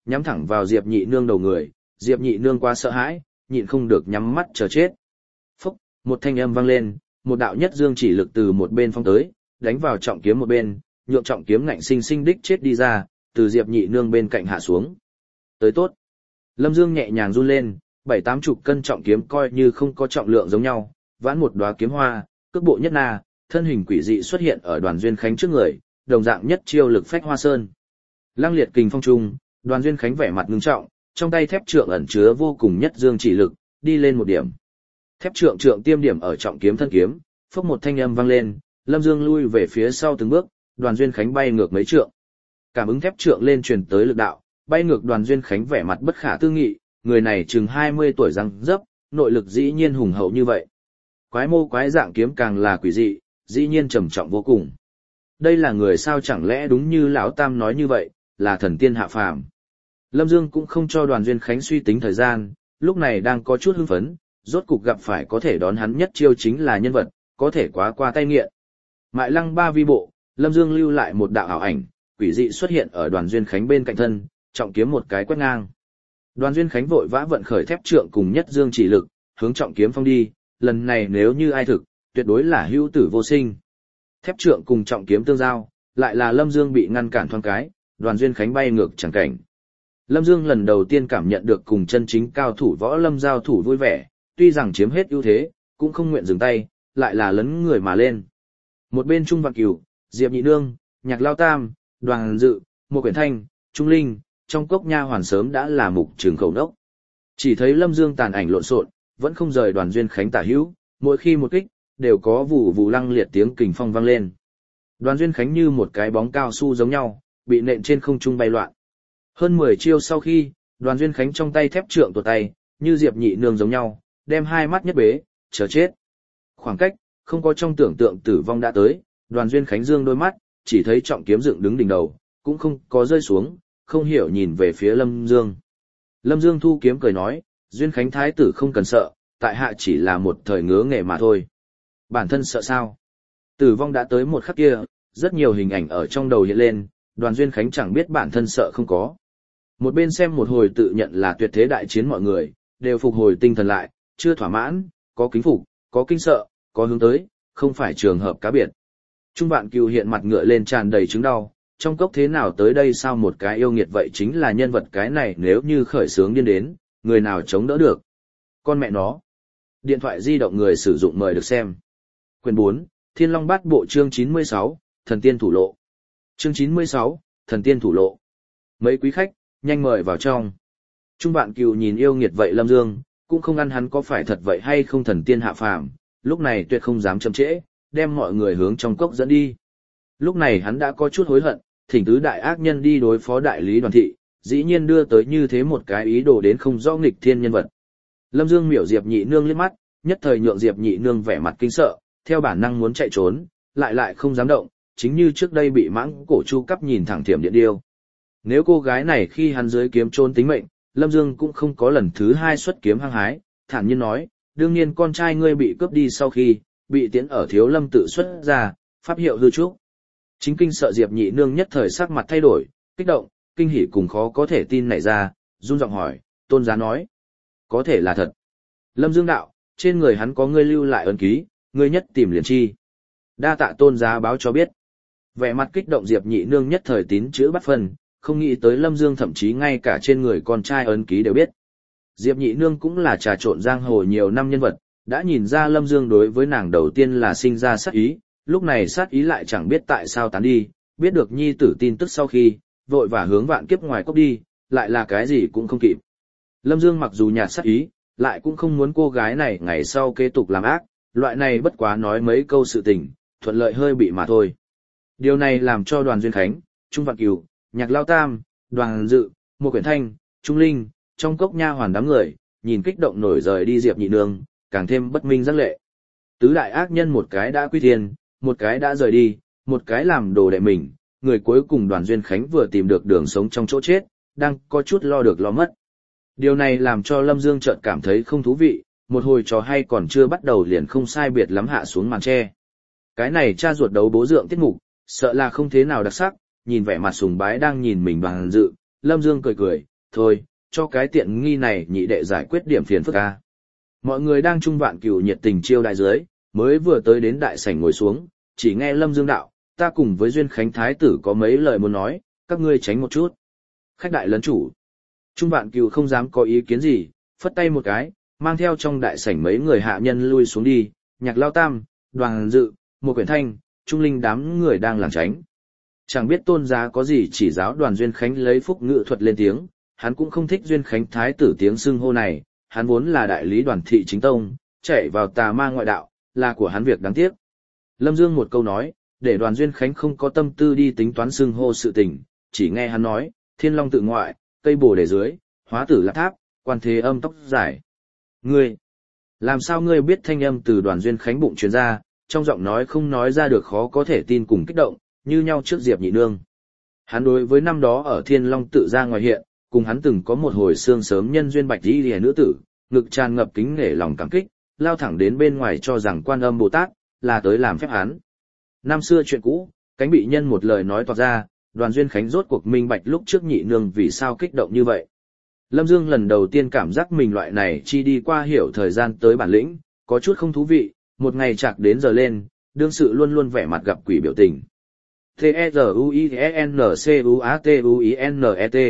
A: nhắm thẳng vào Diệp Nhị Nương đầu người, Diệp Nhị Nương quá sợ hãi, nhịn không được nhắm mắt chờ chết. Phúc, một thanh âm vang lên, một đạo nhất dương chỉ lực từ một bên phong tới, đánh vào trọng kiếm một bên, nhượng trọng kiếm ngạnh sinh sinh đích chết đi ra, từ Diệp Nhị Nương bên cạnh hạ xuống. Tới tốt. Lâm Dương nhẹ nhàng run lên, bảy tám chục cân trọng kiếm coi như không có trọng lượng giống nhau, vãn một đóa kiếm hoa, cước bộ nhất na, thân hình quỷ dị xuất hiện ở Đoàn Duyên Khánh trước người, đồng dạng nhất chiêu lực phách hoa sơn. Lăng liệt kình phong trung, Đoàn Duyên Khánh vẻ mặt ngưng trọng, trong tay thép trượng ẩn chứa vô cùng nhất dương chỉ lực, đi lên một điểm. Thép trượng trượng tiêm điểm ở trọng kiếm thân kiếm, phốc một thanh âm vang lên, Lâm Dương lui về phía sau từng bước, Đoàn Duyên Khánh bay ngược mấy trượng. Cảm ứng thép trượng lên truyền tới lực đạo, bay ngược Đoàn Duyên Khánh vẻ mặt bất khả tư nghị, người này chừng hai mươi tuổi răng dấp, nội lực dĩ nhiên hùng hậu như vậy. Quái mô quái dạng kiếm càng là quỷ dị, dĩ nhiên trầm trọng vô cùng. Đây là người sao, chẳng lẽ đúng như lão Tam nói như vậy, là thần tiên hạ phàm. Lâm Dương cũng không cho Đoàn Duyên Khánh suy tính thời gian, lúc này đang có chút hưng phấn, rốt cục gặp phải có thể đón hắn nhất chiêu chính là nhân vật, có thể quá qua tay nghiện. Mại lăng ba vi bộ, Lâm Dương lưu lại một đạo ảo ảnh, quỷ dị xuất hiện ở Đoàn Duyên Khánh bên cạnh thân, trọng kiếm một cái quét ngang. Đoàn Duyên Khánh vội vã vận khởi thép trượng cùng nhất dương chỉ lực, hướng trọng kiếm phong đi, lần này nếu như ai thực, tuyệt đối là hữu tử vô sinh. Thép trượng cùng trọng kiếm tương giao, lại là Lâm Dương bị ngăn cản thoáng cái, Đoàn Duyên Khánh bay ngược chẳng cảnh. Lâm Dương lần đầu tiên cảm nhận được cùng chân chính cao thủ võ lâm giao thủ vui vẻ, tuy rằng chiếm hết ưu thế, cũng không nguyện dừng tay, lại là lấn người mà lên. Một bên Trung Vạn Cửu, Diệp Nhị Nương, Nhạc Lao Tam, Đoàn Dự, Một Quyển Thanh, Trung Linh, trong cốc nha hoàn sớm đã là mục trường khẩu đốc. Chỉ thấy Lâm Dương tàn ảnh lộn xộn, vẫn không rời Đoàn Duyên Khánh tả hữu, mỗi khi một kích, đều có vụ vụ lăng liệt tiếng kình phong vang lên. Đoàn Duyên Khánh như một cái bóng cao su giống nhau, bị nện trên không trung bay loạn. Hơn mười chiêu sau khi, Đoàn Duyên Khánh trong tay thép trượng tuột tay, như Diệp Nhị Nương giống nhau, đem hai mắt nhất bế, chờ chết. Khoảng cách, không có trong tưởng tượng tử vong đã tới, Đoàn Duyên Khánh dương đôi mắt, chỉ thấy trọng kiếm dựng đứng đỉnh đầu, cũng không có rơi xuống, không hiểu nhìn về phía Lâm Dương. Lâm Dương thu kiếm cười nói, Duyên Khánh thái tử không cần sợ, tại hạ chỉ là một thời ngứa nghề mà thôi. Bản thân sợ sao? Tử vong đã tới một khắc kia, rất nhiều hình ảnh ở trong đầu hiện lên, Đoàn Duyên Khánh chẳng biết bản thân sợ không có. Một bên xem một hồi tự nhận là tuyệt thế đại chiến mọi người, đều phục hồi tinh thần lại, chưa thỏa mãn, có kính phục, có kinh sợ, có hướng tới, không phải trường hợp cá biệt. Trung Vạn Cửu hiện mặt ngựa lên tràn đầy chứng đau, trong cốc thế nào tới đây sao một cái yêu nghiệt vậy chính là nhân vật cái này nếu như khởi sướng điên đến, người nào chống đỡ được. Con mẹ nó. Điện thoại di động người sử dụng mời được xem. Quyển bốn, Thiên Long Bát Bộ chương chín mươi sáu, Thần Tiên Thủ Lộ. Chương chín mươi sáu, Thần Tiên Thủ Lộ. Mấy quý khách, nhanh mời vào trong. Trung Vạn Cửu nhìn yêu nghiệt vậy Lâm Dương, cũng không ăn hắn có phải thật vậy hay không thần tiên hạ phàm, lúc này tuyệt không dám chậm trễ, đem mọi người hướng trong cốc dẫn đi. Lúc này hắn đã có chút hối hận, thỉnh tứ đại ác nhân đi đối phó đại lý Đoàn thị, dĩ nhiên đưa tới như thế một cái ý đồ đến không rõ nghịch thiên nhân vật. Lâm Dương miểu Diệp Nhị Nương liếc mắt, nhất thời nhượng Diệp Nhị Nương vẻ mặt kinh sợ, theo bản năng muốn chạy trốn, lại lại không dám động, chính như trước đây bị mãng cổ chu cấp nhìn thẳng thiểm điện điêu. Nếu cô gái này khi hắn dưới kiếm trốn tính mệnh, Lâm Dương cũng không có lần thứ hai xuất kiếm hăng hái, thản nhiên nói, đương nhiên con trai ngươi bị cướp đi sau khi, bị tiễn ở Thiếu Lâm tự xuất ra, pháp hiệu hư trúc. Chính kinh sợ Diệp Nhị Nương nhất thời sắc mặt thay đổi, kích động, kinh hỉ cùng khó có thể tin nảy ra, run giọng hỏi, tôn giá nói, có thể là thật. Lâm Dương đạo, trên người hắn có ngươi lưu lại ấn ký, ngươi nhất tìm liền chi. Đa tạ tôn giá báo cho biết. Vẻ mặt kích động Diệp Nhị Nương nhất thời tín chữ bắt phần, không nghĩ tới Lâm Dương thậm chí ngay cả trên người con trai ấn ký đều biết. Diệp Nhị Nương cũng là trà trộn giang hồ nhiều năm nhân vật, đã nhìn ra Lâm Dương đối với nàng đầu tiên là sinh ra sát ý, lúc này sát ý lại chẳng biết tại sao tán đi, biết được nhi tử tin tức sau khi, vội vã hướng vạn kiếp ngoài cốc đi, lại là cái gì cũng không kịp. Lâm Dương mặc dù nhạt sát ý, lại cũng không muốn cô gái này ngày sau kế tục làm ác, loại này bất quá nói mấy câu sự tình, thuận lợi hơi bị mà thôi. Điều này làm cho Đoàn Duyên Khánh, Trung Vạn Cửu, Nhạc Lao Tam, Đoàn Dự, Một Quyển Thanh, Trung Linh, trong cốc nha hoàn đám người, nhìn kích động nổi rời đi Diệp Nhị Nương, càng thêm bất minh giác lệ. Tứ đại ác nhân một cái đã quy thiên, một cái đã rời đi, một cái làm đồ đệ mình, người cuối cùng Đoàn Duyên Khánh vừa tìm được đường sống trong chỗ chết, đang có chút lo được lo mất. Điều này làm cho Lâm Dương chợt cảm thấy không thú vị, một hồi trò hay còn chưa bắt đầu liền không sai biệt lắm hạ xuống màn tre. Cái này cha ruột đấu bố dượng tiết mục, sợ là không thế nào đặc sắc, nhìn vẻ mặt sùng bái đang nhìn mình Đoàn Dự, Lâm Dương cười cười, thôi, cho cái tiện nghi này nhị đệ giải quyết điểm phiền phức a. Mọi người đang chung vạn cửu nhiệt tình chiêu đại dưới, mới vừa tới đến đại sảnh ngồi xuống, chỉ nghe Lâm Dương đạo, ta cùng với Duyên Khánh Thái tử có mấy lời muốn nói, các ngươi tránh một chút. Khách đại lấn chủ. Trung vạn cửu không dám có ý kiến gì, phất tay một cái, mang theo trong đại sảnh mấy người hạ nhân lui xuống đi, Nhạc Lao Tam, Đoàn Dự, một quyển thanh, Trung Linh đám người đang lảng tránh. Chẳng biết tôn giá có gì chỉ giáo Đoàn Duyên Khánh lấy phúc ngự thuật lên tiếng, hắn cũng không thích Duyên Khánh Thái tử tiếng xưng hô này, hắn vốn là đại lý Đoàn thị chính tông, chạy vào tà ma ngoại đạo, là của hắn việc đáng tiếc. Lâm Dương một câu nói, để Đoàn Duyên Khánh không có tâm tư đi tính toán xưng hô sự tình, chỉ nghe hắn nói, thiên long tự ngoại, cây bồ đề dưới, hóa tử lạp tháp, quan thế âm tóc dài. Ngươi, làm sao ngươi biết thanh âm từ Đoàn Duyên Khánh bụng truyền ra, trong giọng nói không nói ra được khó có thể tin cùng kích động, như nhau trước Diệp Nhị Nương. Hắn đối với năm đó ở Thiên Long tự ra ngoài hiện, cùng hắn từng có một hồi xương sớm nhân duyên bạch y liễu nữ tử, ngực tràn ngập kính nể lòng cảm kích, lao thẳng đến bên ngoài cho rằng Quan Âm Bồ Tát là tới làm phép hắn. Năm xưa chuyện cũ, cánh bị nhân một lời nói toạc ra, Đoàn Duyên Khánh rốt cuộc minh bạch lúc trước Nhị Nương vì sao kích động như vậy. Lâm Dương lần đầu tiên cảm giác mình loại này chi đi qua hiểu thời gian tới bản lĩnh, có chút không thú vị, một ngày chạc đến giờ lên, đương sự luôn luôn vẻ mặt gặp quỷ biểu tình. T-E-Z-U-I-N-C-U-A-T-U-I-N-E-T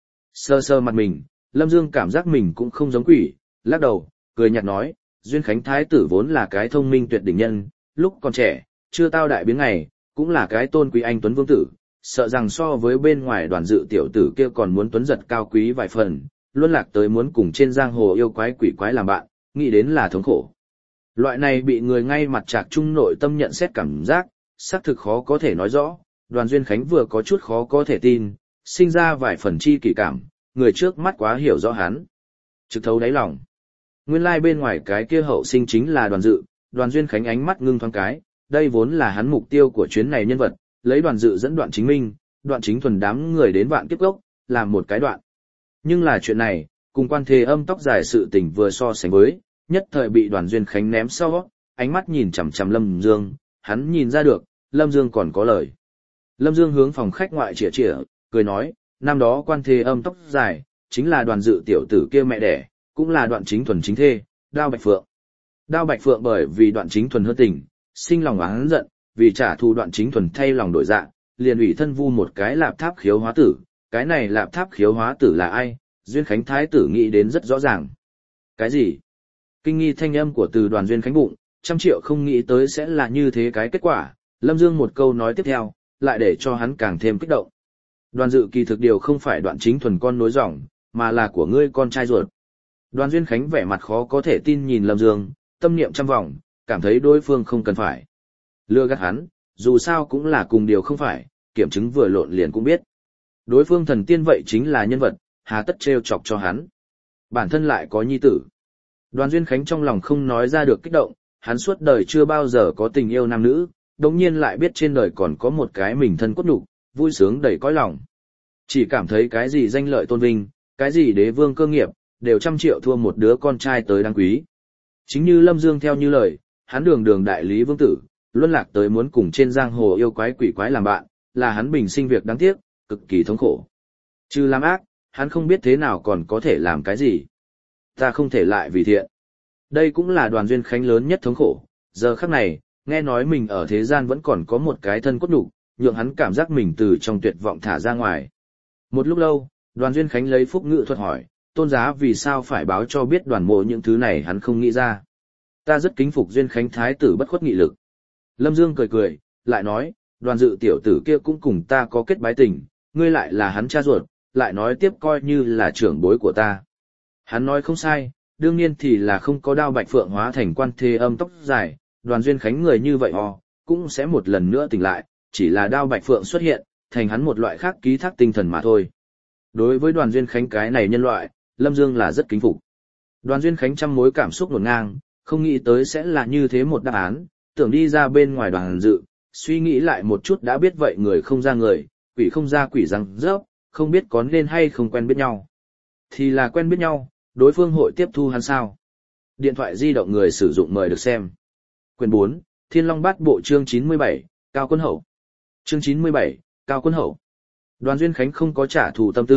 A: Sơ sơ mặt mình, Lâm Dương cảm giác mình cũng không giống quỷ, lắc đầu, cười nhạt nói, Duyên Khánh Thái tử vốn là cái thông minh tuyệt đỉnh nhân, lúc còn trẻ, chưa tao đại biến ngày, cũng là cái tôn quý anh tuấn vương tử, sợ rằng so với bên ngoài Đoàn Dự tiểu tử kia còn muốn tuấn giật cao quý vài phần, luôn lạc tới muốn cùng trên giang hồ yêu quái quỷ quái làm bạn, nghĩ đến là thống khổ. Loại này bị người ngay mặt trạc trung nội tâm nhận xét cảm giác, xác thực khó có thể nói rõ, Đoàn Duyên Khánh vừa có chút khó có thể tin, sinh ra vài phần chi kỷ cảm, người trước mắt quá hiểu rõ hắn. Trực thấu đáy lòng. Nguyên lai like bên ngoài cái kia hậu sinh chính là Đoàn Dự, Đoàn Duyên Khánh ánh mắt ngưng thoáng cái, đây vốn là hắn mục tiêu của chuyến này nhân vật, lấy Đoàn Dự dẫn Đoạn Chính Minh, Đoạn Chính Thuần đám người đến Vạn Kiếp Cốc, làm một cái đoạn. Nhưng là chuyện này, cùng Quan Thế Âm tóc dài sự tình vừa so sánh với, nhất thời bị Đoàn Duyên Khánh ném sau, ánh mắt nhìn chằm chằm Lâm Dương, hắn nhìn ra được, Lâm Dương còn có lời. Lâm Dương hướng phòng khách ngoại chĩa chĩa, cười nói, năm đó Quan Thế Âm tóc dài, chính là Đoàn Dự tiểu tử kia mẹ đẻ, cũng là Đoạn Chính Thuần chính thê, Đao Bạch Phượng. Đao Bạch Phượng bởi vì Đoạn Chính Thuần hơn tình, sinh lòng oán giận, vì trả thù Đoạn Chính Thuần thay lòng đổi dạ, liền ủy thân vu một cái Lạp Tháp Khiếu Hóa Tử, cái này Lạp Tháp Khiếu Hóa Tử là ai? Duyên Khánh Thái tử nghĩ đến rất rõ ràng. Cái gì? Kinh nghi thanh âm của từ Đoàn Duyên Khánh bụng, trăm triệu không nghĩ tới sẽ là như thế cái kết quả, Lâm Dương một câu nói tiếp theo, lại để cho hắn càng thêm kích động. Đoàn Dự kỳ thực điều không phải Đoạn Chính Thuần con nối dòng, mà là của ngươi con trai ruột. Đoàn Duyên Khánh vẻ mặt khó có thể tin nhìn Lâm Dương, tâm niệm trăm vòng, cảm thấy đối phương không cần phải lừa gạt hắn, dù sao cũng là cùng điều không phải, kiểm chứng vừa lộn liền cũng biết. Đối phương thần tiên vậy chính là nhân vật, hà tất trêu chọc cho hắn. Bản thân lại có nhi tử. Đoàn Duyên Khánh trong lòng không nói ra được kích động, hắn suốt đời chưa bao giờ có tình yêu nam nữ, đồng nhiên lại biết trên đời còn có một cái mình thân cốt nhục, vui sướng đầy cõi lòng. Chỉ cảm thấy cái gì danh lợi tôn vinh, cái gì đế vương cơ nghiệp, đều trăm triệu thua một đứa con trai tới đáng quý. Chính như Lâm Dương theo như lời, hắn đường đường đại lý vương tử, luân lạc tới muốn cùng trên giang hồ yêu quái quỷ quái làm bạn, là hắn bình sinh việc đáng tiếc, cực kỳ thống khổ. Trừ làm ác, hắn không biết thế nào còn có thể làm cái gì. Ta không thể lại vì thiện. Đây cũng là Đoàn Duyên Khánh lớn nhất thống khổ. Giờ khắc này, nghe nói mình ở thế gian vẫn còn có một cái thân cốt nhục, nhượng hắn cảm giác mình từ trong tuyệt vọng thả ra ngoài. Một lúc lâu, Đoàn Duyên Khánh lấy phúc ngự thuật hỏi, tôn giá vì sao phải báo cho biết Đoàn mộ những thứ này hắn không nghĩ ra. Ta rất kính phục Duyên Khánh Thái tử bất khuất nghị lực. Lâm Dương cười cười, lại nói, Đoàn Dự tiểu tử kia cũng cùng ta có kết bái tình, ngươi lại là hắn cha ruột, lại nói tiếp coi như là trưởng bối của ta. Hắn nói không sai, đương nhiên thì là không có Đao Bạch Phượng hóa thành Quan Thế Âm tóc dài, Đoàn Duyên Khánh người như vậy ho, cũng sẽ một lần nữa tỉnh lại, chỉ là Đao Bạch Phượng xuất hiện, thành hắn một loại khác ký thác tinh thần mà thôi. Đối với Đoàn Duyên Khánh cái này nhân loại, Lâm Dương là rất kính phục. Đoàn Duyên Khánh trăm mối cảm xúc ngổn ngang, không nghĩ tới sẽ là như thế một đáp án, tưởng đi ra bên ngoài Đoàn Dự, suy nghĩ lại một chút đã biết vậy người không ra người, quỷ không ra quỷ răng rớp, không biết có nên hay không quen biết nhau. Thì là quen biết nhau, đối phương hội tiếp thu hắn sao? Điện thoại di động người sử dụng mời được xem. Quyền bốn, Thiên Long Bát Bộ chương chín mươi bảy, Cao Quân Hậu. Chương chín mươi bảy, Cao Quân Hậu. Đoàn Duyên Khánh không có trả thù tâm tư,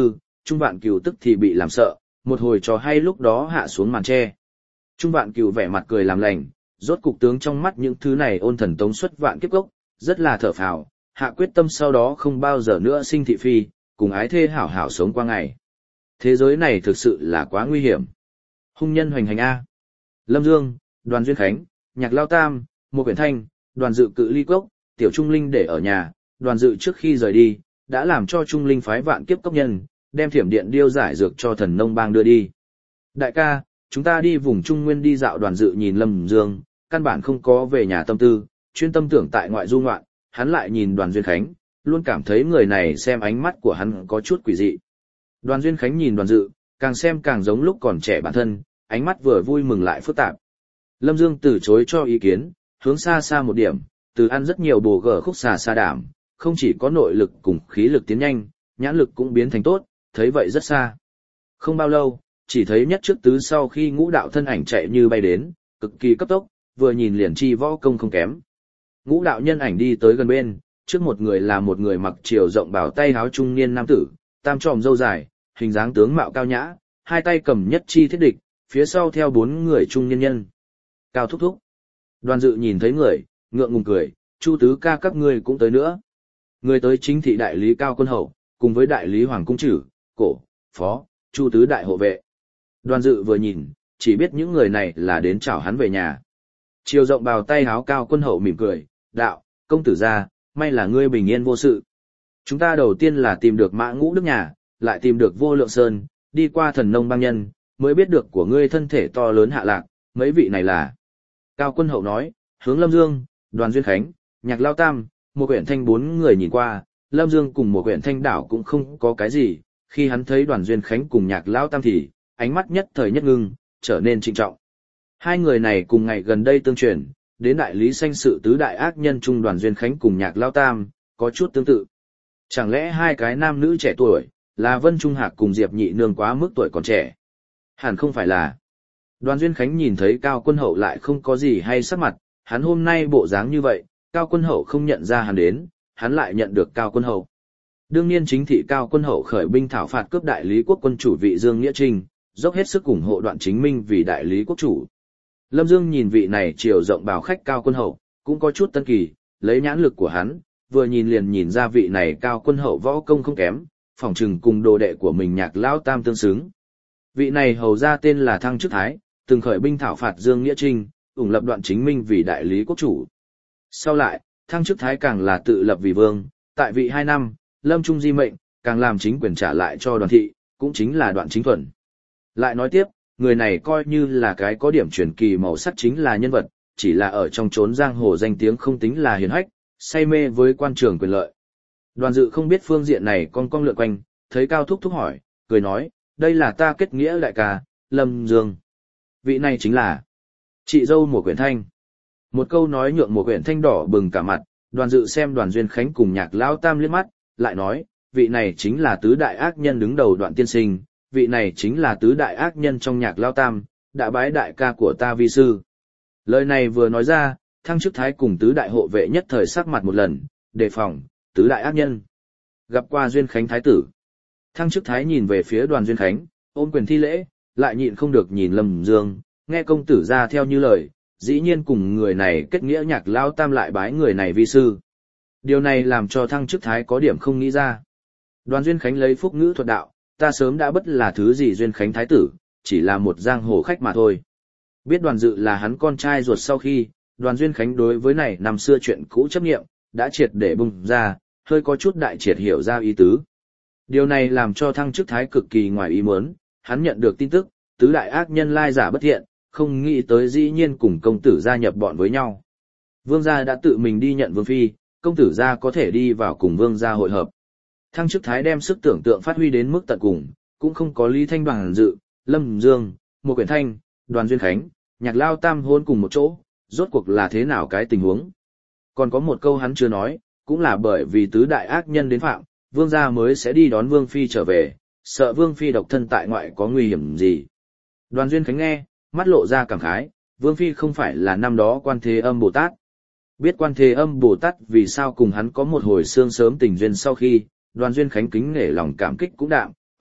A: Trung Vạn Cửu tức thì bị làm sợ, một hồi trò hay lúc đó hạ xuống màn tre. Trung Vạn Cửu vẻ mặt cười làm lành, rốt cục tướng trong mắt những thứ này ôn thần tống xuất vạn kiếp gốc, rất là thở phào, hạ quyết tâm sau đó không bao giờ nữa sinh thị phi, cùng ái thê hảo hảo sống qua ngày. Thế giới này thực sự là quá nguy hiểm. Hung nhân hoành hành A. Lâm Dương, Đoàn Duyên Khánh, Nhạc Lao Tam, Một Quyển Thanh, Đoàn Dự cự ly cốc, Tiểu Trung Linh để ở nhà, Đoàn Dự trước khi rời đi, đã làm cho Trung Linh phái vạn kiếp cốc nhân, đem thiểm điện điêu giải dược cho thần nông bang đưa đi. Đại ca, chúng ta đi vùng Trung Nguyên đi dạo. Đoàn Dự nhìn Lâm Dương, căn bản không có về nhà tâm tư, chuyên tâm tưởng tại ngoại du ngoạn, hắn lại nhìn Đoàn Duyên Khánh, luôn cảm thấy người này xem ánh mắt của hắn có chút quỷ dị. Đoàn Duyên Khánh nhìn Đoàn Dự, càng xem càng giống lúc còn trẻ bản thân, ánh mắt vừa vui mừng lại phức tạp. Lâm Dương từ chối cho ý kiến, hướng xa xa một điểm, từ ăn rất nhiều bồ gở khúc xà sa đảm, không chỉ có nội lực cùng khí lực tiến nhanh, nhãn lực cũng biến thành tốt, thấy vậy rất xa. Không bao lâu, chỉ thấy nhất trước tứ sau khi ngũ đạo thân ảnh chạy như bay đến, cực kỳ cấp tốc, vừa nhìn liền chi võ công không kém. Ngũ đạo nhân ảnh đi tới gần bên, trước một người là một người mặc chiều rộng bảo tay áo trung niên nam tử, tam tròm râu dài, hình dáng tướng mạo cao nhã, hai tay cầm nhất chi thiết địch, phía sau theo bốn người trung niên nhân. Cao thúc thúc. Đoàn Dự nhìn thấy người, ngượng ngùng cười, Chu tứ ca các ngươi cũng tới nữa. Người tới chính thị đại lý Cao Quân Hậu, cùng với đại lý Hoàng Cung Trử, Cổ, Phó, Chu tứ đại hộ vệ. Đoàn Dự vừa nhìn, chỉ biết những người này là đến chào hắn về nhà. Chiều rộng bào tay áo Cao Quân Hậu mỉm cười, đạo, công tử gia, may là ngươi bình yên vô sự. Chúng ta đầu tiên là tìm được Mã Ngũ Đức nhà, lại tìm được Vô Lượng Sơn, đi qua thần nông bang nhân, mới biết được của ngươi thân thể to lớn hạ lạc, mấy vị này là. Cao Quân Hậu nói, hướng Lâm Dương, Đoàn Duyên Khánh, Nhạc Lao Tam, Một Quyển Thanh bốn người nhìn qua, Lâm Dương cùng Một Quyển Thanh đảo cũng không có cái gì, khi hắn thấy Đoàn Duyên Khánh cùng Nhạc Lao Tam thì, ánh mắt nhất thời nhất ngưng, trở nên trịnh trọng. Hai người này cùng ngày gần đây tương truyền, đến đại lý sanh sự tứ đại ác nhân trung Đoàn Duyên Khánh cùng Nhạc Lao Tam, có chút tương tự. Chẳng lẽ hai cái nam nữ trẻ tuổi, là Vân Trung Hạc cùng Diệp Nhị Nương quá mức tuổi còn trẻ? Hẳn không phải là. Đoàn Duyên Khánh nhìn thấy Cao Quân Hậu lại không có gì hay sắc mặt, hắn hôm nay bộ dáng như vậy, Cao Quân Hậu không nhận ra hắn đến, hắn lại nhận được Cao Quân Hậu. Đương nhiên chính thị Cao Quân Hậu khởi binh thảo phạt cướp đại lý quốc quân chủ vị Dương Nghĩa Trinh, dốc hết sức ủng hộ Đoạn Chính Minh vì đại lý quốc chủ. Lâm Dương nhìn vị này chiều rộng bào khách Cao Quân Hậu, cũng có chút tân kỳ, lấy nhãn lực của hắn, vừa nhìn liền nhìn ra vị này Cao Quân Hậu võ công không kém, phỏng chừng cùng đồ đệ của mình Nhạc Lão Tam tương xứng. Vị này hầu ra tên là Thăng Chức Thái, từng khởi binh thảo phạt Dương Nghĩa Trinh, ủng lập Đoạn Chính Minh vì đại lý quốc chủ. Sau lại, Thăng Chức Thái càng là tự lập vì vương, tại vị hai năm, lâm trung di mệnh, càng làm chính quyền trả lại cho Đoàn thị, cũng chính là Đoạn Chính Thuần. Lại nói tiếp, người này coi như là cái có điểm truyền kỳ màu sắc chính là nhân vật, chỉ là ở trong chốn giang hồ danh tiếng không tính là hiền hách, say mê với quan trường quyền lợi. Đoàn Dự không biết phương diện này con cong lượn quanh, thấy Cao Thúc Thúc hỏi, cười nói, đây là ta kết nghĩa đại ca, Lâm Dương. Vị này chính là chị dâu Một Quyển Thanh. Một câu nói nhượng Một Quyển Thanh đỏ bừng cả mặt, Đoàn Dự xem Đoàn Duyên Khánh cùng Nhạc Lão Tam liếc mắt, lại nói, vị này chính là tứ đại ác nhân đứng đầu Đoạn tiên sinh, vị này chính là tứ đại ác nhân trong Nhạc Lão Tam, đã bái đại ca của ta vi sư. Lời này vừa nói ra, Thăng Chức Thái cùng tứ đại hộ vệ nhất thời sắc mặt một lần, đề phòng, tứ đại ác nhân. Gặp qua Duyên Khánh Thái tử. Thăng Chức Thái nhìn về phía Đoàn Duyên Khánh, ôm quyền thi lễ, lại nhịn không được nhìn Lâm Dương, nghe công tử ra theo như lời, dĩ nhiên cùng người này kết nghĩa Nhạc Lão Tam lại bái người này vi sư. Điều này làm cho Thăng Chức Thái có điểm không nghĩ ra. Đoàn Duyên Khánh lấy phúc ngữ thuật đạo, ta sớm đã bất là thứ gì Duyên Khánh Thái tử, chỉ là một giang hồ khách mà thôi. Biết Đoàn Dự là hắn con trai ruột sau khi, Đoàn Duyên Khánh đối với này năm xưa chuyện cũ chấp nghiệm, đã triệt để bung ra, hơi có chút đại triệt hiểu ra ý tứ. Điều này làm cho Thăng Chức Thái cực kỳ ngoài ý muốn, hắn nhận được tin tức, tứ đại ác nhân lai giả bất thiện, không nghĩ tới dĩ nhiên cùng công tử gia nhập bọn với nhau. Vương gia đã tự mình đi nhận Vương Phi, công tử gia có thể đi vào cùng Vương gia hội hợp. Thăng Chức Thái đem sức tưởng tượng phát huy đến mức tận cùng, cũng không có Lý Thanh Đoàn Dự, Lâm Dương, Một Quyển Thanh, Đoàn Duyên Khánh, Nhạc Lao Tam hôn cùng một chỗ, rốt cuộc là thế nào cái tình huống. Còn có một câu hắn chưa nói, cũng là bởi vì tứ đại ác nhân đến phạm, Vương gia mới sẽ đi đón Vương Phi trở về, sợ Vương Phi độc thân tại ngoại có nguy hiểm gì. Đoàn Duyên Khánh nghe, mắt lộ ra cảm khái, Vương Phi không phải là năm đó Quan Thế Âm Bồ Tát. Biết Quan Thế Âm Bồ Tát vì sao cùng hắn có một hồi sương sớm tình duyên sau khi, Đoàn Duyên Khánh kính nể lòng cảm kích cũng đạm,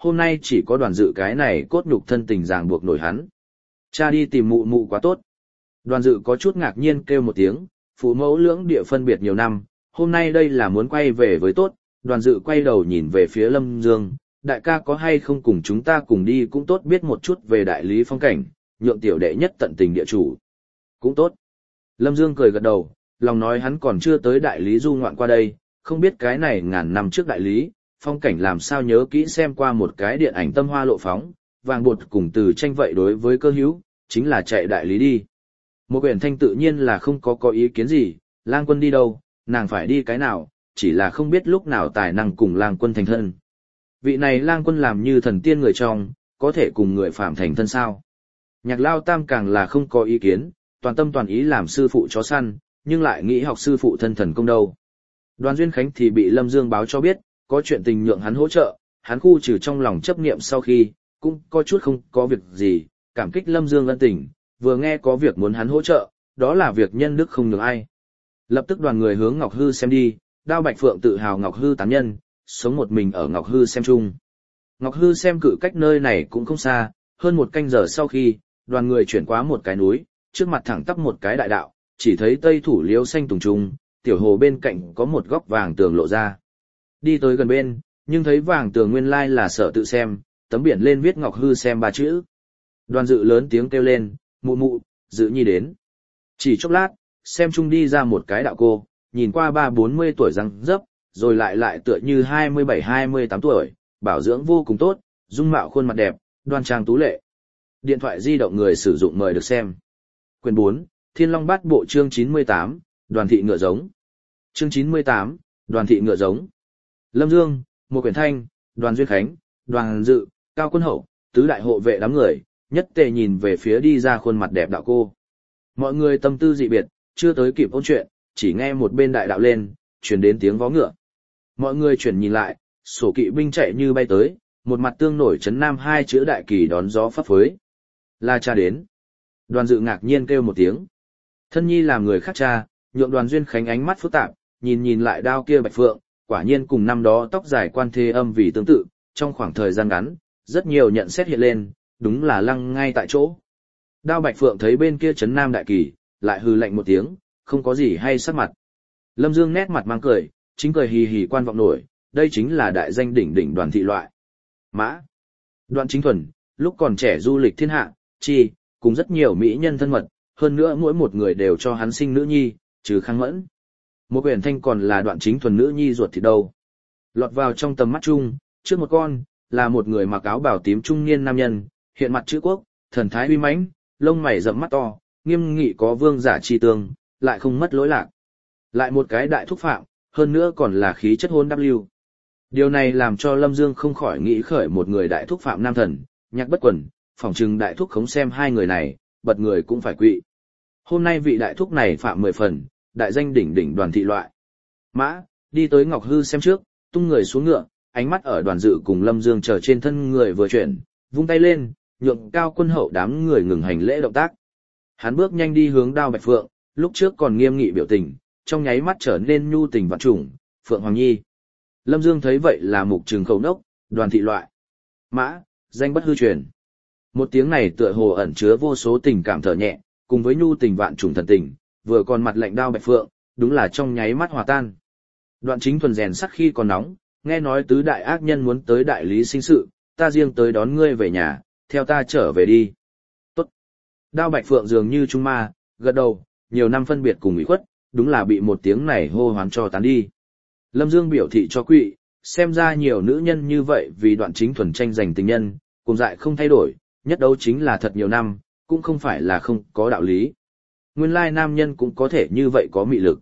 A: hôm nay chỉ có đoàn dự cái này cốt nhục thân tình ràng buộc nổi hắn. Cha đi tìm mụ mụ quá tốt. Đoàn dự có chút ngạc nhiên kêu một tiếng, phụ mẫu lưỡng địa phân biệt nhiều năm, hôm nay đây là muốn quay về với tốt, đoàn dự quay đầu nhìn về phía Lâm Dương, đại ca có hay không cùng chúng ta cùng đi cũng tốt biết một chút về đại lý phong cảnh, nhượng tiểu đệ nhất tận tình địa chủ. Cũng tốt. Lâm Dương cười gật đầu, lòng nói hắn còn chưa tới đại lý du ngoạn qua đây, không biết cái này ngàn năm trước đại lý, phong cảnh làm sao nhớ kỹ xem qua một cái điện ảnh tâm hoa lộ phóng, vàng bột cùng từ tranh vậy đối với cơ hữu, chính là chạy đại lý đi. Một quyển thanh tự nhiên là không có có ý kiến gì, lang quân đi đâu, nàng phải đi cái nào, chỉ là không biết lúc nào tài năng cùng lang quân thành thân. Vị này lang quân làm như thần tiên người trong, có thể cùng người phạm thành thân sao. Nhạc Lao Tam càng là không có ý kiến, toàn tâm toàn ý làm sư phụ chó săn, nhưng lại nghĩ học sư phụ thân thần công đâu. Đoàn Duyên Khánh thì bị Lâm Dương báo cho biết, có chuyện tình nhượng hắn hỗ trợ, hắn khu trừ trong lòng chấp niệm sau khi, cũng có chút không có việc gì, cảm kích Lâm Dương ân tình, vừa nghe có việc muốn hắn hỗ trợ, đó là việc nhân đức không nhường ai. Lập tức đoàn người hướng Ngọc Hư xem đi, Đao Bạch Phượng tự hào Ngọc Hư tán nhân, sống một mình ở Ngọc Hư xem chung. Ngọc Hư xem cự cách nơi này cũng không xa, hơn một canh giờ sau khi, đoàn người chuyển qua một cái núi, trước mặt thẳng tắp một cái đại đạo, chỉ thấy tây thủ liễu xanh tùng trung, tiểu hồ bên cạnh có một góc vàng tường lộ ra. Đi tới gần bên, nhưng thấy vàng tường nguyên lai là Sở Tự Xem, tấm biển lên viết Ngọc Hư xem ba chữ. Đoàn Dự lớn tiếng kêu lên, mụ mụ, Dự nhi đến. Chỉ chốc lát, xem chung đi ra một cái đạo cô, nhìn qua ba bốn mươi tuổi răng dấp, rồi lại lại tựa như hai mươi bảy hai mươi tám tuổi, bảo dưỡng vô cùng tốt, dung mạo khuôn mặt đẹp, đoan trang tú lệ. Điện thoại di động người sử dụng mời được xem. Quyển bốn, Thiên Long Bát Bộ chương chín mươi tám, Đoàn thị ngựa giống. Chương chín mươi tám, Đoàn thị ngựa giống. Lâm Dương, Một Quyển Thanh, Đoàn Duyên Khánh, Đoàn Dự, Cao Quân Hậu, tứ đại hộ vệ đám người, nhất tề nhìn về phía đi ra khuôn mặt đẹp đạo cô. Mọi người tâm tư dị biệt, chưa tới kịp ôn chuyện, chỉ nghe một bên đại đạo lên, truyền đến tiếng vó ngựa. Mọi người chuyển nhìn lại, sổ kỵ binh chạy như bay tới, một mặt tương nổi chấn nam hai chữ đại kỳ đón gió phấp phới. La cha đến. Đoàn Dự ngạc nhiên kêu một tiếng. Thân nhi làm người khác cha, nhượng Đoàn Duyên Khánh ánh mắt phức tạp, nhìn nhìn lại đao kia Bạch Phượng, quả nhiên cùng năm đó tóc dài quan thê âm vì tương tự, trong khoảng thời gian ngắn, rất nhiều nhận xét hiện lên, đúng là lăng ngay tại chỗ. Đao Bạch Phượng thấy bên kia chấn nam đại kỳ, lại hừ lạnh một tiếng, không có gì hay sắc mặt. Lâm Dương nét mặt mang cười, chính cười hì hì quan vọng nổi, đây chính là đại danh đỉnh đỉnh Đoàn thị loại. Mã. Đoạn Chính Thuần, lúc còn trẻ du lịch thiên hạ, chi, cùng rất nhiều mỹ nhân thân mật, hơn nữa mỗi một người đều cho hắn sinh nữ nhi, trừ Khang Mẫn. Một Quyển Thanh còn là Đoạn Chính Thuần nữ nhi ruột thịt đâu. Lọt vào trong tầm mắt chung, trước một con, là một người mặc áo bào tím trung niên nam nhân, hiện mặt chữ quốc, thần thái uy mãnh, lông mày rậm mắt to, nghiêm nghị có vương giả chi tương, lại không mất lỗi lạc. Lại một cái đại thúc phạm, hơn nữa còn là khí chất hôn W. Điều này làm cho Lâm Dương không khỏi nghĩ khởi một người đại thúc phạm nam thần, Nhạc Bất Quần, phỏng chừng đại thúc khống xem hai người này, bật người cũng phải quỵ. Hôm nay vị đại thúc này phạm mười phần, đại danh đỉnh đỉnh Đoàn thị loại. Mã, đi tới Ngọc Hư xem trước, tung người xuống ngựa, ánh mắt ở Đoàn Dự cùng Lâm Dương chờ trên thân người vừa chuyển, vung tay lên, nhượng Cao Quân Hậu đám người ngừng hành lễ động tác. Hắn bước nhanh đi hướng Đao Bạch Phượng, lúc trước còn nghiêm nghị biểu tình, trong nháy mắt trở nên nhu tình vạn trùng, Phượng Hoàng Nhi. Lâm Dương thấy vậy là mục trừng khẩu nốc, Đoàn thị loại. Mã, danh bất hư truyền. Một tiếng này tựa hồ ẩn chứa vô số tình cảm thở nhẹ, cùng với nhu tình vạn trùng thần tình, vừa còn mặt lạnh Đao Bạch Phượng, đúng là trong nháy mắt hòa tan. Đoạn Chính Thuần rèn sắt khi còn nóng, nghe nói tứ đại ác nhân muốn tới đại lý sinh sự, ta riêng tới đón ngươi về nhà, theo ta trở về đi. Tốt. Đao Bạch Phượng dường như trung ma, gật đầu, nhiều năm phân biệt cùng ủy khuất, đúng là bị một tiếng này hô hoán cho tán đi. Lâm Dương biểu thị cho quỵ, xem ra nhiều nữ nhân như vậy vì Đoạn Chính Thuần tranh giành tình nhân, cùng dại không thay đổi, nhất đấu chính là thật nhiều năm, cũng không phải là không có đạo lý. Nguyên lai nam nhân cũng có thể như vậy có mị lực.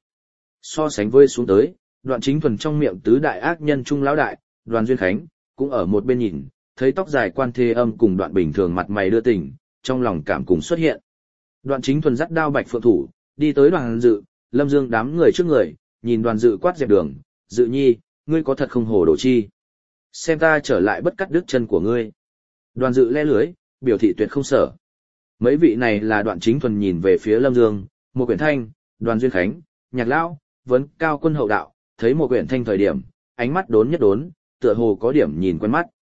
A: So sánh với xuống tới, Đoạn Chính Thuần trong miệng tứ đại ác nhân trung lão đại, Đoàn Duyên Khánh, cũng ở một bên nhìn, thấy tóc dài quan thê âm cùng Đoạn bình thường mặt mày đưa tình, trong lòng cảm cùng xuất hiện. Đoạn Chính Thuần dắt Đao Bạch Phượng thủ, đi tới Đoàn Dự, Lâm Dương đám người trước người, nhìn Đoàn Dự quát dẹp đường, Dự nhi, ngươi có thật không hồ đồ chi. Xem ta trở lại bất cắt đứt chân của ngươi. Đoàn Dự le lưới, biểu thị tuyệt không sở. Mấy vị này là Đoạn Chính Thuần nhìn về phía Lâm Dương, Một Quyển Thanh, Đoàn Duyên Khánh, Nhạc Lão, Vấn Cao Quân Hậu đạo, thấy Một Quyển Thanh thời điểm, ánh mắt đốn nhất đốn, tựa hồ có điểm nhìn quen mắt.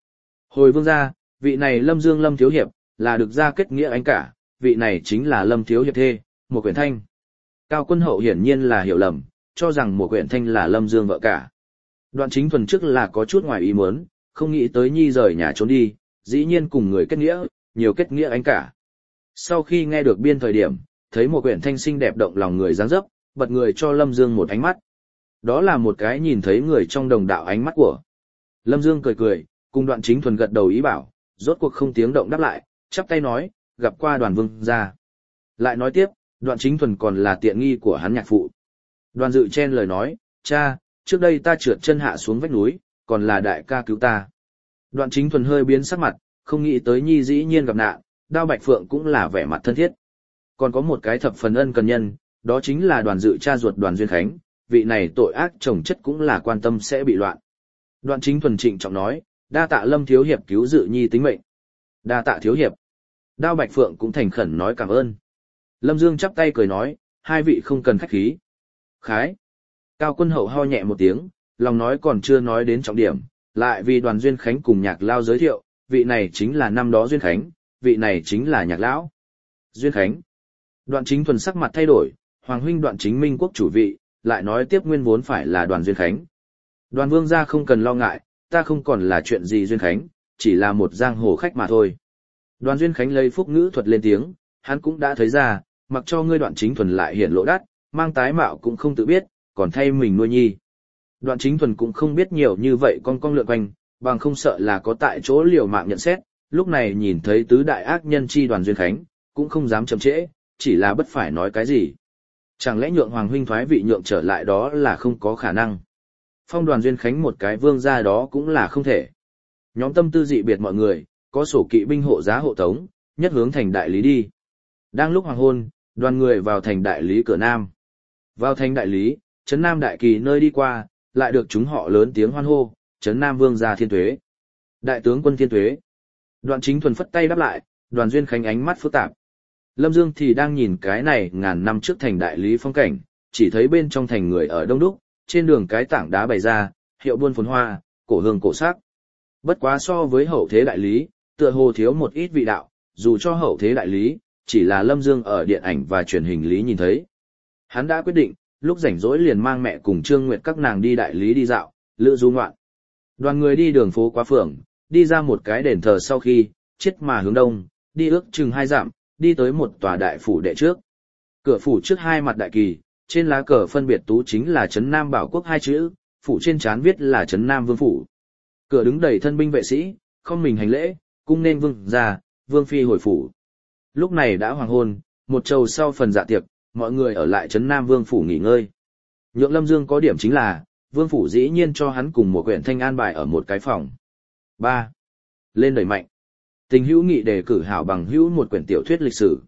A: Hồi vương gia, vị này Lâm Dương Lâm Thiếu Hiệp, là được gia kết nghĩa anh cả, vị này chính là Lâm Thiếu Hiệp thê, một quyển thanh. Cao Quân Hậu hiển nhiên là hiểu lầm, cho rằng một quyển thanh là Lâm Dương vợ cả. Đoạn Chính Thuần trước là có chút ngoài ý muốn, không nghĩ tới nhi rời nhà trốn đi, dĩ nhiên cùng người kết nghĩa, nhiều kết nghĩa anh cả. Sau khi nghe được biên thời điểm, thấy một quyển thanh xinh đẹp động lòng người dáng dấp, bật người cho Lâm Dương một ánh mắt. Đó là một cái nhìn thấy người trong đồng đạo ánh mắt của. Lâm Dương cười cười, cùng Đoạn Chính Thuần gật đầu ý bảo, rốt cuộc không tiếng động đáp lại, chắp tay nói, gặp qua Đoàn vương gia. Lại nói tiếp, Đoạn Chính Thuần còn là tiện nghi của hắn nhạc phụ. Đoàn Dự chen lời nói, cha, trước đây ta trượt chân hạ xuống vách núi, còn là đại ca cứu ta. Đoạn Chính Thuần hơi biến sắc mặt, không nghĩ tới nhi dĩ nhiên gặp nạn, Đao Bạch Phượng cũng là vẻ mặt thân thiết. Còn có một cái thập phần ân cần nhân, đó chính là Đoàn Dự cha ruột Đoàn Duyên Khánh, vị này tội ác chồng chất cũng là quan tâm sẽ bị loạn. Đoạn Chính Thuần trịnh trọng nói, đa tạ Lâm Thiếu Hiệp cứu Dự nhi tính mệnh. Đa tạ Thiếu Hiệp. Đao Bạch Phượng cũng thành khẩn nói cảm ơn. Lâm Dương chắp tay cười nói, hai vị không cần khách khí. Khái. Cao Quân Hậu ho nhẹ một tiếng, lòng nói còn chưa nói đến trọng điểm, lại vì Đoàn Duyên Khánh cùng Nhạc Lao giới thiệu, vị này chính là năm đó Duyên Khánh, vị này chính là Nhạc Lão. Duyên Khánh. Đoạn Chính Thuần sắc mặt thay đổi, Hoàng huynh Đoạn Chính Minh quốc chủ vị, lại nói tiếp nguyên vốn phải là Đoàn Duyên Khánh. Đoàn vương gia không cần lo ngại, ta không còn là chuyện gì Duyên Khánh, chỉ là một giang hồ khách mà thôi. Đoàn Duyên Khánh lấy phúc ngữ thuật lên tiếng, hắn cũng đã thấy ra, mặc cho ngươi Đoạn Chính Thuần lại hiển lộ đắt, mang tái mạo cũng không tự biết, còn thay mình nuôi nhi. Đoạn Chính Thuần cũng không biết nhiều như vậy con con lượn quanh, bằng không sợ là có tại chỗ liều mạng nhận xét, lúc này nhìn thấy tứ đại ác nhân chi Đoàn Duyên Khánh, cũng không dám chậm trễ, chỉ là bất phải nói cái gì. Chẳng lẽ nhượng Hoàng huynh thoái vị nhượng trở lại đó là không có khả năng. Phong Đoàn Duyên Khánh một cái vương gia đó cũng là không thể. Nhóm tâm tư dị biệt mọi người, có sổ kỵ binh hộ giá hộ tống, nhất hướng thành đại lý đi. Đang lúc hoàng hôn, đoàn người vào thành đại lý cửa Nam. Vào thành đại lý, trấn Nam đại kỳ nơi đi qua, lại được chúng họ lớn tiếng hoan hô, trấn Nam vương gia thiên tuế. Đại tướng quân thiên tuế. Đoạn Chính Thuần phất tay đáp lại, Đoàn Duyên Khánh ánh mắt phức tạp. Lâm Dương thì đang nhìn cái này ngàn năm trước thành đại lý phong cảnh, chỉ thấy bên trong thành người ở đông đúc, trên đường cái tảng đá bày ra, hiệu buôn phồn hoa, cổ hương cổ sắc. Bất quá so với hậu thế đại lý, tựa hồ thiếu một ít vị đạo, dù cho hậu thế đại lý, chỉ là Lâm Dương ở điện ảnh và truyền hình lý nhìn thấy. Hắn đã quyết định, lúc rảnh rỗi liền mang mẹ cùng Trương Nguyệt các nàng đi đại lý đi dạo, lữ du ngoạn. Đoàn người đi đường phố qua phường, đi ra một cái đền thờ sau khi, chiết mà hướng đông, đi ước chừng hai dặm, đi tới một tòa đại phủ đệ trước. Cửa phủ trước hai mặt đại kỳ, trên lá cờ phân biệt tú chính là Trấn Nam Bảo Quốc hai chữ, phủ trên trán viết là Trấn Nam Vương phủ. Cửa đứng đầy thân binh vệ sĩ, không mình hành lễ, cung nên vương gia, vương phi hồi phủ. Lúc này đã hoàng hôn, một trầu sau phần dạ tiệc, mọi người ở lại Trấn Nam Vương phủ nghỉ ngơi. Nhượng Lâm Dương có điểm chính là, Vương phủ dĩ nhiên cho hắn cùng một quyển thanh an bài ở một cái phòng. ba. Lên đẩy mạnh. Tình hữu nghị đề cử hảo bằng hữu một quyển tiểu thuyết lịch sử.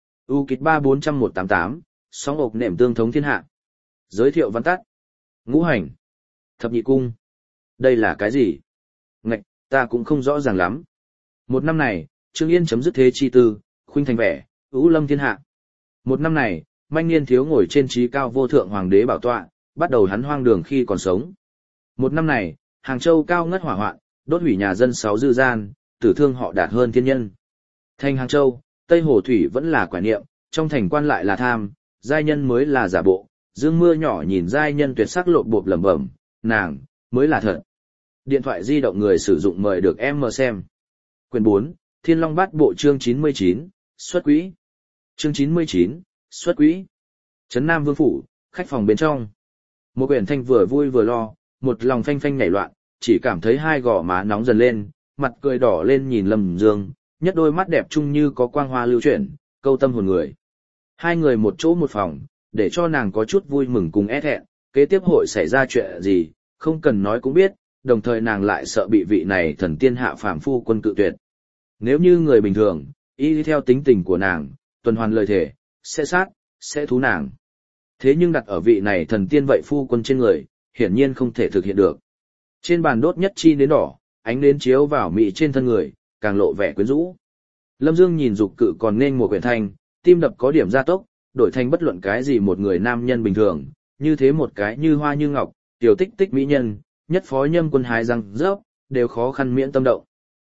A: U kịch ba bốn trăm một tám tám, sóng ộc nệm tương thống thiên hạ. Giới thiệu văn tắt. Ngũ hành. Thập nhị cung. Đây là cái gì? Ngạch, ta cũng không rõ ràng lắm. Một năm này, Trương Yên chấm dứt thế chi tư, khuynh thành vẻ, ưu lâm thiên hạ. Một năm này, manh niên thiếu ngồi trên trí cao vô thượng hoàng đế bảo tọa, bắt đầu hắn hoang đường khi còn sống. Một năm này, Hàng Châu cao ngất hỏa hoạn, đốt hủy nhà dân sáu dư gian, tử thương họ đạt hơn thiên nhân. Thành Hàng Châu, Tây Hồ Thủy vẫn là quả niệm, trong thành quan lại là tham, giai nhân mới là giả bộ, dương mưa nhỏ nhìn giai nhân tuyệt sắc lộn bộp lẩm bẩm, nàng, mới là thật. Điện thoại di động người sử dụng mời được em mở xem. Quyển bốn, Thiên Long Bát Bộ chương chín mươi chín, xuất quỹ. Chương chín mươi chín, xuất quỹ. Trấn Nam Vương phủ, khách phòng bên trong. Một quyển thanh vừa vui vừa lo, một lòng phanh phanh nhảy loạn, chỉ cảm thấy hai gò má nóng dần lên, mặt cười đỏ lên nhìn Lâm Dương, nhất đôi mắt đẹp chung như có quang hoa lưu chuyển, câu tâm hồn người. Hai người một chỗ một phòng, để cho nàng có chút vui mừng cùng é thẹn, kế tiếp hội xảy ra chuyện gì, không cần nói cũng biết, đồng thời nàng lại sợ bị vị này thần tiên hạ phàm phu quân cự tuyệt. Nếu như người bình thường, y theo tính tình của nàng, tuần hoàn lời thể, sẽ sát, sẽ thú nàng. Thế nhưng đặt ở vị này thần tiên vậy phu quân trên người, hiển nhiên không thể thực hiện được. Trên bàn đốt nhất chi nến đỏ, ánh nến chiếu vào mị trên thân người, càng lộ vẻ quyến rũ. Lâm Dương nhìn dục cự còn nên một quyển thanh, tim đập có điểm gia tốc, đổi thành bất luận cái gì một người nam nhân bình thường, như thế một cái như hoa như ngọc, tiểu tích tích mỹ nhân, nhất phó nhâm quân hái răng rớp, đều khó khăn miễn tâm động.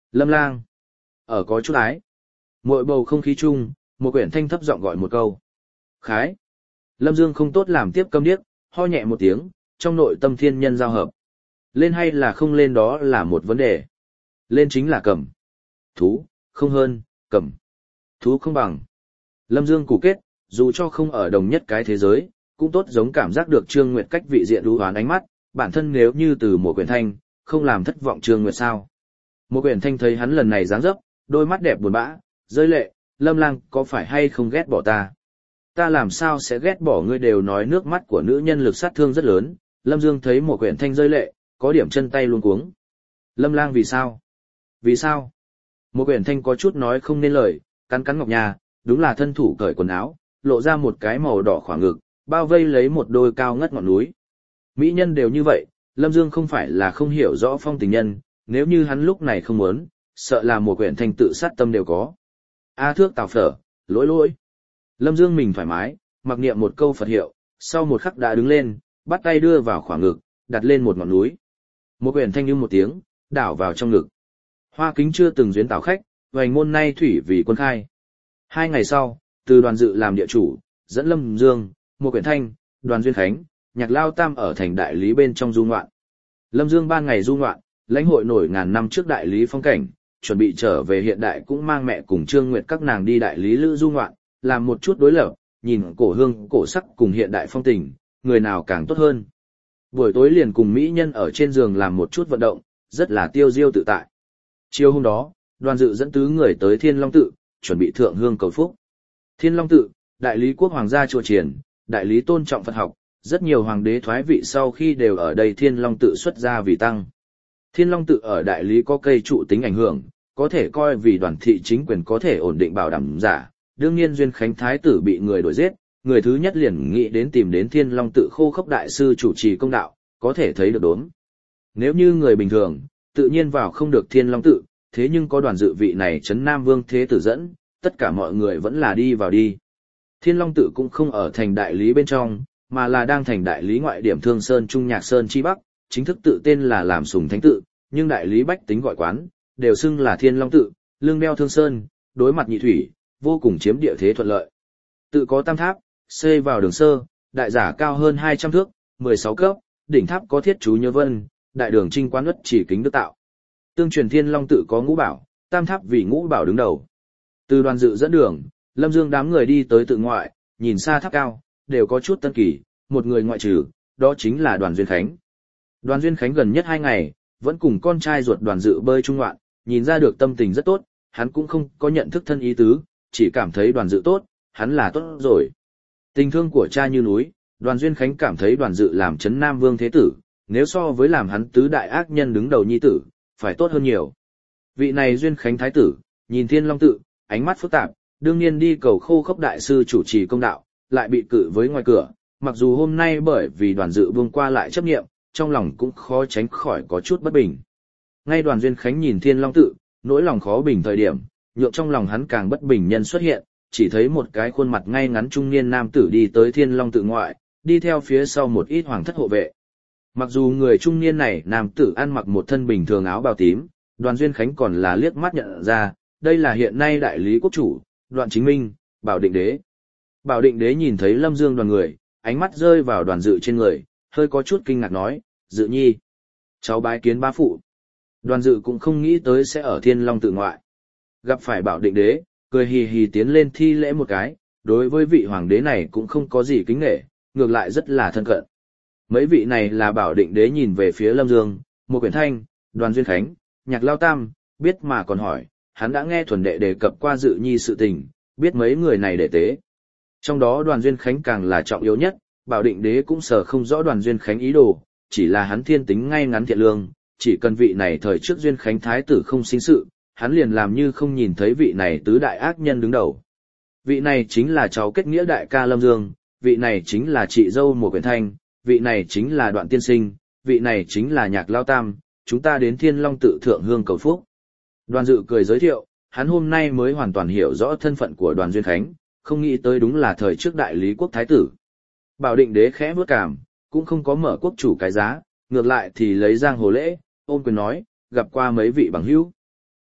A: Lâm Lang. Ở có chút ái. Muội bầu không khí chung, một quyển thanh thấp giọng gọi một câu. Khái. Lâm Dương không tốt làm tiếp câm điếc, ho nhẹ một tiếng, trong nội tâm thiên nhân giao hợp. Lên hay là không lên đó là một vấn đề. Lên chính là cầm. Thú, không hơn, cầm. Thú không bằng. Lâm Dương cụ kết, dù cho không ở đồng nhất cái thế giới, cũng tốt giống cảm giác được Trương Nguyệt cách vị diện đú hoán ánh mắt, bản thân nếu như từ một quyển thanh, không làm thất vọng Trương Nguyệt sao. Một quyển thanh thấy hắn lần này dáng dấp, đôi mắt đẹp buồn bã, rơi lệ, Lâm Lang có phải hay không ghét bỏ ta? Ta làm sao sẽ ghét bỏ ngươi, đều nói nước mắt của nữ nhân lực sát thương rất lớn. Lâm Dương thấy một quyển thanh rơi lệ, có điểm chân tay luôn cuống. Lâm Lang vì sao? Vì sao? Một quyển thanh có chút nói không nên lời, cắn cắn ngọc nhà, đúng là thân thủ cởi quần áo, lộ ra một cái màu đỏ khoảng ngực, bao vây lấy một đôi cao ngất ngọn núi. Mỹ nhân đều như vậy, Lâm Dương không phải là không hiểu rõ phong tình nhân, nếu như hắn lúc này không muốn, sợ là một quyển thanh tự sát tâm đều có. A thước tào phở, lỗi lỗi. Lâm Dương mình thoải mái, mặc niệm một câu Phật hiệu, sau một khắc đã đứng lên, bắt tay đưa vào khoảng ngực, đặt lên một ngọn núi. Một quyển thanh như một tiếng, đảo vào trong ngực. Hoa kính chưa từng duyên tảo khách, vành môn nay thủy vì quân khai. Hai ngày sau, từ Đoàn Dự làm địa chủ, dẫn Lâm Dương, một quyển thanh, Đoàn Duyên Khánh, Nhạc Lao Tam ở thành đại lý bên trong du ngoạn. Lâm Dương ban ngày du ngoạn, lãnh hội nổi ngàn năm trước đại lý phong cảnh, chuẩn bị trở về hiện đại cũng mang mẹ cùng Trương Nguyệt các nàng đi đại lý lữ du ngoạn, làm một chút đối lập, nhìn cổ hương cổ sắc cùng hiện đại phong tình, người nào càng tốt hơn. Buổi tối liền cùng mỹ nhân ở trên giường làm một chút vận động, rất là tiêu diêu tự tại. Chiều hôm đó, Đoàn Dự dẫn tứ người tới Thiên Long Tự, chuẩn bị thượng hương cầu phúc. Thiên Long Tự, đại lý quốc hoàng gia chùa triển, đại lý tôn trọng Phật học, rất nhiều hoàng đế thoái vị sau khi đều ở đây Thiên Long Tự xuất gia vì tăng. Thiên Long Tự ở đại lý có cây trụ tính ảnh hưởng, có thể coi vì đoàn thị chính quyền có thể ổn định bảo đảm giả. Đương nhiên Duyên Khánh Thái tử bị người đuổi giết, người thứ nhất liền nghĩ đến tìm đến Thiên Long Tự khô khốc đại sư chủ trì công đạo, có thể thấy được đốm. Nếu như người bình thường, tự nhiên vào không được Thiên Long Tự, thế nhưng có Đoàn Dự vị này trấn Nam Vương Thế Tử dẫn, tất cả mọi người vẫn là đi vào đi. Thiên Long Tự cũng không ở thành đại lý bên trong, mà là đang thành đại lý ngoại điểm Thương Sơn Trung Nhạc Sơn Chi Bắc, chính thức tự tên là làm Sùng Thánh Tự, nhưng đại lý bách tính gọi quán, đều xưng là Thiên Long Tự, lưng đeo Thương Sơn, đối mặt nhị thủy, vô cùng chiếm địa thế thuận lợi. Tự có tam tháp, xây vào đường sơ, đại giả cao hơn hai trăm thước, mười sáu cấp, đỉnh tháp có thiết chú nhớ vân, đại đường trinh quán ất chỉ kính đức tạo. Tương truyền Thiên Long Tự có ngũ bảo, tam tháp vì ngũ bảo đứng đầu. Từ Đoàn Dự dẫn đường, Lâm Dương đám người đi tới tự ngoại, nhìn xa tháp cao, đều có chút tân kỳ, một người ngoại trừ, đó chính là Đoàn Duyên Khánh. Đoàn Duyên Khánh gần nhất hai ngày, vẫn cùng con trai ruột Đoàn Dự bơi trung ngoạn, nhìn ra được tâm tình rất tốt, hắn cũng không có nhận thức thân ý tứ, chỉ cảm thấy Đoàn Dự tốt, hắn là tốt rồi. Tình thương của cha như núi, Đoàn Duyên Khánh cảm thấy Đoàn Dự làm trấn Nam Vương Thế Tử, nếu so với làm hắn tứ đại ác nhân đứng đầu nhi tử, phải tốt hơn nhiều. Vị này Duyên Khánh Thái Tử, nhìn Thiên Long Tự, ánh mắt phức tạp, đương nhiên đi cầu khô khốc đại sư chủ trì công đạo, lại bị cự với ngoài cửa, mặc dù hôm nay bởi vì Đoàn Dự vương qua lại chấp nghiệm, trong lòng cũng khó tránh khỏi có chút bất bình. Ngay Đoàn Duyên Khánh nhìn Thiên Long Tự, nỗi lòng khó bình thời điểm, nhượng trong lòng hắn càng bất bình nhân xuất hiện, chỉ thấy một cái khuôn mặt ngay ngắn trung niên nam tử đi tới Thiên Long Tự ngoại, đi theo phía sau một ít hoàng thất hộ vệ. Mặc dù người trung niên này nam tử ăn mặc một thân bình thường áo bào tím, Đoàn Duyên Khánh còn là liếc mắt nhận ra, đây là hiện nay đại lý quốc chủ, Đoạn Chính Minh, Bảo Định Đế. Bảo Định Đế nhìn thấy Lâm Dương đoàn người, ánh mắt rơi vào Đoàn Dự trên người, hơi có chút kinh ngạc nói, Dự nhi, cháu bái kiến bá phụ. Đoàn Dự cũng không nghĩ tới sẽ ở Thiên Long Tự ngoại. Gặp phải Bảo Định Đế, cười hì hì tiến lên thi lễ một cái, đối với vị hoàng đế này cũng không có gì kính nể, ngược lại rất là thân cận. Mấy vị này là Bảo Định Đế nhìn về phía Lâm Dương, một quyển thanh, Đoàn Duyên Khánh, Nhạc Lao Tam, biết mà còn hỏi, hắn đã nghe Thuần Đệ đề cập qua Dự nhi sự tình, biết mấy người này đệ tế. Trong đó Đoàn Duyên Khánh càng là trọng yếu nhất, Bảo Định Đế cũng sở không rõ Đoàn Duyên Khánh ý đồ, chỉ là hắn thiên tính ngay ngắn thiện lương, chỉ cần vị này thời trước Duyên Khánh Thái tử không sinh sự, hắn liền làm như không nhìn thấy vị này tứ đại ác nhân đứng đầu. Vị này chính là cháu kết nghĩa đại ca Lâm Dương, vị này chính là chị dâu một quyển thanh, vị này chính là Đoạn tiên sinh, vị này chính là Nhạc Lao Tam, chúng ta đến Thiên Long Tự thượng hương cầu phúc. Đoàn Dự cười giới thiệu, hắn hôm nay mới hoàn toàn hiểu rõ thân phận của Đoàn Duyên Khánh, không nghĩ tới đúng là thời trước đại lý quốc thái tử. Bảo Định Đế khẽ bước cảm, cũng không có mở quốc chủ cái giá, ngược lại thì lấy giang hồ lễ, ôm quyền nói, gặp qua mấy vị bằng hữu.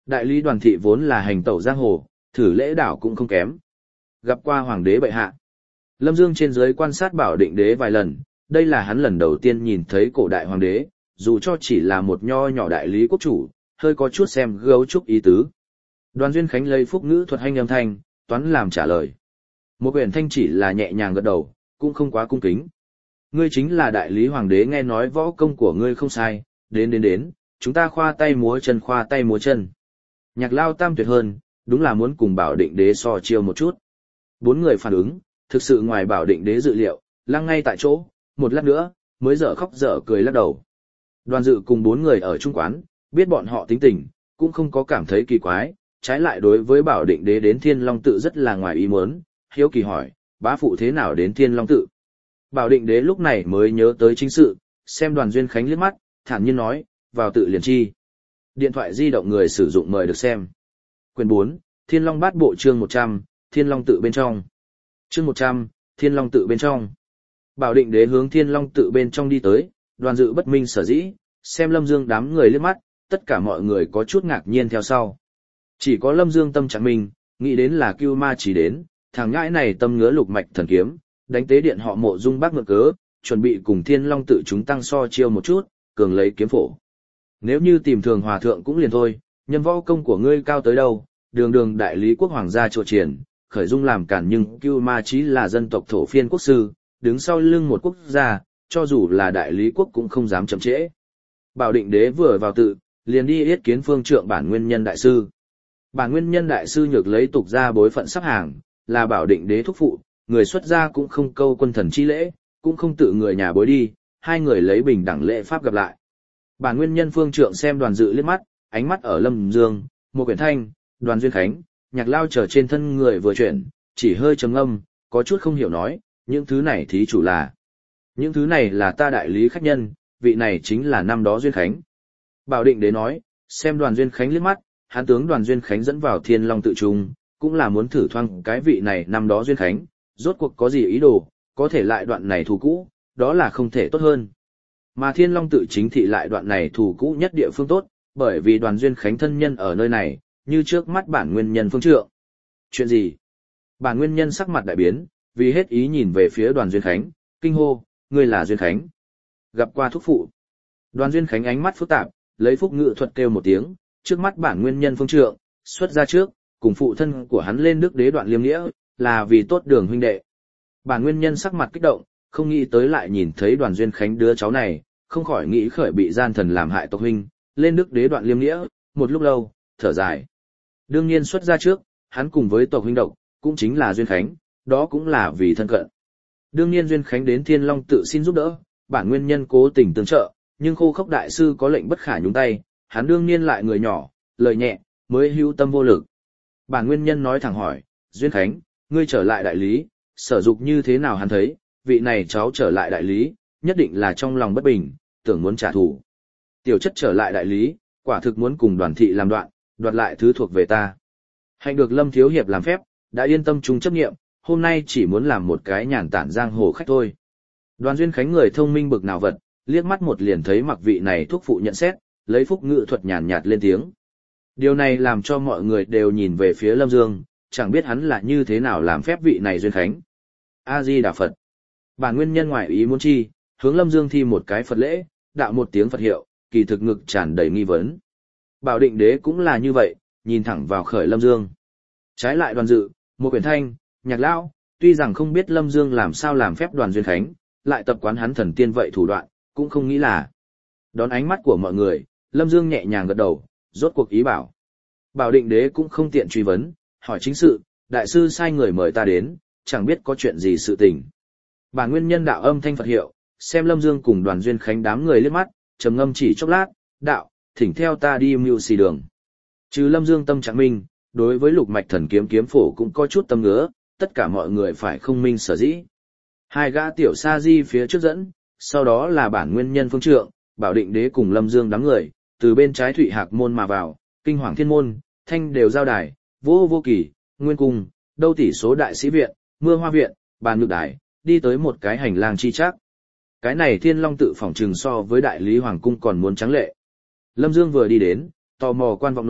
A: Đại lý Đoàn thị vốn là hành tẩu giang hồ, thử lễ đảo cũng không kém. Gặp qua hoàng đế bệ hạ. Lâm Dương trên dưới quan sát Bảo Định đế vài lần, đây là hắn lần đầu tiên nhìn thấy cổ đại hoàng đế, dù cho chỉ là một nho nhỏ đại lý quốc chủ, hơi có chút xem gấu trúc ý tứ. Đoàn Duyên Khánh lấy phúc ngữ thuật hành âm thanh, toán làm trả lời. Một quyển thanh chỉ là nhẹ nhàng gật đầu, cũng không quá cung kính. Ngươi chính là đại lý hoàng đế, nghe nói võ công của ngươi không sai, đến đến đến, chúng ta khoa tay múa chân khoa tay múa chân. Nhạc Lao tam tuyệt hơn, đúng là muốn cùng Bảo Định đế so chiêu một chút. Bốn người phản ứng, thực sự ngoài Bảo Định đế dự liệu, lăng ngay tại chỗ, một lát nữa, mới dở khóc dở cười lắc đầu. Đoàn Dự cùng bốn người ở trung quán, biết bọn họ tính tình, cũng không có cảm thấy kỳ quái, trái lại đối với Bảo Định đế đến Thiên Long tự rất là ngoài ý muốn, hiếu kỳ hỏi, bá phụ thế nào đến Thiên Long tự? Bảo Định đế lúc này mới nhớ tới chính sự, xem Đoàn Duyên Khánh liếc mắt, thản nhiên nói, vào tự liền chi. Điện thoại di động người sử dụng mời được xem. Quyền bốn, Thiên Long bát bộ chương một trăm, Thiên Long tự bên trong. Chương một trăm, Thiên Long tự bên trong. Bảo Định đế hướng Thiên Long tự bên trong đi tới, Đoàn Dự bất minh sở dĩ, xem Lâm Dương đám người liếc mắt, tất cả mọi người có chút ngạc nhiên theo sau. Chỉ có Lâm Dương tâm trạng mình, nghĩ đến là Cưu Ma chỉ đến, thằng ngãi này tâm ngứa lục mạch thần kiếm, đánh tế điện họ Mộ Dung Bác mượn cớ, chuẩn bị cùng Thiên Long tự chúng tăng so chiêu một chút, cường lấy kiếm phổ. Nếu như tìm thường hòa thượng cũng liền thôi, nhân võ công của ngươi cao tới đâu, đường đường đại lý quốc hoàng gia trộ triển, khởi dung làm cản, nhưng Cưu Ma chí là dân tộc thổ phiên quốc sư, đứng sau lưng một quốc gia, cho dù là đại lý quốc cũng không dám chậm trễ. Bảo Định đế vừa vào tự, liền đi yết kiến phương trượng Bản Nguyên Nhân đại sư. Bản Nguyên Nhân đại sư nhược lấy tục gia bối phận sắp hàng, là Bảo Định đế thúc phụ, người xuất gia cũng không câu quân thần chi lễ, cũng không tự người nhà bối đi, hai người lấy bình đẳng lễ pháp gặp lại. Bản Nguyên Nhân phương trượng xem Đoàn Dự liếc mắt, ánh mắt ở Lâm Dương, một quyển thanh, Đoàn Duyên Khánh, Nhạc Lao trở trên thân người vừa chuyển, chỉ hơi trầm ngâm, có chút không hiểu nói, những thứ này thí chủ là. Những thứ này là ta đại lý khách nhân, vị này chính là năm đó Duyên Khánh. Bảo Định đế nói, xem Đoàn Duyên Khánh liếc mắt, hán tướng Đoàn Duyên Khánh dẫn vào Thiên Long tự trung, cũng là muốn thử thoang cái vị này năm đó Duyên Khánh, rốt cuộc có gì ý đồ, có thể lại đoạn này thù cũ, đó là không thể tốt hơn. Mà Thiên Long tự chính thị lại đoạn này thù cũ nhất địa phương tốt, bởi vì Đoàn Duyên Khánh thân nhân ở nơi này, như trước mắt Bản Nguyên Nhân phương trượng. Chuyện gì? Bản Nguyên Nhân sắc mặt đại biến, vì hết ý nhìn về phía Đoàn Duyên Khánh, kinh hô, ngươi là Duyên Khánh. Gặp qua thúc phụ. Đoàn Duyên Khánh ánh mắt phức tạp, lấy phúc ngự thuật kêu một tiếng, trước mắt Bản Nguyên Nhân phương trượng, xuất ra trước, cùng phụ thân của hắn lên đức đế Đoạn Liêm nghĩa, là vì tốt đường huynh đệ. Bản Nguyên Nhân sắc mặt kích động, không nghĩ tới lại nhìn thấy Đoàn Duyên Khánh đứa cháu này, không khỏi nghĩ khởi bị gian thần làm hại tộc huynh, lên đức đế Đoạn Liêm nghĩa, một lúc lâu, thở dài. Đương nhiên xuất ra trước, hắn cùng với tộc huynh độc, cũng chính là Duyên Khánh, đó cũng là vì thân cận. Đương nhiên Duyên Khánh đến Thiên Long tự xin giúp đỡ, Bản Nguyên Nhân cố tình tương trợ, nhưng Khô Khốc đại sư có lệnh bất khả nhúng tay, hắn đương nhiên lại người nhỏ, lời nhẹ, mới hữu tâm vô lực. Bản Nguyên Nhân nói thẳng hỏi, Duyên Khánh, ngươi trở lại đại lý, sở dục như thế nào hắn thấy, vị này cháu trở lại đại lý, nhất định là trong lòng bất bình, tưởng muốn trả thù. Tiểu chất trở lại đại lý, quả thực muốn cùng Đoàn thị làm đoạn, đoạt lại thứ thuộc về ta. Hạnh được Lâm thiếu hiệp làm phép, đã yên tâm chung chấp nghiệm, hôm nay chỉ muốn làm một cái nhàn tản giang hồ khách thôi. Đoàn Duyên Khánh người thông minh bực nào vật, liếc mắt một liền thấy mặc vị này thuốc phụ nhận xét, lấy phúc ngự thuật nhàn nhạt lên tiếng. Điều này làm cho mọi người đều nhìn về phía Lâm Dương, chẳng biết hắn là như thế nào làm phép vị này Duyên Khánh. A-di Đà Phật. Bản Nguyên Nhân ngoại ý muốn chi, hướng Lâm Dương thi một cái Phật lễ, đạo một tiếng Phật hiệu, kỳ thực ngực tràn đầy nghi vấn. Bảo Định đế cũng là như vậy, nhìn thẳng vào khởi Lâm Dương. Trái lại Đoàn Dự, một quyển thanh, Nhạc Lão, tuy rằng không biết Lâm Dương làm sao làm phép Đoàn Duyên Khánh, lại tập quán hắn thần tiên vậy thủ đoạn, cũng không nghĩ là. Đón ánh mắt của mọi người, Lâm Dương nhẹ nhàng gật đầu, rốt cuộc ý bảo. Bảo Định đế cũng không tiện truy vấn, hỏi chính sự, đại sư sai người mời ta đến, chẳng biết có chuyện gì sự tình. Bản Nguyên Nhân đạo âm thanh Phật hiệu, xem Lâm Dương cùng Đoàn Duyên Khánh đám người liếc mắt, trầm ngâm chỉ chốc lát, đạo, thỉnh theo ta đi mưu xì đường. Trừ Lâm Dương tâm trạng minh, đối với lục mạch thần kiếm kiếm phổ cũng có chút tâm ngứa, tất cả mọi người phải không minh sở dĩ. Hai gã tiểu sa di phía trước dẫn, sau đó là Bản Nguyên Nhân phương trượng, Bảo Định đế cùng Lâm Dương đám người, từ bên trái Thụy Hạc môn mà vào, Kinh Hoàng Thiên môn, thanh đều giao đài, vô vô kỳ, nguyên cung, đâu tỷ số đại sĩ viện, mưa hoa viện, bàn nhược đài, đi tới một cái hành lang chi chắc. Cái này Thiên Long tự phỏng trừng so với đại lý hoàng cung còn muốn trắng lệ. Lâm Dương vừa đi đến, tò mò quan vọng nổi,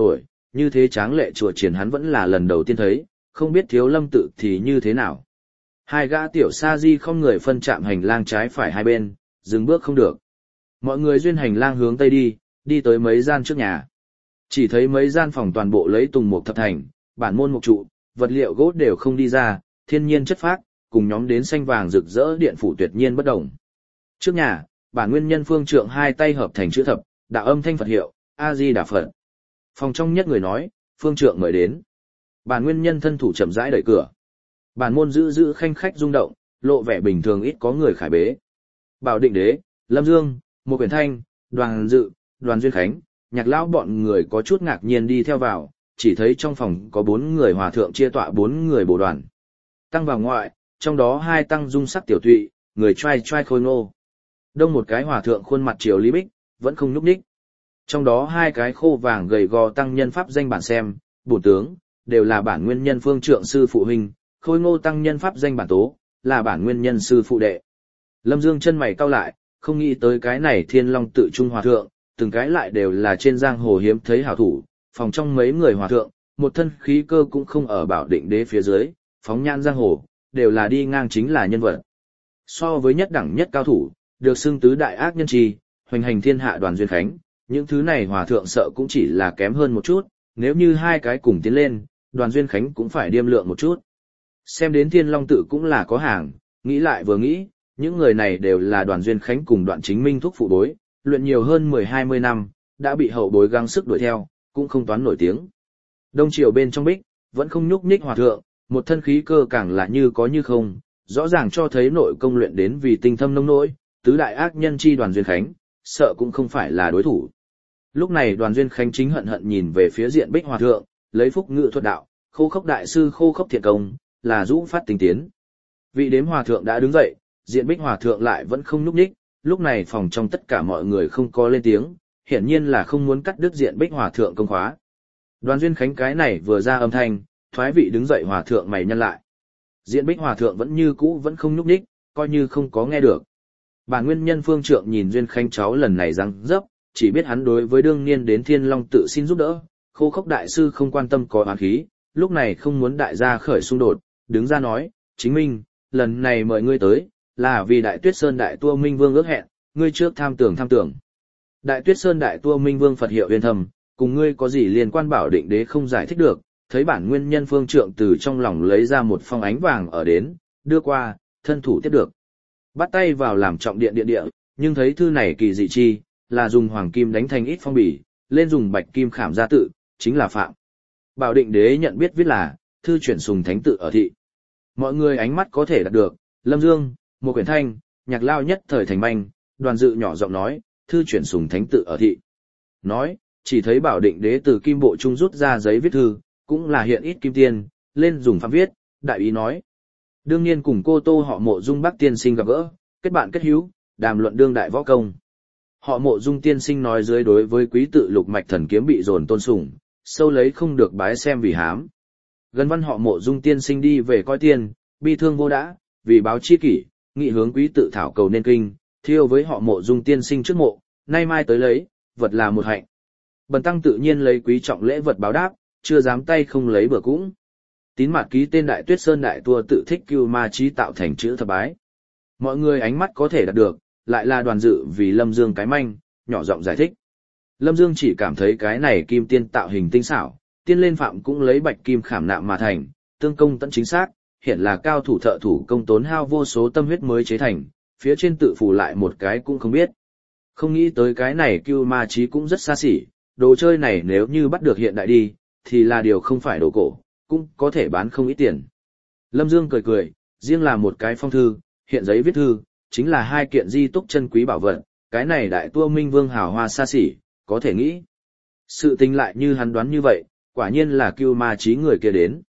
A: như thế tráng lệ chùa triển hắn vẫn là lần đầu tiên thấy, không biết Thiếu Lâm tự thì như thế nào. Hai gã tiểu sa di không người phân chạm hành lang trái phải hai bên, dừng bước không được. Mọi người duyên hành lang hướng tây đi, đi tới mấy gian trước nhà. Chỉ thấy mấy gian phòng toàn bộ lấy tùng mục thập thành, bản môn mục trụ, vật liệu gỗ đều không đi ra, thiên nhiên chất phác, cùng nhóm đến xanh vàng rực rỡ điện phủ tuyệt nhiên bất động. Trước nhà, bản nguyên nhân phương trượng hai tay hợp thành chữ thập, đạo âm thanh Phật hiệu, A Di Đà Phật. Phòng trong nhất người nói, phương trượng mời đến. Bản nguyên nhân thân thủ chậm rãi đẩy cửa. Bản môn giữ giữ khanh khách rung động, lộ vẻ bình thường ít có người khải bế. Bảo Định Đế, Lâm Dương, Một Quyển Thanh, Đoàn Dự, Đoàn Duyên Khánh, Nhạc Lão bọn người có chút ngạc nhiên đi theo vào, chỉ thấy trong phòng có bốn người hòa thượng chia tọa bốn người bổ đoàn. Tăng vào ngoại, trong đó hai tăng dung sắc tiểu tụy, người trai trai khôi ngô. Đông một cái hòa thượng khuôn mặt triều lý bích, vẫn không nhúc nhích. Trong đó hai cái khô vàng gầy gò tăng nhân pháp danh bản xem, bổn tướng, đều là bản nguyên nhân phương trượng sư phụ huynh, khôi ngô tăng nhân pháp danh bản tố, là bản nguyên nhân sư phụ đệ. Lâm Dương chân mày cau lại, không nghĩ tới cái này Thiên Long tự trung hòa thượng, từng cái lại đều là trên giang hồ hiếm thấy hảo thủ, phòng trong mấy người hòa thượng, một thân khí cơ cũng không ở Bảo Định Đế phía dưới, phóng nhãn giang hồ, đều là đi ngang chính là nhân vật. So với nhất đẳng nhất cao thủ, được xưng tứ đại ác nhân trì, hoành hành thiên hạ Đoàn Duyên Khánh, những thứ này hòa thượng sợ cũng chỉ là kém hơn một chút, nếu như hai cái cùng tiến lên, Đoàn Duyên Khánh cũng phải điêm lượng một chút. Xem đến Thiên Long tự cũng là có hàng, nghĩ lại vừa nghĩ, những người này đều là Đoàn Duyên Khánh cùng Đoạn Chính Minh thúc phụ bối, luyện nhiều hơn mười hai mươi năm, đã bị hậu bối gắng sức đuổi theo, cũng không toán nổi tiếng. Đông triều bên trong bích, vẫn không nhúc nhích hòa thượng, một thân khí cơ càng là như có như không, rõ ràng cho thấy nội công luyện đến vì tinh thâm nông nỗi, tứ đại ác nhân chi Đoàn Duyên Khánh, sợ cũng không phải là đối thủ. Lúc này Đoàn Duyên Khánh chính hận hận nhìn về phía diện bích hòa thượng, lấy phúc ngự thuật đạo, khô khốc đại sư khô khốc thiện công, là dũ phát tinh tiến. Vị đếm hòa thượng đã đứng dậy, diện bích hòa thượng lại vẫn không nhúc nhích, lúc này phòng trong tất cả mọi người không có lên tiếng, hiển nhiên là không muốn cắt đứt diện bích hòa thượng công khóa. Đoàn Duyên Khánh cái này vừa ra âm thanh, thoái vị đứng dậy hòa thượng mày nhăn lại. Diện bích hòa thượng vẫn như cũ vẫn không nhúc nhích, coi như không có nghe được. Bản nguyên nhân phương trượng nhìn Duyên Khánh cháu lần này răng dấp, chỉ biết hắn đối với đương niên đến Thiên Long tự xin giúp đỡ, khô khốc đại sư không quan tâm có oán khí, lúc này không muốn đại gia khởi xung đột, đứng ra nói, Chính Minh, lần này mời ngươi tới, là vì Đại Tuyết Sơn Đại Tua Minh Vương ước hẹn, ngươi trước tham tưởng tham tưởng. Đại Tuyết Sơn Đại Tua Minh Vương Phật hiệu uyên thầm, cùng ngươi có gì liên quan Bảo Định Đế không giải thích được, thấy bản nguyên nhân phương trượng từ trong lòng lấy ra một phong ánh vàng ở đến, đưa qua, thân thủ tiếp được. Bắt tay vào làm trọng điện điện địa, nhưng thấy thư này kỳ dị chi, là dùng hoàng kim đánh thành ít phong bì, lên dùng bạch kim khảm ra tự, chính là phạm. Bảo Định Đế nhận biết viết là, thư chuyển sùng thánh tự ở thị. Mọi người ánh mắt có thể đạt được, Lâm Dương, Một Quyển Thanh, Nhạc Lao nhất thời thành manh, Đoàn Dự nhỏ giọng nói, thư chuyển sùng thánh tự ở thị. Nói, chỉ thấy Bảo Định Đế từ kim bộ trung rút ra giấy viết thư, cũng là hiện ít kim tiền, lên dùng phạm viết, đại ý nói. Đương nhiên cùng cô Tô họ Mộ Dung Bắc tiên sinh gặp gỡ, kết bạn kết hữu, đàm luận đương đại võ công. Họ Mộ Dung tiên sinh nói dưới đối với quý tự lục mạch thần kiếm bị dồn tôn sùng, sâu lấy không được bái xem vì hám. Gần văn họ Mộ Dung tiên sinh đi về coi tiên, bi thương vô đã, vì báo chi kỷ, nghị hướng quý tự thảo cầu nên kinh, thiêu với họ Mộ Dung tiên sinh trước mộ, nay mai tới lấy, vật là một hạnh. Bần tăng tự nhiên lấy quý trọng lễ vật báo đáp, chưa dám tay không lấy bừa cũng. Tín mặt ký tên Đại Tuyết Sơn Đại Tua tự thích cưu ma trí tạo thành chữ thập bái. Mọi người ánh mắt có thể đạt được, lại là Đoàn Dự vì Lâm Dương cái manh, nhỏ giọng giải thích. Lâm Dương chỉ cảm thấy cái này kim tiên tạo hình tinh xảo, tiên lên phạm cũng lấy bạch kim khảm nạm mà thành, tương công tận chính xác, hiện là cao thủ thợ thủ công tốn hao vô số tâm huyết mới chế thành, phía trên tự phủ lại một cái cũng không biết. Không nghĩ tới cái này cưu ma trí cũng rất xa xỉ, đồ chơi này nếu như bắt được hiện đại đi, thì là điều không phải đồ cổ, cũng có thể bán không ít tiền. Lâm Dương cười cười, riêng là một cái phong thư, hiện giấy viết thư, chính là hai kiện di túc chân quý bảo vật, cái này Đại Tua Minh Vương hào hoa xa xỉ, có thể nghĩ. Sự tình lại như hắn đoán như vậy, quả nhiên là cưu ma trí người kia đến.